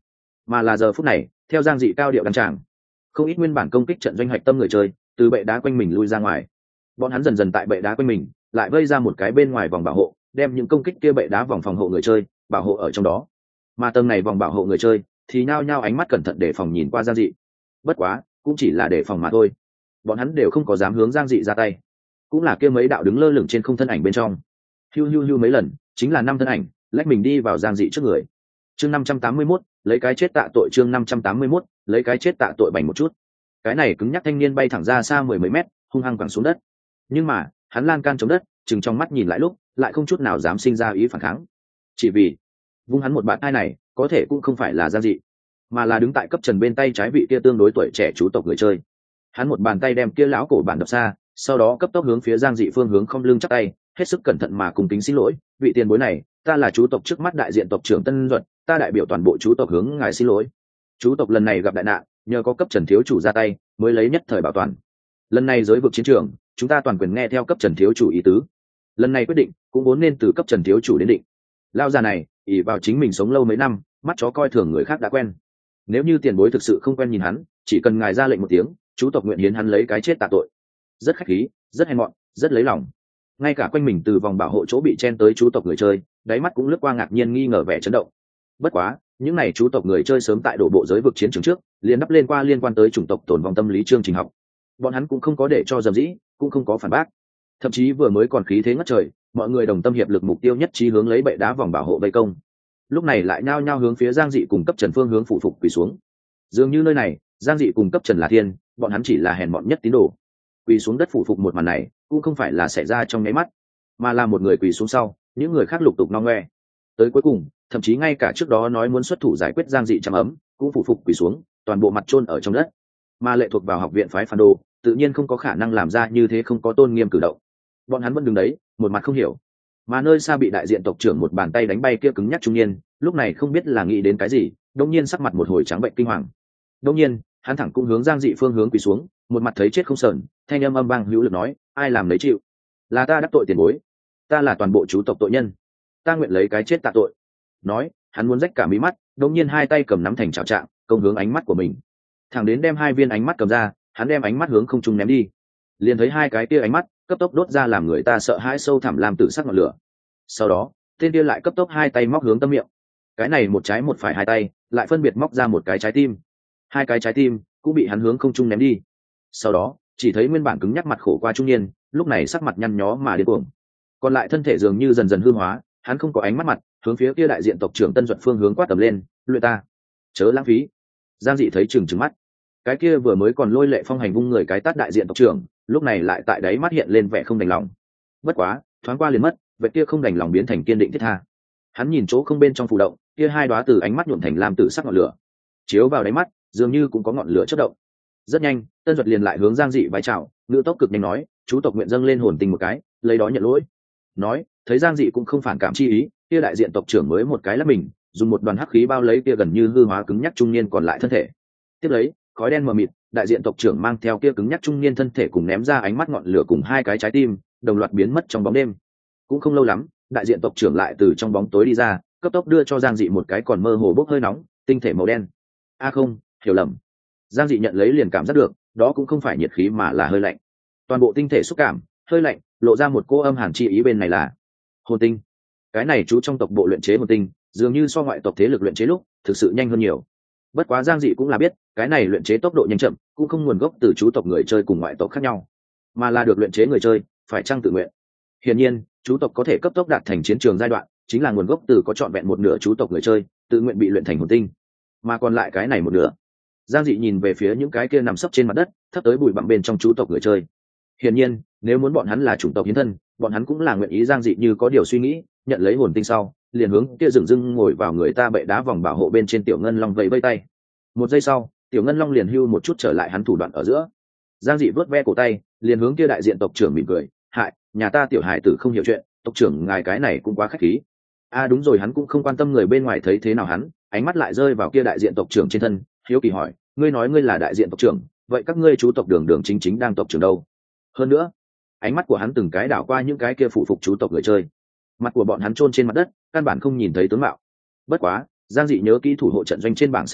mà là giờ phút này theo Giang Dị cao điệu đăng tràng, không ít nguyên bản công kích trận doanh hoạch tâm người chơi từ bệ đá quanh mình lui ra ngoài. Bọn hắn dần dần tại bệ đá quanh mình lại vây ra một cái bên ngoài vòng bảo hộ, đem những công kích kia bệ đá vòng phòng hộ người chơi bảo hộ ở trong đó. Mà tầng này vòng bảo hộ người chơi thì nhao nhao ánh mắt cẩn thận để phòng nhìn qua Giang Dị. Bất quá cũng chỉ là để phòng mà thôi, bọn hắn đều không có dám hướng Giang Dị ra tay. Cũng là kia mấy đạo đứng lơ lửng trên không thân ảnh bên trong, hiu hiu hiu mấy lần chính là 5 thân ảnh lách mình đi vào Giang Dị trước người. Chương 581, lấy cái chết tạ tội. Chương 581, lấy cái chết tạ tội. Bành một chút, cái này cứng nhắc thanh niên bay thẳng ra xa mười mấy mét, hung hăng quẳng xuống đất. Nhưng mà hắn lan can chống đất, chừng trong mắt nhìn lại lúc lại không chút nào dám sinh ra ý phản kháng, chỉ vì vung hắn một bạn hai này có thể cũng không phải là Giang Dị, mà là đứng tại cấp trần bên tay trái vị kia tương đối tuổi trẻ chú tộc người chơi. Hắn một bàn tay đem kia lão cổ bản đập xa, sau đó cấp tốc hướng phía Giang Dị phương hướng không lưng chắp tay, hết sức cẩn thận mà cùng kính xin lỗi: vị tiền bối này, ta là chú tộc trước mắt đại diện tộc trưởng Tân Duật, ta đại biểu toàn bộ chú tộc hướng ngài xin lỗi. Chú tộc lần này gặp đại nạn, nhờ có cấp trần thiếu chủ ra tay mới lấy nhất thời bảo toàn. Lần này giới vực chiến trường, chúng ta toàn quyền nghe theo cấp trần thiếu chủ ý tứ. Lần này quyết định cũng vốn nên từ cấp trần thiếu chủ đến định. Lao già này ỷ vào chính mình sống lâu mấy năm, mắt chó coi thường người khác đã quen. Nếu như tiền bối thực sự không quen nhìn hắn, chỉ cần ngài ra lệnh một tiếng, chú tộc nguyện hiến hắn lấy cái chết tạ tội. Rất khách khí, rất hèn mọn, rất lấy lòng. Ngay cả quanh mình từ vòng bảo hộ chỗ bị chen tới chú tộc người chơi, đáy mắt cũng lướt qua ngạc nhiên nghi ngờ vẻ chấn động. Bất quá những này chú tộc người chơi sớm tại đổ bộ giới vực chiến trường trước liền đắp lên qua liên quan tới chủng tộc tồn vong tâm lý chương trình học, bọn hắn cũng không có để cho dầm dĩ, cũng không có phản bác, thậm chí vừa mới còn khí thế ngất trời, mọi người đồng tâm hiệp lực, mục tiêu nhất trí hướng lấy bệ đá vòng bảo hộ vây công. Lúc này lại nhao nhao hướng phía Giang Dị cùng cấp trần phương hướng phụ phục quỳ xuống. Dường như nơi này Giang Dị cùng cấp trần là thiên, bọn hắn chỉ là hèn mọn nhất tín đồ. Quỳ xuống đất phụ phục một màn này cũng không phải là xảy ra trong nháy mắt, mà là một người quỳ xuống sau những người khác lục tục no ngoe, tới cuối cùng thậm chí ngay cả trước đó nói muốn xuất thủ giải quyết Giang Dị chăm ấm cũng phụ phục quỳ xuống, toàn bộ mặt chôn ở trong đất. Mà lệ thuộc vào học viện phái phản đồ tự nhiên không có khả năng làm ra như thế không có tôn nghiêm cử động, bọn hắn vẫn đứng đấy một mặt không hiểu. Mà nơi xa bị đại diện tộc trưởng một bàn tay đánh bay kia cứng nhắc trung niên lúc này không biết là nghĩ đến cái gì, đông nhiên sắc mặt một hồi trắng bệnh kinh hoàng. Đông nhiên hắn thẳng cũng hướng Giang Dị phương hướng quỳ xuống, một mặt thấy chết không sờn, thanh âm âm vang hữu lực nói: ai làm lấy chịu, là ta đắc tội tiền bối, ta là toàn bộ chú tộc tội nhân, ta nguyện lấy cái chết tạ tội. Nói hắn muốn rách cả mí mắt, đông nhiên hai tay cầm nắm thành chảo trạng công hướng ánh mắt của mình, thẳng đến đem hai viên ánh mắt cầm ra, hắn đem ánh mắt hướng không trung ném đi, liền thấy hai cái kia ánh mắt cấp tốc đốt ra làm người ta sợ hãi sâu thẳm làm tử sắc ngọn lửa. Sau đó tên kia lại cấp tốc hai tay móc hướng tâm miệng, cái này một trái một phải hai tay lại phân biệt móc ra một cái trái tim, hai cái trái tim cũng bị hắn hướng không trung ném đi. Sau đó chỉ thấy nguyên bản cứng nhắc mặt khổ qua trung niên lúc này sắc mặt nhăn nhó mà điên cuồng, còn lại thân thể dường như dần dần hư hóa, hắn không có ánh mắt mặt hướng phía kia đại diện tộc trưởng Tân Duật phương hướng quát tầm lên: luyện ta, chớ lãng phí. Giang Dị thấy chừng mắt, cái kia vừa mới còn lôi lệ phong hành vung người cái tát đại diện tộc trưởng lúc này lại tại đáy mắt hiện lên vẻ không đành lòng. Bất quá thoáng qua liền mất, vậy kia không đành lòng biến thành kiên định thiết tha. Hắn nhìn chỗ không bên trong phù động, kia hai đóa từ ánh mắt nhuộm thành lam tử sắc ngọn lửa chiếu vào đáy mắt, dường như cũng có ngọn lửa chớp động. Rất nhanh Tân Duật liền lại hướng Giang Dị vái chào, ngữ tốc cực nhanh nói: chú tộc nguyện dâng lên hồn tình một cái, lấy đó nhận lỗi. Nói thấy Giang Dị cũng không phản cảm chi ý, kia đại diện tộc trưởng mới một cái lắp mình, dùng một đoàn hắc khí bao lấy kia gần như hư hóa cứng nhắc trung niên còn lại thân thể. Tiếp lấy khói đen mờ mịt, đại diện tộc trưởng mang theo kia cứng nhắc trung niên thân thể cùng ném ra ánh mắt ngọn lửa cùng hai cái trái tim đồng loạt biến mất trong bóng đêm. Cũng không lâu lắm, đại diện tộc trưởng lại từ trong bóng tối đi ra, cấp tốc đưa cho Giang Dị một cái còn mơ hồ bốc hơi nóng tinh thể màu đen. Không, hiểu lầm. Giang Dị nhận lấy liền cảm giác được, đó cũng không phải nhiệt khí mà là hơi lạnh. Toàn bộ tinh thể xúc cảm hơi lạnh, lộ ra một cô âm hàn chi ý, bên này là hồn tinh. Cái này chú trong tộc bộ luyện chế hồn tinh dường như so ngoại tộc thế lực luyện chế lúc thực sự nhanh hơn nhiều. Bất quá Giang Dị cũng là biết, cái này luyện chế tốc độ nhanh chậm cũng không nguồn gốc từ chú tộc người chơi cùng ngoại tộc khác nhau, mà là được luyện chế người chơi phải chăng tự nguyện. Hiển nhiên chú tộc có thể cấp tốc đạt thành chiến trường giai đoạn chính là nguồn gốc từ có trọn vẹn một nửa chú tộc người chơi tự nguyện bị luyện thành hồn tinh, mà còn lại cái này một nửa. Giang Dị nhìn về phía những cái kia nằm sấp trên mặt đất thấp tới bụi bặm bên trong chú tộc người chơi. Hiển nhiên nếu muốn bọn hắn là chủng tộc hiến thân, bọn hắn cũng là nguyện ý. Giang Dị như có điều suy nghĩ, nhận lấy hồn tinh sau liền hướng kia dừng dưng ngồi vào người ta bệ đá vòng bảo hộ bên trên tiểu ngân long vẫy vây tay. Một giây sau tiểu ngân long liền hưu một chút trở lại hắn thủ đoạn ở giữa. Giang Dị vớt ve cổ tay liền hướng kia đại diện tộc trưởng mỉm cười: hại, nhà ta tiểu hải tử không hiểu chuyện, tộc trưởng ngài cái này cũng quá khách khí. Đúng rồi, hắn cũng không quan tâm người bên ngoài thấy thế nào, hắn ánh mắt lại rơi vào kia đại diện tộc trưởng trên thân, hiếu kỳ hỏi: ngươi nói ngươi là đại diện tộc trưởng, vậy các ngươi chú tộc đường đường chính chính đang tộc trưởng đâu? Hơn nữa ánh mắt của hắn từng cái đảo qua những cái kia phụ phục chú tộc người chơi, mặt của bọn hắn chôn trên mặt đất căn bản không nhìn thấy tướng mạo. Bất quá Giang Dị nhớ kỹ thủ hộ trận doanh trên bảng xếp hạng,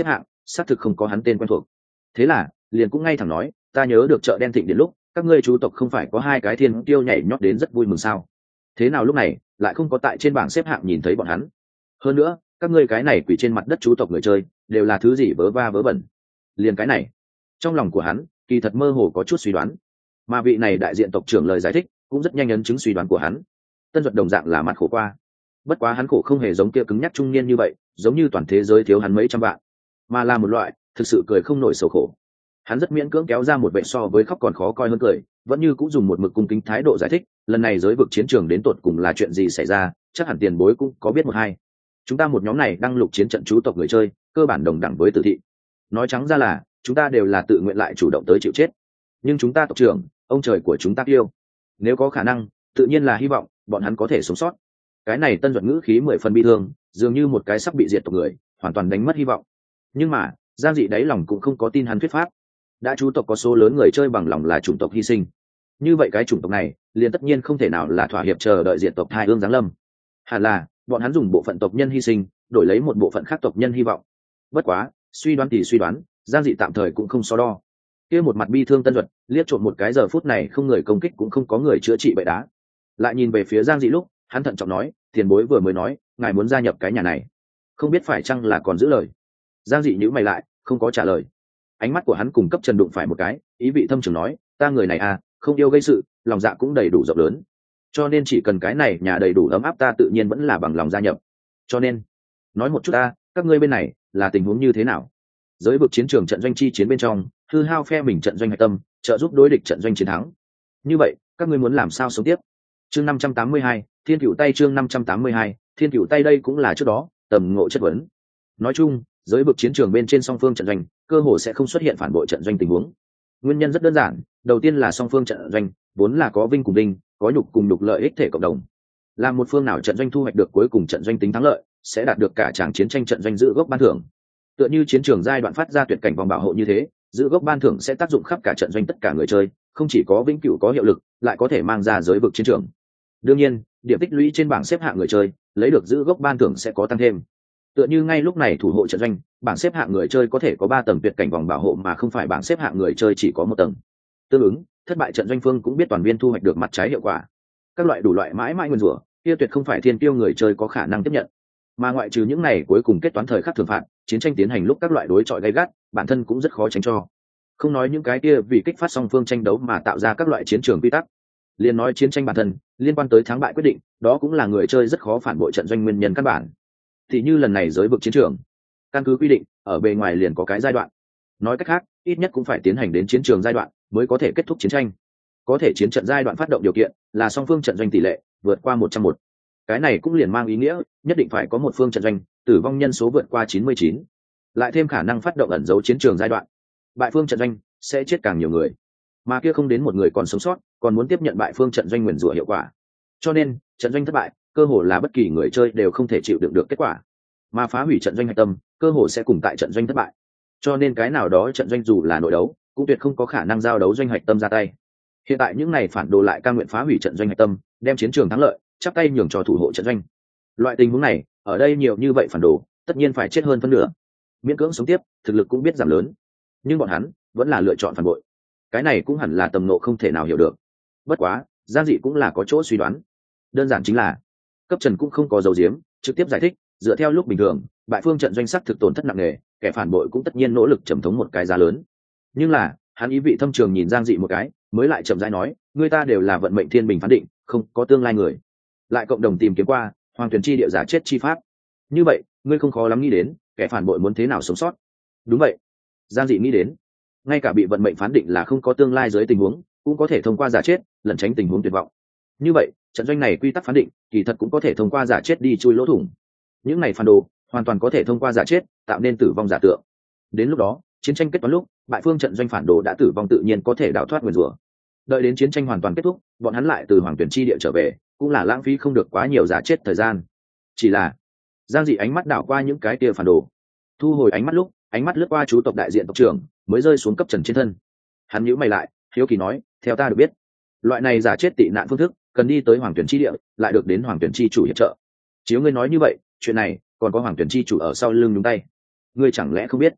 xác thực không có hắn tên quen thuộc. Thế là liền cũng ngay thẳng nói, ta nhớ được chợ đen thịnh đến lúc các ngươi chú tộc không phải có hai cái thiên tiêu nhảy nhót đến rất vui mừng sao? Thế nào lúc này lại không có tại trên bảng xếp hạng nhìn thấy bọn hắn? Hơn nữa các ngươi cái này quỷ trên mặt đất chú tộc người chơi đều là thứ gì vớ va vớ vẩn? Liền cái này, trong lòng của hắn kỳ thật mơ hồ có chút suy đoán, mà vị này đại diện tộc trưởng lời giải thích cũng rất nhanh ấn chứng suy đoán của hắn. Tân Duật đồng dạng là mặt khổ qua, bất quá hắn khổ không hề giống kia cứng nhắc trung niên như vậy, giống như toàn thế giới thiếu hắn mấy trăm vạn, mà là một loại thực sự cười không nổi sầu khổ. Hắn rất miễn cưỡng kéo ra một vệ so với khóc còn khó coi hơn cười, vẫn như cũng dùng một mực cung kính thái độ giải thích, lần này giới vực chiến trường đến tột cùng là chuyện gì xảy ra, chắc hẳn tiền bối cũng có biết một hai. Chúng ta một nhóm này đang lục chiến trận chú tộc người chơi, cơ bản đồng đẳng với tử thị. Nói trắng ra là chúng ta đều là tự nguyện lại chủ động tới chịu chết. Nhưng chúng ta tộc trưởng, ông trời của chúng ta yêu, nếu có khả năng, tự nhiên là hy vọng bọn hắn có thể sống sót. Cái này Tân Duật ngữ khí 10 phần bi thương, dường như một cái sắp bị diệt tộc người, hoàn toàn đánh mất hy vọng. Nhưng mà Giang Dị đáy lòng cũng không có tin hắn thuyết pháp. Đã chú tộc có số lớn người chơi bằng lòng là chủng tộc hy sinh, như vậy cái chủng tộc này liền tất nhiên không thể nào là thỏa hiệp chờ đợi diệt tộc thai ương giáng lâm. Hẳn là bọn hắn dùng bộ phận tộc nhân hy sinh đổi lấy một bộ phận khác tộc nhân hy vọng. Bất quá suy đoán thì suy đoán, Giang Dị tạm thời cũng không so đo. Kia một mặt bi thương Tân Duật liếc trộm một cái, giờ phút này không người công kích cũng không có người chữa trị bậy đá, lại nhìn về phía Giang Dị lúc hắn thận trọng nói, tiền bối vừa mới nói ngài muốn gia nhập cái nhà này, không biết phải chăng là còn giữ lời? Giang Dị nhíu mày lại không có trả lời. Ánh mắt của hắn cùng Cấp Trần đụng phải một cái, ý vị thâm trường nói, ta người này à, không yêu gây sự, lòng dạ cũng đầy đủ rộng lớn, cho nên chỉ cần cái này nhà đầy đủ ấm áp ta tự nhiên vẫn là bằng lòng gia nhập. Cho nên nói một chút ta, các ngươi bên này là tình huống như thế nào? Giới vực chiến trường trận doanh chi chiến bên trong, hư hao phe mình trận doanh hạch tâm, trợ giúp đối địch trận doanh chiến thắng. Như vậy các ngươi muốn làm sao sống tiếp? Chương 582, Thiên Cửu Tay. Chương 582, Thiên Cửu Tay. Đây cũng là trước đó tầm ngộ chất vấn. Nói chung giới vực chiến trường bên trên song phương trận doanh cơ hồ sẽ không xuất hiện phản bội trận doanh tình huống. Nguyên nhân rất đơn giản, đầu tiên là song phương trận doanh vốn là có vinh cùng vinh, có nhục cùng nhục lợi ích thể cộng đồng. Làm một phương nào trận doanh thu hoạch được cuối cùng trận doanh tính thắng lợi, sẽ đạt được cả tràng chiến tranh trận doanh giữ gốc ban thưởng. Tựa như chiến trường giai đoạn phát ra tuyệt cảnh vòng bảo hộ như thế, giữ gốc ban thưởng sẽ tác dụng khắp cả trận doanh tất cả người chơi, không chỉ có vĩnh cửu có hiệu lực, lại có thể mang ra giới vực chiến trường. Đương nhiên điểm tích lũy trên bảng xếp hạng người chơi lấy được giữ gốc ban thưởng sẽ có tăng thêm. Tựa như ngay lúc này thủ hộ trận doanh, bảng xếp hạng người chơi có thể có 3 tầng tuyệt cảnh vòng bảo hộ mà không phải bảng xếp hạng người chơi chỉ có 1 tầng. Tương ứng, thất bại trận doanh phương cũng biết toàn viên thu hoạch được mặt trái hiệu quả. Các loại đủ loại mãi mãi nguyên rủa, kia tuyệt không phải thiên tiêu người chơi có khả năng tiếp nhận. Mà ngoại trừ những này cuối cùng kết toán thời khắc thường phạt, chiến tranh tiến hành lúc các loại đối chọi gay gắt, bản thân cũng rất khó tránh cho. Không nói những cái kia vì kích phát song phương tranh đấu mà tạo ra các loại chiến trường quy tắc, liền nói chiến tranh bản thân liên quan tới thắng bại quyết định, đó cũng là người chơi rất khó phản bội trận doanh nguyên nhân căn bản. Thì như lần này giới vực chiến trường, căn cứ quy định ở bề ngoài liền có cái giai đoạn, nói cách khác ít nhất cũng phải tiến hành đến chiến trường giai đoạn mới có thể kết thúc chiến tranh. Có thể chiến trận giai đoạn phát động điều kiện là song phương trận doanh tỷ lệ vượt qua 101. Cái này cũng liền mang ý nghĩa nhất định phải có một phương trận doanh tử vong nhân số vượt qua 99, lại thêm khả năng phát động ẩn dấu chiến trường giai đoạn, bại phương trận doanh sẽ chết càng nhiều người, mà kia không đến một người còn sống sót còn muốn tiếp nhận bại phương trận doanh nguyền rủa hiệu quả. Cho nên trận doanh thất bại cơ hồ là bất kỳ người chơi đều không thể chịu đựng được kết quả, mà phá hủy trận doanh hạch tâm cơ hồ sẽ cùng tại trận doanh thất bại. Cho nên cái nào đó trận doanh dù là nội đấu cũng tuyệt không có khả năng giao đấu doanh hạch tâm ra tay. Hiện tại những này phản đồ lại cam nguyện phá hủy trận doanh hạch tâm, đem chiến trường thắng lợi chắp tay nhường cho thủ hộ trận doanh. Loại tình huống này ở đây nhiều như vậy phản đồ tất nhiên phải chết hơn phân nửa, miễn cưỡng sống tiếp thực lực cũng biết giảm lớn, nhưng bọn hắn vẫn là lựa chọn phản bội. Cái này cũng hẳn là tầm nộ không thể nào hiểu được. Bất quá Giang Dị cũng là có chỗ suy đoán, đơn giản chính là Cấp Trần cũng không có dấu diếm, trực tiếp giải thích, dựa theo lúc bình thường bại phương trận doanh sắc thực tổn thất nặng nề, kẻ phản bội cũng tất nhiên nỗ lực trầm thống một cái giá lớn. Nhưng là hắn ý vị thâm trường nhìn Giang Dị một cái, mới lại chậm rãi nói, người ta đều là vận mệnh thiên bình phán định, không có tương lai người, lại cộng đồng tìm kiếm qua hoàng tuyển chi địa giả chết chi pháp, như vậy ngươi không khó lắm nghĩ đến kẻ phản bội muốn thế nào sống sót. Đúng vậy, Giang Dị nghĩ đến, ngay cả bị vận mệnh phán định là không có tương lai dưới tình huống cũng có thể thông qua giả chết lẩn tránh tình huống tuyệt vọng. Như vậy trận doanh này quy tắc phán định kỳ thật cũng có thể thông qua giả chết đi chui lỗ thủng. Những này phản đồ hoàn toàn có thể thông qua giả chết tạo nên tử vong giả tượng. Đến lúc đó chiến tranh kết toán lúc bại phương trận doanh phản đồ đã tử vong tự nhiên có thể đào thoát nguyền rủa. Đợi đến chiến tranh hoàn toàn kết thúc, bọn hắn lại từ hoàng tuyển chi địa trở về, cũng là lãng phí không được quá nhiều giả chết thời gian. Chỉ là Giang Dị ánh mắt đảo qua những cái kia phản đồ, thu hồi ánh mắt lúc ánh mắt lướt qua chú tộc đại diện tộc trưởng mới rơi xuống Cấp Trần trên thân. Hắn nhíu mày lại, hiếu kỳ nói, theo ta được biết loại này giả chết tị nạn phương thức cần đi tới hoàng tuyển chi địa lại được đến hoàng tuyển chi chủ hiệp trợ. Chiếu ngươi nói như vậy, chuyện này còn có hoàng tuyển chi chủ ở sau lưng nhúng tay, ngươi chẳng lẽ không biết?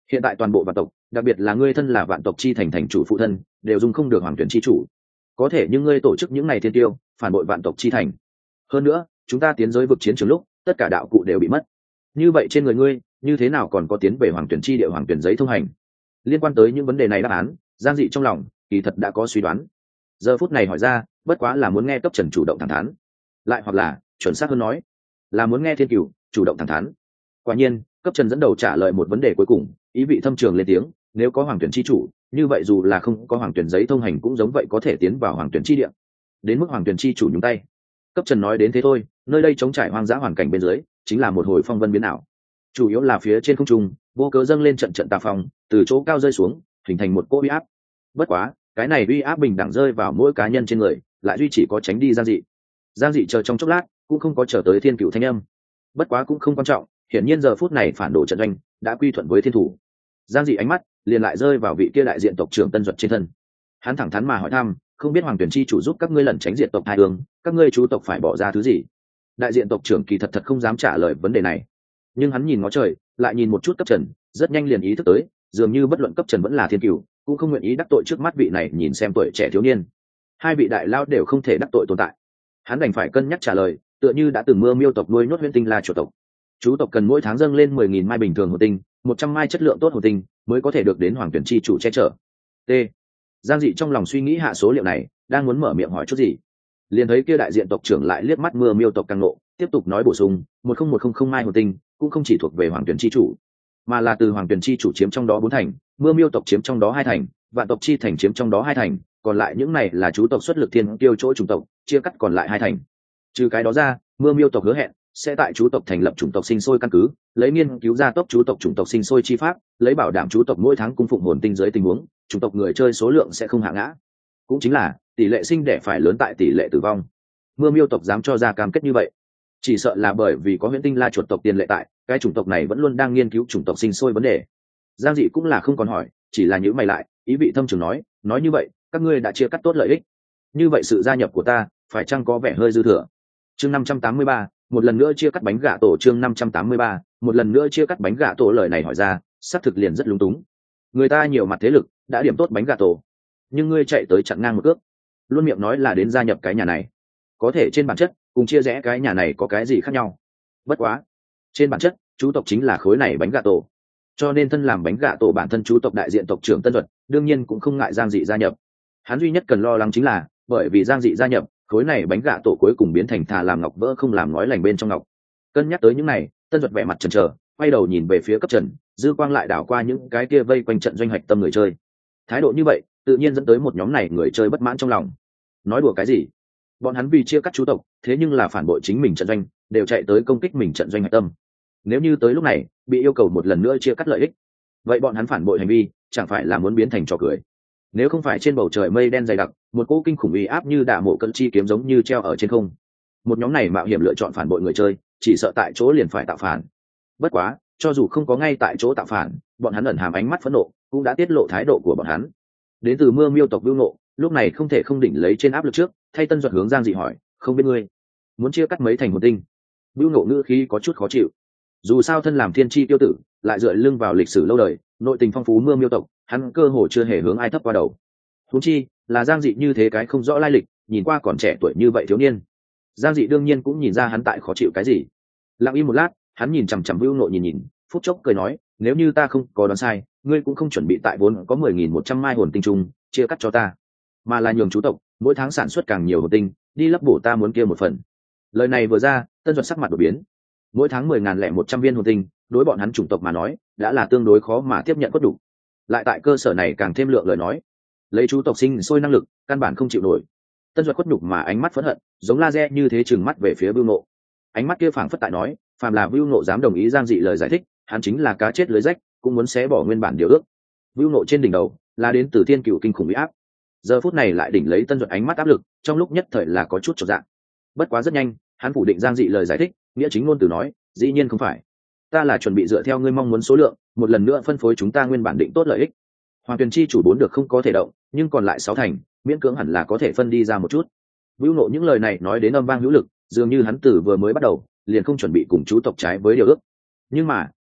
Hiện tại toàn bộ vạn tộc, đặc biệt là ngươi thân là vạn tộc chi thành thành chủ phụ thân, đều dung không được hoàng tuyển chi chủ. Có thể nhưng ngươi tổ chức những này thiên tiêu, phản bội vạn tộc chi thành. Hơn nữa, chúng ta tiến giới vực chiến trường lúc, tất cả đạo cụ đều bị mất. Như vậy trên người ngươi, như thế nào còn có tiến về hoàng tuyển chi địa hoàng tuyển giấy thông hành? Liên quan tới những vấn đề này đáp án, Giang Dị trong lòng kỳ thật đã có suy đoán. Giờ phút này hỏi ra, bất quá là muốn nghe cấp trần chủ động thẳng thắn, lại hoặc là chuẩn xác hơn nói, là muốn nghe thiên cửu chủ động thẳng thắn. Quả nhiên, cấp trần dẫn đầu trả lời một vấn đề cuối cùng, ý vị thâm trường lên tiếng, nếu có hoàng tuyển chi chủ, như vậy dù là không có hoàng tuyển giấy thông hành cũng giống vậy có thể tiến vào hoàng tuyển chi địa. Đến mức hoàng tuyển chi chủ nhúng tay, cấp trần nói đến thế thôi, nơi đây chống trải hoang dã hoàn cảnh bên dưới, chính là một hồi phong vân biến ảo. Chủ yếu là phía trên không trung, vô cớ dâng lên trận trận tà phong, từ chỗ cao rơi xuống, hình thành một cỗ uy áp. Bất quá, cái này uy áp bình đẳng rơi vào mỗi cá nhân trên người, lại duy chỉ có tránh đi Giang Dị. Giang Dị chờ trong chốc lát, cũng không có chờ tới thiên cửu thanh âm. Bất quá cũng không quan trọng, hiển nhiên giờ phút này phản đồ trận doanh đã quy thuận với thiên thủ. Giang Dị ánh mắt liền lại rơi vào vị kia đại diện tộc trưởng Tân Duật trên thân. Hắn thẳng thắn mà hỏi thăm, không biết hoàng tuyển chi chủ giúp các ngươi lẩn tránh diệt tộc hai hướng, các ngươi chú tộc phải bỏ ra thứ gì? Đại diện tộc trưởng kỳ thật không dám trả lời vấn đề này, nhưng hắn nhìn ngó trời, lại nhìn một chút cấp trần, rất nhanh liền ý thức tới, dường như bất luận cấp trần vẫn là thiên cửu, cũng không nguyện ý đắc tội trước mắt vị này nhìn xem tuổi trẻ thiếu niên. Hai vị đại lao đều không thể đắc tội tồn tại. Hắn đành phải cân nhắc trả lời, tựa như đã từng mưa miêu tộc nuôi nhốt Huyễn Tinh La chủ tộc. Chú tộc cần mỗi tháng dâng lên 10.000 mai bình thường hồn tinh, 100 mai chất lượng tốt hồn tinh mới có thể được đến hoàng tuyển chi chủ che chở. T. Giang Dị trong lòng suy nghĩ hạ số liệu này, đang muốn mở miệng hỏi chút gì, liền thấy kia đại diện tộc trưởng lại liếc mắt mưa miêu tộc càng nộ, tiếp tục nói bổ sung, 10100 mai hồn tinh cũng không chỉ thuộc về hoàng tuyển chi chủ, mà là từ hoàng tuyển chi chủ chiếm trong đó 4 thành, mưa miêu tộc chiếm trong đó 2 thành, vạn tộc chi thành chiếm trong đó 2 thành, còn lại những này là chú tộc xuất lực thiên tiêu chỗ chủng tộc chia cắt còn lại 2 thành. Trừ cái đó ra, mưa miêu tộc hứa hẹn sẽ tại chú tộc thành lập chủng tộc sinh sôi căn cứ, lấy nghiên cứu gia tốc chú tộc chủng tộc sinh sôi chi pháp, lấy bảo đảm chú tộc mỗi tháng cung phụng hồn tinh dưới tình huống chủng tộc người chơi số lượng sẽ không hạ ngã, cũng chính là tỷ lệ sinh đẻ phải lớn tại tỷ lệ tử vong. Mưa miêu tộc dám cho ra cam kết như vậy, chỉ sợ là bởi vì có Huyễn Tinh La chuột tộc tiền lệ tại, cái chủng tộc này vẫn luôn đang nghiên cứu chủng tộc sinh sôi vấn đề. Giang Dị cũng là không còn hỏi, chỉ là nhíu mày lại, ý vị thâm trường nói như vậy các ngươi đã chia cắt tốt lợi ích, như vậy sự gia nhập của ta phải chăng có vẻ hơi dư thừa? Chương 583, một lần nữa chia cắt bánh gà tổ. Chương 583, một lần nữa chia cắt bánh gà tổ. Lời này hỏi ra, xác thực liền rất lúng túng. Người ta nhiều mặt thế lực đã điểm tốt bánh gà tổ, nhưng ngươi chạy tới chặn ngang một cước, luôn miệng nói là đến gia nhập cái nhà này, có thể trên bản chất cùng chia rẽ cái nhà này có cái gì khác nhau? Bất quá, trên bản chất chú tộc chính là khối này bánh gà tổ, cho nên thân làm bánh gà tổ bản thân chú tộc đại diện tộc trưởng Tân Duật đương nhiên cũng không ngại Giang Dị gia nhập. Hắn duy nhất cần lo lắng chính là bởi vì Giang Dị gia nhập, khối này bánh gà tổ cuối cùng biến thành thà làm ngọc vỡ không làm nói lành bên trong ngọc. Cân nhắc tới những này, Tân Duật vẻ mặt chần chờ, quay đầu nhìn về phía cấp trần, dư quang lại đảo qua những cái kia vây quanh trận doanh hạch tâm người chơi. Thái độ như vậy tự nhiên dẫn tới một nhóm này người chơi bất mãn trong lòng. Nói đùa cái gì? Bọn hắn vì chia cắt chú tộc, thế nhưng là phản bội chính mình trận doanh, đều chạy tới công kích mình trận doanh hạch tâm. Nếu như tới lúc này bị yêu cầu một lần nữa chia cắt lợi ích, vậy bọn hắn phản bội hành vi chẳng phải là muốn biến thành trò cười? Nếu không phải trên bầu trời mây đen dày đặc, một cỗ kinh khủng uy áp như đả mộ cận chi kiếm giống như treo ở trên không, một nhóm này mạo hiểm lựa chọn phản bội người chơi, chỉ sợ tại chỗ liền phải tạo phản. Bất quá, cho dù không có ngay tại chỗ tạo phản, bọn hắn ẩn hàm ánh mắt phẫn nộ cũng đã tiết lộ thái độ của bọn hắn. Đến từ mưa miêu tộc Vưu Nộ lúc này không thể không đỉnh lấy trên áp lực trước, thay Tân Duật hướng Giang Dị hỏi, không biết ngươi muốn chia cắt mấy thành hồn tinh? Vưu Nộ ngữ khí có chút khó chịu. Dù sao thân làm thiên chi tiêu tử, lại dựa lưng vào lịch sử lâu đời, nội tình phong phú mưa miêu tộc, hắn cơ hồ chưa hề hướng ai thấp qua đầu. Huống chi là Giang Dị như thế cái không rõ lai lịch, nhìn qua còn trẻ tuổi như vậy thiếu niên. Giang Dị đương nhiên cũng nhìn ra hắn tại khó chịu cái gì. Lặng im một lát, hắn nhìn chằm chằm Vưu Nộ nhìn, phút chốc cười nói, nếu như ta không có đoán sai, ngươi cũng không chuẩn bị tại vốn có 10.100 mai hồn tinh chung chia cắt cho ta, mà là nhường chú tộc mỗi tháng sản xuất càng nhiều hồn tinh, đi lấp bổ ta muốn kia một phần. Lời này vừa ra, Tân Duật sắc mặt đổi biến. Mỗi tháng 10.100 viên hồn tinh, đối bọn hắn chủng tộc mà nói, đã là tương đối khó mà tiếp nhận cốt đủ. Lại tại cơ sở này càng thêm lượng lời nói, lấy chú tộc sinh sôi năng lực, căn bản không chịu nổi. Tân Duật khuất nhục mà ánh mắt phẫn hận, giống laser như thế trừng mắt về phía Vưu Nộ. Ánh mắt kia phảng phất tại nói, phàm là Vưu Nộ dám đồng ý Giang Dị lời giải thích, hắn chính là cá chết lưới rách, cũng muốn xé bỏ nguyên bản điều ước. Vưu Nộ trên đỉnh đầu là đến từ thiên cựu kinh khủng uy áp, giờ phút này lại đỉnh lấy Tân Duật ánh mắt áp lực, trong lúc nhất thời là có chút chột dạ. Bất quá rất nhanh, hắn phủ định Giang Dị lời giải thích, nghĩa chính ngôn từ nói, dĩ nhiên không phải, ta là chuẩn bị dựa theo ngươi mong muốn số lượng, một lần nữa phân phối chúng ta nguyên bản định tốt lợi ích. Hoàng Tuyền chi chủ 4 được không có thể động, nhưng còn lại 6 thành, miễn cưỡng hẳn là có thể phân đi ra một chút. Vưu Nộ những lời này nói đến âm vang hữu lực, dường như hắn từ vừa mới bắt đầu liền không chuẩn bị cùng chú tộc trái với điều ước. Nhưng mà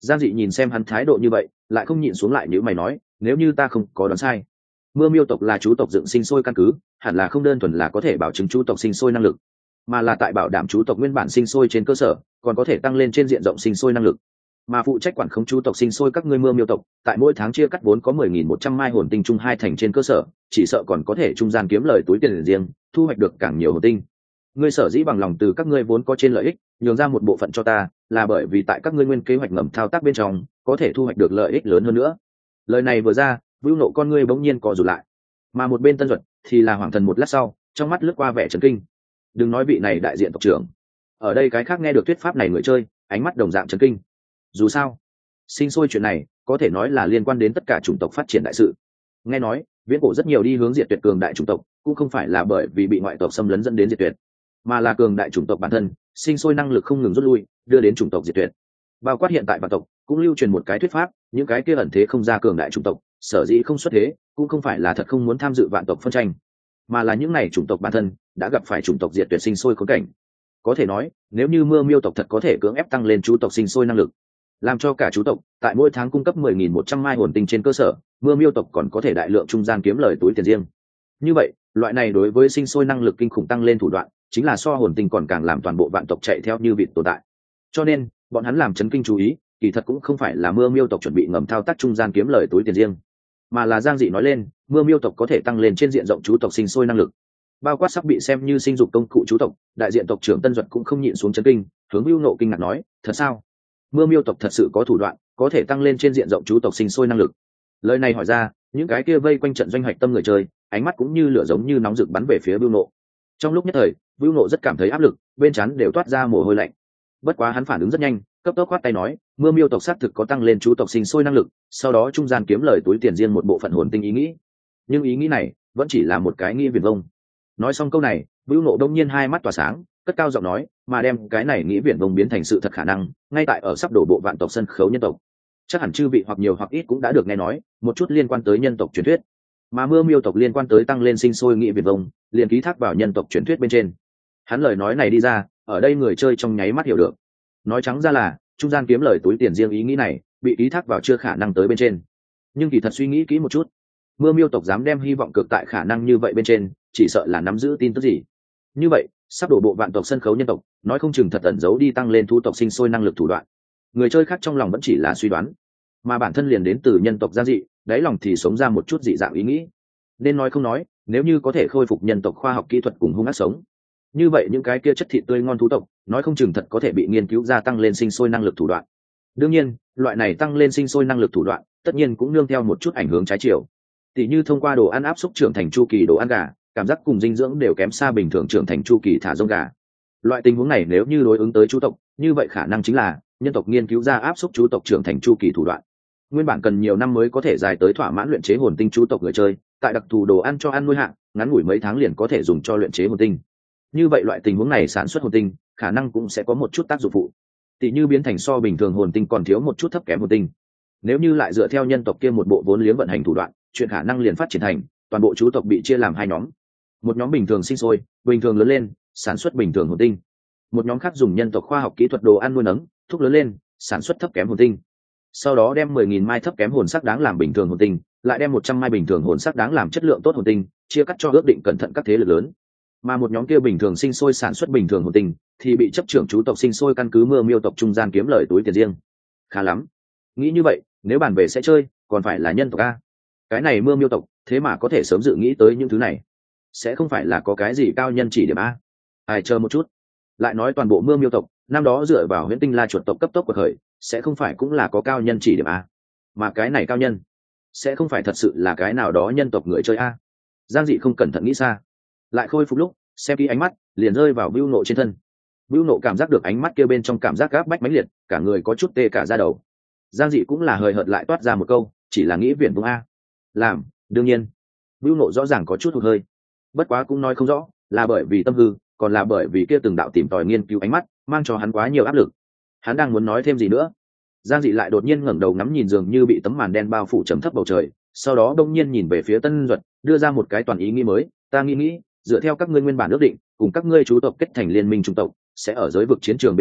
Giang Dị nhìn xem hắn thái độ như vậy, lại không nhịn xuống lại nếu mày nói, nếu như ta không có đoán sai, mưa miêu tộc là chú tộc dựng sinh sôi căn cứ, hẳn là không đơn thuần là có thể bảo chứng chú tộc sinh sôi năng lực, mà là tại bảo đảm chú tộc nguyên bản sinh sôi trên cơ sở, còn có thể tăng lên trên diện rộng sinh sôi năng lực. Mà phụ trách quản khống chú tộc sinh sôi các ngươi mưa miêu tộc, tại mỗi tháng chia cắt vốn có 10.100 mai hồn tinh chung hai thành trên cơ sở, chỉ sợ còn có thể trung gian kiếm lời túi tiền riêng, thu hoạch được càng nhiều hồn tinh. Ngươi sở dĩ bằng lòng từ các ngươi vốn có trên lợi ích, nhường ra một bộ phận cho ta, là bởi vì tại các ngươi nguyên kế hoạch ngầm thao tác bên trong, có thể thu hoạch được lợi ích lớn hơn nữa. Lời này vừa ra, Vưu Nộ con ngươi bỗng nhiên co rụt lại, mà một bên Tân Duật thì là hoàng thần một lát sau, trong mắt lướt qua vẻ chấn kinh. Đừng nói vị này đại diện tộc trưởng, ở đây cái khác nghe được thuyết pháp này người chơi, ánh mắt đồng dạng chấn kinh. Dù sao, sinh sôi chuyện này có thể nói là liên quan đến tất cả chủng tộc phát triển đại sự. Nghe nói viễn cổ rất nhiều đi hướng diệt tuyệt cường đại chủng tộc, cũng không phải là bởi vì bị ngoại tộc xâm lấn dẫn đến diệt tuyệt, mà là cường đại chủng tộc bản thân sinh sôi năng lực không ngừng rút lui, đưa đến chủng tộc diệt tuyệt. Bao quát hiện tại vạn tộc cũng lưu truyền một cái thuyết pháp, những cái kia ẩn thế không ra cường đại chủng tộc, sở dĩ không xuất thế, cũng không phải là thật không muốn tham dự vạn tộc phân tranh, mà là những này chủng tộc bản thân đã gặp phải chủng tộc diệt tuyệt sinh sôi khốn cảnh. Có thể nói, nếu như mưa miêu tộc thật có thể cưỡng ép tăng lên chú tộc sinh sôi năng lực, làm cho cả chú tộc tại mỗi tháng cung cấp 10.100 mai hồn tinh trên cơ sở, mưa miêu tộc còn có thể đại lượng trung gian kiếm lời túi tiền riêng. Như vậy, loại này đối với sinh sôi năng lực kinh khủng tăng lên thủ đoạn, chính là so hồn tinh còn càng làm toàn bộ vạn tộc chạy theo như vịt tồn tại. Cho nên, bọn hắn làm chấn kinh chú ý, kỳ thật cũng không phải là mưa miêu tộc chuẩn bị ngầm thao tác trung gian kiếm lời túi tiền riêng, mà là Giang Dị nói lên, mưa miêu tộc có thể tăng lên trên diện rộng chú tộc sinh sôi năng lực. Bao quát sắp bị xem như sinh dục công cụ chú tộc, đại diện tộc trưởng Tân Duật cũng không nhịn xuống chấn kinh, hướng Vưu Nộ kinh ngạc nói, thật sao? Mưa miêu tộc thật sự có thủ đoạn, có thể tăng lên trên diện rộng chú tộc sinh sôi năng lực. Lời này hỏi ra, những cái kia vây quanh trận doanh hoạch tâm người chơi, ánh mắt cũng như lửa giống như nóng rực bắn về phía Vưu Nộ. Trong lúc nhất thời, Vưu Nộ rất cảm thấy áp lực, bên trán đều toát ra mồ hôi lạnh. Bất quá hắn phản ứng rất nhanh, cấp tốc khoát tay nói, mưa miêu tộc xác thực có tăng lên chú tộc sinh sôi năng lực, sau đó trung gian kiếm lời túi tiền riêng một bộ phận hồn tinh ý nghĩ. Nhưng ý nghĩ này vẫn chỉ là một cái nghĩ viển vông. Nói xong câu này, Vưu Nộ đông nhiên hai mắt tỏa sáng, cất cao giọng nói, mà đem cái này nghĩ viển vông biến thành sự thật khả năng, ngay tại ở sắp đổ bộ vạn tộc sân khấu nhân tộc. Chắc hẳn chư vị hoặc nhiều hoặc ít cũng đã được nghe nói một chút liên quan tới nhân tộc truyền thuyết, mà mưa miêu tộc liên quan tới tăng lên sinh sôi nghĩ viển vông, liền ký thác vào nhân tộc truyền thuyết bên trên. Hắn lời nói này đi ra, ở đây người chơi trong nháy mắt hiểu được. Nói trắng ra là, trung gian kiếm lời túi tiền riêng ý nghĩ này bị ký thác vào chưa khả năng tới bên trên. Nhưng kỳ thật suy nghĩ kỹ một chút, mưa miêu tộc dám đem hy vọng cực tại khả năng như vậy bên trên, chỉ sợ là nắm giữ tin tức gì. Như vậy, sắp đổ bộ vạn tộc sân khấu nhân tộc, nói không chừng thật ẩn giấu đi tăng lên thu tộc sinh sôi năng lực thủ đoạn. Người chơi khác trong lòng vẫn chỉ là suy đoán, mà bản thân liền đến từ nhân tộc Giang Dị, đáy lòng thì sống ra một chút dị dạng ý nghĩ. Nên nói không nói, nếu như có thể khôi phục nhân tộc khoa học kỹ thuật cùng hung ác sống, như vậy những cái kia chất thịt tươi ngon thú tộc, nói không chừng thật có thể bị nghiên cứu ra tăng lên sinh sôi năng lực thủ đoạn. Đương nhiên, loại này tăng lên sinh sôi năng lực thủ đoạn, tất nhiên cũng nương theo một chút ảnh hưởng trái chiều. Tỷ như thông qua đồ ăn áp xúc trưởng thành chu kỳ đồ ăn gà, cảm giác cùng dinh dưỡng đều kém xa bình thường trưởng thành chu kỳ thả rông gà. Loại tình huống này nếu như đối ứng tới chú tộc, như vậy khả năng chính là nhân tộc nghiên cứu ra áp xúc chú tộc trưởng thành chu kỳ thủ đoạn. Nguyên bản cần nhiều năm mới có thể dài tới thỏa mãn luyện chế hồn tinh chú tộc người chơi, tại đặc thù đồ ăn cho ăn nuôi hạng, ngắn ngủi mấy tháng liền có thể dùng cho luyện chế hồn tinh. Như vậy loại tình huống này sản xuất hồn tinh, khả năng cũng sẽ có một chút tác dụng phụ. Tỷ như biến thành so bình thường hồn tinh còn thiếu một chút thấp kém hồn tinh. Nếu như lại dựa theo nhân tộc kia một bộ vốn liếng vận hành thủ đoạn, chuyện khả năng liền phát triển thành toàn bộ chú tộc bị chia làm hai nhóm. Một nhóm bình thường sinh sôi, bình thường lớn lên, sản xuất bình thường hồn tinh. Một nhóm khác dùng nhân tộc khoa học kỹ thuật đồ ăn nuôi nấng, thúc lớn lên, sản xuất thấp kém hồn tinh. Sau đó đem 10.000 mai thấp kém hồn sắc đáng làm bình thường hồn tinh, lại đem 100 mai bình thường hồn sắc đáng làm chất lượng tốt hồn tinh, chia cắt cho ước định cẩn thận các thế lực lớn. Mà một nhóm kia bình thường sinh sôi sản xuất bình thường hồn tinh, thì bị chấp trưởng chú tộc sinh sôi căn cứ mưa miêu tộc trung gian kiếm lời túi tiền riêng. Khá lắm. Nghĩ như vậy, nếu bàn về sẽ chơi, còn phải là nhân tộc a. Cái này mưa miêu tộc, thế mà có thể sớm dự nghĩ tới những thứ này, sẽ không phải là có cái gì cao nhân chỉ điểm a. Ai chờ một chút. Lại nói toàn bộ mưa miêu tộc, năm đó dựa vào huyễn tinh la chuột tộc cấp tốc của khởi, sẽ không phải cũng là có cao nhân chỉ điểm a. Mà cái này cao nhân, sẽ không phải thật sự là cái nào đó nhân tộc người chơi a. Giang Dị không cẩn thận nghĩ xa, lại khôi phục lúc xem kỹ ánh mắt liền rơi vào Bưu Nộ trên thân. Bưu Nộ cảm giác được ánh mắt kia bên trong cảm giác gáp bách mãnh liệt, cả người có chút tê cả da đầu. Giang Dị cũng là hời hợt lại toát ra một câu, chỉ là nghĩ viển vông a. Làm, đương nhiên. Bưu Nộ rõ ràng có chút hụt hơi, bất quá cũng nói không rõ là bởi vì tâm hư, còn là bởi vì kia từng đạo tìm tòi nghiên cứu ánh mắt mang cho hắn quá nhiều áp lực. Hắn đang muốn nói thêm gì nữa, Giang Dị lại đột nhiên ngẩng đầu ngắm nhìn dường như bị tấm màn đen bao phủ trầm thấp bầu trời, sau đó đông nhiên nhìn về phía Tân Duật, đưa ra một cái toàn ý nghĩ mới. Ta nghĩ dựa theo các ngươi nguyên bản ước định, cùng các ngươi chú tộc kết thành liên minh trung tộc, sẽ ở giới vực chiến trường bên trên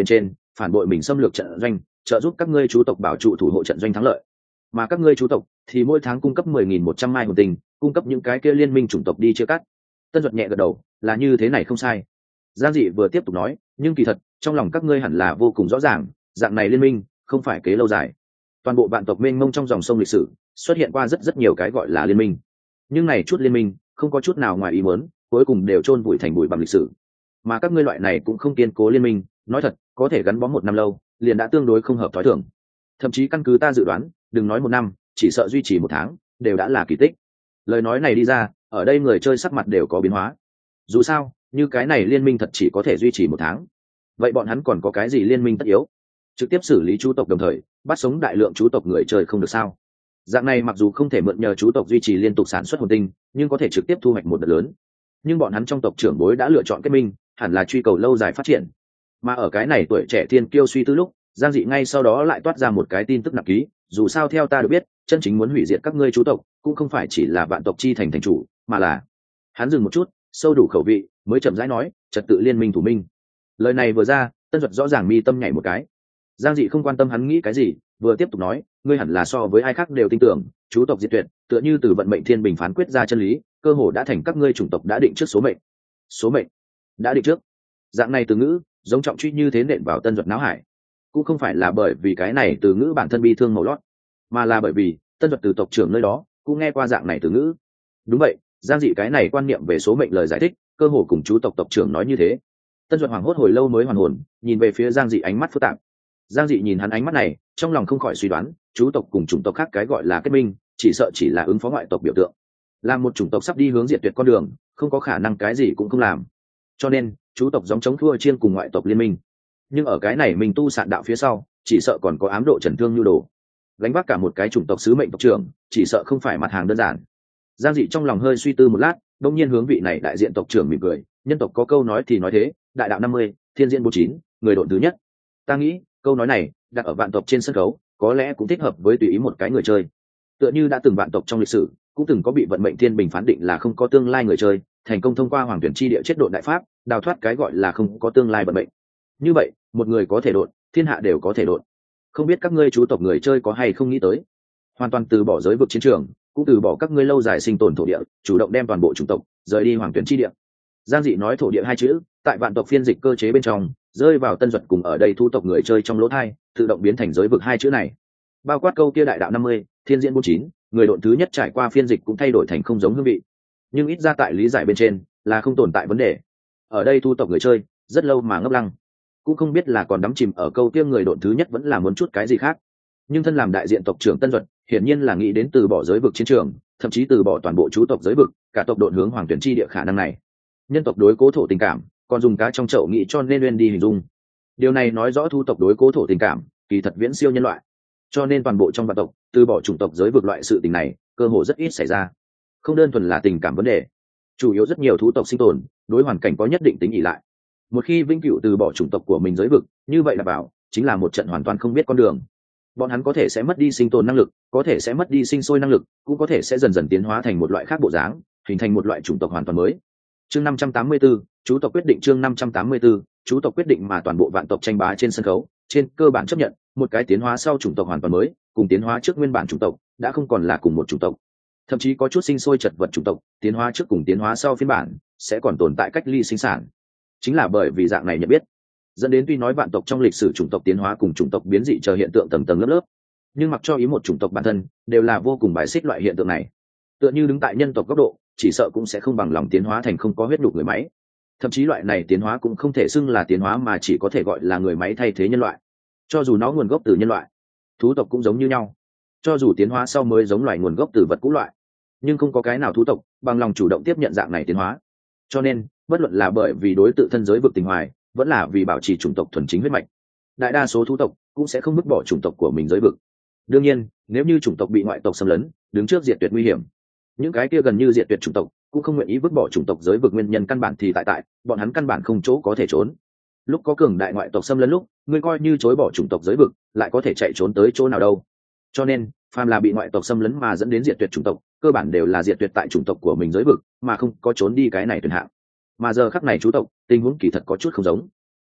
phản bội mình xâm lược trận doanh, trợ giúp các ngươi chú tộc bảo trụ thủ hộ trận doanh thắng lợi. Mà các ngươi chú tộc thì mỗi tháng cung cấp 10.100 mai hồn tinh, cung cấp những cái kia liên minh chủng tộc đi chia cắt. Tân Duật nhẹ gật đầu, là như thế này không sai. Giang Dị vừa tiếp tục nói, nhưng kỳ thật trong lòng các ngươi hẳn là vô cùng rõ ràng, dạng này liên minh không phải kế lâu dài. Toàn bộ vạn tộc mênh mông trong dòng sông lịch sử xuất hiện qua rất nhiều cái gọi là liên minh, nhưng này chút liên minh không có chút nào ngoài ý muốn, cuối cùng đều chôn vùi thành bụi bằng lịch sử. Mà các ngươi loại này cũng không kiên cố liên minh, nói thật có thể gắn bó một năm lâu liền đã tương đối không hợp thói thường. Thậm chí căn cứ ta dự đoán, đừng nói một năm, chỉ sợ duy trì một tháng đều đã là kỳ tích. Lời nói này đi ra, ở đây người chơi sắc mặt đều có biến hóa. Dù sao như cái này liên minh thật chỉ có thể duy trì một tháng, vậy bọn hắn còn có cái gì liên minh tất yếu? Trực tiếp xử lý chú tộc đồng thời bắt sống đại lượng chú tộc người chơi không được sao? Dạng này mặc dù không thể mượn nhờ chú tộc duy trì liên tục sản xuất hồn tinh, nhưng có thể trực tiếp thu hoạch một đợt lớn. Nhưng bọn hắn trong tộc trưởng bối đã lựa chọn kết minh, hẳn là truy cầu lâu dài phát triển. Mà ở cái này tuổi trẻ thiên kiêu suy tư lúc, Giang Dị ngay sau đó lại toát ra một cái tin tức nặng ký. Dù sao theo ta được biết, chân chính muốn hủy diệt các ngươi chú tộc cũng không phải chỉ là vạn tộc chi thành thành chủ, mà là... Hắn dừng một chút, sâu đủ khẩu vị mới chậm rãi nói, trật tự liên minh thủ minh. Lời này vừa ra, Tân Duật rõ ràng mi tâm nhảy một cái. Giang Dị không quan tâm hắn nghĩ cái gì, vừa tiếp tục nói, ngươi hẳn là so với ai khác đều tin tưởng chú tộc diệt tuyệt tựa như từ vận mệnh thiên bình phán quyết ra chân lý, cơ hồ đã thành các ngươi chủng tộc đã định trước số mệnh. Số mệnh đã định trước. Dạng này từ ngữ giống trọng truy như thế nện vào Tân Duật não hải. Cũng không phải là bởi vì cái này từ ngữ bản thân bi thương màu lót, mà là bởi vì Tân Duật từ tộc trưởng nơi đó cũng nghe qua dạng này từ ngữ. Đúng vậy, Giang Dị cái này quan niệm về số mệnh lời giải thích cơ hồ cùng chú tộc tộc trưởng nói như thế. Tân Duật hoảng hốt hồi lâu mới hoàn hồn, nhìn về phía Giang Dị ánh mắt phức tạp. Giang Dị nhìn hắn ánh mắt này, trong lòng không khỏi suy đoán, chú tộc cùng chủng tộc khác cái gọi là kết minh, chỉ sợ chỉ là ứng phó ngoại tộc biểu tượng. Làm một chủng tộc sắp đi hướng diệt tuyệt con đường, không có khả năng cái gì cũng không làm. Cho nên, chú tộc giống chống thua chiên cùng ngoại tộc liên minh. Nhưng ở cái này mình tu sạn đạo phía sau, chỉ sợ còn có ám độ trần thương nhu đồ. Gánh vác cả một cái chủng tộc sứ mệnh tộc trưởng, chỉ sợ không phải mặt hàng đơn giản. Giang Dị trong lòng hơi suy tư một lát, đột nhiên hướng vị này đại diện tộc trưởng mỉm cười, nhân tộc có câu nói thì nói thế, đại đạo 50, thiên diễn 49, người độn thứ nhất. Ta nghĩ, câu nói này đặt ở vạn tộc trên sân khấu có lẽ cũng thích hợp với tùy ý một cái người chơi. Tựa như đã từng vạn tộc trong lịch sử cũng từng có bị vận mệnh thiên bình phán định là không có tương lai người chơi, thành công thông qua hoàng tuyển chi địa chết độn đại pháp, đào thoát cái gọi là không có tương lai vận mệnh. Như vậy một người có thể độn, thiên hạ đều có thể độn. Không biết các ngươi chú tộc người chơi có hay không nghĩ tới, hoàn toàn từ bỏ giới vực chiến trường, cũng từ bỏ các ngươi lâu dài sinh tồn thổ địa, chủ động đem toàn bộ chủng tộc rời đi hoàng tuyển chi địa. Giang Dị nói thổ địa hai chữ tại vạn tộc phiên dịch cơ chế bên trong rơi vào Tân Duật cùng ở đây thu tộc người chơi trong lỗ thai, tự động biến thành giới vực hai chữ này. Bao quát câu kia đại đạo 50, thiên diễn 49, người độn thứ nhất trải qua phiên dịch cũng thay đổi thành không giống hương vị, nhưng ít ra tại lý giải bên trên là không tồn tại vấn đề. Ở đây thu tộc người chơi rất lâu mà ngấp lăng, cũng không biết là còn đắm chìm ở câu kia người độn thứ nhất vẫn là muốn chút cái gì khác. Nhưng thân làm đại diện tộc trưởng Tân Duật hiển nhiên là nghĩ đến từ bỏ giới vực chiến trường, thậm chí từ bỏ toàn bộ chú tộc giới vực, cả tộc độn hướng hoàng tuyển chi địa khả năng này. Nhân tộc đối cố thổ tình cảm, còn dùng cá trong chậu nghĩ cho nên nguyên đi hình dung. Điều này nói rõ thu tộc đối cố thổ tình cảm kỳ thật viễn siêu nhân loại, cho nên toàn bộ trong vạn tộc từ bỏ chủng tộc giới vực loại sự tình này cơ hội rất ít xảy ra. Không đơn thuần là tình cảm vấn đề, chủ yếu rất nhiều thú tộc sinh tồn đối hoàn cảnh có nhất định tính ỷ lại. Một khi vĩnh cửu từ bỏ chủng tộc của mình giới vực, như vậy là bảo chính là một trận hoàn toàn không biết con đường. Bọn hắn có thể sẽ mất đi sinh tồn năng lực, có thể sẽ mất đi sinh sôi năng lực, cũng có thể sẽ dần dần tiến hóa thành một loại khác bộ dáng, hình thành một loại chủng tộc hoàn toàn mới. Chương 584, chú tộc quyết định. Chương 584, chú tộc quyết định. Mà toàn bộ vạn tộc tranh bá trên sân khấu trên cơ bản chấp nhận một cái tiến hóa sau chủng tộc hoàn toàn mới cùng tiến hóa trước nguyên bản chủng tộc đã không còn là cùng một chủng tộc. Thậm chí có chút sinh sôi chật vật chủng tộc tiến hóa trước cùng tiến hóa sau phiên bản sẽ còn tồn tại cách ly sinh sản. Chính là bởi vì dạng này nhận biết dẫn đến tuy nói vạn tộc trong lịch sử chủng tộc tiến hóa cùng chủng tộc biến dị chờ hiện tượng tầng tầng lớp lớp, nhưng mặc cho ý một chủng tộc bản thân đều là vô cùng bài xích loại hiện tượng này. Tựa như đứng tại nhân tộc góc độ, chỉ sợ cũng sẽ không bằng lòng tiến hóa thành không có huyết nhục người máy. Thậm chí loại này tiến hóa cũng không thể xưng là tiến hóa mà chỉ có thể gọi là người máy thay thế nhân loại. Cho dù nó nguồn gốc từ nhân loại, thú tộc cũng giống như nhau. Cho dù tiến hóa sau mới giống loài nguồn gốc từ vật cũ loại, nhưng không có cái nào thú tộc bằng lòng chủ động tiếp nhận dạng này tiến hóa. Cho nên, bất luận là bởi vì đối tự thân giới vực tình hoài, vẫn là vì bảo trì chủng tộc thuần chính huyết mạch, đại đa số thú tộc cũng sẽ không vứt bỏ chủng tộc của mình giới vực. Đương nhiên, nếu như chủng tộc bị ngoại tộc xâm lấn, đứng trước diệt tuyệt nguy hiểm, những cái kia gần như diệt tuyệt chủng tộc cũng không nguyện ý vứt bỏ chủng tộc giới vực nguyên nhân căn bản thì tại bọn hắn căn bản không chỗ có thể trốn. Lúc có cường đại ngoại tộc xâm lấn lúc, ngươi coi như chối bỏ chủng tộc giới vực, lại có thể chạy trốn tới chỗ nào đâu. Cho nên, phàm là bị ngoại tộc xâm lấn mà dẫn đến diệt tuyệt chủng tộc, cơ bản đều là diệt tuyệt tại chủng tộc của mình giới vực, mà không có trốn đi cái này tuyệt hạng. Mà giờ khắc này chú tộc, tình huống kỳ thật có chút không giống.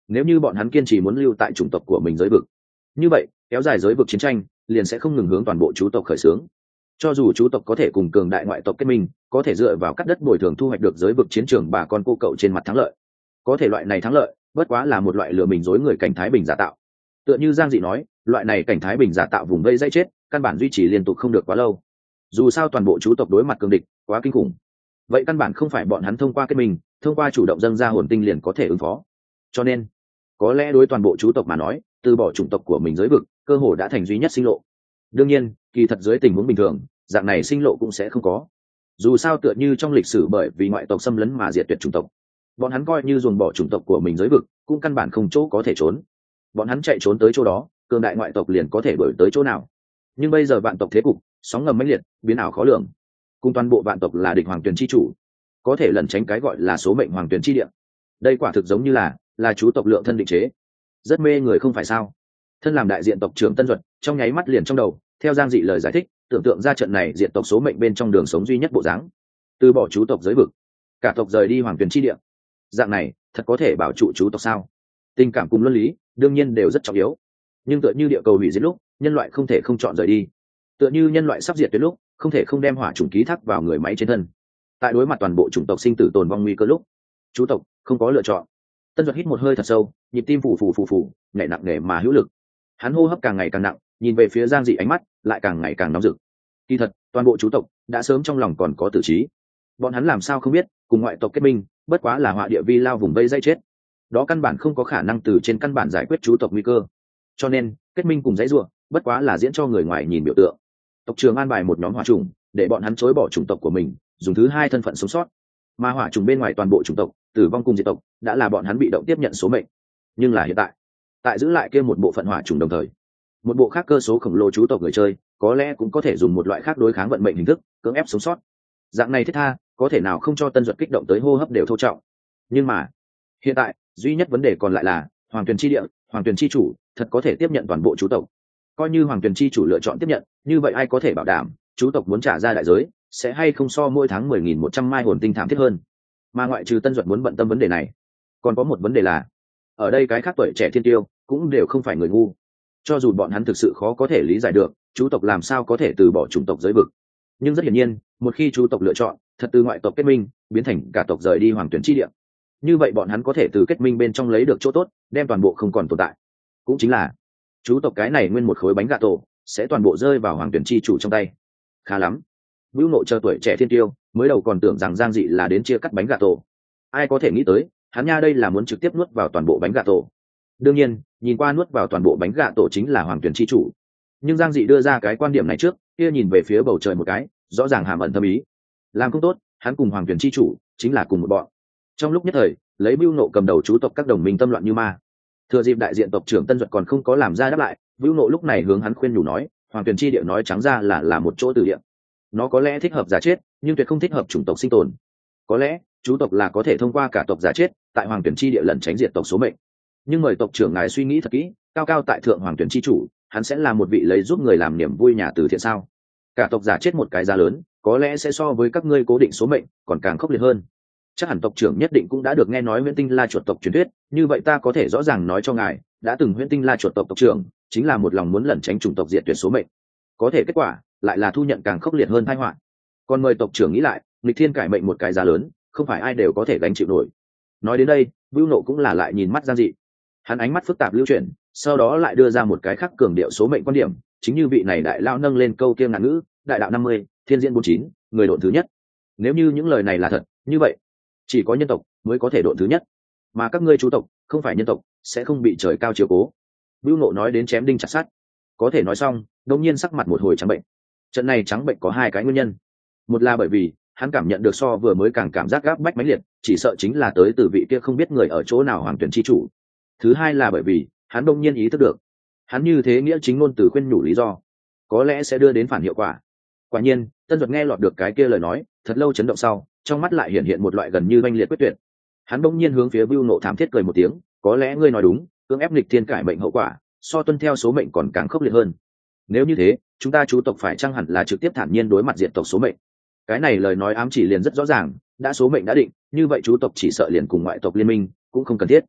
Nếu như bọn hắn kiên trì muốn lưu tại chủng tộc của mình giới vực, như vậy kéo dài giới vực chiến tranh liền sẽ không ngừng hướng toàn bộ chú tộc khởi xướng. Cho dù chú tộc có thể cùng cường đại ngoại tộc kết minh, có thể dựa vào cắt đất bồi thường thu hoạch được giới vực chiến trường bà con cô cậu trên mặt thắng lợi, có thể loại này thắng lợi bất quá là một loại lừa mình dối người cảnh thái bình giả tạo. Tựa như Giang Dị nói, loại này cảnh thái bình giả tạo vùng vây dây chết, căn bản duy trì liên tục không được quá lâu. Dù sao toàn bộ chú tộc đối mặt cường địch quá kinh khủng, vậy căn bản không phải bọn hắn thông qua kết minh, thông qua chủ động dâng ra hồn tinh liền có thể ứng phó. Cho nên có lẽ đối toàn bộ chú tộc mà nói, từ bỏ chủng tộc của mình giới vực cơ hồ đã thành duy nhất sinh lộ. Đương nhiên kỳ thật dưới tình huống bình thường, dạng này sinh lộ cũng sẽ không có. Dù sao tựa như trong lịch sử bởi vì ngoại tộc xâm lấn mà diệt tuyệt chủng tộc, bọn hắn coi như dồn bỏ chủng tộc của mình giới vực cũng căn bản không chỗ có thể trốn. Bọn hắn chạy trốn tới chỗ đó, cường đại ngoại tộc liền có thể đuổi tới chỗ nào. Nhưng bây giờ vạn tộc thế cục sóng ngầm mãnh liệt, biến ảo khó lường, cùng toàn bộ vạn tộc là địch hoàng tuyển chi chủ, có thể lẩn tránh cái gọi là số mệnh hoàng tuyển chi địa. Đây quả thực giống như là chú tộc lượng thân định chế, rất mê người không phải sao? Thân làm đại diện tộc trưởng Tân Duật trong nháy mắt liền trong đầu theo Giang Dị lời giải thích, tưởng tượng ra trận này diện tộc số mệnh bên trong đường sống duy nhất bộ dáng, từ bỏ chú tộc giới vực, cả tộc rời đi hoàng tuyển chi địa. Dạng này thật có thể bảo trụ chú tộc sao? Tình cảm cùng luân lý đương nhiên đều rất trọng yếu, nhưng tựa như địa cầu hủy diệt lúc, nhân loại không thể không chọn rời đi. Tựa như nhân loại sắp diệt tới lúc, không thể không đem hỏa chủng ký thác vào người máy trên thân. Tại đối mặt toàn bộ chủng tộc sinh tử tồn vong nguy cơ lúc, chú tộc không có lựa chọn. Tân Duật hít một hơi thật sâu, nhịp tim phù nhảy nặng nề mà hữu lực. Hắn hô hấp càng ngày càng nặng, nhìn về phía Giang Dị ánh mắt lại càng ngày càng nóng rực. Kỳ thật toàn bộ chú tộc đã sớm trong lòng còn có tử trí. Bọn hắn làm sao không biết, cùng ngoại tộc kết minh bất quá là họa địa vi lao vùng vây dây chết, đó căn bản không có khả năng từ trên căn bản giải quyết chú tộc nguy cơ. Cho nên kết minh cùng dãy ruộng bất quá là diễn cho người ngoài nhìn biểu tượng. Tộc trưởng an bài một nhóm hỏa trùng để bọn hắn chối bỏ chủng tộc của mình, dùng thứ hai thân phận sống sót. Mà hỏa trùng bên ngoài toàn bộ chủng tộc tử vong cùng diệt tộc đã là bọn hắn bị động tiếp nhận số mệnh. Nhưng là hiện tại giữ lại kia một bộ phận hỏa trùng đồng thời, một bộ khác cơ số khổng lồ chú tộc người chơi có lẽ cũng có thể dùng một loại khác đối kháng vận mệnh hình thức cưỡng ép sống sót. Dạng này thiết tha có thể nào không cho Tân Duật kích động tới hô hấp đều thô trọng. Nhưng mà hiện tại duy nhất vấn đề còn lại là hoàng tuyền chi địa, hoàng tuyền chi chủ thật có thể tiếp nhận toàn bộ chú tộc. Coi như hoàng tuyền chi chủ lựa chọn tiếp nhận, như vậy ai có thể bảo đảm chú tộc muốn trả ra đại giới sẽ hay không so mỗi tháng 10.100 mai hồn tinh thảm thiết hơn. Mà ngoại trừ Tân Duật muốn bận tâm vấn đề này, còn có một vấn đề là ở đây cái khác tuổi trẻ thiên tiêu cũng đều không phải người ngu. Cho dù bọn hắn thực sự khó có thể lý giải được chú tộc làm sao có thể từ bỏ chủng tộc giới vực, nhưng rất hiển nhiên một khi chú tộc lựa chọn thật từ ngoại tộc kết minh biến thành cả tộc rời đi hoàng tuyển chi địa, như vậy bọn hắn có thể từ kết minh bên trong lấy được chỗ tốt, đem toàn bộ không còn tồn tại. Cũng chính là chú tộc cái này nguyên một khối bánh gà tổ sẽ toàn bộ rơi vào hoàng tuyển chi chủ trong tay. Khá lắm, Vưu Nộ chờ tuổi trẻ thiên tiêu mới đầu còn tưởng rằng Giang Dị là đến chia cắt bánh gà tổ, ai có thể nghĩ tới hắn nha đây là muốn trực tiếp nuốt vào toàn bộ bánh gà tổ. Đương nhiên nhìn qua nuốt vào toàn bộ bánh gà tổ chính là hoàng tuyển chi chủ, nhưng Giang Dị đưa ra cái quan điểm này trước kia nhìn về phía bầu trời một cái, rõ ràng hàm ẩn thâm ý. Làm không tốt hắn cùng hoàng tuyển chi chủ chính là cùng một bọn. Trong lúc nhất thời lấy Vưu Nộ cầm đầu chú tộc các đồng minh tâm loạn như ma. Thừa dịp đại diện tộc trưởng Tân Duật còn không có làm ra đáp lại, Vưu Nộ lúc này hướng hắn khuyên nhủ nói, hoàng tuyển chi địa nói trắng ra là một chỗ từ địa. Nó có lẽ thích hợp giả chết, nhưng tuyệt không thích hợp chủng tộc sinh tồn. Có lẽ chú tộc là có thể thông qua cả tộc giả chết tại hoàng tuyển chi địa lẩn tránh diệt tộc số mệnh, nhưng mời tộc trưởng ngài suy nghĩ thật kỹ, cao cao tại thượng hoàng tuyển chi chủ hắn sẽ là một vị lấy giúp người làm niềm vui nhà từ thiện sao? Cả tộc giả chết một cái giá lớn, có lẽ sẽ so với các ngươi cố định số mệnh còn càng khốc liệt hơn. Chắc hẳn tộc trưởng nhất định cũng đã được nghe nói Huyễn Tinh La chuột tộc truyền thuyết, như vậy ta có thể rõ ràng nói cho ngài, đã từng Huyễn Tinh La chuột tộc tộc trưởng chính là một lòng muốn lẩn tránh chủng tộc diệt tuyệt số mệnh, có thể kết quả lại là thu nhận càng khốc liệt hơn tai họa. Còn mời tộc trưởng nghĩ lại, nghịch thiên cải mệnh một cái giá lớn, không phải ai đều có thể gánh chịu nổi. Nói đến đây, Vưu Nộ cũng là lại nhìn mắt Giang Dị, hắn ánh mắt phức tạp lưu chuyển, sau đó lại đưa ra một cái khác cường điệu số mệnh quan điểm, chính như vị này đại lão nâng lên câu kia ngạn ngữ, đại đạo 50, thiên diễn 49, người độn thứ nhất. Nếu như những lời này là thật, như vậy chỉ có nhân tộc mới có thể độn thứ nhất, mà các ngươi chú tộc không phải nhân tộc sẽ không bị trời cao chiếu cố. Vưu Nộ nói đến chém đinh chặt sắt, có thể nói xong đột nhiên sắc mặt một hồi trắng bệnh. Trận này trắng bệnh có hai cái nguyên nhân, một là bởi vì hắn cảm nhận được so vừa mới càng cảm giác gáp bách mãnh liệt, chỉ sợ chính là tới từ vị kia không biết người ở chỗ nào hoàng tuyển chi chủ. Thứ hai là bởi vì hắn đột nhiên ý thức được, hắn như thế nghĩa chính ngôn từ khuyên nhủ lý do có lẽ sẽ đưa đến phản hiệu quả. Quả nhiên Tân Duật nghe lọt được cái kia lời nói, thật lâu chấn động sau, trong mắt lại hiện hiện một loại gần như oanh liệt quyết tuyệt. Hắn bỗng nhiên hướng phía Vưu Nộ thảm thiết cười một tiếng, có lẽ ngươi nói đúng, cưỡng ép nghịch thiên cải mệnh hậu quả so tuân theo số mệnh còn càng khốc liệt hơn. Nếu như thế, chúng ta chú tộc phải chăng hẳn là trực tiếp thản nhiên đối mặt diệt tộc số mệnh? Cái này lời nói ám chỉ liền rất rõ ràng, đã số mệnh đã định, như vậy chú tộc chỉ sợ liền cùng ngoại tộc liên minh cũng không cần thiết.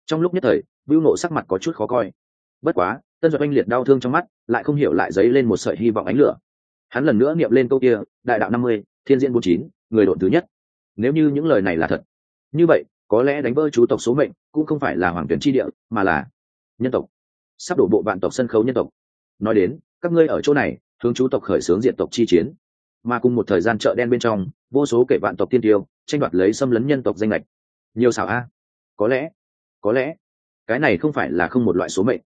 Trong lúc nhất thời Vưu Nộ sắc mặt có chút khó coi. Bất quá Tân Duật oanh liệt đau thương trong mắt lại không hiểu lại dấy lên một sợi hy vọng ánh lửa. Hắn lần nữa niệm lên câu kia, đại đạo 50, thiên diễn 49, người độn thứ nhất. Nếu như những lời này là thật, như vậy có lẽ đánh vỡ chú tộc số mệnh cũng không phải là hoàng tuyển chi địa, mà là nhân tộc sắp đổ bộ vạn tộc sân khấu nhân tộc. Nói đến các ngươi ở chỗ này hướng chú tộc khởi xướng diệt tộc chi chiến, mà cùng một thời gian chợ đen bên trong vô số kể vạn tộc tiên tiêu tranh đoạt lấy xâm lấn nhân tộc danh lệch. Nhiều xảo a. Có lẽ cái này không phải là không một loại số mệnh.